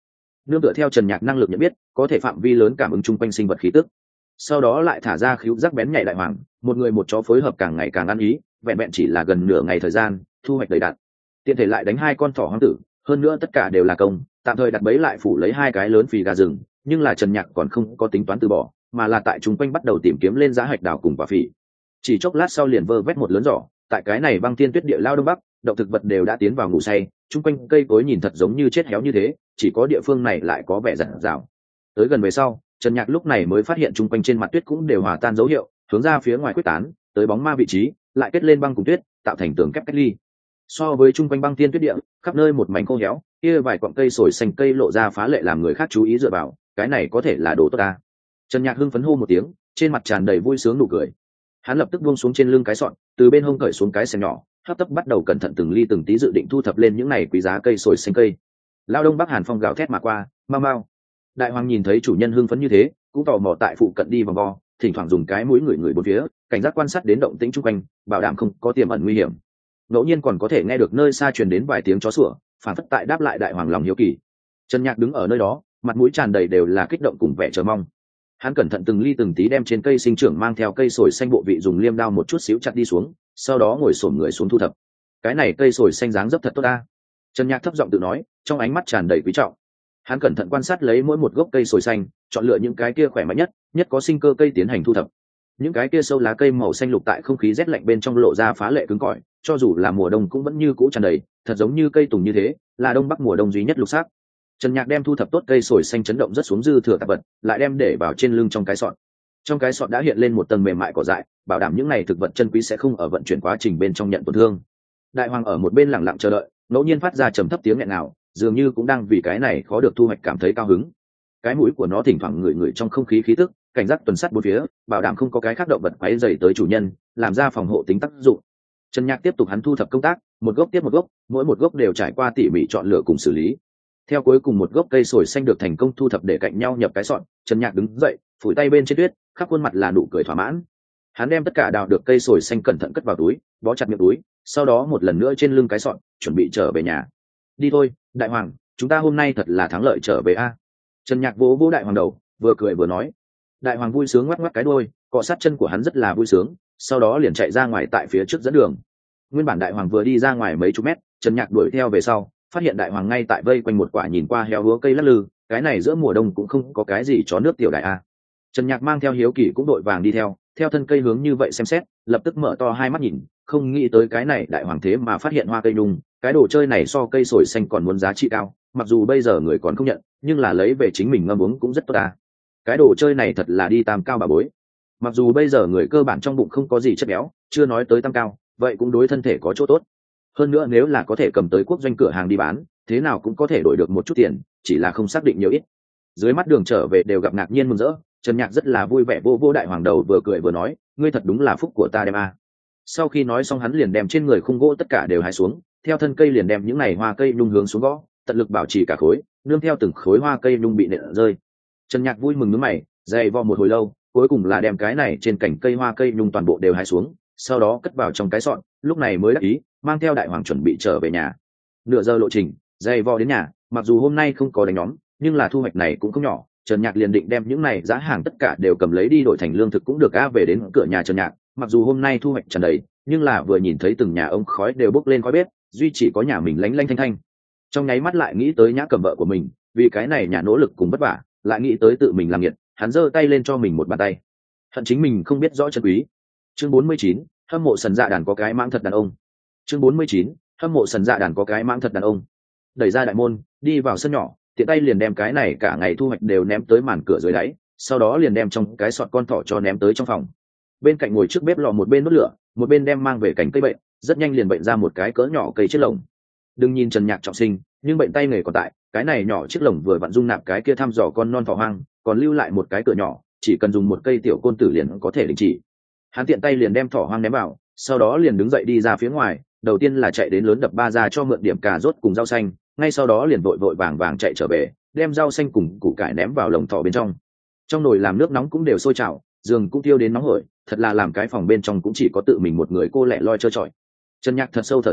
[SPEAKER 1] nương tựa theo Trần Nhạc năng lực nhận biết, có thể phạm vi lớn cảm ứng chung quanh sinh vật khí tức. Sau đó lại thả ra khíu giác bén nhạy đại hoàng, một người một chó phối hợp càng ngày càng ăn ý, vẹn vẹn chỉ là gần nửa ngày thời gian, thu hoạch đầy đặn. Tiện thể lại đánh hai con thỏ hoang tử, hơn nữa tất cả đều là công, tạm thời đặt bẫy lại phủ lấy hai cái lớn phì gà rừng, nhưng là Trần Nhạc còn không có tính toán từ bỏ, mà là tại chung quanh bắt đầu tìm kiếm lên giá hạch đào cùng quả phỉ. Chỉ chốc lát sau liền vơ vét một lớn giỏ, tại cái này băng thiên tuyết địa lao đông bắc, động thực vật đều đã tiến vào ngủ say, chung quanh cây cối nhìn thật giống như chết héo như thế, chỉ có địa phương này lại có vẻ rậm rào. Tới gần về sau, Trần Nhạc lúc này mới phát hiện chung quanh trên mặt tuyết cũng đều hòa tan dấu hiệu, hướng ra phía ngoài quyết tán, tới bóng ma vị trí, lại kết lên băng cùng tuyết, tạo thành tường kép cách ly. So với chung quanh băng thiên tuyết địa, khắp nơi một mảnh khô héo, kia vài cọng cây sồi xanh cây lộ ra phá lệ làm người khác chú ý dựa vào, cái này có thể là đồ tốt ta. Trần Nhạc hưng phấn hô một tiếng, trên mặt tràn đầy vui sướng nụ cười. Hắn lập tức buông xuống trên lưng cái sọn, từ bên hông cởi xuống cái xẻng nhỏ, hấp tấp bắt đầu cẩn thận từng ly từng tí dự định thu thập lên những này quý giá cây sồi xanh cây. Lao đông bắc hàn phong gào thét mà qua, mau mau. Đại hoàng nhìn thấy chủ nhân hưng phấn như thế, cũng tò mò tại phụ cận đi vòng vo, thỉnh thoảng dùng cái mũi ngửi ngửi bốn phía, cảnh giác quan sát đến động tĩnh chung quanh, bảo đảm không có tiềm ẩn nguy hiểm. Ngẫu nhiên còn có thể nghe được nơi xa truyền đến vài tiếng chó sủa, phản phất tại đáp lại đại hoàng lòng hiếu kỳ. Trần Nhạc đứng ở nơi đó, mặt mũi tràn đầy đều là kích động cùng vẻ chờ mong. Hắn cẩn thận từng ly từng tí đem trên cây sinh trưởng mang theo cây sồi xanh bộ vị dùng liêm đao một chút xíu chặt đi xuống, sau đó ngồi xổm người xuống thu thập. Cái này cây sồi xanh dáng dấp thật tốt ta. Trần Nhạc thấp giọng tự nói, trong ánh mắt tràn đầy quý trọng. Hắn cẩn thận quan sát lấy mỗi một gốc cây sồi xanh, chọn lựa những cái kia khỏe mạnh nhất, nhất có sinh cơ cây tiến hành thu thập. Những cái kia sâu lá cây màu xanh lục tại không khí rét lạnh bên trong lộ ra phá lệ cứng cỏi, cho dù là mùa đông cũng vẫn như cũ tràn đầy, thật giống như cây tùng như thế, là đông bắc mùa đông duy nhất lục sắc. Trần Nhạc đem thu thập tốt cây sồi xanh chấn động rất xuống dư thừa tạp vật, lại đem để vào trên lưng trong cái sọt. Trong cái sọt đã hiện lên một tầng mềm mại cỏ dại, bảo đảm những này thực vật chân quý sẽ không ở vận chuyển quá trình bên trong nhận tổn thương. Đại hoàng ở một bên lặng lặng chờ đợi, ngẫu nhiên phát ra trầm thấp tiếng nghẹn nào, dường như cũng đang vì cái này khó được thu hoạch cảm thấy cao hứng. Cái mũi của nó thỉnh thoảng ngửi ngửi trong không khí khí tức, cảnh giác tuần sát bốn phía, bảo đảm không có cái khác động vật quấy rầy tới chủ nhân, làm ra phòng hộ tính tác dụng. Trần Nhạc tiếp tục hắn thu thập công tác, một gốc tiếp một gốc, mỗi một gốc đều trải qua tỉ mỉ chọn lựa cùng xử lý. Theo cuối cùng một gốc cây sồi xanh được thành công thu thập để cạnh nhau nhập cái sọt, Trần Nhạc đứng dậy, phủi tay bên trên tuyết, khắp khuôn mặt là nụ cười thỏa mãn. Hắn đem tất cả đào được cây sồi xanh cẩn thận cất vào túi, bó chặt miệng túi, sau đó một lần nữa trên lưng cái sọt, chuẩn bị trở về nhà. Đi thôi, đại hoàng, chúng ta hôm nay thật là thắng lợi trở về a. Trần Nhạc vỗ vỗ đại hoàng đầu, vừa cười vừa nói. Đại hoàng vui sướng ngoắc ngoắc cái đuôi, cọ sát chân của hắn rất là vui sướng, sau đó liền chạy ra ngoài tại phía trước dẫn đường. Nguyên bản đại hoàng vừa đi ra ngoài mấy chục mét, Trần Nhạc đuổi theo về sau, phát hiện đại hoàng ngay tại vây quanh một quả nhìn qua heo húa cây lắc lư, cái này giữa mùa đông cũng không có cái gì chó nước tiểu đại a. Trần Nhạc mang theo hiếu kỳ cũng đội vàng đi theo, theo thân cây hướng như vậy xem xét, lập tức mở to hai mắt nhìn, không nghĩ tới cái này đại hoàng thế mà phát hiện hoa cây nhung, cái đồ chơi này so cây sồi xanh còn muốn giá trị cao, mặc dù bây giờ người còn không nhận, nhưng là lấy về chính mình ngâm uống cũng rất tốt à. Cái đồ chơi này thật là đi tam cao bà bối. Mặc dù bây giờ người cơ bản trong bụng không có gì chất béo, chưa nói tới tam cao, vậy cũng đối thân thể có chỗ tốt. Hơn nữa nếu là có thể cầm tới quốc doanh cửa hàng đi bán, thế nào cũng có thể đổi được một chút tiền, chỉ là không xác định nhiều ít. Dưới mắt đường trở về đều gặp ngạc nhiên mừng rỡ, Trần Nhạc rất là vui vẻ vô vô đại hoàng đầu vừa cười vừa nói, ngươi thật đúng là phúc của ta đem a. Sau khi nói xong hắn liền đem trên người khung gỗ tất cả đều hái xuống, theo thân cây liền đem những này hoa cây nhung hướng xuống gõ, tận lực bảo trì cả khối, nương theo từng khối hoa cây nhung bị nện rơi. Trần Nhạc vui mừng nhướng mày, dày vò một hồi lâu, cuối cùng là đem cái này trên cành cây hoa cây nhung toàn bộ đều hái xuống, sau đó cất vào trong cái sọt, lúc này mới đắc ý, mang theo đại hoàng chuẩn bị trở về nhà. Nửa giờ lộ trình, dày vò đến nhà, mặc dù hôm nay không có đánh nhóm, nhưng là thu hoạch này cũng không nhỏ. Trần Nhạc liền định đem những này giá hàng tất cả đều cầm lấy đi đổi thành lương thực cũng được a. Về đến cửa nhà Trần Nhạc, mặc dù hôm nay thu hoạch tràn đầy, nhưng là vừa nhìn thấy từng nhà ống khói đều bốc lên khói bếp, duy chỉ có nhà mình lánh lánh thanh thanh. Trong nháy mắt lại nghĩ tới Nhã Cẩm vợ của mình, vì cái này nhà nỗ lực cùng vất vả, lại nghĩ tới tự mình làm nghiệt, hắn giơ tay lên cho mình một bàn tay. Hận chính mình không biết rõ chân quý. Chương bốn mươi chín, hâm mộ sần dạ đàn có cái mãng thật đàn ông. Chương bốn mươi chín, hâm mộ sần dạ đàn có cái mãng thật đàn ông. Đẩy ra đại môn, đi vào sân nhỏ, tiện tay liền đem cái này cả ngày thu hoạch đều ném tới màn cửa dưới đáy, sau đó liền đem trong cái sọt con thỏ cho ném tới trong phòng. Bên cạnh ngồi trước bếp lò một bên đốt lửa, một bên đem mang về cành cây bệnh, rất nhanh liền bệnh ra một cái cỡ nhỏ cây chiếc lồng. Đừng nhìn Trần Nhạc trọng sinh, nhưng bệnh tay nghề còn tại, cái này nhỏ chiếc lồng vừa vặn dung nạp cái kia thăm dò con non thỏ hoang, còn lưu lại một cái cửa nhỏ, chỉ cần dùng một cây tiểu côn tử liền có thể đình chỉ. Hắn tiện tay liền đem thỏ hoang ném vào, sau đó liền đứng dậy đi ra phía ngoài, đầu tiên là chạy đến lớn đập ba ra cho mượn điểm cà rốt cùng rau xanh, ngay sau đó liền vội vội vàng vàng chạy trở về, đem rau xanh cùng củ cải ném vào lồng thỏ bên trong. Trong nồi làm nước nóng cũng đều sôi trào, giường cũng tiêu đến nóng hổi, thật là làm cái phòng bên trong cũng chỉ có tự mình một người cô lẻ loi trơ trọi. Trần Nhạc thật sâu thở dài,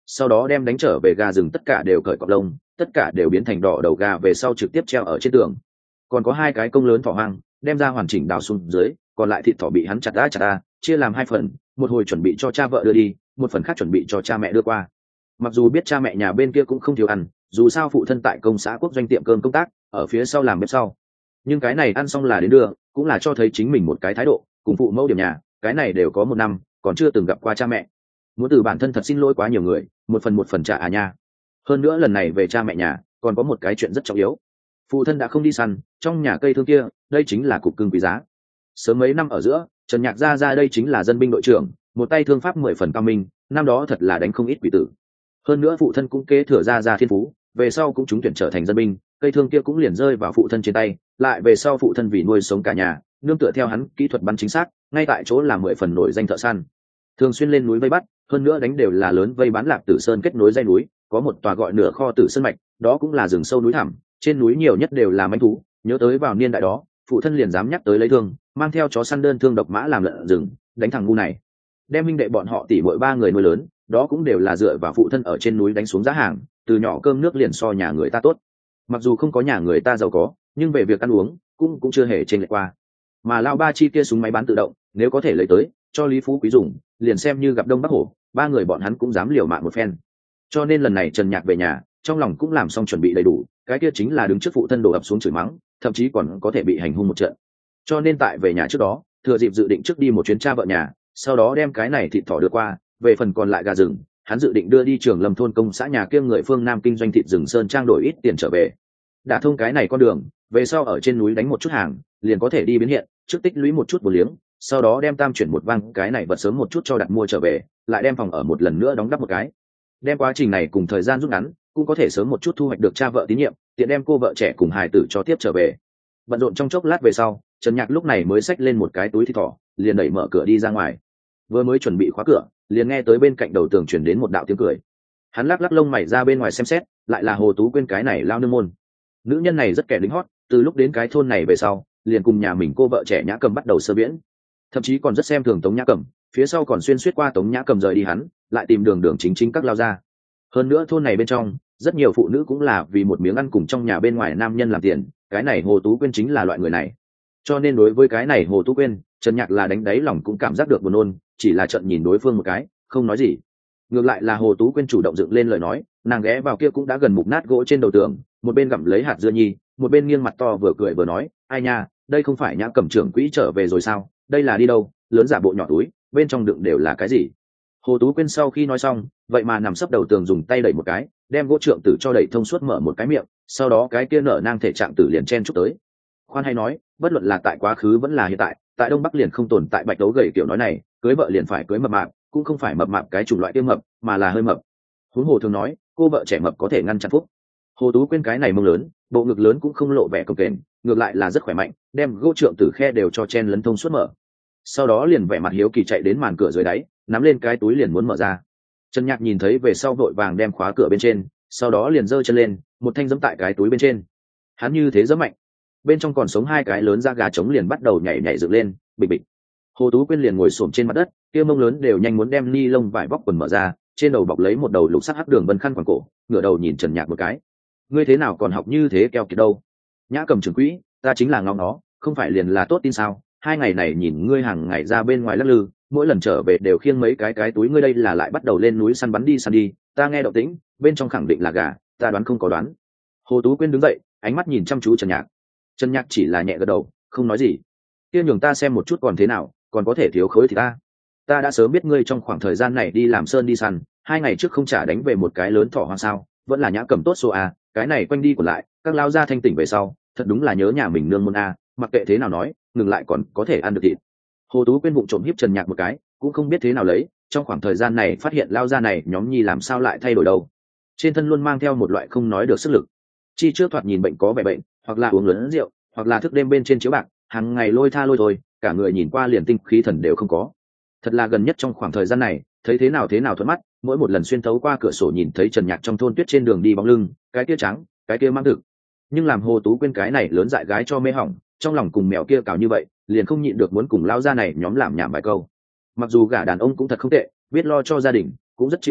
[SPEAKER 1] sau đó đem đánh trở về gà rừng tất cả đều cởi cọp lông, tất cả đều biến thành đỏ đầu gà về sau trực tiếp treo ở trên tường. Còn có hai cái công lớn thỏ hoang đem ra hoàn chỉnh đào xuống dưới, còn lại thịt thỏ bị hắn chặt đã chặt ta chia làm hai phần, một hồi chuẩn bị cho cha vợ đưa đi, một phần khác chuẩn bị cho cha mẹ đưa qua. Mặc dù biết cha mẹ nhà bên kia cũng không thiếu ăn, dù sao phụ thân tại công xã quốc doanh tiệm cơm công tác ở phía sau làm bếp sau, nhưng cái này ăn xong là đến đưa, cũng là cho thấy chính mình một cái thái độ cùng phụ mẫu điểm nhà, cái này đều có một năm còn chưa từng gặp qua cha mẹ, muốn từ bản thân thật xin lỗi quá nhiều người, một phần một phần trả à nha. Hơn nữa lần này về cha mẹ nhà còn có một cái chuyện rất trọng yếu, phụ thân đã không đi săn, trong nhà cây thương kia đây chính là cục cưng quý giá. Sớm mấy năm ở giữa, Trần Nhạc ra ra đây chính là dân binh đội trưởng, một tay thương pháp mười phần cao minh, năm đó thật là đánh không ít quỷ tử. Hơn nữa phụ thân cũng kế thừa ra ra thiên phú, về sau cũng trúng tuyển trở thành dân binh, cây thương kia cũng liền rơi vào phụ thân trên tay, lại về sau phụ thân vì nuôi sống cả nhà, nương tựa theo hắn kỹ thuật bắn chính xác, ngay tại chỗ là mười phần nổi danh thợ săn, thường xuyên lên núi vây bắt, hơn nữa đánh đều là lớn vây bán Lạc Tử Sơn kết nối dây núi, có một tòa gọi nửa kho Tử Sơn mạch, đó cũng là rừng sâu núi thẳm, trên núi nhiều nhất đều là manh thú. Nhớ tới vào niên đại đó, phụ thân liền dám nhắc tới lấy thương, mang theo chó săn đơn thương độc mã làm lợn rừng, đánh thằng ngu này, đem minh đệ bọn họ tỉ mỗi ba người nuôi lớn, đó cũng đều là dựa vào phụ thân ở trên núi đánh xuống giá hàng, từ nhỏ cơm nước liền so nhà người ta tốt. Mặc dù không có nhà người ta giàu có, nhưng về việc ăn uống cũng cũng chưa hề chênh lệch qua. Mà lao ba chi kia súng máy bán tự động, nếu có thể lấy tới cho Lý Phú Quý dùng, liền xem như gặp Đông Bắc Hổ, ba người bọn hắn cũng dám liều mạng một phen. Cho nên lần này Trần Nhạc về nhà, trong lòng cũng làm xong chuẩn bị đầy đủ, cái kia chính là đứng trước phụ thân đổ ập xuống chửi mắng, thậm chí còn có thể bị hành hung một trận. Cho nên tại về nhà trước đó, thừa dịp dự định trước đi một chuyến cha vợ nhà, sau đó đem cái này thịt thỏ đưa qua, về phần còn lại gà rừng, hắn dự định đưa đi Trường Lâm thôn công xã nhà kia người phương Nam kinh doanh thịt rừng sơn trang đổi ít tiền trở về. Đã thông cái này con đường, về sau ở trên núi đánh một chút hàng, liền có thể đi biến hiện, trước tích lũy một chút bổ liếng, sau đó đem tam chuyển một vang cái này vật sớm một chút cho đặt mua trở về, lại đem phòng ở một lần nữa đóng đắp một cái. Đem quá trình này cùng thời gian rút ngắn, cũng có thể sớm một chút thu hoạch được cha vợ tín nhiệm, tiện đem cô vợ trẻ cùng hài tử cho tiếp trở về. Bận rộn trong chốc lát về sau, Trần Nhạc lúc này mới xách lên một cái túi thịt thỏ, liền đẩy mở cửa đi ra ngoài. Vừa mới chuẩn bị khóa cửa, liền nghe tới bên cạnh đầu tường truyền đến một đạo tiếng cười. Hắn lắc lắc lông mày ra bên ngoài xem xét, lại là Hồ Tú Quyên cái này lao nương môn. Nữ nhân này rất kẻ lính hót, từ lúc đến cái thôn này về sau, liền cùng nhà mình cô vợ trẻ Nhã Cầm bắt đầu sơ viễn, thậm chí còn rất xem thường Tống Nhã Cầm, phía sau còn xuyên suýt qua Tống Nhã Cầm rời đi hắn, lại tìm đường đường chính chính các lao ra. Hơn nữa thôn này bên trong, rất nhiều phụ nữ cũng là vì một miếng ăn cùng trong nhà bên ngoài nam nhân làm tiền, cái này Hồ Tú Quyên chính là loại người này. Cho nên đối với cái này Hồ Tú Quyên, Trần Nhạc là đánh đáy lòng cũng cảm giác được buồn nôn, chỉ là trận nhìn đối phương một cái, không nói gì. Ngược lại là Hồ Tú Quyên chủ động dựng lên lời nói, nàng ghé vào kia cũng đã gần mục nát gỗ trên đầu tường, một bên gặm lấy hạt dưa nhi, một bên nghiêng mặt to vừa cười vừa nói, ai nha, đây không phải Nhã Cầm trưởng quỹ trở về rồi sao, đây là đi đâu, lớn giả bộ nhỏ túi, bên trong đựng đều là cái gì. Hồ Tú Quyên sau khi nói xong, vậy mà nằm sấp đầu tường dùng tay đẩy một cái, đem gỗ trượng tử cho đẩy thông suốt mở một cái miệng, sau đó cái kia nở nang thể trạng tử liền chen chúc tới. Khoan hay nói, bất luận là tại quá khứ vẫn là hiện tại, tại Đông Bắc liền không tồn tại bạch đấu gầy kiểu nói này, cưới vợ liền phải cưới mập mạp, cũng không phải mập mạp cái chủng loại tiêm mập, mà là hơi mập. Huống hồ thường nói, cô vợ trẻ mập có thể ngăn chặn phúc. Hồ Tú Quyên cái này mông lớn, bộ ngực lớn cũng không lộ vẻ cồng kềnh, ngược lại là rất khỏe mạnh, đem gỗ trượng tử khe đều cho chen lấn thông suốt mở. Sau đó liền vẻ mặt hiếu kỳ chạy đến màn cửa dưới đáy, nắm lên cái túi liền muốn mở ra. Trần Nhạc nhìn thấy về sau vội vàng đem khóa cửa bên trên, sau đó liền giơ chân lên, một thanh giẫm tại cái túi bên trên. Hắn như thế giẫm mạnh, bên trong còn sống hai cái lớn da gà trống liền bắt đầu nhảy nhảy dựng lên, bịch bịch. Hồ Tú Quyên liền ngồi xổm trên mặt đất, kia mông lớn đều nhanh muốn đem ni lông vải bóc quần mở ra, trên đầu bọc lấy một đầu lục sắc hắc đường vân khăn quàng cổ, ngửa đầu nhìn Trần Nhạc một cái. Ngươi thế nào còn học như thế keo kiệt đâu? Nhã Cầm trưởng quỹ, ta chính là ngóng nó, không phải liền là tốt tin sao? Hai ngày này nhìn ngươi hàng ngày ra bên ngoài lắc lư, mỗi lần trở về đều khiêng mấy cái cái túi, ngươi đây là lại bắt đầu lên núi săn bắn đi săn đi, ta nghe động tĩnh, bên trong khẳng định là gà, ta đoán không có đoán. Hồ Tú Quyên đứng dậy, ánh mắt nhìn chăm chú Trần Nhạc. Trần Nhạc chỉ là nhẹ gật đầu, không nói gì. Kia nhường ta xem một chút còn thế nào, còn có thể thiếu khối thì ta. Ta đã sớm biết ngươi trong khoảng thời gian này đi làm sơn đi săn, hai ngày trước không trả đánh về một cái lớn thỏ hoang sao, vẫn là Nhã Cầm tốt số a, cái này quanh đi còn lại, các lao ra thanh tỉnh về sau, thật đúng là nhớ nhà mình nương môn a, mặc kệ thế nào nói, ngừng lại còn có thể ăn được thịt. Hồ Tú Quyên vụng trộm hiếp Trần Nhạc một cái, cũng không biết thế nào lấy, trong khoảng thời gian này phát hiện lao ra này nhóm nhi làm sao lại thay đổi đâu. Trên thân luôn mang theo một loại không nói được sức lực. Chi trước thoạt nhìn bệnh có vẻ bệnh, hoặc là uống lớn rượu, hoặc là thức đêm bên trên chiếu bạc, hàng ngày lôi tha lôi thôi, cả người nhìn qua liền tinh khí thần đều không có. Thật là gần nhất trong khoảng thời gian này, thấy thế nào thế nào thuận mắt, mỗi một lần xuyên thấu qua cửa sổ nhìn thấy Trần Nhạc trong thôn tuyết trên đường đi bóng lưng, cái kia trắng, cái kia mang thực. Nhưng làm Hồ Tú Quyên cái này lớn dại gái cho mê hỏng, trong lòng cùng mèo kia cào như vậy, liền không nhịn được muốn cùng lão gia này nhóm làm nhảm vài câu. Mặc dù gả đàn ông cũng thật không tệ, biết lo cho gia đình, cũng rất chịu khó,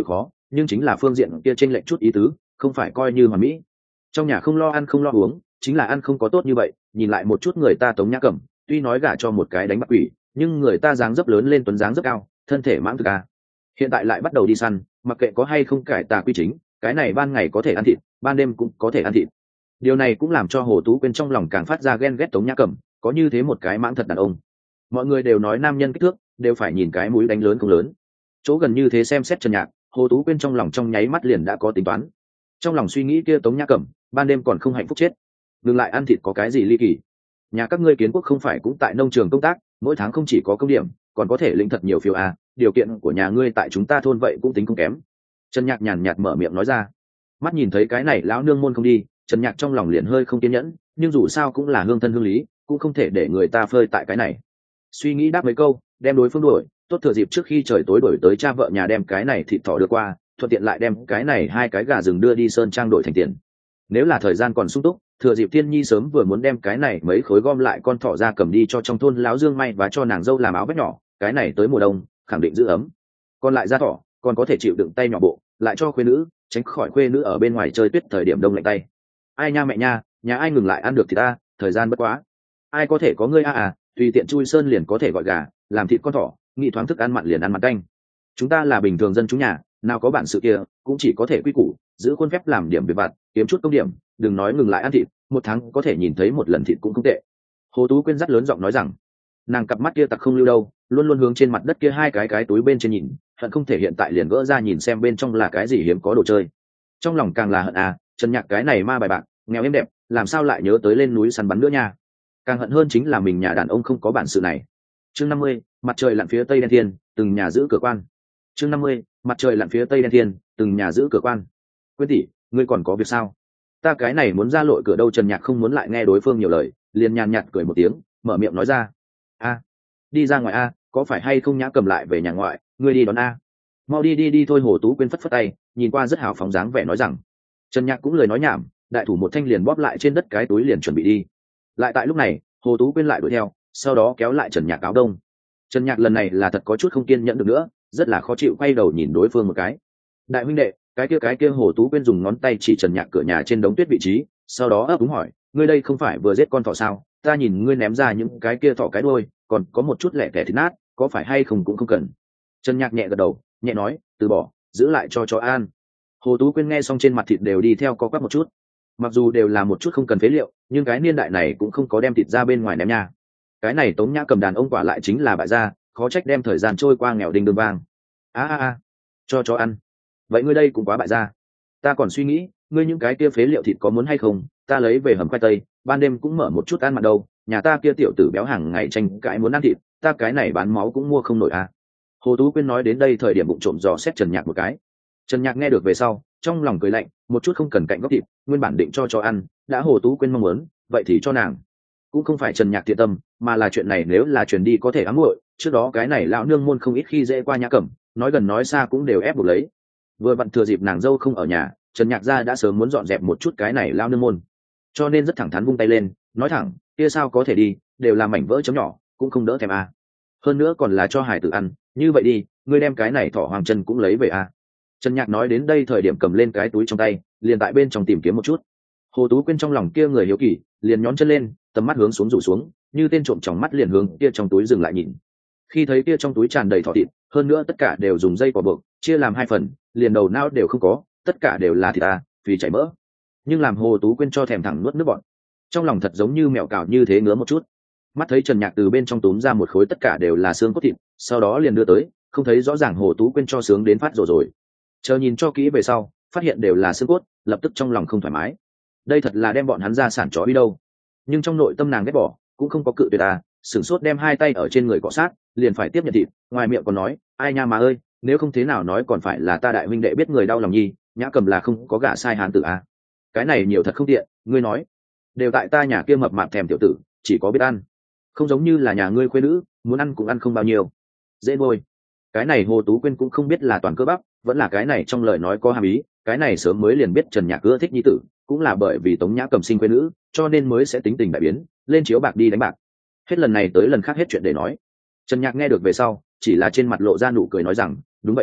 [SPEAKER 1] nhưng chính là phương diện kia chênh lệch chút ý tứ, không phải coi như hoàn mỹ. Trong nhà không lo ăn không lo uống, chính là ăn không có tốt như vậy. Nhìn lại một chút người ta Tống Nhã Cẩm, tuy nói gả cho một cái đánh bạc quỷ, nhưng người ta dáng dấp lớn lên tuấn dáng rất cao, thân thể mãng thực à. Hiện tại lại bắt đầu đi săn, mặc kệ có hay không cải tà quy chính, cái này ban ngày có thể ăn thịt, ban đêm cũng có thể ăn thịt. Điều này cũng làm cho Hồ Tú Quyên trong lòng càng phát ra ghen ghét Tống Nhã Cẩm, có như thế một cái mãng thật đàn ông. Mọi người đều nói nam nhân kích thước đều phải nhìn cái mũi đánh lớn không lớn. Chỗ gần như thế xem xét Trần Nhạc, Hồ Tú Quyên trong lòng trong nháy mắt liền đã có tính toán. Trong lòng suy nghĩ kia Tống Nhã Cẩm, ban đêm còn không hạnh phúc chết. Ngừng lại ăn thịt có cái gì ly kỳ? Nhà các ngươi Kiến Quốc không phải cũng tại nông trường công tác, mỗi tháng không chỉ có công điểm, còn có thể lĩnh thật nhiều phiếu à, điều kiện của nhà ngươi tại chúng ta thôn vậy cũng tính không kém. Trần Nhạc nhàn nhạt mở miệng nói ra. Mắt nhìn thấy cái này lão nương môn không đi, Trần Nhạc trong lòng liền hơi không kiên nhẫn, nhưng dù sao cũng là hương thân hương lý, cũng không thể để người ta phơi tại cái này. Suy nghĩ đáp mấy câu, đem đối phương đuổi, tốt thừa dịp trước khi trời tối đổi tới cha vợ nhà đem cái này thịt thỏ đưa qua, thuận tiện lại đem cái này hai cái gà rừng đưa đi sơn trang đổi thành tiền. Nếu là thời gian còn sung túc, thừa dịp Tiên Nhi sớm vừa muốn đem cái này mấy khối gom lại con thỏ ra cầm đi cho trong thôn láo Dương may và cho nàng dâu làm áo vest nhỏ, cái này tới mùa đông khẳng định giữ ấm. Còn lại da thỏ còn có thể chịu đựng tay nhỏ bộ, lại cho khuê nữ, tránh khỏi khuê nữ ở bên ngoài chơi tuyết thời điểm đông lạnh tay. Ai nha mẹ nha, nhà ai ngừng lại ăn được thì ta, thời gian bất quá. Ai có thể có ngươi a à, tùy tiện chui sơn liền có thể gọi gà, làm thịt con thỏ, nghị thoáng thức ăn mặn liền ăn mặn canh. Chúng ta là bình thường dân chúng nhà, nào có bản sự kia, cũng chỉ có thể quy củ, giữ khuôn phép làm điểm việc vặt, kiếm chút công điểm, đừng nói ngừng lại ăn thịt, một tháng có thể nhìn thấy một lần thịt cũng không tệ. Hồ Tú Quyên rất lớn giọng nói rằng, nàng cặp mắt kia tặc không lưu đâu, luôn luôn hướng trên mặt đất kia hai cái cái túi bên trên nhìn, hận không thể hiện tại liền gỡ ra nhìn xem bên trong là cái gì hiếm có đồ chơi. Trong lòng càng là hận à, Trần Nhạc cái này ma bài bạc, nghèo êm đẹp, làm sao lại nhớ tới lên núi săn bắn nữa nha. Càng hận hơn chính là mình nhà đàn ông không có bản sự này. Chương năm mươi, mặt trời lặn phía tây đen thiên, từng nhà giữ cửa quan. Chương năm mươi, mặt trời lặn phía tây đen thiên, từng nhà giữ cửa quan. Quyên tỷ, ngươi còn có việc sao? Ta cái này muốn ra lội cửa đâu. Trần Nhạc không muốn lại nghe đối phương nhiều lời, liền nhàn nhạt cười một tiếng, mở miệng nói ra. A, đi ra ngoài a, có phải hay không Nhã cầm lại về nhà ngoại, ngươi đi đón a. Mau đi đi đi thôi. Hồ Tú Quyên phất phất tay, nhìn qua rất hào phóng dáng vẻ nói rằng. Trần Nhạc cũng lời nói nhảm, đại thủ một thanh liền bóp lại trên đất cái túi liền chuẩn bị đi. Lại tại lúc này, Hồ Tú Quyên lại đuổi theo, sau đó kéo lại Trần Nhạc áo đông. Trần Nhạc lần này là thật có chút không kiên nhẫn được nữa, rất là khó chịu, quay đầu nhìn đối phương một cái. Đại huynh đệ, cái kia cái kia. Hồ Tú Quyên dùng ngón tay chỉ Trần Nhạc cửa nhà trên đống tuyết vị trí, sau đó ấp úng hỏi, ngươi đây không phải vừa giết con thỏ sao? Ta nhìn ngươi ném ra những cái kia thỏ cái đuôi, còn có một chút lẻ tẻ thịt nát, có phải hay không cũng không cần. Trần Nhạc nhẹ gật đầu, nhẹ nói, từ bỏ, giữ lại cho chó ăn. Hồ Tú Quyên nghe xong trên mặt thịt đều đi theo co quắp một chút. Mặc dù đều là một chút không cần phế liệu, nhưng cái niên đại này cũng không có đem thịt ra bên ngoài ném nha. Cái này Tống Nhã cầm đàn ông quả lại chính là bại gia, khó trách đem thời gian trôi qua nghèo đinh đương vang. A a a, cho chó ăn. Vậy ngươi đây cũng quá bại gia. Ta còn suy nghĩ, ngươi những cái kia phế liệu thịt có muốn hay không, ta lấy về hầm khoai tây, ban đêm cũng mở một chút ăn mặn đâu. Nhà ta kia tiểu tử béo hàng ngày tranh cãi muốn ăn thịt, ta cái này bán máu cũng mua không nổi à. Hồ Tú Quyên nói đến đây thời điểm bụng trộm dò xét Trần Nhạc một cái. Trần Nhạc nghe được về sau, trong lòng cười lạnh, một chút không cần cạnh góc thịt, nguyên bản định cho cho ăn, đã Hồ Tú Quyên mong muốn, vậy thì cho nàng. Cũng không phải Trần Nhạc thiện tâm, mà là chuyện này nếu là truyền đi có thể ám muội, trước đó cái này lão nương môn không ít khi dễ qua Nhã Cẩm, nói gần nói xa cũng đều ép buộc lấy. Vừa vặn thừa dịp nàng dâu không ở nhà, Trần Nhạc gia đã sớm muốn dọn dẹp một chút cái này lão nương môn, cho nên rất thẳng thắn vung tay lên, nói thẳng, kia sao có thể đi, đều là mảnh vỡ chấm nhỏ, cũng không đỡ thèm à. Hơn nữa còn là cho hải tử ăn, như vậy đi, ngươi đem cái này thỏ hoàng chân cũng lấy về à. Trần Nhạc nói đến đây thời điểm cầm lên cái túi trong tay, liền tại bên trong tìm kiếm một chút. Hồ Tú Quyên trong lòng kia người hiếu kỳ, liền nhón chân lên, tầm mắt hướng xuống rủ xuống, như tên trộm trong mắt liền hướng kia trong túi dừng lại nhìn. Khi thấy kia trong túi tràn đầy thỏ thịt, hơn nữa tất cả đều dùng dây cỏ buộc, chia làm hai phần, liền đầu não đều không có, tất cả đều là thịt à, vì chảy mỡ. Nhưng làm Hồ Tú Quyên cho thèm thẳng nuốt nước bọt. Trong lòng thật giống như mèo cào như thế ngứa một chút. Mắt thấy Trần Nhạc từ bên trong túm ra một khối tất cả đều là xương cốt thịt, sau đó liền đưa tới, không thấy rõ ràng Hồ Tú Quyên cho sướng đến phát rồi rồi. Chờ nhìn cho kỹ về sau, phát hiện đều là xương cốt, lập tức trong lòng không thoải mái. Đây thật là đem bọn hắn ra sản chó đi đâu. Nhưng trong nội tâm nàng ghét bỏ, cũng không có cự tuyệt à, sửng sốt đem hai tay ở trên người cọ sát, liền phải tiếp nhận thịt, ngoài miệng còn nói, ai nha mà ơi, nếu không thế nào nói còn phải là ta đại huynh đệ biết người đau lòng nhi, Nhã Cầm là không có gả sai hán tử à. Cái này nhiều thật không tiện, ngươi nói, đều tại ta nhà kia mập mạp thèm tiểu tử, chỉ có biết ăn, không giống như là nhà ngươi khuê nữ, muốn ăn cũng ăn không bao nhiêu, dễ nuôi. Cái này Hồ Tú Quyên cũng không biết là toàn cơ bắp, vẫn là cái này trong lời nói có hàm ý, cái này sớm mới liền biết Trần Nhạc ưa thích nhi tử, cũng là bởi vì Tống Nhã Cầm sinh khuê nữ, cho nên mới sẽ tính tình đại biến, lên chiếu bạc đi đánh bạc. Hết lần này tới lần khác hết chuyện để nói. Trần Nhạc nghe được về sau, chỉ là trên mặt lộ ra nụ cười nói rằng, đúng vậy à,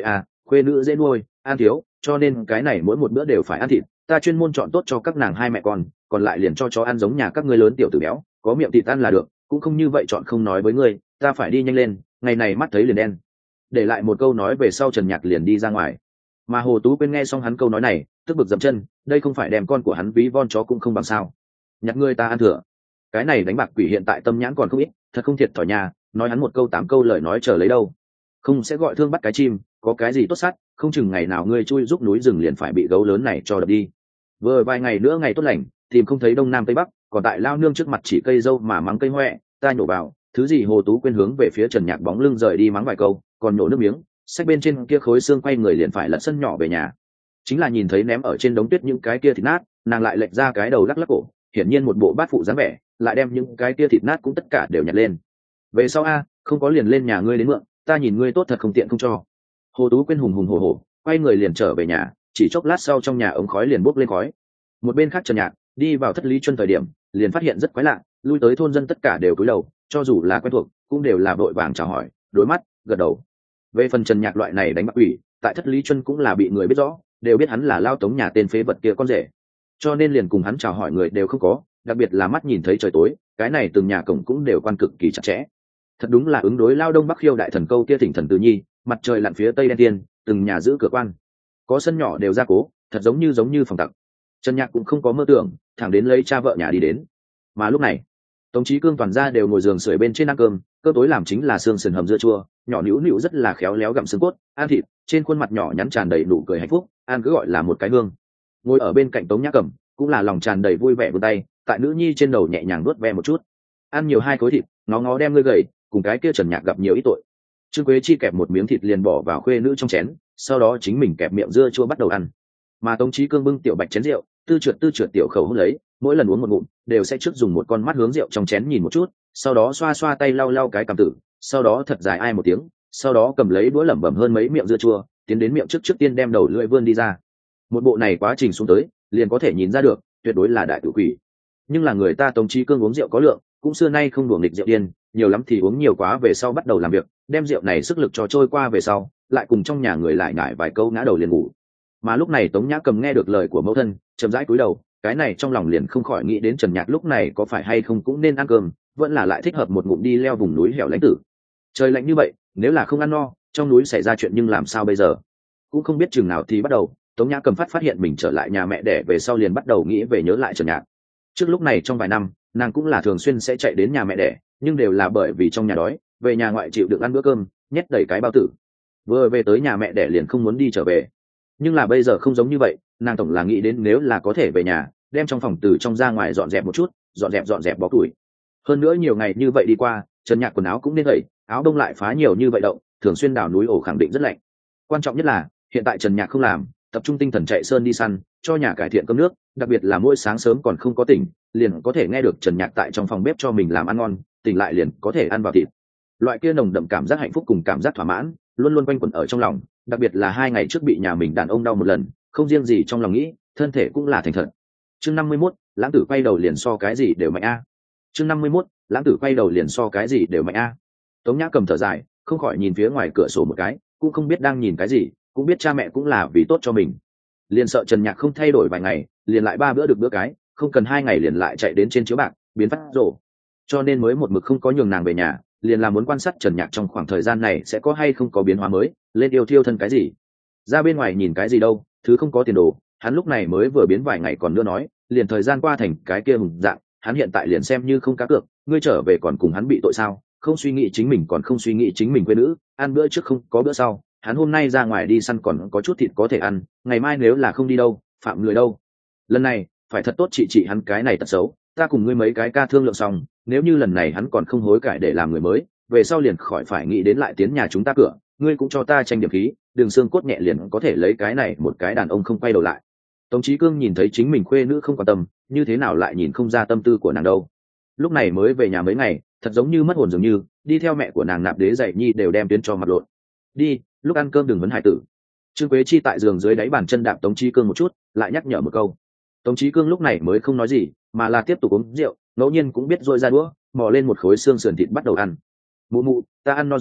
[SPEAKER 1] khuê nữ dễ nuôi ăn thiếu, cho nên cái này mỗi một bữa đều phải ăn thịt, ta chuyên môn chọn tốt cho các nàng hai mẹ con, còn lại liền cho chó ăn giống nhà các ngươi lớn tiểu tử béo, có miệng thịt ăn là được, cũng không như vậy chọn không nói với ngươi, ta phải đi nhanh lên, ngày này mắt thấy liền đen. Để lại một câu nói về sau, Trần Nhạc liền đi ra ngoài. Mà Hồ Tú Quyên nghe xong hắn câu nói này, tức bực dậm chân, đây không phải đem con của hắn ví von chó cũng không bằng sao? Nhặt ngươi ta ăn thừa. Cái này đánh bạc quỷ hiện tại tâm nhãn còn không ít, thật không thiệt thòi nhà, nói hắn một câu tám câu lời nói chờ lấy đâu. Không sẽ gọi thương bắt cái chim, có cái gì tốt sát, không chừng ngày nào ngươi chui giúp núi rừng liền phải bị gấu lớn này cho đập đi. Vừa vài ngày nữa ngày tốt lành, tìm không thấy đông nam tây bắc, còn tại lao nương trước mặt chỉ cây dâu mà mắng cây hoẹ, ta nhổ vào, thứ gì Hồ Tú Quyên hướng về phía Trần Nhạc bóng lưng rời đi mắng vài câu, còn nổ nước miếng, sách bên trên kia khối xương quay người liền phải lật sân nhỏ về nhà. Chính là nhìn thấy ném ở trên đống tuyết những cái kia thịt nát, nàng lại lệch ra cái đầu lắc lắc cổ, hiển nhiên một bộ bát phụ dáng vẻ, lại đem những cái kia thịt nát cũng tất cả đều nhặt lên. Về sau a, không có liền lên nhà ngươi đến mượn, ta nhìn ngươi tốt thật không tiện không cho. Hồ Tú Quyên hùng hùng hổ hổ, quay người liền trở về nhà, chỉ chốc lát sau trong nhà ống khói liền bốc lên khói. Một bên khác Trần Nhạc đi vào Thất Lý Chuân thời điểm, liền phát hiện rất quái lạ, lui tới thôn dân tất cả đều cúi đầu, cho dù là quen thuộc, cũng đều là vội vàng chào hỏi, đối mắt, gật đầu. Về phần Trần Nhạc loại này đánh bạc quỷ, tại Thất Lý Chuân cũng là bị người biết rõ, đều biết hắn là lao tống nhà tên phế vật kia con rể, cho nên liền cùng hắn chào hỏi người đều không có, đặc biệt là mắt nhìn thấy trời tối, cái này từng nhà cổng cũng đều quan cực kỳ chặt chẽ. Thật đúng là ứng đối lao đông bắc khiêu đại thần câu kia thỉnh thần từ nhi, mặt trời lặn phía tây đen tiên, từng nhà giữ cửa quan, có sân nhỏ đều ra cố, thật giống như giống như phòng tặc. Trần Nhạc cũng không có mơ tưởng, thẳng đến lấy cha vợ nhà đi đến. Mà lúc này, Tống Chí Cương toàn ra đều ngồi giường sưởi bên trên ăn cơm, cơm tối làm chính là xương sườn hầm dưa chua, nhỏ nữu nữu rất là khéo léo gặm xương cốt, ăn thịt, trên khuôn mặt nhỏ nhắn tràn đầy nụ cười hạnh phúc, ăn cứ gọi là một cái hương. Ngồi ở bên cạnh Tống Nhã Cẩm, cũng là lòng tràn đầy vui vẻ vươn tay, tại nữ nhi trên đầu nhẹ nhàng nuốt ve một chút. Ăn nhiều hai khối thịt, ngó ngó đem ngươi gầy, cùng cái kia Trần Nhạc gặp nhiều ít tội. Trương Quế Chi kẹp một miếng thịt liền bỏ vào khuê nữ trong chén, sau đó chính mình kẹp miệng dưa chua bắt đầu ăn. Mà Tống Chí Cương bưng tiểu bạch chén rượu, tư trượt tư trượt tiểu khẩu hút lấy, mỗi lần uống một ngụm, đều sẽ trước dùng một con mắt hướng rượu trong chén nhìn một chút, sau đó xoa xoa tay lau lau cái cằm tử, sau đó thật dài ai một tiếng, sau đó cầm lấy đũa lẩm bẩm hơn mấy miệng dưa chua, tiến đến miệng trước trước tiên đem đầu lưỡi vươn đi ra. Một bộ này quá trình xuống tới, liền có thể nhìn ra được, tuyệt đối là đại tử quỷ. Nhưng là người ta Tống Chí Cương uống rượu có lượng, cũng xưa nay không đùa nghịch rượu điên, nhiều lắm thì uống nhiều quá về sau bắt đầu làm việc, đem rượu này sức lực cho trôi qua về sau, lại cùng trong nhà người lại ngại vài câu ngã đầu liền ngủ. Mà lúc này Tống Nhã Cầm nghe được lời của mẫu thân, chậm rãi cúi đầu, cái này trong lòng liền không khỏi nghĩ đến Trần Nhạc lúc này có phải hay không cũng nên ăn cơm, vẫn là lại thích hợp một ngụm đi leo vùng núi hẻo lánh tử. Trời lạnh như vậy, nếu là không ăn no, trong núi xảy ra chuyện nhưng làm sao bây giờ? Cũng không biết chừng nào thì bắt đầu, Tống Nhã Cầm phát phát hiện mình trở lại nhà mẹ đẻ về sau liền bắt đầu nghĩ về nhớ lại Trần Nhạc. Trước lúc này trong vài năm, nàng cũng là thường xuyên sẽ chạy đến nhà mẹ đẻ, nhưng đều là bởi vì trong nhà đói, về nhà ngoại chịu được ăn bữa cơm, nhét đầy cái bao tử. Vừa về tới nhà mẹ đẻ liền không muốn đi trở về. Nhưng là bây giờ không giống như vậy, nàng tổng là nghĩ đến nếu là có thể về nhà, đem trong phòng từ trong ra ngoài dọn dẹp một chút, dọn dẹp dọn dẹp bó củi. Hơn nữa nhiều ngày như vậy đi qua, Trần Nhạc quần áo cũng nên gầy, áo đông lại phá nhiều như vậy động, thường xuyên đào núi ổ khẳng định rất lạnh. Quan trọng nhất là hiện tại Trần Nhạc không làm, tập trung tinh thần chạy sơn đi săn, cho nhà cải thiện cơm nước, đặc biệt là mỗi sáng sớm còn không có tỉnh, liền có thể nghe được Trần Nhạc tại trong phòng bếp cho mình làm ăn ngon, tỉnh lại liền có thể ăn vào thịt. Loại kia nồng đậm cảm giác hạnh phúc cùng cảm giác thỏa mãn, luôn luôn quanh quẩn ở trong lòng, đặc biệt là hai ngày trước bị nhà mình đàn ông đau một lần, không riêng gì trong lòng nghĩ, thân thể cũng là thành thật. Chương năm mươi mốt, lãng tử quay đầu liền so cái gì đều mạnh a. Chương năm mươi mốt, lãng tử quay đầu liền so cái gì đều mạnh a. Tống Nhã Cầm thở dài, không khỏi nhìn phía ngoài cửa sổ một cái, cũng không biết đang nhìn cái gì, cũng biết cha mẹ cũng là vì tốt cho mình. Liền sợ Trần Nhạc không thay đổi vài ngày, liền lại ba bữa được bữa cái, không cần hai ngày liền lại chạy đến trên chiếu bạc, biến phát rổ. Cho nên mới một mực không có nhường nàng về nhà, liền là muốn quan sát Trần Nhạc trong khoảng thời gian này sẽ có hay không có biến hóa mới, lên yêu thiêu thân cái gì. Ra bên ngoài nhìn cái gì đâu, thứ không có tiền đồ, hắn lúc này mới vừa biến vài ngày còn nữa nói, liền thời gian qua thành cái kia hùng dạng, hắn hiện tại liền xem như không cá cược, ngươi trở về còn cùng hắn bị tội sao? Không suy nghĩ chính mình còn không suy nghĩ chính mình quê nữ, ăn bữa trước không có bữa sau, hắn hôm nay ra ngoài đi săn còn có chút thịt có thể ăn, ngày mai nếu là không đi đâu, phạm người đâu. Lần này phải thật tốt trị trị hắn cái này tật xấu, ta cùng ngươi mấy cái ca thương lượng xong, nếu như lần này hắn còn không hối cải để làm người mới, về sau liền khỏi phải nghĩ đến lại tiến nhà chúng ta cửa, ngươi cũng cho ta tranh điểm khí, đường xương cốt nhẹ liền có thể lấy cái này một cái đàn ông không quay đầu lại. Tống Chí Cương nhìn thấy chính mình khuê nữ không quan tâm, như thế nào lại nhìn không ra tâm tư của nàng đâu. Lúc này mới về nhà mấy ngày, thật giống như mất hồn dường như, đi theo mẹ của nàng nạp đế dạy nhi đều đem tuyến cho mặt lộn. Đi, lúc ăn cơm đừng vấn hải tử. Trương Quế Chi tại giường dưới đáy bàn chân đạp Tống Chí Cương một chút, lại nhắc nhở một câu. Tống Chí Cương lúc này mới không nói gì, mà là tiếp tục uống rượu, ngẫu nhiên cũng biết rôi ra đũa, mò lên một khối xương sườn thịt bắt đầu ăn. Mụ mụ, ta ăn no rồi,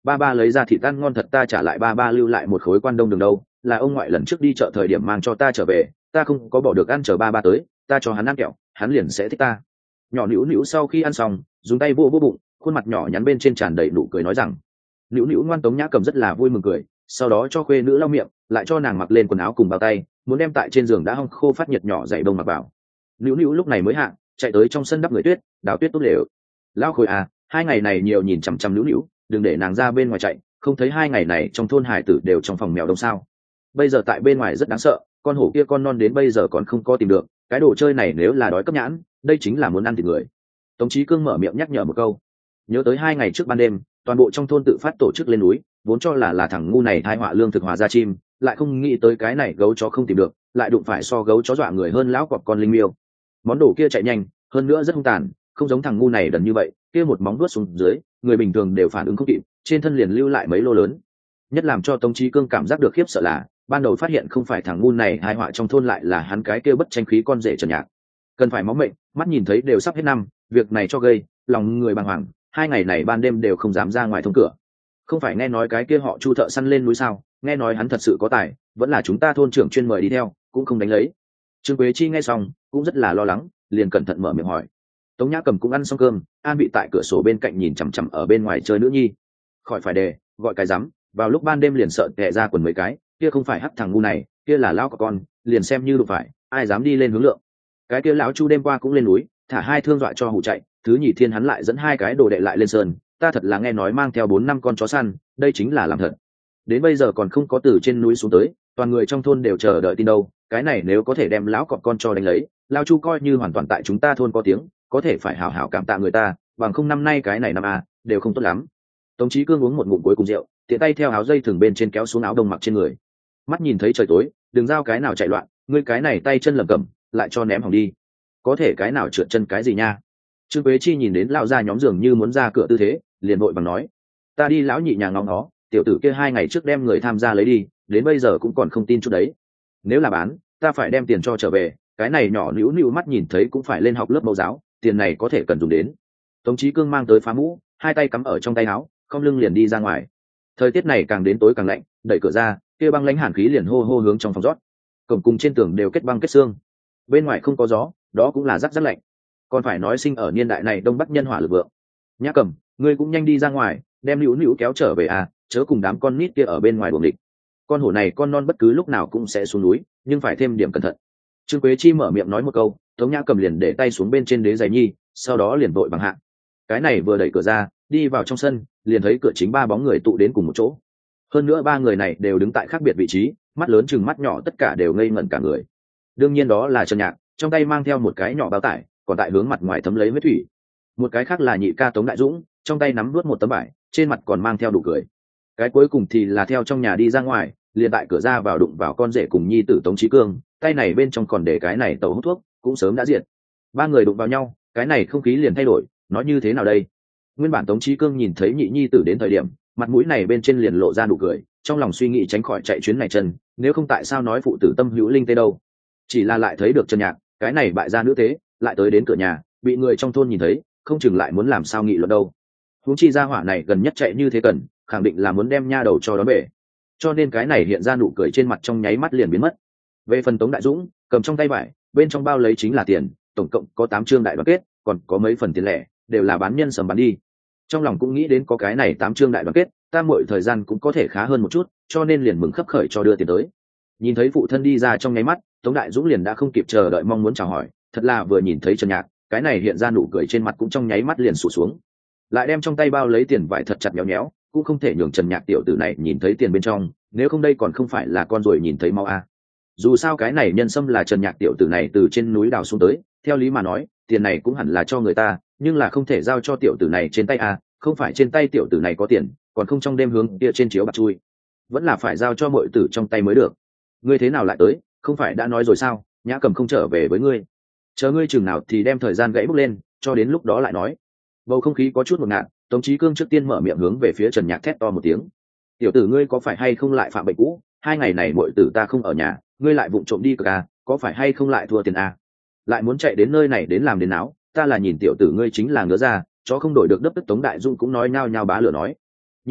[SPEAKER 1] ba ba lấy ra thịt ăn ngon thật, ta trả lại ba ba lưu lại một khối quan đông đường đâu, là ông ngoại lần trước đi chợ thời điểm mang cho ta trở về, ta không có bỏ được ăn, chờ ba ba tới ta cho hắn ăn kẹo, hắn liền sẽ thích ta. Nhỏ nữu nữu sau khi ăn xong dùng tay vô vô bụng, khuôn mặt nhỏ nhắn bên trên tràn đầy nụ cười nói rằng nữu nữu ngoan. Tống Nhã Cầm rất là vui mừng cười, sau đó cho khuê nữ lau miệng, lại cho nàng mặc lên quần áo cùng bao tay, muốn đem tại trên giường đã hong khô phát nhiệt nhỏ dày bông mặc vào. Nữu nữu lúc này mới hạ chạy tới trong sân đắp người tuyết, đào tuyết tốt lều. Lão Khôi à, hai ngày này nhiều nhìn chằm chằm nữu nữu, đừng để nàng ra bên ngoài chạy, không thấy hai ngày này trong thôn hải tử đều trong phòng mèo đông sao? Bây giờ tại bên ngoài rất đáng sợ, con hổ kia con non đến bây giờ còn không có tìm được, cái đồ chơi này nếu là đói cấp nhãn, đây chính là muốn ăn thịt người. Tống Chí Cương mở miệng nhắc nhở một câu. Nhớ tới hai ngày trước ban đêm, toàn bộ trong thôn tự phát tổ chức lên núi, vốn cho là là thằng ngu này thai họa lương thực hòa ra chim, lại không nghĩ tới cái này gấu chó không tìm được, lại đụng phải so gấu chó dọa người hơn lão cọp con linh miêu. Món đồ kia chạy nhanh, hơn nữa rất hung tàn, không giống thằng ngu này đần như vậy, kia một móng vuốt xuống dưới, người bình thường đều phản ứng không kịp, trên thân liền lưu lại mấy lô lớn. Nhất làm cho Tống Chí Cương cảm giác được khiếp sợ là, ban đầu phát hiện không phải thằng ngu này hai họa trong thôn, lại là hắn cái kia bất tranh khí con rể Trần Nhạc. Cần phải máu mệnh, mắt nhìn thấy đều sắp hết năm, việc này cho gây lòng người bàng hoàng, hai ngày này ban đêm đều không dám ra ngoài thông cửa. Không phải nghe nói cái kia họ Chu thợ săn lên núi sao, nghe nói hắn thật sự có tài, vẫn là chúng ta thôn trưởng chuyên mời đi theo, cũng không đánh lấy. Trương Quế Chi nghe xong cũng rất là lo lắng, liền cẩn thận mở miệng hỏi. Tống Nhã Cầm cũng ăn xong cơm, an vị tại cửa sổ bên cạnh nhìn chằm chằm ở bên ngoài chơi nữ nhi. Khỏi phải đề, gọi cái rắm, vào lúc ban đêm liền sợ tè ra quần mấy cái, kia không phải hắc thằng ngu này, kia là lão của con, liền xem như đụng phải, ai dám đi lên hướng lượng. Cái kia lão Chu đêm qua cũng lên núi, thả hai thương dọa cho hù chạy, thứ nhì thiên hắn lại dẫn hai cái đồ đệ lại lên sơn, ta thật là nghe nói mang theo bốn năm con chó săn, đây chính là làm thật. Đến bây giờ còn không có từ trên núi xuống tới, toàn người trong thôn đều chờ đợi tin đâu, cái này nếu có thể đem lão cọp con cho đánh lấy, lão Chu coi như hoàn toàn tại chúng ta thôn có tiếng, có thể phải hảo hảo cảm tạ người ta, bằng không năm nay cái này năm a đều không tốt lắm. Tống Chí Cương uống một ngụm cuối cùng rượu, tiện tay theo áo dây thừng bên trên kéo xuống áo đông mặc trên người. Mắt nhìn thấy trời tối, đừng giao cái nào chạy loạn, ngươi cái này tay chân lầm cầm, lại cho ném hỏng đi. Có thể cái nào trượt chân cái gì nha. Trương Quế Chi nhìn đến lão gia nhóm giường như muốn ra cửa tư thế, liền vội bằng nói, ta đi lão nhị nhà ngóng nó, tiểu tử kia hai ngày trước đem người tham gia lấy đi, đến bây giờ cũng còn không tin chút đấy. Nếu là bán, ta phải đem tiền cho trở về, cái này nhỏ nữu nữu mắt nhìn thấy cũng phải lên học lớp mẫu giáo, tiền này có thể cần dùng đến. Tống Chí Cương mang tới phá mũ, hai tay cắm ở trong tay áo, không lưng liền đi ra ngoài. Thời tiết này càng đến tối càng lạnh, đẩy cửa ra, kia băng lãnh hàn khí liền hô hô hướng trong phòng rót. Cổng cùng trên tường đều kết băng kết xương, bên ngoài không có gió, đó cũng là rắc rắc lạnh. Còn phải nói sinh ở niên đại này đông bắc nhân hỏa lực vượng. Nhã Cầm, ngươi cũng nhanh đi ra ngoài, đem nữu nữu kéo trở về à, chớ cùng đám con nít kia ở bên ngoài đuổi địch. Con hổ này con non bất cứ lúc nào cũng sẽ xuống núi, nhưng phải thêm điểm cẩn thận. Trương Quế Chi mở miệng nói một câu, Tống Nhã Cầm liền để tay xuống bên trên đế giày nhi, sau đó liền vội bằng hạ. Cái này vừa đẩy cửa ra, đi vào trong sân, liền thấy cửa chính ba bóng người tụ đến cùng một chỗ. Hơn nữa ba người này đều đứng tại khác biệt vị trí, mắt lớn chừng mắt nhỏ, tất cả đều ngây ngẩn cả người. Đương nhiên đó là Trần Nhạc, trong tay mang theo một cái nhỏ bao tải, còn tại hướng mặt ngoài thấm lấy huyết thủy. Một cái khác là nhị ca Tống Đại Dũng, trong tay nắm nuốt một tấm vải, trên mặt còn mang theo đủ cười. Cái cuối cùng thì là theo trong nhà đi ra ngoài, liền tại cửa ra vào đụng vào con rể cùng nhi tử Tống Chí Cương, tay này bên trong còn để cái này tẩu hút thuốc, cũng sớm đã diệt. Ba người đụng vào nhau, cái này không khí liền thay đổi, nói như thế nào đây? Nguyên bản Tống Chí Cương nhìn thấy nhị nhi tử đến thời điểm, mặt mũi này bên trên liền lộ ra nụ cười, trong lòng suy nghĩ tránh khỏi chạy chuyến này chân, nếu không tại sao nói phụ tử tâm hữu linh tê đâu. Chỉ là lại thấy được Trần Nhạc, cái này bại gia nữ thế, lại tới đến cửa nhà, bị người trong thôn nhìn thấy, không chừng lại muốn làm sao nghị luận đâu. Huống chi gia hỏa này gần nhất chạy như thế cần, khẳng định là muốn đem nha đầu cho đón bể. Cho nên cái này hiện ra nụ cười trên mặt trong nháy mắt liền biến mất. Về phần Tống Đại Dũng, cầm trong tay vải, bên trong bao lấy chính là tiền, tổng cộng có tám chương đại đoàn kết, còn có mấy phần tiền lẻ, đều là bán nhân sầm bán đi. Trong lòng cũng nghĩ đến có cái này tám chương đại đoàn kết, ta mỗi thời gian cũng có thể khá hơn một chút, cho nên liền mừng khấp khởi cho đưa tiền tới. Nhìn thấy phụ thân đi ra trong nháy mắt, Tống Đại Dũng liền đã không kịp chờ đợi mong muốn chào hỏi, thật là vừa nhìn thấy Trần Nhạc, cái này hiện ra nụ cười trên mặt cũng trong nháy mắt liền sụt xuống. Lại đem trong tay bao lấy tiền vải thật chặt nhéo nhéo, cũng không thể nhường Trần Nhạc tiểu tử này nhìn thấy tiền bên trong, nếu không đây còn không phải là con ruồi nhìn thấy máu a. Dù sao cái này nhân sâm là Trần Nhạc tiểu tử này từ trên núi đào xuống tới, theo lý mà nói, tiền này cũng hẳn là cho người ta, nhưng là không thể giao cho tiểu tử này trên tay a, không phải trên tay tiểu tử này có tiền, còn không trong đêm hướng kia trên chiếu bạc chui, vẫn là phải giao cho muội tử trong tay mới được. Ngươi thế nào lại tới, không phải đã nói rồi sao, Nhã Cầm không trở về với ngươi, chờ ngươi chừng nào thì đem thời gian gãy bốc lên, cho đến lúc đó lại nói. Bầu không khí có chút ngột ngạt, Tống Chí Cương trước tiên mở miệng hướng về phía Trần Nhạc thét to một tiếng, tiểu tử ngươi có phải hay không lại phạm bệnh cũ, hai ngày này muội tử ta không ở nhà, ngươi lại vụng trộm đi cờ à, có phải hay không lại thua tiền à? Lại muốn chạy đến nơi này đến làm đến áo, ta là nhìn tiểu tử ngươi chính là ngứa ra, chó không đổi được đất. Tức Tống Đại Dung cũng nói nhao nhao bá lửa nói, nhị ca,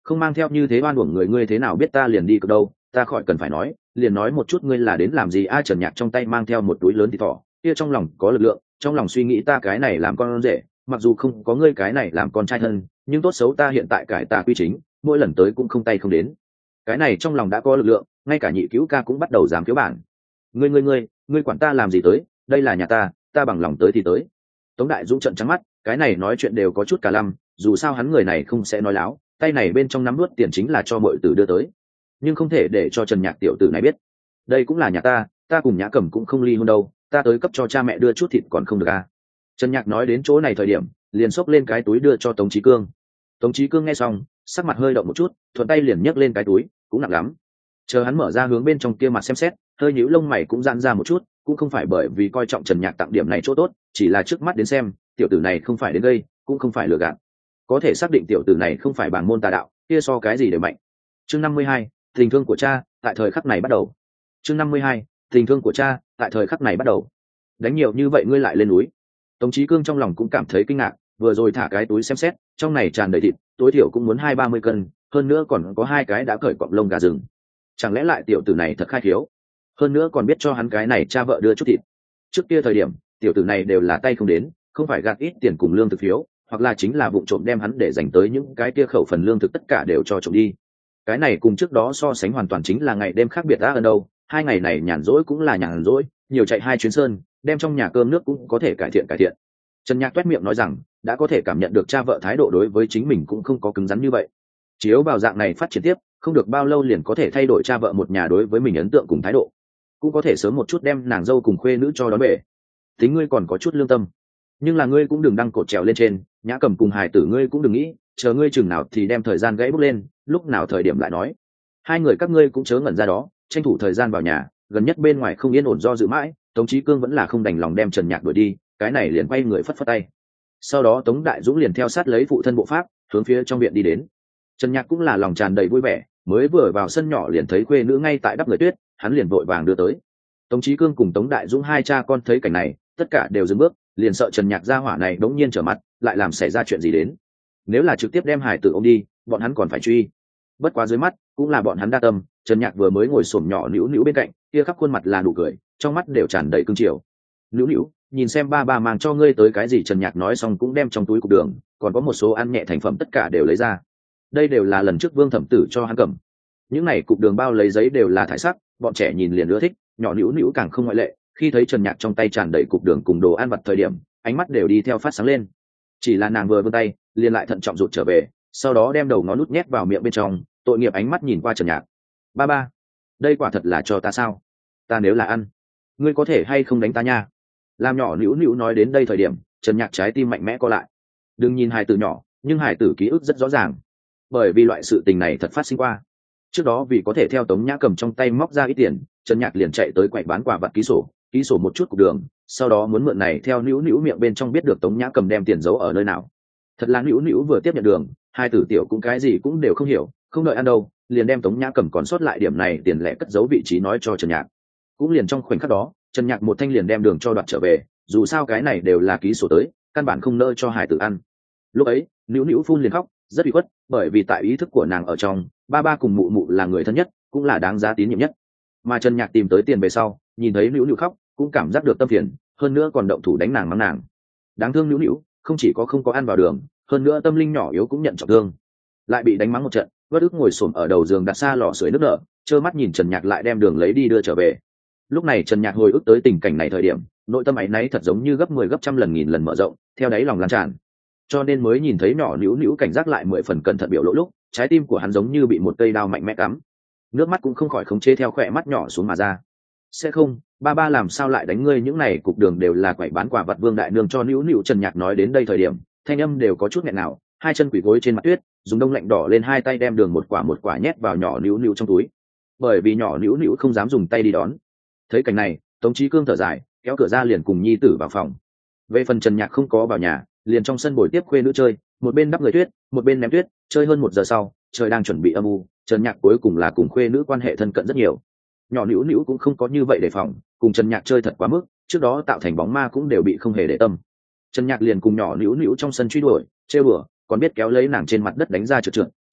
[SPEAKER 1] không mang theo như thế oan uổng người, ngươi thế nào biết ta liền đi cực đâu, ta khỏi cần phải nói, liền nói một chút ngươi là đến làm gì a. Trần Nhạc trong tay mang theo một túi lớn thịt thỏ, kia trong lòng có lực lượng, trong lòng suy nghĩ ta cái này làm con rể, mặc dù không có ngươi cái này làm con trai thân, nhưng tốt xấu ta hiện tại cải tà quy chính, mỗi lần tới cũng không tay không đến. Cái này trong lòng đã có lực lượng, ngay cả nhị cứu ca cũng bắt đầu dám khiếu bản. Ngươi ngươi ngươi, ngươi quản ta làm gì tới, đây là nhà ta, ta bằng lòng tới thì tới. Tống Đại Dũng trợn trắng mắt, cái này nói chuyện đều có chút cả lăm, dù sao hắn người này không sẽ nói láo, tay này bên trong nắm nuốt tiền chính là cho mọi tử đưa tới, nhưng không thể để cho Trần Nhạc tiểu tử này biết. Đây cũng là nhà ta, ta cùng Nhã Cẩm cũng không ly hôn đâu, ta tới cấp cho cha mẹ đưa chút thịt còn không được à. Trần Nhạc nói đến chỗ này thời điểm, liền xốc lên cái túi đưa cho Tống Chí Cương. Tống Chí Cương nghe xong, sắc mặt hơi động một chút, thuận tay liền nhấc lên cái túi, cũng nặng lắm. Chờ hắn mở ra hướng bên trong kia mặt xem xét, hơi nhíu lông mày cũng giãn ra một chút, cũng không phải bởi vì coi trọng Trần Nhạc tặng điểm này chỗ tốt, chỉ là trước mắt đến xem, tiểu tử này không phải đến gây, cũng không phải lừa gạt. Có thể xác định tiểu tử này không phải bảng môn tà đạo, kia so cái gì đều mạnh. Chương năm mươi hai, tình thương của cha, tại thời khắc này bắt đầu. Chương năm mươi hai, tình thương của cha, tại thời khắc này bắt đầu. Đánh nhiều như vậy ngươi lại lên núi. Tống Chí Cương trong lòng cũng cảm thấy kinh ngạc, vừa rồi thả cái túi xem xét, trong này tràn đầy thịt, tối thiểu cũng muốn hai ba mươi cân, hơn nữa còn có hai cái đã cởi cọng lông gà rừng. Chẳng lẽ lại tiểu tử này thật khai khiếu, hơn nữa còn biết cho hắn cái này cha vợ đưa chút thịt. Trước kia thời điểm, tiểu tử này đều là tay không đến, không phải gạt ít tiền cùng lương thực phiếu, hoặc là chính là vụng trộm đem hắn để dành tới những cái kia khẩu phần lương thực tất cả đều cho trộm đi. Cái này cùng trước đó so sánh hoàn toàn chính là ngày đêm khác biệt đã ở đâu. Hai ngày này nhàn rỗi cũng là nhàn rỗi, nhiều chạy hai chuyến sơn, đem trong nhà cơm nước cũng có thể cải thiện cải thiện. Trần Nhạc toét miệng nói rằng, đã có thể cảm nhận được cha vợ thái độ đối với chính mình cũng không có cứng rắn như vậy. Chiếu vào dạng này phát triển tiếp, không được bao lâu liền có thể thay đổi cha vợ một nhà đối với mình ấn tượng cùng thái độ, cũng có thể sớm một chút đem nàng dâu cùng khuê nữ cho đón về. Tính ngươi còn có chút lương tâm, nhưng là ngươi cũng đừng đăng cột trèo lên trên. Nhã Cầm cùng hài tử ngươi cũng đừng nghĩ, chờ ngươi chừng nào thì đem thời gian gãy bốc lên, lúc nào thời điểm lại nói. Hai người các ngươi cũng chớ ngẩn ra đó, tranh thủ thời gian vào nhà, gần nhất bên ngoài không yên ổn do dự mãi. Tống Chí Cương vẫn là không đành lòng đem Trần Nhạc đuổi đi, cái này liền quay người phất phất tay. Sau đó Tống Đại Dũng liền theo sát lấy phụ thân bộ pháp, hướng phía trong viện đi đến. Trần Nhạc cũng là lòng tràn đầy vui vẻ, mới vừa vào sân nhỏ liền thấy khuê nữ ngay tại đắp người tuyết, hắn liền vội vàng đưa tới. Tống Chí Cương cùng Tống Đại Dũng hai cha con thấy cảnh này, tất cả đều dừng bước, liền sợ Trần Nhạc gia hỏa này đống nhiên trở mặt, lại làm xảy ra chuyện gì đến. Nếu là trực tiếp đem hải tử ôm đi, bọn hắn còn phải truy. Bất quá dưới mắt, cũng là bọn hắn đa tâm, Trần Nhạc vừa mới ngồi xổm nhỏ nữu nữu bên cạnh, kia khắp khuôn mặt là nụ cười, trong mắt đều tràn đầy cưng chiều. Nữu nữu, nhìn xem ba ba mang cho ngươi tới cái gì. Trần Nhạc nói xong cũng đem trong túi cục đường, còn có một số ăn nhẹ thành phẩm tất cả đều lấy ra. Đây đều là lần trước Vương Thẩm Tử cho hắn cầm. Những này cục đường bao lấy giấy đều là thải sắc, bọn trẻ nhìn liền ưa thích, nhỏ nữu nữu càng không ngoại lệ. Khi thấy Trần Nhạc trong tay tràn đầy cục đường cùng đồ ăn vặt thời điểm, ánh mắt đều đi theo phát sáng lên. Chỉ là nàng vừa vươn tay, liền lại thận trọng rụt trở về, sau đó đem đầu ngón nút nhét vào miệng bên trong, tội nghiệp ánh mắt nhìn qua Trần Nhạc. Ba ba, đây quả thật là cho ta sao? Ta nếu là ăn, ngươi có thể hay không đánh ta nha? Làm nhỏ nữu nữu nói đến đây thời điểm, Trần Nhạc trái tim mạnh mẽ co lại. Đừng nhìn hài tử nhỏ, nhưng hài tử ký ức rất rõ ràng, bởi vì loại sự tình này thật phát sinh qua. Trước đó vì có thể theo Tống Nhã Cầm trong tay móc ra ít tiền, Trần Nhạc liền chạy tới quầy bán quà vặt ký sổ, ký sổ một chút cục đường, sau đó muốn mượn này theo nữu nữu miệng bên trong biết được Tống Nhã Cầm đem tiền giấu ở nơi nào. Thật là nữu nữu vừa tiếp nhận đường, hai tử tiểu cũng cái gì cũng đều không hiểu, không đợi ăn đâu, liền đem Tống Nhã Cầm còn sót lại điểm này tiền lẻ cất giấu vị trí nói cho Trần Nhạc. Cũng liền trong khoảnh khắc đó, Trần Nhạc một thanh liền đem đường cho đoạt trở về, dù sao cái này đều là ký sổ tới, căn bản không nỡ cho hải tử ăn. Lúc ấy, nữu nữu phun liền khóc, rất bị khuất, bởi vì tại ý thức của nàng ở trong, ba ba cùng mụ mụ là người thân nhất, cũng là đáng giá tín nhiệm nhất. Mà Trần Nhạc tìm tới tiền về sau, nhìn thấy nữu nữu khóc, cũng cảm giác được tâm phiền, hơn nữa còn động thủ đánh nàng mắng nàng. Đáng thương nữu nữu, không chỉ có không có ăn vào đường, hơn nữa tâm linh nhỏ yếu cũng nhận trọng thương, lại bị đánh mắng một trận, vất ức ngồi xổm ở đầu giường đặt xa lò sưởi nước nở, trơ mắt nhìn Trần Nhạc lại đem đường lấy đi đưa trở về. Lúc này Trần Nhạc hồi ức tới tình cảnh này thời điểm, nội tâm áy náy thật giống như gấp mười gấp trăm lần nghìn lần mở rộng, theo đáy lòng lan tràn. Cho nên mới nhìn thấy nhỏ nữu nữu cảnh giác lại mười phần cẩn thận biểu lộ lúc, trái tim của hắn giống như bị một cây đao mạnh mẽ cắm, nước mắt cũng không khỏi khống chế theo khỏe mắt nhỏ xuống mà ra. Sẽ không, ba ba làm sao lại đánh ngươi? Những này cục đường đều là quẩy bán quà vặt Vương đại nương cho nữu nữu. Trần Nhạc nói đến đây thời điểm, thanh âm đều có chút nghẹn nào, hai chân quỳ gối trên mặt tuyết, dùng đông lạnh đỏ lên hai tay đem đường một quả một quả nhét vào nhỏ nữu nữu trong túi, bởi vì nhỏ nữu nữu không dám dùng tay đi đón. Thấy cảnh này, Tống Chí Cương thở dài, kéo cửa ra liền cùng nhi tử vào phòng. Về phần Trần Nhạc không có vào nhà, liền trong sân bồi tiếp khuê nữ chơi, một bên đắp người tuyết, một bên ném tuyết, chơi hơn một giờ sau, trời đang chuẩn bị âm u, Trần Nhạc cuối cùng là cùng khuê nữ quan hệ thân cận rất nhiều. Nhỏ nữu nữu cũng không có như vậy đề phòng, cùng Trần Nhạc chơi thật quá mức, trước đó tạo thành bóng ma cũng đều bị không hề để tâm. Trần Nhạc liền cùng nhỏ nữu nữu trong sân truy đuổi, trêu đùa, còn biết kéo lấy nàng trên mặt đất đánh ra trượt trượt,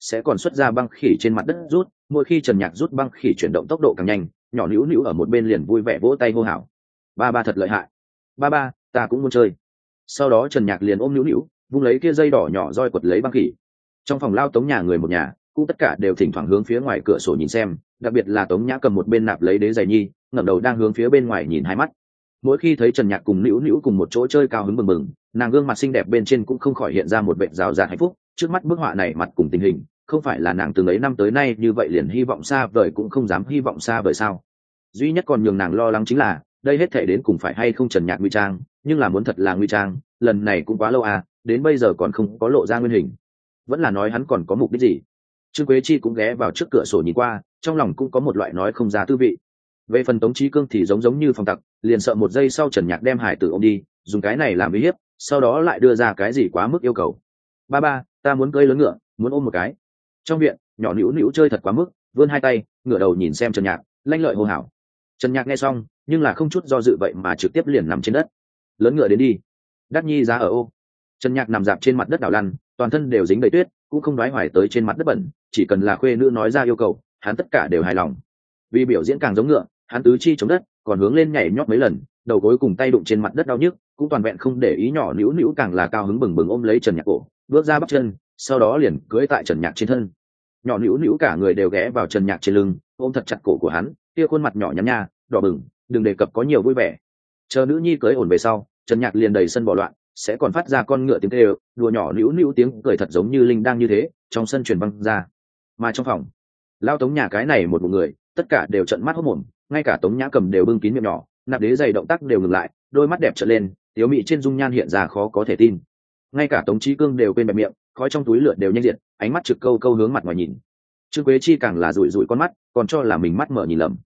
[SPEAKER 1] sẽ còn xuất ra băng khỉ trên mặt đất rút, mỗi khi Trần Nhạc rút băng khỉ chuyển động tốc độ càng nhanh, nhỏ nữu nữu ở một bên liền vui vẻ vỗ tay hô hào. Ba ba thật lợi hại, ba ba ta cũng muốn chơi. Sau đó Trần Nhạc liền ôm nữu nữu, vung lấy kia dây đỏ nhỏ roi quật lấy băng khỉ. Trong phòng lao Tống nhà người một nhà cũng tất cả đều thỉnh thoảng hướng phía ngoài cửa sổ nhìn xem, đặc biệt là Tống Nhã cầm một bên nạp lấy đế giày nhi, ngẩng đầu đang hướng phía bên ngoài nhìn hai mắt. Mỗi khi thấy Trần Nhạc cùng nữu nữu cùng một chỗ chơi cao hứng bừng bừng, nàng gương mặt xinh đẹp bên trên cũng không khỏi hiện ra một vẻ rào rạt hạnh phúc. Trước mắt bức họa này mặt cùng tình hình, không phải là nàng từng ấy năm tới nay như vậy liền hy vọng xa vời cũng không dám hy vọng xa vời sao? Duy nhất còn nhường nàng lo lắng chính là đây hết thể đến cùng phải hay không Trần Nhạc nguy trang, nhưng là muốn thật là nguy trang, lần này cũng quá lâu à, đến bây giờ còn không có lộ ra nguyên hình. Vẫn là nói hắn còn có mục đích gì? Trương Quế Chi cũng ghé vào trước cửa sổ nhìn qua, trong lòng cũng có một loại nói không ra tư vị. Về phần Tống Chí Cương thì giống giống như phòng tặc, liền sợ một giây sau Trần Nhạc đem hải tử ôm đi, dùng cái này làm uy hiếp, sau đó lại đưa ra cái gì quá mức yêu cầu. Ba ba, ta muốn cưỡi lớn ngựa, muốn ôm một cái. Trong viện, nhỏ nữu nữu chơi thật quá mức, vươn hai tay, ngửa đầu nhìn xem Trần Nhạc, lanh lợi hô hào. Trần Nhạc nghe xong, nhưng là không chút do dự vậy mà trực tiếp liền nằm trên đất. Lớn ngựa đến đi. Đắc Nhi ra ở ô. Trần Nhạc nằm dạp trên mặt đất đảo lăn, toàn thân đều dính đầy tuyết, cũng không đoái hoài tới trên mặt đất bẩn, chỉ cần là khuê nữ nói ra yêu cầu, hắn tất cả đều hài lòng. Vì biểu diễn càng giống ngựa, hắn tứ chi chống đất, còn hướng lên nhảy nhót mấy lần, đầu gối cùng tay đụng trên mặt đất đau nhức, cũng toàn vẹn không để ý nhỏ nữu nữu càng là cao hứng bừng bừng ôm lấy Trần Nhạc cổ, bước ra bắp chân, sau đó liền cưỡi tại Trần Nhạc trên thân. Nhỏ nữu nữu cả người đều ghé vào Trần Nhạc trên lưng, ôm thật chặt cổ của hắn, kia khuôn mặt nhỏ nhắn nha, đỏ bừng, đừng đề cập có nhiều vui vẻ. Chờ nữ nhi cưỡi ổn về sau, Trần Nhạc liền đầy sân bỏ loạn, sẽ còn phát ra con ngựa tiếng kêu, đùa nhỏ nữu nữu tiếng cười thật giống như linh đang như thế, trong sân truyền vang ra. Mà trong phòng, lao Tống nhà cái này một một người, tất cả đều trợn mắt hốt mồm, ngay cả Tống Nhã Cầm đều bưng kín miệng nhỏ, nạp đế giày động tác đều ngừng lại, đôi mắt đẹp trợn lên, tiếu mị trên dung nhan hiện ra khó có thể tin. Ngay cả Tống Chí Cương đều quên bẹp miệng, khói trong túi lượn đều nhanh diệt, ánh mắt trực câu câu hướng mặt ngoài nhìn. Trương Quế Chi càng là rủi rủi con mắt, còn cho là mình mắt mở nhìn lầm.